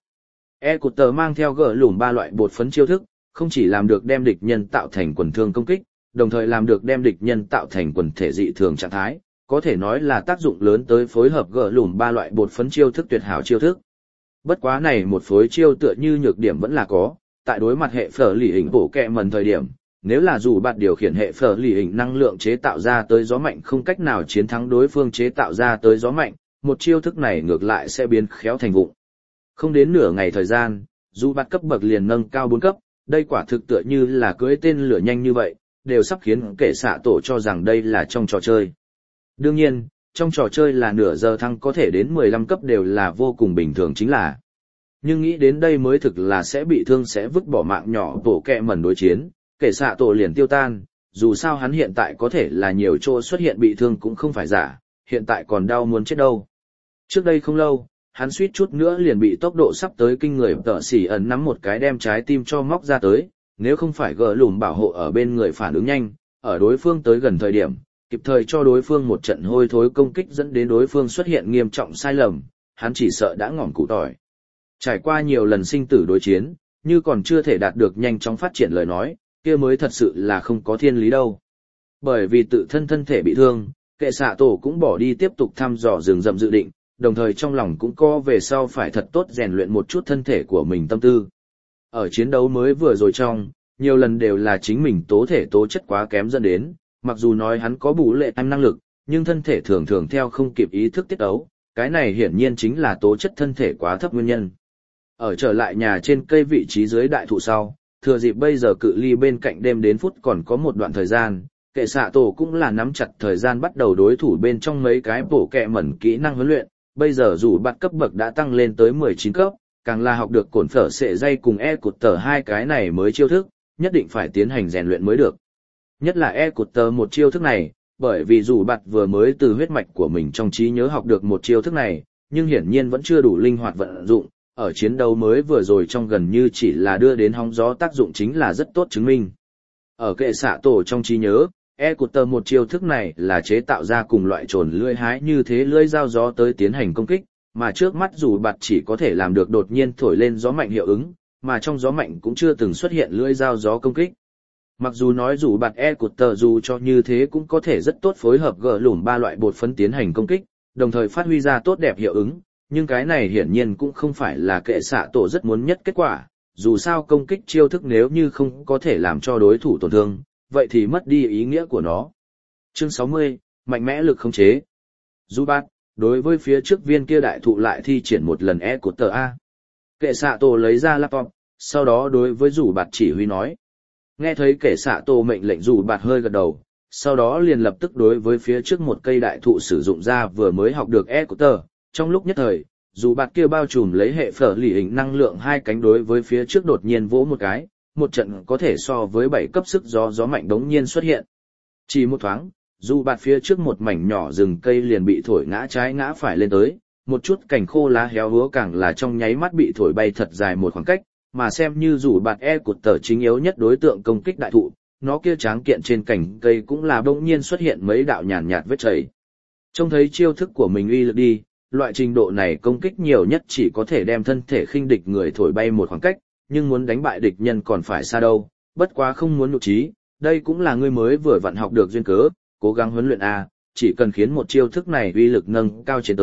[SPEAKER 1] E cụt tờ mang theo gỡ lùm ba loại bột phấn chiêu thức, không chỉ làm được đem địch nhân tạo thành quần thương công kích, đồng thời làm được đem địch nhân tạo thành quần thể dị thường trạng thái, có thể nói là tác dụng lớn tới phối hợp gỡ lùm ba loại bột phấn chiêu thức tuyệt hảo chiêu thức. Bất quá này một phối chiêu tựa như nhược điểm vẫn là có, tại đối mặt hệ phở lì hình bổ kẹ mần thời điểm, nếu là dù bạn điều khiển hệ phở lì hình năng lượng chế tạo ra tới gió mạnh không cách nào chiến thắng đối phương chế tạo ra tới gió mạnh, một chiêu thức này ngược lại sẽ biến khéo thành vụng. Không đến nửa ngày thời gian, dù bạn cấp bậc liền nâng cao bốn cấp, đây quả thực tựa như là cưỡi tên lửa nhanh như vậy, đều sắp khiến kẻ xạ tổ cho rằng đây là trong trò chơi. Đương nhiên, trong trò chơi là nửa giờ thăng có thể đến mười lăm cấp đều là vô cùng bình thường chính là. Nhưng nghĩ đến đây mới thực là sẽ bị thương sẽ vứt bỏ mạng nhỏ tổ kẹ mẩn đối chiến, kẻ xạ tổ liền tiêu tan, dù sao hắn hiện tại có thể là nhiều chỗ xuất hiện bị thương cũng không phải giả, hiện tại còn đau muốn chết đâu. Trước đây không lâu, hắn suýt chút nữa liền bị tốc độ sắp tới kinh người tợ xỉ ẩn nắm một cái đem trái tim cho móc ra tới, nếu không phải gỡ lùm bảo hộ ở bên người phản ứng nhanh, ở đối phương tới gần thời điểm, kịp thời cho đối phương một trận hôi thối công kích dẫn đến đối phương xuất hiện nghiêm trọng sai lầm, hắn chỉ sợ đã ngỏm củ tỏi. Trải qua nhiều lần sinh tử đối chiến, như còn chưa thể đạt được nhanh chóng phát triển lời nói, kia mới thật sự là không có thiên lý đâu. Bởi vì tự thân thân thể bị thương, kệ xạ tổ cũng bỏ đi tiếp tục thăm dò rừng rậm dự định, đồng thời trong lòng cũng có về sau phải thật tốt rèn luyện một chút thân thể của mình tâm tư. Ở chiến đấu mới vừa rồi trong, nhiều lần đều là chính mình tố thể tố chất quá kém dẫn đến, mặc dù nói hắn có bù lệ tăng năng lực, nhưng thân thể thường thường theo không kịp ý thức tiết ấu, cái này hiển nhiên chính là tố chất thân thể quá thấp nguyên nhân. Ở trở lại nhà trên cây vị trí dưới đại thụ sau, thừa dịp bây giờ cự ly bên cạnh đêm đến phút còn có một đoạn thời gian, kệ xạ tổ cũng là nắm chặt thời gian bắt đầu đối thủ bên trong mấy cái bổ kẹ mẩn kỹ năng huấn luyện, bây giờ dù bắt cấp bậc đã tăng lên tới mười chín cấp, càng là học được cổn phở sệ dây cùng e cụt tờ hai cái này mới chiêu thức, nhất định phải tiến hành rèn luyện mới được. Nhất là e cụt tờ một chiêu thức này, bởi vì dù bạt vừa mới từ huyết mạch của mình trong trí nhớ học được một chiêu thức này, nhưng hiển nhiên vẫn chưa đủ linh hoạt vận dụng, ở chiến đấu mới vừa rồi trong gần như chỉ là đưa đến hóng gió tác dụng chính là rất tốt chứng minh. Ở kệ xạ tổ trong trí nhớ, e cụt tờ một chiêu thức này là chế tạo ra cùng loại trồn lưỡi hái như thế lưỡi dao gió tới tiến hành công kích, mà trước mắt dù bạt chỉ có thể làm được đột nhiên thổi lên gió mạnh hiệu ứng, mà trong gió mạnh cũng chưa từng xuất hiện lưỡi dao gió công kích. Mặc dù nói dù bạt e cụt tờ dù cho như thế cũng có thể rất tốt phối hợp gỡ lủm ba loại bột phấn tiến hành công kích, đồng thời phát huy ra tốt đẹp hiệu ứng, nhưng cái này hiển nhiên cũng không phải là kệ xạ tổ rất muốn nhất kết quả, dù sao công kích chiêu thức nếu như không có thể làm cho đối thủ tổn thương, vậy thì mất đi ý nghĩa của nó. Chương sáu mươi, mạnh mẽ lực khống chế. Dù bạt, đối với phía trước viên kia đại thụ lại thi triển một lần e cụt tờ A. Kệ xạ tổ lấy ra laptop, sau đó đối với rủ bạt chỉ huy nói. Nghe thấy kệ xạ tổ mệnh lệnh rủ bạt hơi gật đầu, sau đó liền lập tức đối với phía trước một cây đại thụ sử dụng ra vừa mới học được e cụt tờ. Trong lúc nhất thời, dù bạt kia bao trùm lấy hệ phở lì hình năng lượng hai cánh đối với phía trước đột nhiên vỗ một cái, một trận có thể so với bảy cấp sức gió gió mạnh đống nhiên xuất hiện. Chỉ một thoáng, dù bạt phía trước một mảnh nhỏ rừng cây liền bị thổi ngã trái ngã phải lên tới, một chút cành khô lá héo húa càng là trong nháy mắt bị thổi bay thật dài một khoảng cách, mà xem như dù bạt e cụt tờ chính yếu nhất đối tượng công kích đại thụ, nó kia tráng kiện trên cành cây cũng là bỗng nhiên xuất hiện mấy đạo nhàn nhạt vết chảy. Trông thấy chiêu thức của mình uy lực đi, loại trình độ này công kích nhiều nhất chỉ có thể đem thân thể khinh địch người thổi bay một khoảng cách, nhưng muốn đánh bại địch nhân còn phải xa đâu, bất quá không muốn nhục trí, đây cũng là ngươi mới vừa vặn học được duyên cớ, cố gắng huấn luyện A, chỉ cần khiến một chiêu thức này uy lực nâng cao trên tới,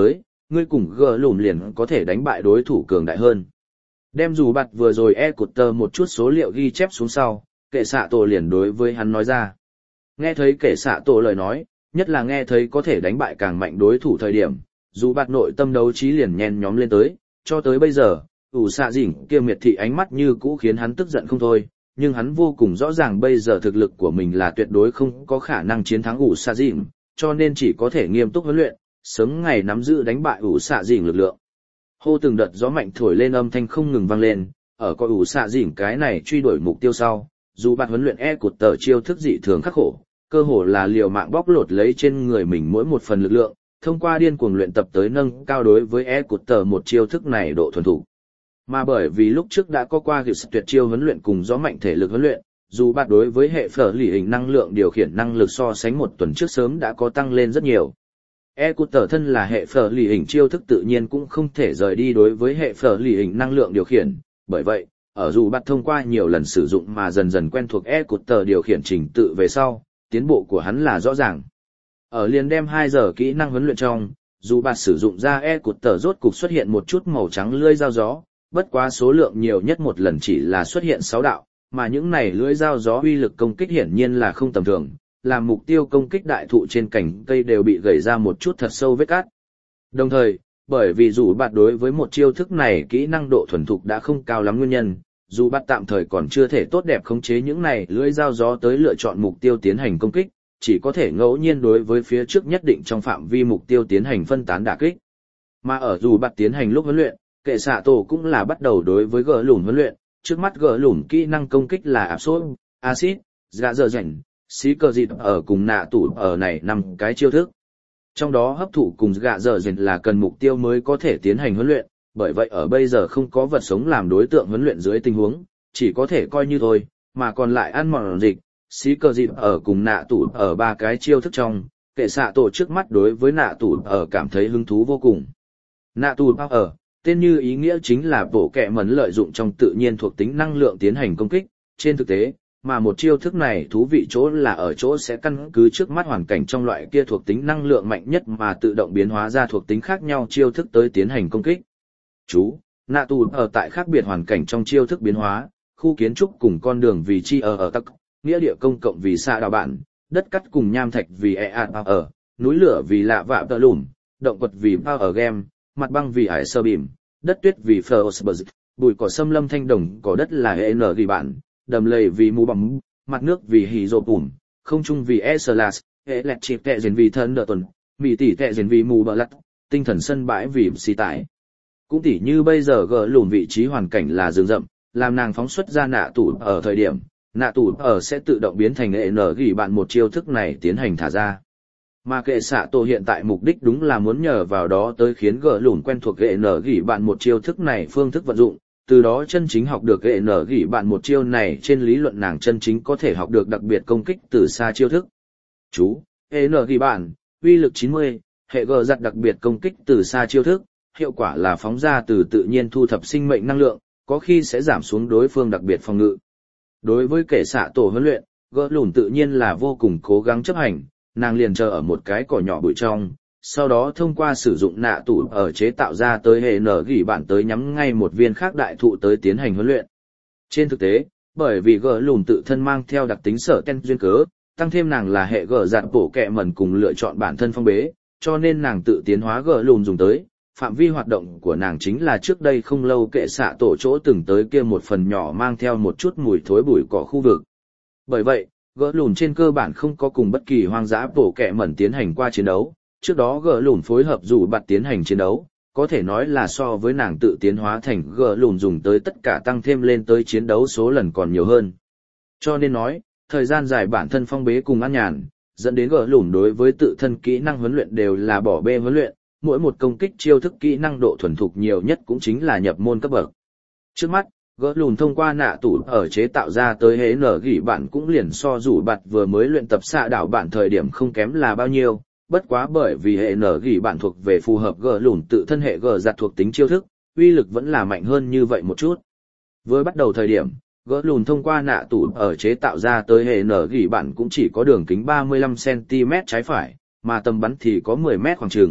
[SPEAKER 1] ngươi cùng gờ lùn liền có thể đánh bại đối thủ cường đại hơn. Đem dù bạt vừa rồi e cụt tờ một chút số liệu ghi chép xuống sau, kệ xạ tổ liền đối với hắn nói ra. Nghe thấy kệ xạ tổ lời nói, nhất là nghe thấy có thể đánh bại càng mạnh đối thủ thời điểm, dù bạt nội tâm đấu trí liền nhen nhóm lên tới, cho tới bây giờ, ủ xạ dỉnh kia miệt thị ánh mắt như cũ khiến hắn tức giận không thôi, nhưng hắn vô cùng rõ ràng bây giờ thực lực của mình là tuyệt đối không có khả năng chiến thắng ủ xạ dỉnh, cho nên chỉ có thể nghiêm túc huấn luyện, sớm ngày nắm giữ đánh bại ủ xạ dỉnh lực lượng. Hô từng đợt gió mạnh thổi lên âm thanh không ngừng vang lên, ở coi ủ xạ dỉnh cái này truy đuổi mục tiêu sau, dù bạn huấn luyện e cụt tờ chiêu thức dị thường khắc khổ, cơ hồ là liều mạng bóc lột lấy trên người mình mỗi một phần lực lượng, thông qua điên cuồng luyện tập tới nâng cao đối với e cụt tờ một chiêu thức này độ thuần thủ. Mà bởi vì lúc trước đã có qua việc tuyệt chiêu huấn luyện cùng gió mạnh thể lực huấn luyện, dù bạn đối với hệ phở lì hình năng lượng điều khiển năng lực so sánh một tuần trước sớm đã có tăng lên rất nhiều. E cụt tờ thân là hệ phở lì hình chiêu thức tự nhiên cũng không thể rời đi đối với hệ phở lì hình năng lượng điều khiển, bởi vậy, ở dù bạn thông qua nhiều lần sử dụng mà dần dần quen thuộc e cụt tờ điều khiển trình tự về sau, tiến bộ của hắn là rõ ràng. Ở liền đem hai giờ kỹ năng huấn luyện trong, dù bạn sử dụng ra e cụt tờ rốt cục xuất hiện một chút màu trắng lưỡi dao gió, bất quá số lượng nhiều nhất một lần chỉ là xuất hiện sáu đạo, mà những này lưỡi dao gió uy lực công kích hiển nhiên là không tầm thường, làm mục tiêu công kích đại thụ trên cành cây đều bị gãy ra một chút thật sâu vết cát. Đồng thời, bởi vì dù bạn đối với một chiêu thức này kỹ năng độ thuần thục đã không cao lắm nguyên nhân, dù bạn tạm thời còn chưa thể tốt đẹp khống chế những này lưỡi dao gió tới lựa chọn mục tiêu tiến hành công kích, chỉ có thể ngẫu nhiên đối với phía trước nhất định trong phạm vi mục tiêu tiến hành phân tán đả kích. Mà ở dù bạn tiến hành lúc huấn luyện, kệ xạ tổ cũng là bắt đầu đối với gỡ lùn huấn luyện, trước mắt gỡ lùn kỹ năng công kích là áp sốt, acid, dạ dở rảnh, xí cờ dịt ở cùng nạ tủ ở này năm cái chiêu thức. Trong đó hấp thụ cùng gạ dở dành là cần mục tiêu mới có thể tiến hành huấn luyện, bởi vậy ở bây giờ không có vật sống làm đối tượng huấn luyện dưới tình huống, chỉ có thể coi như thôi, mà còn lại ăn mòn dịch, xí cờ dịp ở cùng nạ tủ ở ba cái chiêu thức trong, kệ xạ tổ trước mắt đối với nạ tủ ở cảm thấy hứng thú vô cùng. Nạ tủ ở, tên như ý nghĩa chính là bộ kẹ mẩn lợi dụng trong tự nhiên thuộc tính năng lượng tiến hành công kích, trên thực tế, mà một chiêu thức này thú vị chỗ là ở chỗ sẽ căn cứ trước mắt hoàn cảnh trong loại kia thuộc tính năng lượng mạnh nhất mà tự động biến hóa ra thuộc tính khác nhau chiêu thức tới tiến hành công kích. Chú, nạ tù ở tại khác biệt hoàn cảnh trong chiêu thức biến hóa, khu kiến trúc cùng con đường vì chi ở ở tắc, nghĩa địa công cộng vì xa đào bản, đất cắt cùng nham thạch vì e ạt ở, núi lửa vì lạ vạ tờ lùm, động vật vì bao ở game, mặt băng vì ải sơ bìm, đất tuyết vì phờ bụi cỏ xâm lâm thanh đồng cỏ đất là e n ghi bản, đầm lầy vì mù bằng, mặt nước vì hì rộ bùm, không trung vì e sơ lạt, e lẹt chịp tệ diền vì thân đợt tuần, mì tỉ tệ diền vì mù bờ lặt, tinh thần sân bãi vì xì tải. Cũng tỉ như bây giờ gỡ lùm vị trí hoàn cảnh là rừng rậm, làm nàng phóng xuất ra nạ tủ ở thời điểm, nạ tủ ở sẽ tự động biến thành e n ghi bạn một chiêu thức này tiến hành thả ra. Mà kệ xạ tổ hiện tại mục đích đúng là muốn nhờ vào đó tới khiến gỡ lùm quen thuộc e n ghi bạn một chiêu thức này phương thức vận dụng, từ đó chân chính học được e n ghi bạn một chiêu này trên lý luận nàng chân chính có thể học được đặc biệt công kích từ xa chiêu thức. Chú, e n ghi bạn, uy lực chín mươi, hệ gờ giặt đặc biệt công kích từ xa chiêu thức, hiệu quả là phóng ra từ tự nhiên thu thập sinh mệnh năng lượng, có khi sẽ giảm xuống đối phương đặc biệt phòng ngự. Đối với kẻ xạ tổ huấn luyện, gỡ lùn tự nhiên là vô cùng cố gắng chấp hành, nàng liền chờ ở một cái cỏ nhỏ bụi trong, sau đó thông qua sử dụng nạ tủ ở chế tạo ra tới hệ nở gỉ bản tới nhắm ngay một viên khác đại thụ tới tiến hành huấn luyện. Trên thực tế, bởi vì gỡ lùn tự thân mang theo đặc tính sở ten duyên cớ, tăng thêm nàng là hệ gỡ giặt bổ kẹ mẩn cùng lựa chọn bản thân phong bế, cho nên nàng tự tiến hóa gỡ lùn dùng tới. Phạm vi hoạt động của nàng chính là trước đây không lâu kệ xạ tổ chỗ từng tới kia một phần nhỏ mang theo một chút mùi thối bụi cỏ khu vực. Bởi vậy, gỡ lùn trên cơ bản không có cùng bất kỳ hoang dã bổ kẹ mẩn tiến hành qua chiến đấu, trước đó gỡ lùn phối hợp dù bạt tiến hành chiến đấu, có thể nói là so với nàng tự tiến hóa thành gỡ lùn dùng tới tất cả tăng thêm lên tới chiến đấu số lần còn nhiều hơn. Cho nên nói, thời gian dài bản thân phong bế cùng an nhàn, dẫn đến gỡ lùn đối với tự thân kỹ năng huấn luyện đều là bỏ bê huấn luyện, mỗi một công kích chiêu thức kỹ năng độ thuần thục nhiều nhất cũng chính là nhập môn cấp bậc. Trước mắt, gỡ lùn thông qua nạ tủ ở chế tạo ra tới hệ nở gỉ bạn cũng liền so rủ bạt vừa mới luyện tập xạ đảo bạn thời điểm không kém là bao nhiêu, bất quá bởi vì hệ nở gỉ bạn thuộc về phù hợp gỡ lùn tự thân hệ gỡ giặt thuộc tính chiêu thức, uy lực vẫn là mạnh hơn như vậy một chút. Với bắt đầu thời điểm, gỡ lùn thông qua nạ tủ ở chế tạo ra tới hệ nở gỉ bạn cũng chỉ có đường kính ba mươi lăm xăng ti mét trái phải, mà tầm bắn thì có mười mét khoảng trường,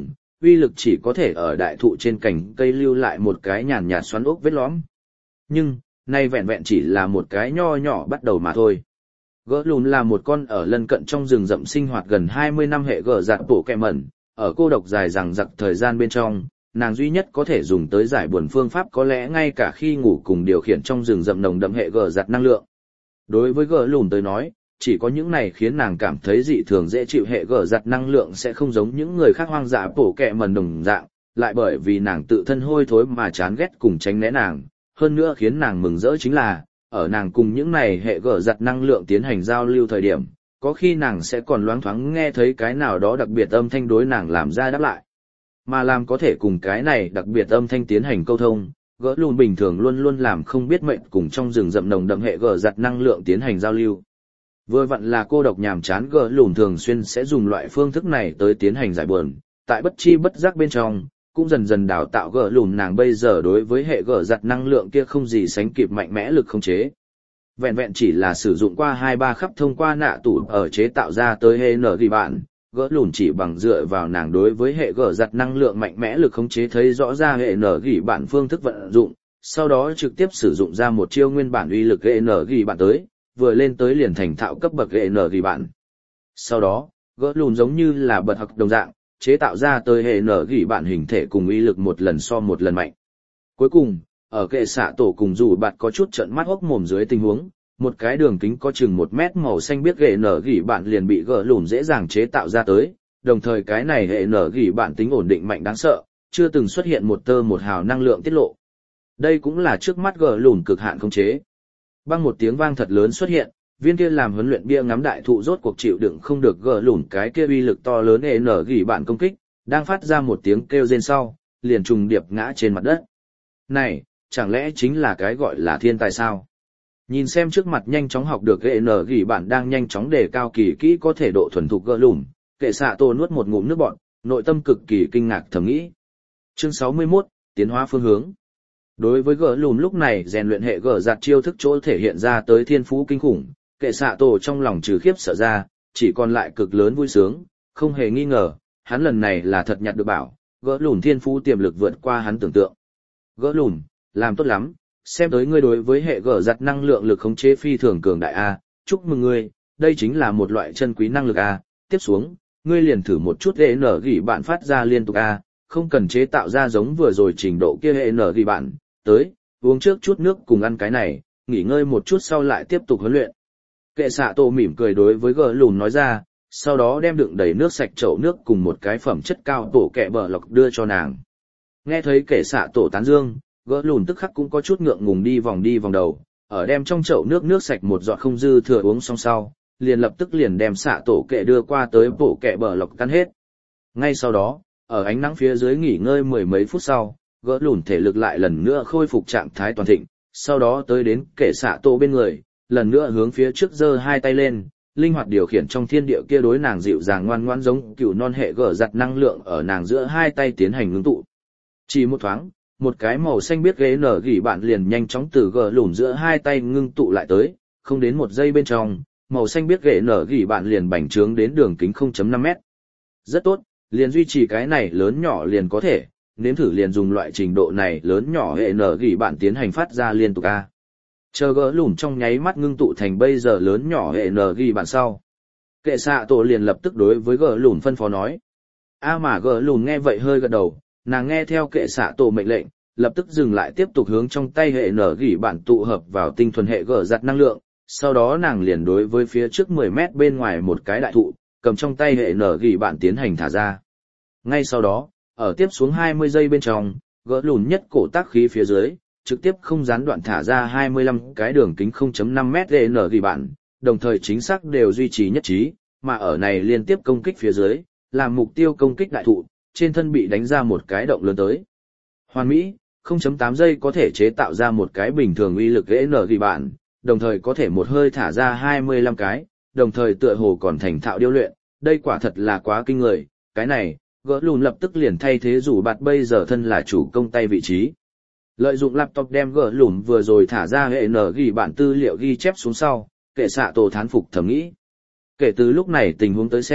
[SPEAKER 1] uy lực chỉ có thể ở đại thụ trên cành cây lưu lại một cái nhàn nhạt xoắn ốc vết lõm. Nhưng, nay vẹn vẹn chỉ là một cái nho nhỏ bắt đầu mà thôi. Gỡ lùn là một con ở lân cận trong rừng rậm sinh hoạt gần hai mươi năm hệ gở giặt bộ kẹ mẩn, ở cô độc dài dằng dặc thời gian bên trong, nàng duy nhất có thể dùng tới giải buồn phương pháp có lẽ ngay cả khi ngủ cùng điều khiển trong rừng rậm nồng đậm hệ gở giặt năng lượng. Đối với gỡ lùn tới nói, chỉ có những này khiến nàng cảm thấy dị thường dễ chịu hệ gở giặt năng lượng sẽ không giống những người khác hoang dã bổ kẹ mẩn đồng dạng, lại bởi vì nàng tự thân hôi thối mà chán ghét cùng tránh né nàng, hơn nữa khiến nàng mừng rỡ chính là, ở nàng cùng những này hệ gở giặt năng lượng tiến hành giao lưu thời điểm, có khi nàng sẽ còn loáng thoáng nghe thấy cái nào đó đặc biệt âm thanh đối nàng làm ra đáp lại. Mà làm có thể cùng cái này đặc biệt âm thanh tiến hành câu thông, gỡ lùn bình thường luôn luôn làm không biết mệnh cùng trong rừng rậm nồng đậm hệ gở giặt năng lượng tiến hành giao lưu. Vừa vặn là cô độc nhàm chán gỡ lùn thường xuyên sẽ dùng loại phương thức này tới tiến hành giải buồn, tại bất chi bất giác bên trong, cũng dần dần đào tạo gỡ lùn nàng bây giờ đối với hệ gở giặt năng lượng kia không gì sánh kịp mạnh mẽ lực khống chế. Vẹn vẹn chỉ là sử dụng qua hai ba khắp thông qua nạ tủ ở chế tạo ra tới hệ nở ghi bạn, gỡ lùn chỉ bằng dựa vào nàng đối với hệ gở giặt năng lượng mạnh mẽ lực khống chế thấy rõ ra hệ nở ghi bạn phương thức vận dụng, sau đó trực tiếp sử dụng ra một chiêu nguyên bản uy lực hệ nở ghi bạn tới, vừa lên tới liền thành thạo cấp bậc hệ nở ghi bạn. Sau đó, gỡ lùn giống như là bật học đồng dạng, chế tạo ra tới hệ nở gỉ bạn hình thể cùng uy lực một lần so một lần mạnh. Cuối cùng, ở kệ xạ tổ cùng dù bạn có chút trận mắt hốc mồm dưới tình huống, một cái đường kính có chừng một mét màu xanh biếc hệ nở gỉ bạn liền bị gỡ lùn dễ dàng chế tạo ra tới, đồng thời cái này hệ nở gỉ bạn tính ổn định mạnh đáng sợ, chưa từng xuất hiện một tơ một hào năng lượng tiết lộ. Đây cũng là trước mắt gỡ lùn cực hạn khống chế. Băng một tiếng vang thật lớn xuất hiện, viên kia làm huấn luyện bia ngắm đại thụ rốt cuộc chịu đựng không được gỡ lùn cái kia uy lực to lớn hệ nở gỉ bạn công kích, đang phát ra một tiếng kêu rên sau, liền trùng điệp ngã trên mặt đất. Này, chẳng lẽ chính là cái gọi là thiên tài sao? Nhìn xem trước mặt nhanh chóng học được hệ nở gỉ bạn đang nhanh chóng đề cao kỳ kỹ có thể độ thuần thục gỡ lùn, kệ xạ tổ nuốt một ngụm nước bọt, nội tâm cực kỳ kinh ngạc thầm nghĩ. Chương sáu mươi mốt, tiến hóa phương hướng. Đối với gỡ lùn lúc này rèn luyện hệ gỡ giặt chiêu thức chỗ thể hiện ra tới thiên phú kinh khủng, kệ xạ tổ trong lòng trừ khiếp sợ ra, chỉ còn lại cực lớn vui sướng, không hề nghi ngờ, hắn lần này là thật nhặt được bảo, gỡ lùn thiên phú tiềm lực vượt qua hắn tưởng tượng. Gỡ lùn, làm tốt lắm, xem tới ngươi đối với hệ gỡ giặt năng lượng lực khống chế phi thường cường đại A, chúc mừng ngươi, đây chính là một loại chân quý năng lực A, tiếp xuống, ngươi liền thử một chút hệ nở gỉ bạn phát ra liên tục A, không cần chế tạo ra giống vừa rồi trình độ kia hệ nở gỉ bạn, tới, uống trước chút nước cùng ăn cái này, nghỉ ngơi một chút sau lại tiếp tục huấn luyện. Kệ xạ tổ mỉm cười đối với gỡ lùn nói ra, sau đó đem đựng đầy nước sạch chậu nước cùng một cái phẩm chất cao tổ kẹ bờ lọc đưa cho nàng. Nghe thấy kệ xạ tổ tán dương, gỡ lùn tức khắc cũng có chút ngượng ngùng đi vòng đi vòng đầu, ở đem trong chậu nước nước sạch một giọt không dư thừa uống xong sau, liền lập tức liền đem xạ tổ kệ đưa qua tới tổ kẹ bờ lọc tan hết. Ngay sau đó, ở ánh nắng phía dưới nghỉ ngơi mười mấy phút sau, gỡ lùn thể lực lại lần nữa khôi phục trạng thái toàn thịnh, sau đó tới đến kệ xạ tổ bên người, lần nữa hướng phía trước giơ hai tay lên, linh hoạt điều khiển trong thiên địa kia đối nàng dịu dàng ngoan ngoãn giống cựu non hệ gở giặt năng lượng ở nàng giữa hai tay tiến hành ngưng tụ. Chỉ một thoáng, một cái màu xanh biếc ghế nở gỉ bạn liền nhanh chóng từ gỡ lùn giữa hai tay ngưng tụ lại tới, không đến một giây bên trong, màu xanh biếc ghế nở gỉ bạn liền bành trướng đến đường kính không phẩy năm mét. Rất tốt, liền duy trì cái này lớn nhỏ liền có thể, nếm thử liền dùng loại trình độ này lớn nhỏ hệ nở gỉ bạn tiến hành phát ra liên tục a. Chờ gỡ lùn trong nháy mắt ngưng tụ thành bây giờ lớn nhỏ hệ nở gỉ bạn sau. Kệ xạ tổ liền lập tức đối với gỡ lùn phân phó nói. A mà gỡ lùn nghe vậy hơi gật đầu, nàng nghe theo kệ xạ tổ mệnh lệnh, lập tức dừng lại tiếp tục hướng trong tay hệ nở gỉ bạn tụ hợp vào tinh thuần hệ gỡ giặt năng lượng, sau đó nàng liền đối với phía trước mười mét bên ngoài một cái đại thụ, cầm trong tay hệ nở gỉ bạn tiến hành thả ra. Ngay sau đó, ở tiếp xuống hai mươi giây bên trong, gỡ lùn nhất cổ tác khí phía dưới, trực tiếp không gián đoạn thả ra hai mươi lăm cái đường kính không phẩy năm mét hệ nở gỉ bạn, đồng thời chính xác đều duy trì nhất trí, mà ở này liên tiếp công kích phía dưới, làm mục tiêu công kích đại thụ, trên thân bị đánh ra một cái động lớn tới. Hoàn mỹ, không phẩy tám giây có thể chế tạo ra một cái bình thường uy lực hệ nở gỉ bạn, đồng thời có thể một hơi thả ra hai mươi lăm cái, đồng thời tựa hồ còn thành thạo điêu luyện, đây quả thật là quá kinh người, cái này, gỡ lùn lập tức liền thay thế rủ bạt bây giờ thân là chủ công tay vị trí. Lợi dụng laptop đem gỡ lùn vừa rồi thả ra hệ nở gỉ bản tư liệu ghi chép xuống sau, kệ xạ tổ thán phục thầm nghĩ. Kể từ lúc này tình huống tới xem,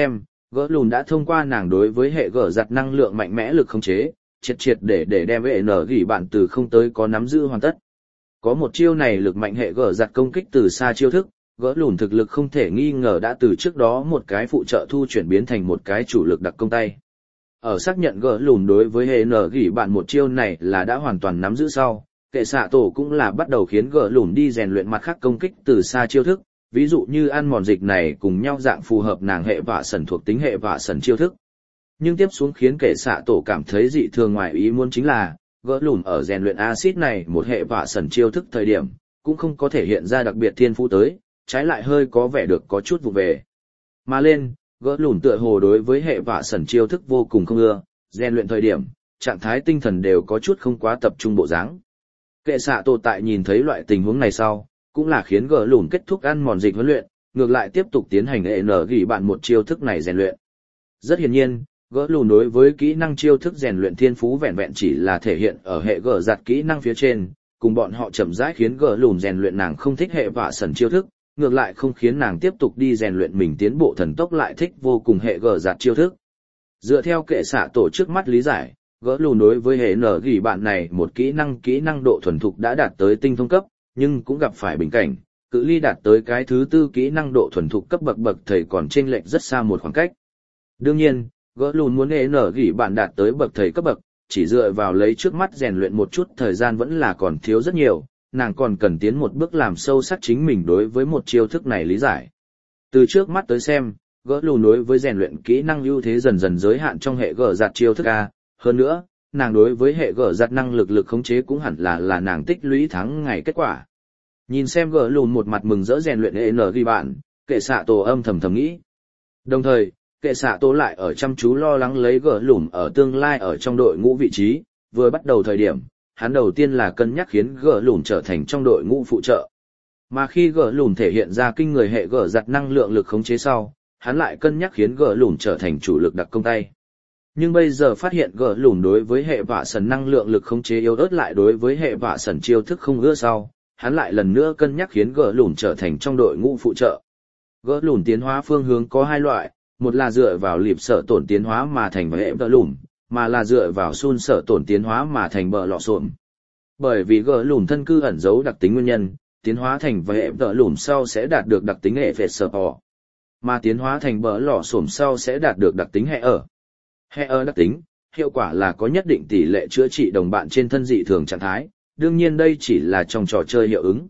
[SPEAKER 1] Gỡ lùn đã thông qua nàng đối với hệ gở giặt năng lượng mạnh mẽ lực khống chế, triệt triệt để để đem vệ nở gỉ bạn từ không tới có nắm giữ hoàn tất. Có một chiêu này lực mạnh hệ gở giặt công kích từ xa chiêu thức, gỡ lùn thực lực không thể nghi ngờ đã từ trước đó một cái phụ trợ thu chuyển biến thành một cái chủ lực đặc công tay. Ở xác nhận gỡ lùn đối với hệ nở gỉ bạn một chiêu này là đã hoàn toàn nắm giữ sau, kệ xạ tổ cũng là bắt đầu khiến gỡ lùn đi rèn luyện mặt khác công kích từ xa chiêu thức, ví dụ như ăn mòn dịch này cùng nhau dạng phù hợp nàng hệ vạ sần thuộc tính hệ vạ sần chiêu thức. Nhưng tiếp xuống khiến kệ xạ tổ cảm thấy dị thường ngoài ý muốn chính là, gỡ lùn ở rèn luyện axit này một hệ vạ sần chiêu thức thời điểm, cũng không có thể hiện ra đặc biệt thiên phú tới, trái lại hơi có vẻ được có chút vụ về. Mà lên, gỡ lùn tựa hồ đối với hệ vạ sần chiêu thức vô cùng không ưa, rèn luyện thời điểm, trạng thái tinh thần đều có chút không quá tập trung bộ dáng. Kệ xạ tổ tại nhìn thấy loại tình huống này sau, cũng là khiến gỡ lùn kết thúc ăn mòn dịch huấn luyện, ngược lại tiếp tục tiến hành hệ nở gỉ bạn một chiêu thức này rèn luyện. Rất hiển nhiên, gỡ lùn đối với kỹ năng chiêu thức rèn luyện thiên phú vẹn vẹn chỉ là thể hiện ở hệ gỡ giặt kỹ năng phía trên, cùng bọn họ chậm rãi khiến gỡ lùn rèn luyện nàng không thích hệ vạ sần chiêu thức, ngược lại không khiến nàng tiếp tục đi rèn luyện mình tiến bộ thần tốc lại thích vô cùng hệ gỡ giặt chiêu thức. Dựa theo kệ xạ tổ trước mắt lý giải, gỡ lùn đối với hệ nở gỉ bạn này một kỹ năng kỹ năng độ thuần thục đã đạt tới tinh thông cấp, nhưng cũng gặp phải bình cảnh, cự ly đạt tới cái thứ tư kỹ năng độ thuần thục cấp bậc bậc thầy còn chênh lệch rất xa một khoảng cách. Đương nhiên, gỡ lùn muốn hệ nở gỉ bạn đạt tới bậc thầy cấp bậc, chỉ dựa vào lấy trước mắt rèn luyện một chút thời gian vẫn là còn thiếu rất nhiều, nàng còn cần tiến một bước làm sâu sắc chính mình đối với một chiêu thức này lý giải. Từ trước mắt tới xem, gỡ lùn đối với rèn luyện kỹ năng ưu thế dần dần giới hạn trong hệ gỡ giặt chiêu thức A, hơn nữa, nàng đối với hệ gỡ giặt năng lực lực khống chế cũng hẳn là là nàng tích lũy tháng ngày kết quả. Nhìn xem gỡ lùn một mặt mừng rỡ rèn luyện hệ nở gỉ bạn, kệ xạ tổ âm thầm thầm nghĩ. Đồng thời, kệ xạ tổ lại ở chăm chú lo lắng lấy gỡ lùn ở tương lai ở trong đội ngũ vị trí, vừa bắt đầu thời điểm, hắn đầu tiên là cân nhắc khiến gỡ lùn trở thành trong đội ngũ phụ trợ. Mà khi gỡ lùn thể hiện ra kinh người hệ gỡ giặt năng lượng lực khống chế sau, hắn lại cân nhắc khiến gỡ lùn trở thành chủ lực đặc công tay. Nhưng bây giờ phát hiện gỡ lùn đối với hệ vạ sần năng lượng lực khống chế yếu ớt lại đối với hệ vạ sần chiêu thức không ưa sau, hắn lại lần nữa cân nhắc khiến gỡ lùn trở thành trong đội ngũ phụ trợ. Gỡ lùn tiến hóa phương hướng có hai loại, một là dựa vào liệp sở tổn tiến hóa mà thành hệ vợ lùn, mà là dựa vào sun sở tổn tiến hóa mà thành bờ lọ xộm. Bởi vì gỡ lùn thân cư ẩn giấu đặc tính nguyên nhân, tiến hóa thành hệ vợ lùn sau sẽ đạt được đặc tính hệ phệt sở bò, mà tiến hóa thành bờ lọ xộm sau sẽ đạt được đặc tính hệ ở. Hệ ở đặc tính, hiệu quả là có nhất định tỷ lệ chữa trị đồng bạn trên thân dị thường trạng thái, đương nhiên đây chỉ là trong trò chơi hiệu ứng.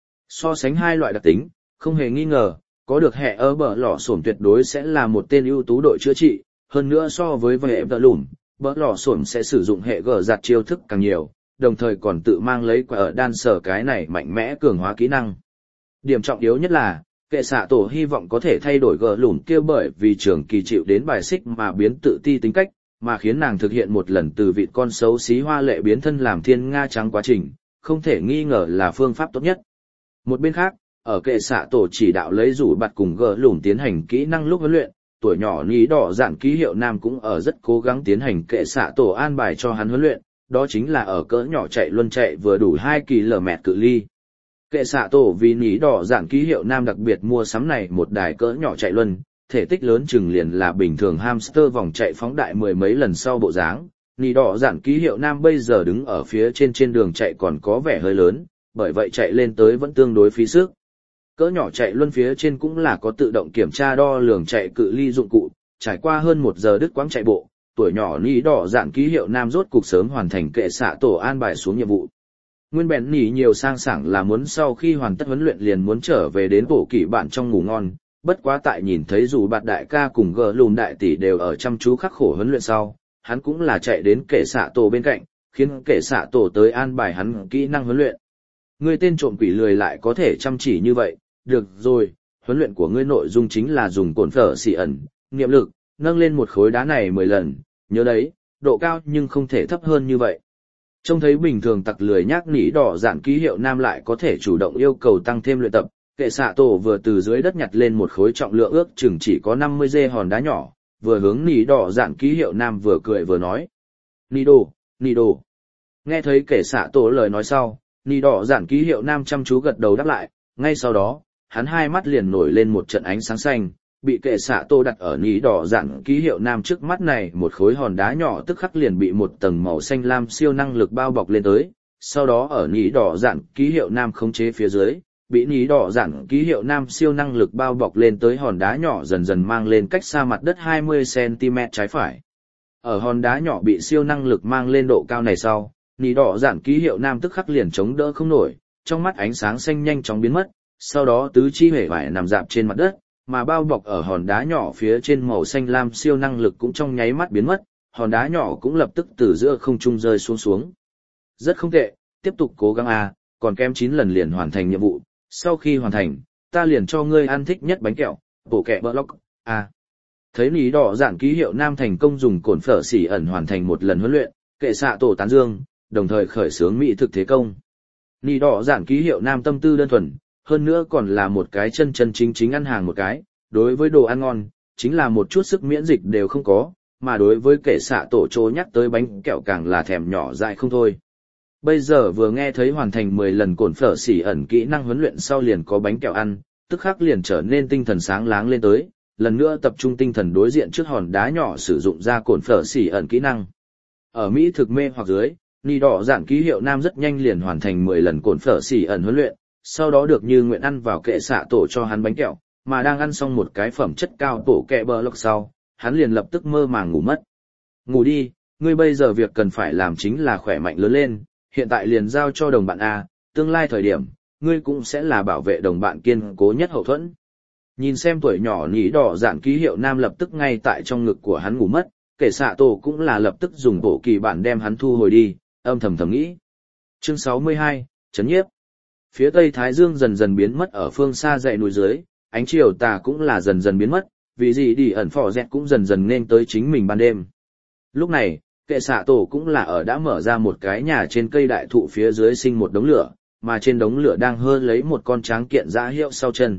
[SPEAKER 1] So sánh hai loại đặc tính, không hề nghi ngờ, có được hệ ở bờ lọ xổm tuyệt đối sẽ là một tên ưu tú đội chữa trị, hơn nữa so với hệ vợ lùn, bờ lọ xổm sẽ sử dụng hệ gờ giặt chiêu thức càng nhiều, đồng thời còn tự mang lấy quả ở đan sở cái này mạnh mẽ cường hóa kỹ năng. Điểm trọng yếu nhất là, kệ xạ tổ hy vọng có thể thay đổi gờ lùn kia bởi vì trường kỳ chịu đến bài xích mà biến tự ti tính cách, mà khiến nàng thực hiện một lần từ vịt con xấu xí hoa lệ biến thân làm thiên nga trắng quá trình, không thể nghi ngờ là phương pháp tốt nhất. Một bên khác, ở kệ xạ tổ chỉ đạo lấy rủ bạt cùng gỡ lùn tiến hành kỹ năng lúc huấn luyện, tuổi nhỏ ní đỏ dạn ký hiệu nam cũng ở rất cố gắng tiến hành kệ xạ tổ an bài cho hắn huấn luyện, đó chính là ở cỡ nhỏ chạy luân chạy vừa đủ hai kỳ lờ mẹt cự ly. Kệ xạ tổ vì ní đỏ dạn ký hiệu nam đặc biệt mua sắm này một đài cỡ nhỏ chạy luân, thể tích lớn chừng liền là bình thường hamster vòng chạy phóng đại mười mấy lần sau bộ dáng. Ní đỏ dạn ký hiệu nam bây giờ đứng ở phía trên trên đường chạy còn có vẻ hơi lớn, bởi vậy chạy lên tới vẫn tương đối phí sức. Cỡ nhỏ chạy luân phía trên cũng là có tự động kiểm tra đo lường chạy cự ly dụng cụ, trải qua hơn một giờ đứt quãng chạy bộ, tuổi nhỏ ní đỏ dạn ký hiệu nam rốt cục sớm hoàn thành kệ xạ tổ an bài xuống nhiệm vụ. Nguyên bèn nỉ nhiều sang sảng là muốn sau khi hoàn tất huấn luyện liền muốn trở về đến bộ kỷ bạn trong ngủ ngon, bất quá tại nhìn thấy dù bạt đại ca cùng gờ lùn đại tỷ đều ở chăm chú khắc khổ huấn luyện sau, hắn cũng là chạy đến kệ xạ tổ bên cạnh, khiến kệ xạ tổ tới an bài hắn kỹ năng huấn luyện. Ngươi tên trộm quỷ lười lại có thể chăm chỉ như vậy, được rồi, huấn luyện của ngươi nội dung chính là dùng cồn phở xỉ ẩn, niệm lực, nâng lên một khối đá này mười lần, nhớ đấy, độ cao nhưng không thể thấp hơn như vậy. Trông thấy bình thường tặc lười nhác nỉ đỏ dạn ký hiệu nam lại có thể chủ động yêu cầu tăng thêm luyện tập, kệ xạ tổ vừa từ dưới đất nhặt lên một khối trọng lượng ước chừng chỉ có năm mươi dê hòn đá nhỏ, vừa hướng nỉ đỏ dạn ký hiệu nam vừa cười vừa nói. Nỉ đồ, nỉ đồ. Nghe thấy kệ xạ tổ lời nói sau, nỉ đỏ dạn ký hiệu nam chăm chú gật đầu đáp lại, ngay sau đó, hắn hai mắt liền nổi lên một trận ánh sáng xanh, bị kệ xạ tổ đặt ở nhĩ đỏ dạn ký hiệu nam trước mắt này một khối hòn đá nhỏ tức khắc liền bị một tầng màu xanh lam siêu năng lực bao bọc lên tới, sau đó ở nhĩ đỏ dạn ký hiệu nam khống chế phía dưới, bị nhĩ đỏ dạn ký hiệu nam siêu năng lực bao bọc lên tới hòn đá nhỏ dần dần mang lên cách xa mặt đất hai mươi xăng ti mét trái phải. Ở hòn đá nhỏ bị siêu năng lực mang lên độ cao này sau, nhĩ đỏ dạn ký hiệu nam tức khắc liền chống đỡ không nổi, trong mắt ánh sáng xanh nhanh chóng biến mất, sau đó tứ chi hể vải nằm dạp trên mặt đất, mà bao bọc ở hòn đá nhỏ phía trên màu xanh lam siêu năng lực cũng trong nháy mắt biến mất, hòn đá nhỏ cũng lập tức từ giữa không trung rơi xuống xuống. Rất không tệ, tiếp tục cố gắng a, còn kém chín lần liền hoàn thành nhiệm vụ, sau khi hoàn thành, ta liền cho ngươi ăn thích nhất bánh kẹo, bộ kẹ block, a. Thấy nhĩ đỏ dạn ký hiệu nam thành công dùng cồn phở xỉ ẩn hoàn thành một lần huấn luyện, kệ xạ tổ tán dương, đồng thời khởi xướng mỹ thực thế công. Nhĩ đỏ dạn ký hiệu nam tâm tư đơn thuần, hơn nữa còn là một cái chân chân chính chính ăn hàng một cái, đối với đồ ăn ngon, chính là một chút sức miễn dịch đều không có, mà đối với kệ xạ tổ chố nhắc tới bánh kẹo càng là thèm nhỏ dại không thôi. Bây giờ vừa nghe thấy hoàn thành mười lần cồn phở xỉ ẩn kỹ năng huấn luyện sau liền có bánh kẹo ăn, tức khắc liền trở nên tinh thần sáng láng lên tới, lần nữa tập trung tinh thần đối diện trước hòn đá nhỏ sử dụng ra cồn phở xỉ ẩn kỹ năng. Ở Mỹ thực mê hoặc dưới, nhĩ đỏ dạn ký hiệu nam rất nhanh liền hoàn thành mười lần cồn phở xỉ ẩn huấn luyện, sau đó được như nguyện ăn vào kệ xạ tổ cho hắn bánh kẹo, mà đang ăn xong một cái phẩm chất cao tổ kẹ bờ lộc sau, hắn liền lập tức mơ màng ngủ mất. Ngủ đi, ngươi bây giờ việc cần phải làm chính là khỏe mạnh lớn lên, hiện tại liền giao cho đồng bạn A, tương lai thời điểm, ngươi cũng sẽ là bảo vệ đồng bạn kiên cố nhất hậu thuẫn. Nhìn xem tuổi nhỏ nhĩ đỏ dạn ký hiệu nam lập tức ngay tại trong ngực của hắn ngủ mất, kệ xạ tổ cũng là lập tức dùng bộ kỳ bản đem hắn thu hồi đi, âm thầm thầm nghĩ. Chương sáu mươi hai, Chấn nhiếp. Phía tây Thái Dương dần dần biến mất ở phương xa dãy núi dưới, ánh chiều tà cũng là dần dần biến mất, vì gì đi ẩn phò dẹt cũng dần dần nên tới chính mình ban đêm. Lúc này, kệ xạ tổ cũng là ở đã mở ra một cái nhà trên cây đại thụ phía dưới sinh một đống lửa, mà trên đống lửa đang hơ lấy một con tráng kiện dã hiệu sau chân.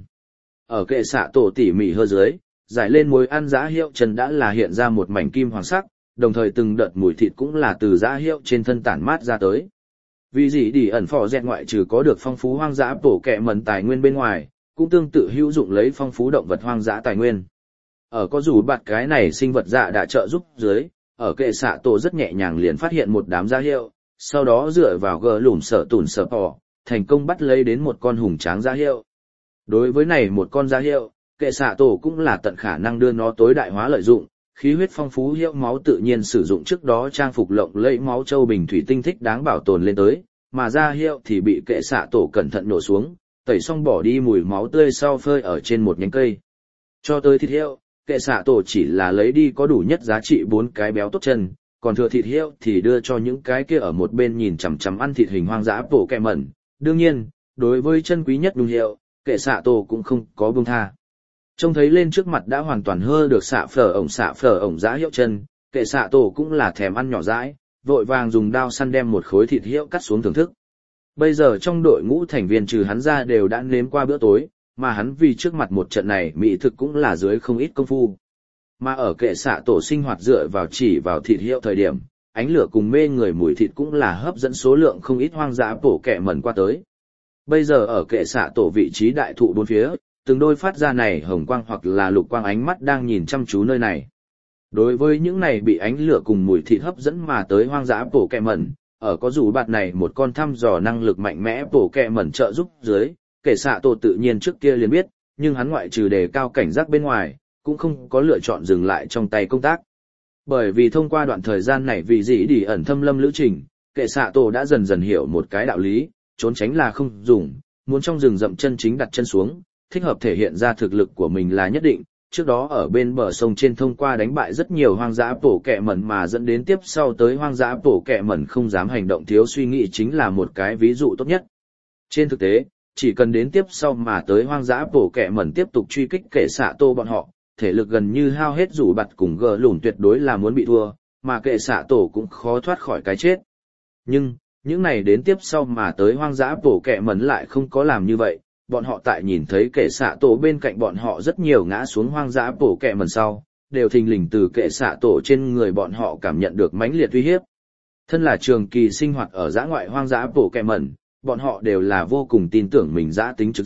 [SPEAKER 1] Ở kệ xạ tổ tỉ mỉ hơ dưới, giải lên mối ăn dã hiệu chân đã là hiện ra một mảnh kim hoàng sắc, đồng thời từng đợt mùi thịt cũng là từ dã hiệu trên thân tản mát ra tới. Vì gì đi ẩn phò dẹt ngoại trừ có được phong phú hoang dã bổ kẹ mần tài nguyên bên ngoài, cũng tương tự hữu dụng lấy phong phú động vật hoang dã tài nguyên. Ở có dù bạt cái này sinh vật dạ đã trợ giúp dưới, ở kệ xạ tổ rất nhẹ nhàng liền phát hiện một đám dã hiệu, sau đó dựa vào gờ lùm sở tùn sở bò, thành công bắt lấy đến một con hùng tráng dã hiệu. Đối với này một con dã hiệu, kệ xạ tổ cũng là tận khả năng đưa nó tối đại hóa lợi dụng, khí huyết phong phú hiệu máu tự nhiên sử dụng trước đó trang phục lộng lẫy máu châu bình thủy tinh thích đáng bảo tồn lên tới, mà dã hiệu thì bị kệ xạ tổ cẩn thận nổ xuống, tẩy xong bỏ đi mùi máu tươi sau phơi ở trên một nhánh cây. Cho tới thịt hiệu, kệ xạ tổ chỉ là lấy đi có đủ nhất giá trị bốn cái béo tốt chân, còn thừa thịt hiệu thì đưa cho những cái kia ở một bên nhìn chằm chằm ăn thịt hình hoang dã bổ kẹ mẩn. Đương nhiên, đối với chân quý nhất đúng hiệu, kệ xạ tổ cũng không có buông tha. Trông thấy lên trước mặt đã hoàn toàn hơ được xạ phở ổng xạ phở ổng dã hiệu chân, kệ xạ tổ cũng là thèm ăn nhỏ dãi, vội vàng dùng đao săn đem một khối thịt hiệu cắt xuống thưởng thức. Bây giờ trong đội ngũ thành viên trừ hắn ra đều đã nếm qua bữa tối, mà hắn vì trước mặt một trận này mỹ thực cũng là dưới không ít công phu. Mà ở kệ xạ tổ sinh hoạt dựa vào chỉ vào thịt hiệu thời điểm, ánh lửa cùng mê người mùi thịt cũng là hấp dẫn số lượng không ít hoang dã bổ kẹ mẩn qua tới. Bây giờ ở kệ xạ tổ vị trí đại thụ bốn phía, từng đôi phát ra này hồng quang hoặc là lục quang ánh mắt đang nhìn chăm chú nơi này. Đối với những này bị ánh lửa cùng mùi thịt hấp dẫn mà tới hoang dã bổ kẹ mẩn, ở có dù bạt này một con thăm dò năng lực mạnh mẽ bổ kẹ mẩn trợ giúp dưới, kệ xạ tổ tự nhiên trước kia liền biết, nhưng hắn ngoại trừ đề cao cảnh giác bên ngoài, cũng không có lựa chọn dừng lại trong tay công tác. Bởi vì thông qua đoạn thời gian này vì dĩ đi ẩn thâm lâm lữ trình, kệ xạ tổ đã dần dần hiểu một cái đạo lý, trốn tránh là không dùng, muốn trong rừng rậm chân chính đặt chân xuống, thích hợp thể hiện ra thực lực của mình là nhất định. Trước đó ở bên bờ sông trên thông qua đánh bại rất nhiều hoang dã bổ kẹ mẩn mà dẫn đến tiếp sau tới hoang dã bổ kẹ mẩn không dám hành động thiếu suy nghĩ chính là một cái ví dụ tốt nhất. Trên thực tế, chỉ cần đến tiếp sau mà tới hoang dã bổ kẹ mẩn tiếp tục truy kích kệ xạ tổ bọn họ, thể lực gần như hao hết rủ bặt cùng gờ lùn tuyệt đối là muốn bị thua, mà kệ xạ tổ cũng khó thoát khỏi cái chết. Nhưng, những này đến tiếp sau mà tới hoang dã bổ kẹ mẩn lại không có làm như vậy. Bọn họ tại nhìn thấy kệ xạ tổ bên cạnh bọn họ rất nhiều ngã xuống hoang dã bổ kẹ mẩn sau, đều thình lình từ kệ xạ tổ trên người bọn họ cảm nhận được mãnh liệt uy hiếp. Thân là trường kỳ sinh hoạt ở dã ngoại hoang dã bổ kẹ mẩn, bọn họ đều là vô cùng tin tưởng mình dã tính trực giác,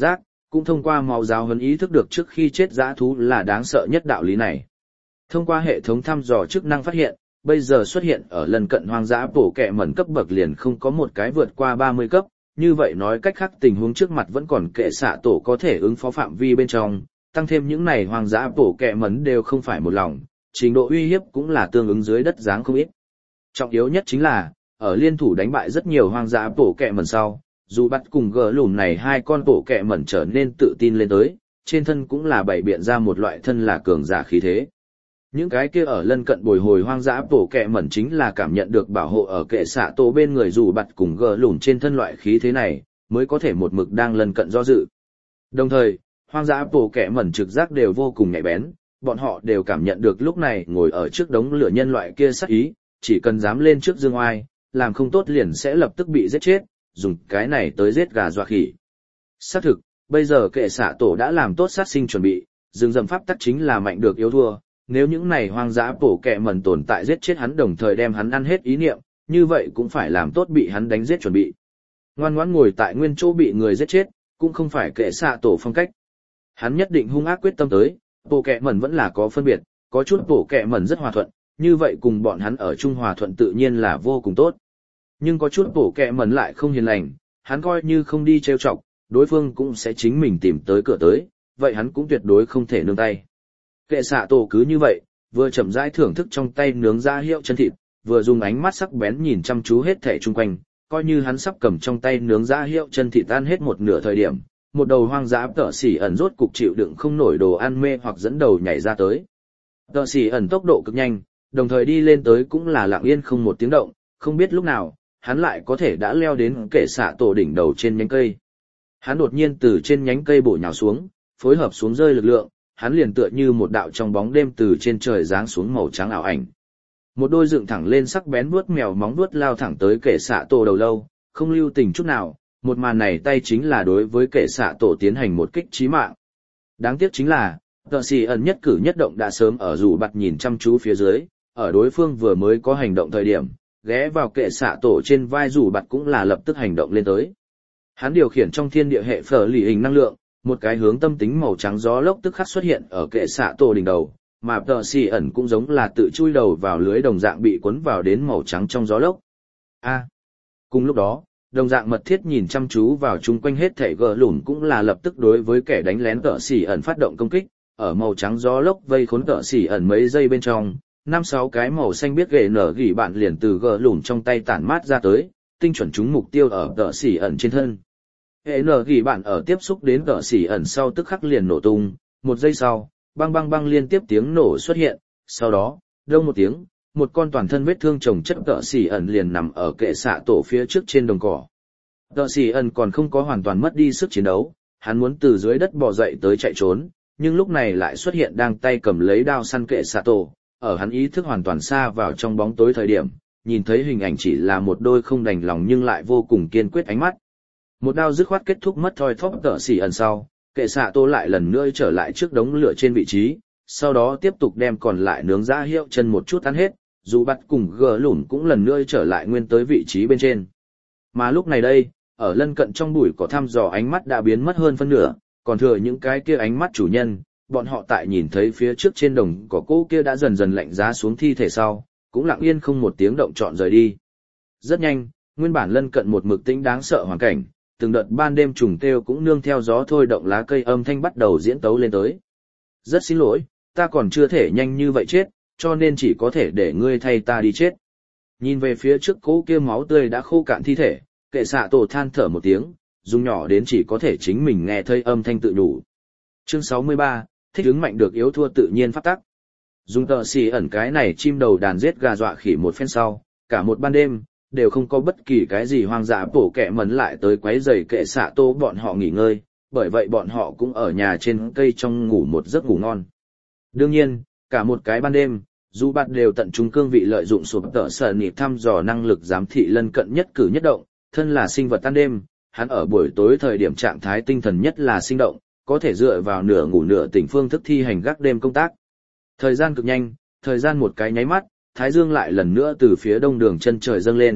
[SPEAKER 1] cũng thông qua máu giáo huấn ý thức được trước khi chết dã thú là đáng sợ nhất đạo lý này. Thông qua hệ thống thăm dò chức năng phát hiện, bây giờ xuất hiện ở lần cận hoang dã bổ kẹ mẩn cấp bậc liền không có một cái vượt qua ba mươi cấp, như vậy nói cách khác tình huống trước mặt vẫn còn kệ xạ tổ có thể ứng phó phạm vi bên trong, tăng thêm những này hoang dã bổ kẹ mẩn đều không phải một lòng, trình độ uy hiếp cũng là tương ứng dưới đất dáng không ít. Trọng yếu nhất chính là, ở liên thủ đánh bại rất nhiều hoang dã bổ kẹ mẩn sau, dù bắt cùng gỡ lùm này hai con bổ kẹ mẩn trở nên tự tin lên tới, trên thân cũng là bày biện ra một loại thân là cường giả khí thế. Những cái kia ở lân cận bồi hồi hoang dã bổ kẹ mẩn chính là cảm nhận được bảo hộ ở kệ xạ tổ bên người dù bặt cùng gỡ lùn trên thân loại khí thế này, mới có thể một mực đang lân cận do dự. Đồng thời, hoang dã bổ kẹ mẩn trực giác đều vô cùng nhạy bén, bọn họ đều cảm nhận được lúc này ngồi ở trước đống lửa nhân loại kia sắc ý, chỉ cần dám lên trước dương oai, làm không tốt liền sẽ lập tức bị giết chết, dùng cái này tới giết gà dọa khỉ. Xác thực, bây giờ kệ xạ tổ đã làm tốt sát sinh chuẩn bị, rừng rậm pháp tắc chính là mạnh được yếu thua. Nếu những này hoang dã bổ kẹ mẩn tồn tại giết chết hắn đồng thời đem hắn ăn hết ý niệm, như vậy cũng phải làm tốt bị hắn đánh giết chuẩn bị. Ngoan ngoãn ngồi tại nguyên chỗ bị người giết chết, cũng không phải kệ xạ tổ phong cách. Hắn nhất định hung ác quyết tâm tới, bổ kẹ mẩn vẫn là có phân biệt, có chút bổ kẹ mẩn rất hòa thuận, như vậy cùng bọn hắn ở chung hòa thuận tự nhiên là vô cùng tốt. Nhưng có chút bổ kẹ mẩn lại không hiền lành, hắn coi như không đi trêu chọc, đối phương cũng sẽ chính mình tìm tới cửa tới, vậy hắn cũng tuyệt đối không thể nương tay. Kệ xạ tổ cứ như vậy, vừa chậm rãi thưởng thức trong tay nướng ra hiệu chân thịt, vừa dùng ánh mắt sắc bén nhìn chăm chú hết thảy chung quanh, coi như hắn sắp cầm trong tay nướng ra hiệu chân thịt tan hết một nửa thời điểm, một đầu hoang dã tợ xỉ ẩn rốt cục chịu đựng không nổi đồ ăn mê hoặc dẫn đầu nhảy ra tới. Tợ xỉ ẩn tốc độ cực nhanh, đồng thời đi lên tới cũng là lặng yên không một tiếng động, không biết lúc nào, hắn lại có thể đã leo đến kệ xạ tổ đỉnh đầu trên nhánh cây. Hắn đột nhiên từ trên nhánh cây bổ nhào xuống, phối hợp xuống rơi lực lượng, hắn liền tựa như một đạo trong bóng đêm từ trên trời giáng xuống màu trắng ảo ảnh. Một đôi dựng thẳng lên sắc bén vuốt mèo móng vuốt lao thẳng tới kệ xạ tổ đầu lâu, không lưu tình chút nào, một màn này tay chính là đối với kệ xạ tổ tiến hành một kích chí mạng. Đáng tiếc chính là, tợ xỉ ẩn nhất cử nhất động đã sớm ở rủ bặt nhìn chăm chú phía dưới, ở đối phương vừa mới có hành động thời điểm, ghé vào kệ xạ tổ trên vai rủ bặt cũng là lập tức hành động lên tới. Hắn điều khiển trong thiên địa hệ phở lì hình năng lượng, một cái hướng tâm tính màu trắng gió lốc tức khắc xuất hiện ở kệ xạ tổ đỉnh đầu, mà tợ xỉ ẩn cũng giống là tự chui đầu vào lưới đồng dạng bị cuốn vào đến màu trắng trong gió lốc. A. Cùng lúc đó, đồng dạng mật thiết nhìn chăm chú vào chung quanh hết thảy gờ lùn cũng là lập tức đối với kẻ đánh lén tợ xỉ ẩn phát động công kích, ở màu trắng gió lốc vây khốn tợ xỉ ẩn mấy giây bên trong, năm sáu cái màu xanh biết ghệ nở gỉ bạn liền từ gờ lùn trong tay tản mát ra tới, tinh chuẩn trúng mục tiêu ở tợ xỉ ẩn trên thân. Hệ nở gỉ bạn ở tiếp xúc đến tợ xỉ ẩn sau tức khắc liền nổ tung, một giây sau, băng băng băng liên tiếp tiếng nổ xuất hiện, sau đó, đông một tiếng, một con toàn thân vết thương chồng chất tợ xỉ ẩn liền nằm ở kệ xạ tổ phía trước trên đồng cỏ. Tợ xỉ ẩn còn không có hoàn toàn mất đi sức chiến đấu, hắn muốn từ dưới đất bò dậy tới chạy trốn, nhưng lúc này lại xuất hiện đang tay cầm lấy đao săn kệ xạ tổ, ở hắn ý thức hoàn toàn xa vào trong bóng tối thời điểm, nhìn thấy hình ảnh chỉ là một đôi không đành lòng nhưng lại vô cùng kiên quyết ánh mắt. Một đao dứt khoát kết thúc mất thoi thóp tợ xỉ ẩn sau, kệ xạ tổ lại lần nữa trở lại trước đống lửa trên vị trí, sau đó tiếp tục đem còn lại nướng ra hiệu chân một chút ăn hết, dù bắt cùng gờ lủn cũng lần nữa trở lại nguyên tới vị trí bên trên. Mà lúc này đây, ở lân cận trong bụi có thăm dò ánh mắt đã biến mất hơn phân nửa, còn thừa những cái kia ánh mắt chủ nhân, bọn họ tại nhìn thấy phía trước trên đồng cỏ cỗ kia đã dần dần lạnh giá xuống thi thể sau, cũng lặng yên không một tiếng động chọn rời đi. Rất nhanh, nguyên bản lân cận một mực tĩnh đáng sợ hoàn cảnh, từng đợt ban đêm trùng kêu cũng nương theo gió thôi động lá cây âm thanh bắt đầu diễn tấu lên tới. Rất xin lỗi, ta còn chưa thể nhanh như vậy chết, cho nên chỉ có thể để ngươi thay ta đi chết. Nhìn về phía trước cỗ kia máu tươi đã khô cạn thi thể, kệ xạ tổ than thở một tiếng, dùng nhỏ đến chỉ có thể chính mình nghe thấy âm thanh tự nhủ. Chương sáu mươi ba, thích ứng mạnh được yếu thua tự nhiên pháp tắc. Dùng tợ xỉ ẩn cái này chim đầu đàn giết gà dọa khỉ một phen sau, cả một ban đêm, đều không có bất kỳ cái gì hoang dã bổ kẹ mẩn lại tới quấy rầy kệ xạ tổ bọn họ nghỉ ngơi, bởi vậy bọn họ cũng ở nhà trên cây trong ngủ một giấc ngủ ngon. Đương nhiên, cả một cái ban đêm, dù bạn đều tận trung cương vị lợi dụng sụp tợ sở nịp thăm dò năng lực giám thị lân cận nhất cử nhất động, thân là sinh vật tan đêm, hắn ở buổi tối thời điểm trạng thái tinh thần nhất là sinh động, có thể dựa vào nửa ngủ nửa tỉnh phương thức thi hành gác đêm công tác. Thời gian cực nhanh, thời gian một cái nháy mắt, thái dương lại lần nữa từ phía đông đường chân trời dâng lên,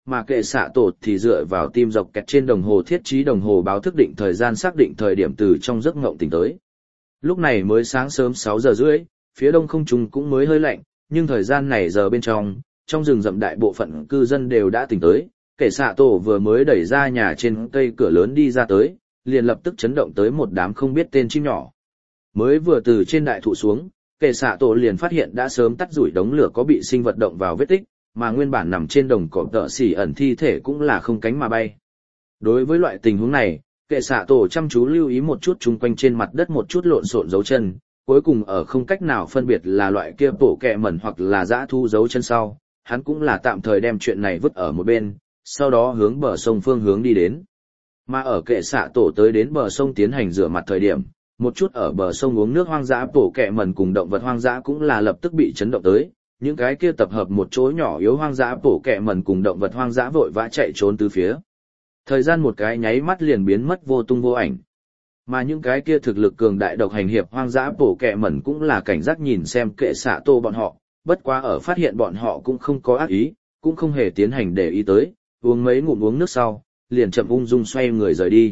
[SPEAKER 1] mà kệ xạ tổ thì dựa vào tim dọc kẹt trên đồng hồ thiết trí đồng hồ báo thức định thời gian xác định thời điểm từ trong giấc ngộng tỉnh tới. Lúc này mới sáng sớm sáu giờ rưỡi, phía đông không trung cũng mới hơi lạnh, nhưng thời gian này giờ bên trong, trong rừng rậm đại bộ phận cư dân đều đã tỉnh tới, kệ xạ tổ vừa mới đẩy ra nhà trên cây cửa lớn đi ra tới, liền lập tức chấn động tới một đám không biết tên chim nhỏ. Mới vừa từ trên đại thụ xuống, kệ xạ tổ liền phát hiện đã sớm tắt rủi đống lửa có bị sinh vật động vào vết tích, mà nguyên bản nằm trên đồng cỏ tợ xỉ ẩn thi thể cũng là không cánh mà bay. Đối với loại tình huống này, kệ xạ tổ chăm chú lưu ý một chút chung quanh trên mặt đất một chút lộn xộn dấu chân, cuối cùng ở không cách nào phân biệt là loại kia tổ kẹ mẩn hoặc là dã thu dấu chân sau, hắn cũng là tạm thời đem chuyện này vứt ở một bên, sau đó hướng bờ sông phương hướng đi đến. Mà ở kệ xạ tổ tới đến bờ sông tiến hành rửa mặt thời điểm, một chút ở bờ sông uống nước hoang dã tổ kẹ mẩn cùng động vật hoang dã cũng là lập tức bị chấn động tới, những cái kia tập hợp một chỗ nhỏ yếu hoang dã tổ kẹ mẩn cùng động vật hoang dã vội vã chạy trốn từ phía. Thời gian một cái nháy mắt liền biến mất vô tung vô ảnh. Mà những cái kia thực lực cường đại độc hành hiệp hoang dã tổ kẹ mẩn cũng là cảnh giác nhìn xem kệ xạ tổ bọn họ, bất quá ở phát hiện bọn họ cũng không có ác ý, cũng không hề tiến hành để ý tới, uống mấy ngụm uống nước sau, liền chậm ung dung xoay người rời đi.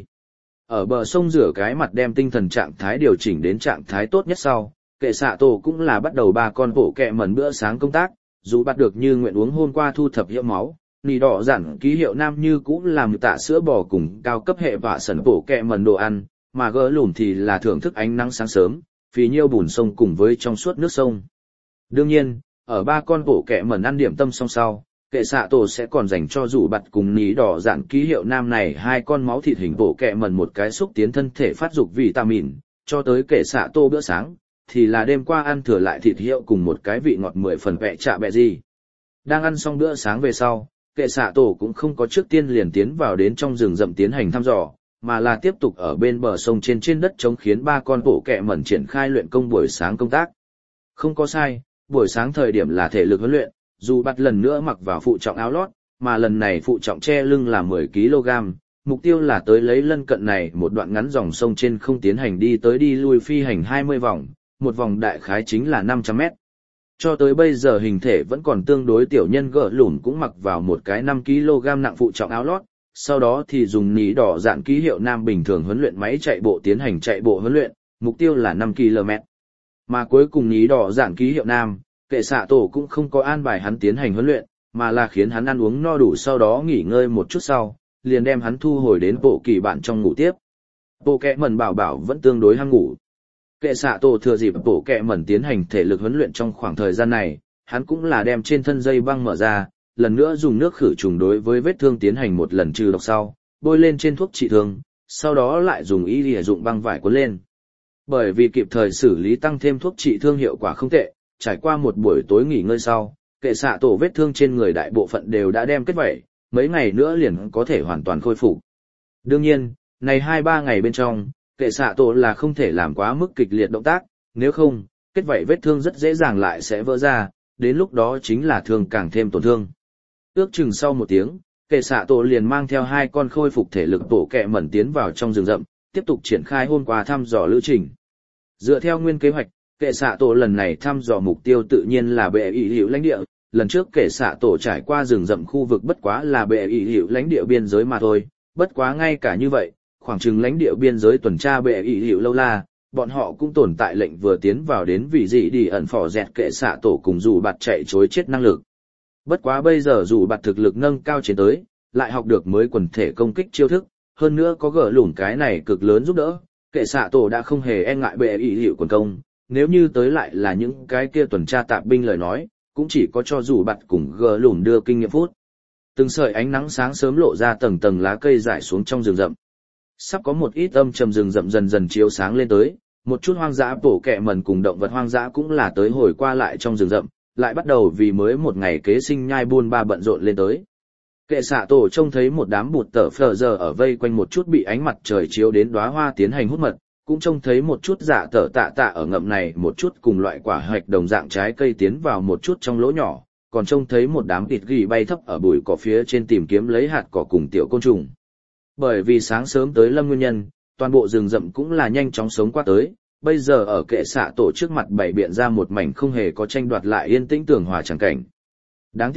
[SPEAKER 1] Ở bờ sông rửa cái mặt đem tinh thần trạng thái điều chỉnh đến trạng thái tốt nhất sau, kệ xạ tổ cũng là bắt đầu ba con bộ kẹ mẩn bữa sáng công tác, dù bắt được như nguyện uống hôm qua thu thập hiệu máu, nì đỏ giản ký hiệu nam như cũng làm tạ sữa bò cùng cao cấp hệ và sần bộ kẹ mẩn đồ ăn, mà gỡ lùm thì là thưởng thức ánh nắng sáng sớm, phì nhiêu bùn sông cùng với trong suốt nước sông. Đương nhiên, ở ba con bộ kẹ mẩn ăn điểm tâm song sau, kệ xạ tổ sẽ còn dành cho rủ bặt cùng ní đỏ dạn ký hiệu nam này hai con máu thịt hình bộ kẹ mẩn một cái xúc tiến thân thể phát dục vitamin, cho tới kệ xạ tổ bữa sáng, thì là đêm qua ăn thừa lại thịt hiệu cùng một cái vị ngọt mười phần vẹ chạ bẹ gì. Đang ăn xong bữa sáng về sau, kệ xạ tổ cũng không có trước tiên liền tiến vào đến trong rừng rậm tiến hành thăm dò, mà là tiếp tục ở bên bờ sông trên trên đất chống khiến ba con bộ kẹ mẩn triển khai luyện công buổi sáng công tác. Không có sai, buổi sáng thời điểm là thể lực huấn luyện, dù bắt lần nữa mặc vào phụ trọng áo lót, mà lần này phụ trọng che lưng là mười ki lô gam, mục tiêu là tới lấy lân cận này một đoạn ngắn dòng sông trên không tiến hành đi tới đi lui phi hành hai mươi vòng, một vòng đại khái chính là năm trăm mét. Cho tới bây giờ hình thể vẫn còn tương đối tiểu nhân gỡ lùn cũng mặc vào một cái năm ki lô gam nặng phụ trọng áo lót, sau đó thì dùng ní đỏ dạn ký hiệu nam bình thường huấn luyện máy chạy bộ tiến hành chạy bộ huấn luyện, mục tiêu là năm ki lô mét. Mà cuối cùng ní đỏ dạn ký hiệu nam, kệ xạ tổ cũng không có an bài hắn tiến hành huấn luyện, mà là khiến hắn ăn uống no đủ sau đó nghỉ ngơi một chút sau, liền đem hắn thu hồi đến bộ kỳ bạn trong ngủ tiếp. Bộ kẹ mẩn bảo bảo vẫn tương đối hăng ngủ. Kệ xạ tổ thừa dịp bộ kẹ mẩn tiến hành thể lực huấn luyện trong khoảng thời gian này, hắn cũng là đem trên thân dây băng mở ra, lần nữa dùng nước khử trùng đối với vết thương tiến hành một lần trừ độc sau, bôi lên trên thuốc trị thương, sau đó lại dùng y lìa dụng băng vải cuốn lên. Bởi vì kịp thời xử lý tăng thêm thuốc trị thương hiệu quả không tệ, trải qua một buổi tối nghỉ ngơi sau, kệ xạ tổ vết thương trên người đại bộ phận đều đã đem kết vảy, mấy ngày nữa liền có thể hoàn toàn khôi phục. Đương nhiên, này hai ba ngày bên trong, kệ xạ tổ là không thể làm quá mức kịch liệt động tác, nếu không, kết vảy vết thương rất dễ dàng lại sẽ vỡ ra, đến lúc đó chính là thương càng thêm tổn thương. Ước chừng sau một tiếng, kệ xạ tổ liền mang theo hai con khôi phục thể lực tổ kẹ mẩn tiến vào trong rừng rậm, tiếp tục triển khai hôm qua thăm dò lữ trình. Dựa theo nguyên kế hoạch, kệ xạ tổ lần này thăm dò mục tiêu tự nhiên là bệ ỷ hiệu lãnh địa, lần trước kệ xạ tổ trải qua rừng rậm khu vực bất quá là bệ ỷ hiệu lãnh địa biên giới mà thôi, bất quá ngay cả như vậy, khoảng chừng lãnh địa biên giới tuần tra bệ ỷ hiệu lâu la, bọn họ cũng tồn tại lệnh vừa tiến vào đến vì gì đi ẩn phò dẹt kệ xạ tổ cùng dù bạt chạy chối chết năng lực. Bất quá bây giờ dù bạt thực lực nâng cao trên tới, lại học được mới quần thể công kích chiêu thức, hơn nữa có gỡ lủng cái này cực lớn giúp đỡ, kệ xạ tổ đã không hề e ngại bệ ỷ hiệu quần công. Nếu như tới lại là những cái kia tuần tra tạp binh lời nói, cũng chỉ có cho dù bặt cùng gờ lùm đưa kinh nghiệm phút. Từng sợi ánh nắng sáng sớm lộ ra tầng tầng lá cây rải xuống trong rừng rậm. Sắp có một ít âm trầm rừng rậm dần dần chiếu sáng lên tới, một chút hoang dã bổ kẹ mẩn cùng động vật hoang dã cũng là tới hồi qua lại trong rừng rậm, lại bắt đầu vì mới một ngày kế sinh nhai buôn ba bận rộn lên tới. Kệ xạ tổ trông thấy một đám bụt tở phờ giờ ở vây quanh một chút bị ánh mặt trời chiếu đến đóa hoa tiến hành hút mật, cũng trông thấy một chút dạ tở tạ tạ ở ngậm này một chút cùng loại quả hạch đồng dạng trái cây tiến vào một chút trong lỗ nhỏ, còn trông thấy một đám thịt gỉ bay thấp ở bụi cỏ phía trên tìm kiếm lấy hạt cỏ cùng tiểu côn trùng. Bởi vì sáng sớm tới lâm nguyên nhân, toàn bộ rừng rậm cũng là nhanh chóng sống qua tới, bây giờ ở kệ xạ tổ trước mặt bày biện ra một mảnh không hề có tranh đoạt lại yên tĩnh tường hòa chẳng cảnh. Đáng tiếc,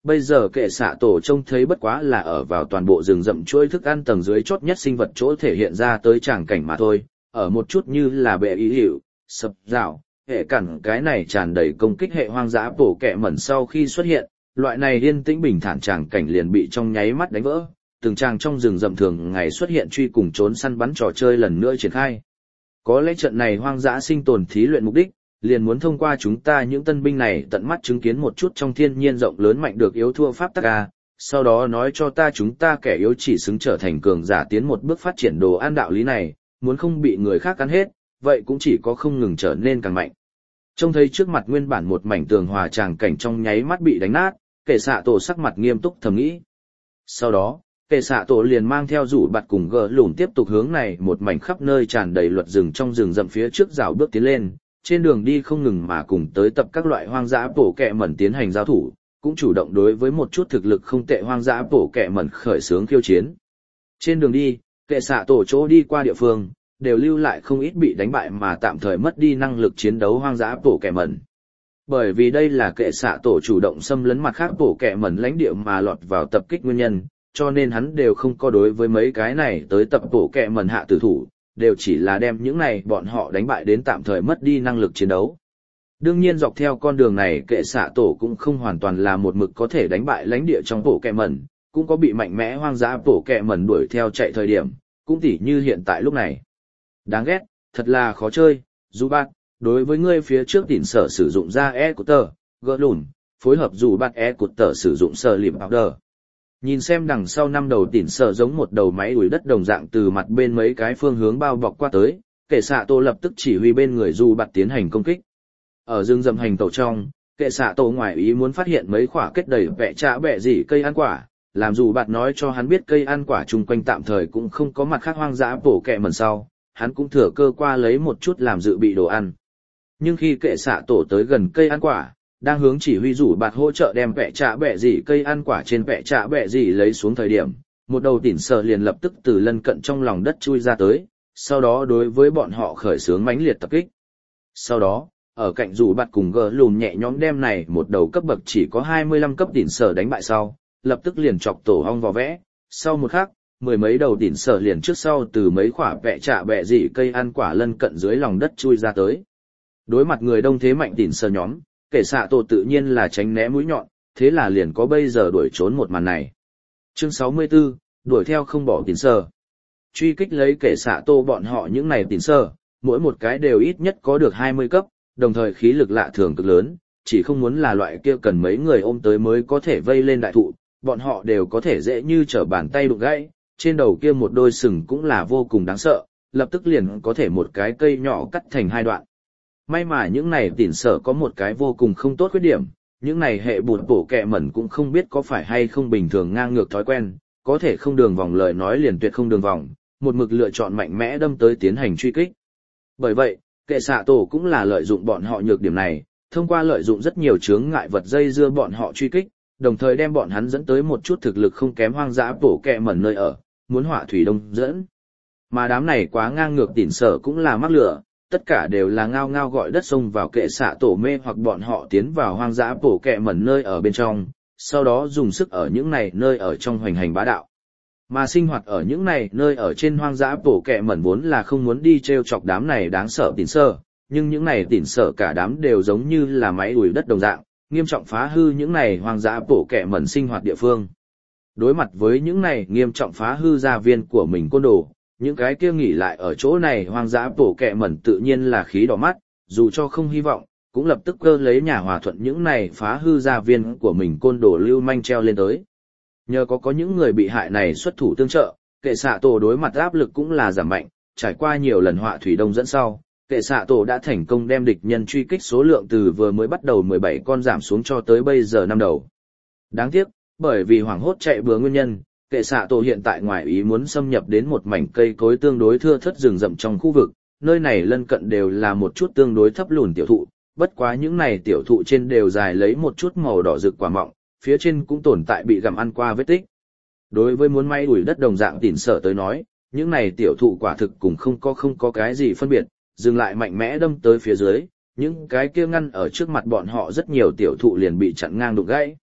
[SPEAKER 1] Bây giờ kệ xạ tổ trông thấy bất quá là ở vào toàn bộ rừng rậm chuỗi thức ăn tầng dưới chót nhất sinh vật chỗ thể hiện ra tới tràng cảnh mà thôi, ở một chút như là bệ ý hiệu, sập rào, hệ cẩn cái này tràn đầy công kích hệ hoang dã bổ kẹ mẩn sau khi xuất hiện, loại này yên tĩnh bình thản tràng cảnh liền bị trong nháy mắt đánh vỡ, từng tràng trong rừng rậm thường ngày xuất hiện truy cùng trốn săn bắn trò chơi lần nữa triển khai. Có lẽ trận này hoang dã sinh tồn thí luyện mục đích, liền muốn thông qua chúng ta những tân binh này tận mắt chứng kiến một chút trong thiên nhiên rộng lớn mạnh được yếu thua pháp tắc a, sau đó nói cho ta chúng ta kẻ yếu chỉ xứng trở thành cường giả tiến một bước phát triển đồ ăn đạo lý này, muốn không bị người khác cắn hết, vậy cũng chỉ có không ngừng trở nên càng mạnh. Trông thấy trước mặt nguyên bản một mảnh tường hòa tràng cảnh trong nháy mắt bị đánh nát, kẻ xạ tổ sắc mặt nghiêm túc thầm nghĩ. Sau đó, kẻ xạ tổ liền mang theo rủ bạt cùng gờ lùn tiếp tục hướng này một mảnh khắp nơi tràn đầy luật rừng trong rừng rậm phía trước rào bước tiến lên, trên đường đi không ngừng mà cùng tới tập các loại hoang dã bổ kẹ mẩn tiến hành giao thủ, cũng chủ động đối với một chút thực lực không tệ hoang dã bổ kẹ mẩn khởi xướng khiêu chiến. Trên đường đi, kẻ xạ tổ chỗ đi qua địa phương, đều lưu lại không ít bị đánh bại mà tạm thời mất đi năng lực chiến đấu hoang dã bổ kẹ mẩn. Bởi vì đây là kẻ xạ tổ chủ động xâm lấn mặt khác bổ kẹ mẩn lãnh địa mà lọt vào tập kích nguyên nhân, cho nên hắn đều không có đối với mấy cái này tới tập bổ kẹ mẩn hạ tử thủ, đều chỉ là đem những này bọn họ đánh bại đến tạm thời mất đi năng lực chiến đấu. Đương nhiên dọc theo con đường này kệ xạ tổ cũng không hoàn toàn là một mực có thể đánh bại lãnh địa trong bổ kẹ mẩn, cũng có bị mạnh mẽ hoang dã bổ kẹ mẩn đuổi theo chạy thời điểm, cũng tỉ như hiện tại lúc này. Đáng ghét, thật là khó chơi, dù bác, đối với ngươi phía trước tỉn sở sử dụng ra e của tờ, gỡ lùn, phối hợp dù bác e của tờ sử dụng sở liệp powder. Nhìn xem đằng sau năm đầu tỉn sở giống một đầu máy đuổi đất đồng dạng từ mặt bên mấy cái phương hướng bao bọc qua tới, kệ xạ tổ lập tức chỉ huy bên người dù bạt tiến hành công kích. Ở rừng rậm hành tẩu trong, kệ xạ tổ ngoài ý muốn phát hiện mấy quả kết đầy vẹ trạ bẹ gì cây ăn quả, làm dù bạt nói cho hắn biết cây ăn quả chung quanh tạm thời cũng không có mặt khác hoang dã bổ kẹ mẩn sau, hắn cũng thừa cơ qua lấy một chút làm dự bị đồ ăn. Nhưng khi kệ xạ tổ tới gần cây ăn quả, đang hướng chỉ huy rủ bạt hỗ trợ đem vẹ trạ bẹ gì cây ăn quả trên vẹ trạ bẹ gì lấy xuống thời điểm, một đầu tỉn sờ liền lập tức từ lân cận trong lòng đất chui ra tới, sau đó đối với bọn họ khởi xướng mãnh liệt tập kích. Sau đó, ở cạnh rủ bạt cùng gờ lùn nhẹ nhõm đem này một đầu cấp bậc chỉ có hai mươi lăm cấp tỉn sờ đánh bại sau, lập tức liền chọc tổ hong vò vẽ, sau một khắc, mười mấy đầu tỉn sờ liền trước sau từ mấy quả vẹ trạ bẹ gì cây ăn quả lân cận dưới lòng đất chui ra tới. Đối mặt người đông thế mạnh tỉn sờ nhóm, kẻ xạ tổ tự nhiên là tránh né mũi nhọn, thế là liền có bây giờ đuổi trốn một màn này. Chương sáu mươi tư, đuổi theo không bỏ tỉn sờ. Truy kích lấy kẻ xạ tổ bọn họ những này tỉn sờ, mỗi một cái đều ít nhất có được hai mươi cấp, đồng thời khí lực lạ thường cực lớn, chỉ không muốn là loại kia cần mấy người ôm tới mới có thể vây lên đại thụ, bọn họ đều có thể dễ như trở bàn tay đụng gãy, trên đầu kia một đôi sừng cũng là vô cùng đáng sợ, lập tức liền có thể một cái cây nhỏ cắt thành hai đoạn. May mà những này tỉn sở có một cái vô cùng không tốt khuyết điểm, những này hệ bụt bổ kẹ mẩn cũng không biết có phải hay không bình thường ngang ngược thói quen, có thể không đường vòng lời nói liền tuyệt không đường vòng, một mực lựa chọn mạnh mẽ đâm tới tiến hành truy kích. Bởi vậy, kệ xạ tổ cũng là lợi dụng bọn họ nhược điểm này, thông qua lợi dụng rất nhiều chướng ngại vật dây dưa bọn họ truy kích, đồng thời đem bọn hắn dẫn tới một chút thực lực không kém hoang dã bổ kẹ mẩn nơi ở, muốn hỏa thủy đông dẫn. Mà đám này quá ngang ngược tỉn sở cũng là mắc lửa, tất cả đều là ngao ngao gọi đất sông vào kệ xạ tổ mê hoặc bọn họ tiến vào hoang dã bổ kẹ mẩn nơi ở bên trong, sau đó dùng sức ở những này nơi ở trong hoành hành bá đạo. Mà sinh hoạt ở những này nơi ở trên hoang dã bổ kẹ mẩn vốn là không muốn đi treo chọc đám này đáng sợ tỉn sở, nhưng những này tỉn sở cả đám đều giống như là máy đuổi đất đồng dạng, nghiêm trọng phá hư những này hoang dã bổ kẹ mẩn sinh hoạt địa phương. Đối mặt với những này nghiêm trọng phá hư gia viên của mình côn đồ, những cái kia nghỉ lại ở chỗ này hoang dã bổ kẹ mẩn tự nhiên là khí đỏ mắt, dù cho không hy vọng, cũng lập tức cơ lấy nhà hòa thuận những này phá hư gia viên của mình côn đồ lưu manh treo lên tới. Nhờ có có những người bị hại này xuất thủ tương trợ, kệ xạ tổ đối mặt áp lực cũng là giảm mạnh, trải qua nhiều lần họa thủy đông dẫn sau, kệ xạ tổ đã thành công đem địch nhân truy kích số lượng từ vừa mới bắt đầu mười bảy con giảm xuống cho tới bây giờ năm đầu. Đáng tiếc, bởi vì hoảng hốt chạy bừa nguyên nhân, kệ xạ tổ hiện tại ngoài ý muốn xâm nhập đến một mảnh cây cối tương đối thưa thớt rừng rậm trong khu vực, nơi này lân cận đều là một chút tương đối thấp lùn tiểu thụ, bất quá những này tiểu thụ trên đều dài lấy một chút màu đỏ rực quả mọng, phía trên cũng tồn tại bị gặm ăn qua vết tích. Đối với muốn may đuổi đất đồng dạng tỉn sở tới nói, những này tiểu thụ quả thực cũng không có không có cái gì phân biệt, dừng lại mạnh mẽ đâm tới phía dưới, những cái kia ngăn ở trước mặt bọn họ rất nhiều tiểu thụ liền bị chặn ngang đụng gãy.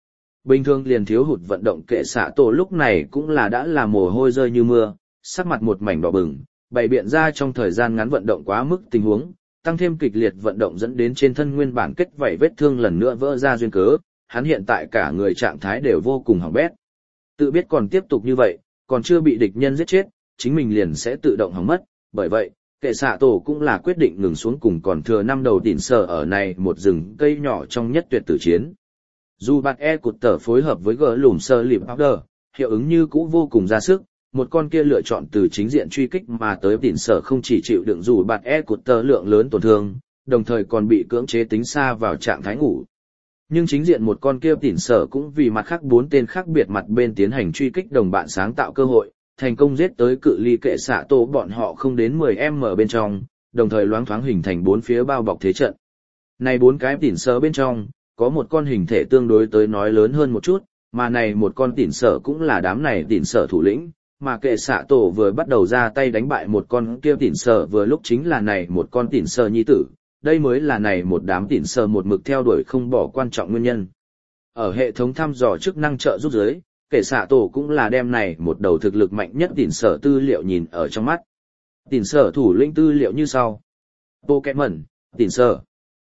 [SPEAKER 1] Bình thường liền thiếu hụt vận động kệ xạ tổ lúc này cũng là đã là mồ hôi rơi như mưa, sắc mặt một mảnh đỏ bừng, bày biện ra trong thời gian ngắn vận động quá mức tình huống, tăng thêm kịch liệt vận động dẫn đến trên thân nguyên bản kết vảy vết thương lần nữa vỡ ra duyên cớ, hắn hiện tại cả người trạng thái đều vô cùng hỏng bét. Tự biết còn tiếp tục như vậy, còn chưa bị địch nhân giết chết, chính mình liền sẽ tự động hỏng mất, bởi vậy, kệ xạ tổ cũng là quyết định ngừng xuống cùng còn thừa năm đầu tỉn sở ở này một rừng cây nhỏ trong nhất tuyệt tử chiến. Dù bạt e cụt tở phối hợp với gỡ lùm sơ lịp powder, hiệu ứng như cũ vô cùng ra sức, một con kia lựa chọn từ chính diện truy kích mà tới tỉn sở không chỉ chịu đựng dù bạt e cụt tở lượng lớn tổn thương, đồng thời còn bị cưỡng chế tính xa vào trạng thái ngủ. Nhưng chính diện một con kia tỉn sở cũng vì mặt khác bốn tên khác biệt mặt bên tiến hành truy kích đồng bạn sáng tạo cơ hội, thành công giết tới cự ly kệ xạ tổ bọn họ không đến mười mét bên trong, đồng thời loáng thoáng hình thành bốn phía bao bọc thế trận. Này bốn cái tỉn sở bên trong, có một con hình thể tương đối tới nói lớn hơn một chút, mà này một con tỉn sở cũng là đám này tỉn sở thủ lĩnh, mà kệ xạ tổ vừa bắt đầu ra tay đánh bại một con kia tỉn sở vừa lúc chính là này một con tỉn sở nhi tử, đây mới là này một đám tỉn sở một mực theo đuổi không bỏ quan trọng nguyên nhân. Ở hệ thống thăm dò chức năng trợ giúp giới, kệ xạ tổ cũng là đem này một đầu thực lực mạnh nhất tỉn sở tư liệu nhìn ở trong mắt. Tỉn sở thủ lĩnh tư liệu như sau. Pokémon, tỉn sở.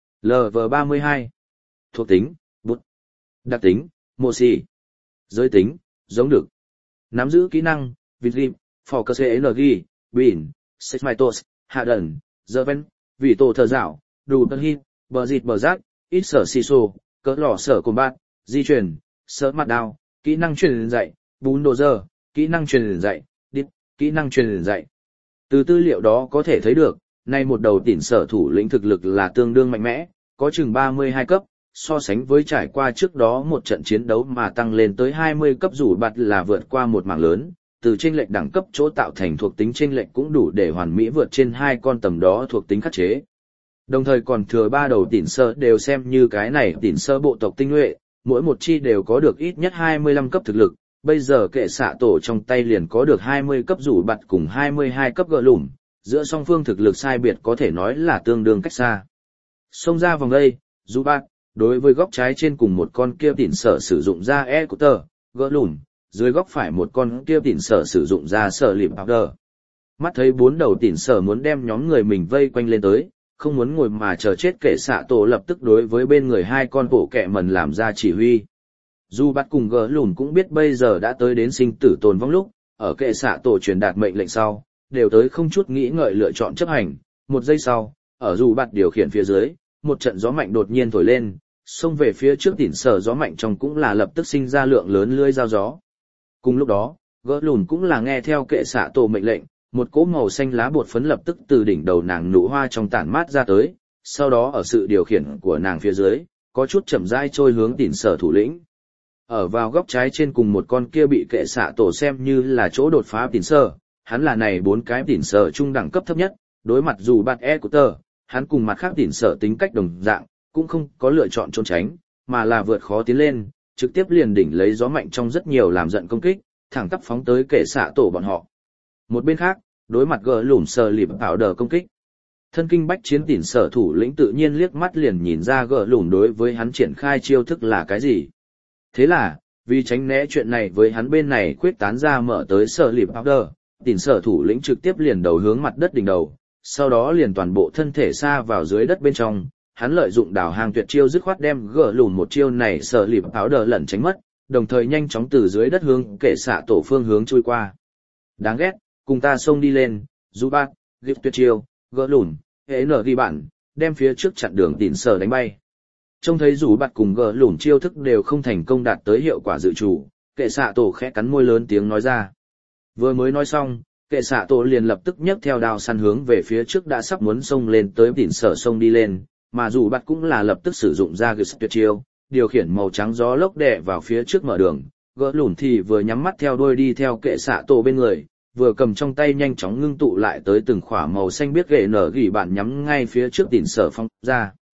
[SPEAKER 1] lờ vê ba mươi hai. Thuộc tính, bút. Đặc tính, mô xì. Giới tính, giống được. Nắm giữ kỹ năng, Vidrim, Focus Energy, Bean, Sexmitos, Hạ Đần, Zerven, Vị Tổ Thờ Dạo, Đủ Tân Hít, Bờ Dịt Bờ Giác, Ít Sở Xì Xô, Cỡ Lò Sở Cồn Bát, Di chuyển, Sở Mặt Đao, kỹ năng truyền dạy, Bún Đồ Dơ, kỹ năng truyền dạy, Đít, kỹ năng truyền dạy. Từ tư liệu đó có thể thấy được, nay một đầu tỉn sở thủ lĩnh thực lực là tương đương mạnh mẽ, có chừng ba mươi hai cấp, so sánh với trải qua trước đó một trận chiến đấu mà tăng lên tới hai mươi cấp rủ bạt là vượt qua một mảng lớn, từ chênh lệch đẳng cấp chỗ tạo thành thuộc tính chênh lệch cũng đủ để hoàn mỹ vượt trên hai con tầm đó thuộc tính khắc chế. Đồng thời còn thừa ba đầu tỉn sơ đều xem như cái này tỉn sơ bộ tộc tinh nhuệ, mỗi một chi đều có được ít nhất hai mươi lăm cấp thực lực, bây giờ kệ xạ tổ trong tay liền có được hai mươi cấp rủ bạt cùng hai mươi hai cấp gỡ lủm, giữa song phương thực lực sai biệt có thể nói là tương đương cách xa. Xông ra vòng đây, rủ bạt, đối với góc trái trên cùng một con kia tỉn sở sử dụng ra e của tờ, gỡ lủm, dưới góc phải một con kia tỉn sở sử dụng ra sở lịp powder. Mắt thấy bốn đầu tỉn sở muốn đem nhóm người mình vây quanh lên tới, không muốn ngồi mà chờ chết kệ xạ tổ lập tức đối với bên người hai con bộ kẹ mần làm ra chỉ huy. Dù bắt cùng gỡ lùn cũng biết bây giờ đã tới đến sinh tử tồn vong lúc, ở kệ xạ tổ truyền đạt mệnh lệnh sau, đều tới không chút nghĩ ngợi lựa chọn chấp hành. Một giây sau, ở dù bắt điều khiển phía dưới, một trận gió mạnh đột nhiên thổi lên, xông về phía trước tỉn sở gió mạnh trong cũng là lập tức sinh ra lượng lớn lưỡi dao gió. Cùng lúc đó, gỡ lùn cũng là nghe theo kệ xạ tổ mệnh lệnh, một cỗ màu xanh lá bột phấn lập tức từ đỉnh đầu nàng nụ hoa trong tản mát ra tới, sau đó ở sự điều khiển của nàng phía dưới, có chút chậm rãi trôi hướng tỉn sở thủ lĩnh. Ở vào góc trái trên cùng một con kia bị kệ xạ tổ xem như là chỗ đột phá tỉn sở, hắn là này bốn cái tỉn sở trung đẳng cấp thấp nhất, đối mặt dù bạt e của tờ, hắn cùng mặt khác tỉn sở tính cách đồng dạng, cũng không có lựa chọn trốn tránh, mà là vượt khó tiến lên, trực tiếp liền đỉnh lấy gió mạnh trong rất nhiều làm giận công kích, thẳng tắp phóng tới kệ xạ tổ bọn họ. Một bên khác, đối mặt gỡ lủm sờ lịp bảo đờ công kích. Thân kinh bách chiến tỉn sở thủ lĩnh tự nhiên liếc mắt liền nhìn ra gỡ lủm đối với hắn triển khai chiêu thức là cái gì. Thế là, vì tránh né chuyện này với hắn bên này khuyết tán ra mở tới sờ lịp bảo đờ, tỉn sở thủ lĩnh trực tiếp liền đầu hướng mặt đất đỉnh đầu, sau đó liền toàn bộ thân thể xa vào dưới đất bên trong. Hắn lợi dụng đào hang tuyệt chiêu dứt khoát đem gỡ lùn một chiêu này sở lịp áo đờ lẩn tránh mất, đồng thời nhanh chóng từ dưới đất hướng kệ xạ tổ phương hướng chui qua. Đáng ghét, cùng ta xông đi lên, dù bác, gịp tuyệt chiêu, gỡ lùn, hệ nở ghi bản, đem phía trước chặn đường tỉn sở đánh bay. Trông thấy dù bạt cùng gỡ lùn chiêu thức đều không thành công đạt tới hiệu quả dự trù, kệ xạ tổ khẽ cắn môi lớn tiếng nói ra. Vừa mới nói xong, kệ xạ tổ liền lập tức nhấc theo đao săn hướng về phía trước đã sắp muốn xông lên tới tỉn sở xông đi lên. Mà dù bắt cũng là lập tức sử dụng ra gửi tuyệt chiêu, điều khiển màu trắng gió lốc đè vào phía trước mở đường, gỡ lùn thì vừa nhắm mắt theo đuôi đi theo kệ xạ tổ bên người, vừa cầm trong tay nhanh chóng ngưng tụ lại tới từng khỏa màu xanh biết ghệ nở gỉ bản nhắm ngay phía trước tỉn sở phong ra.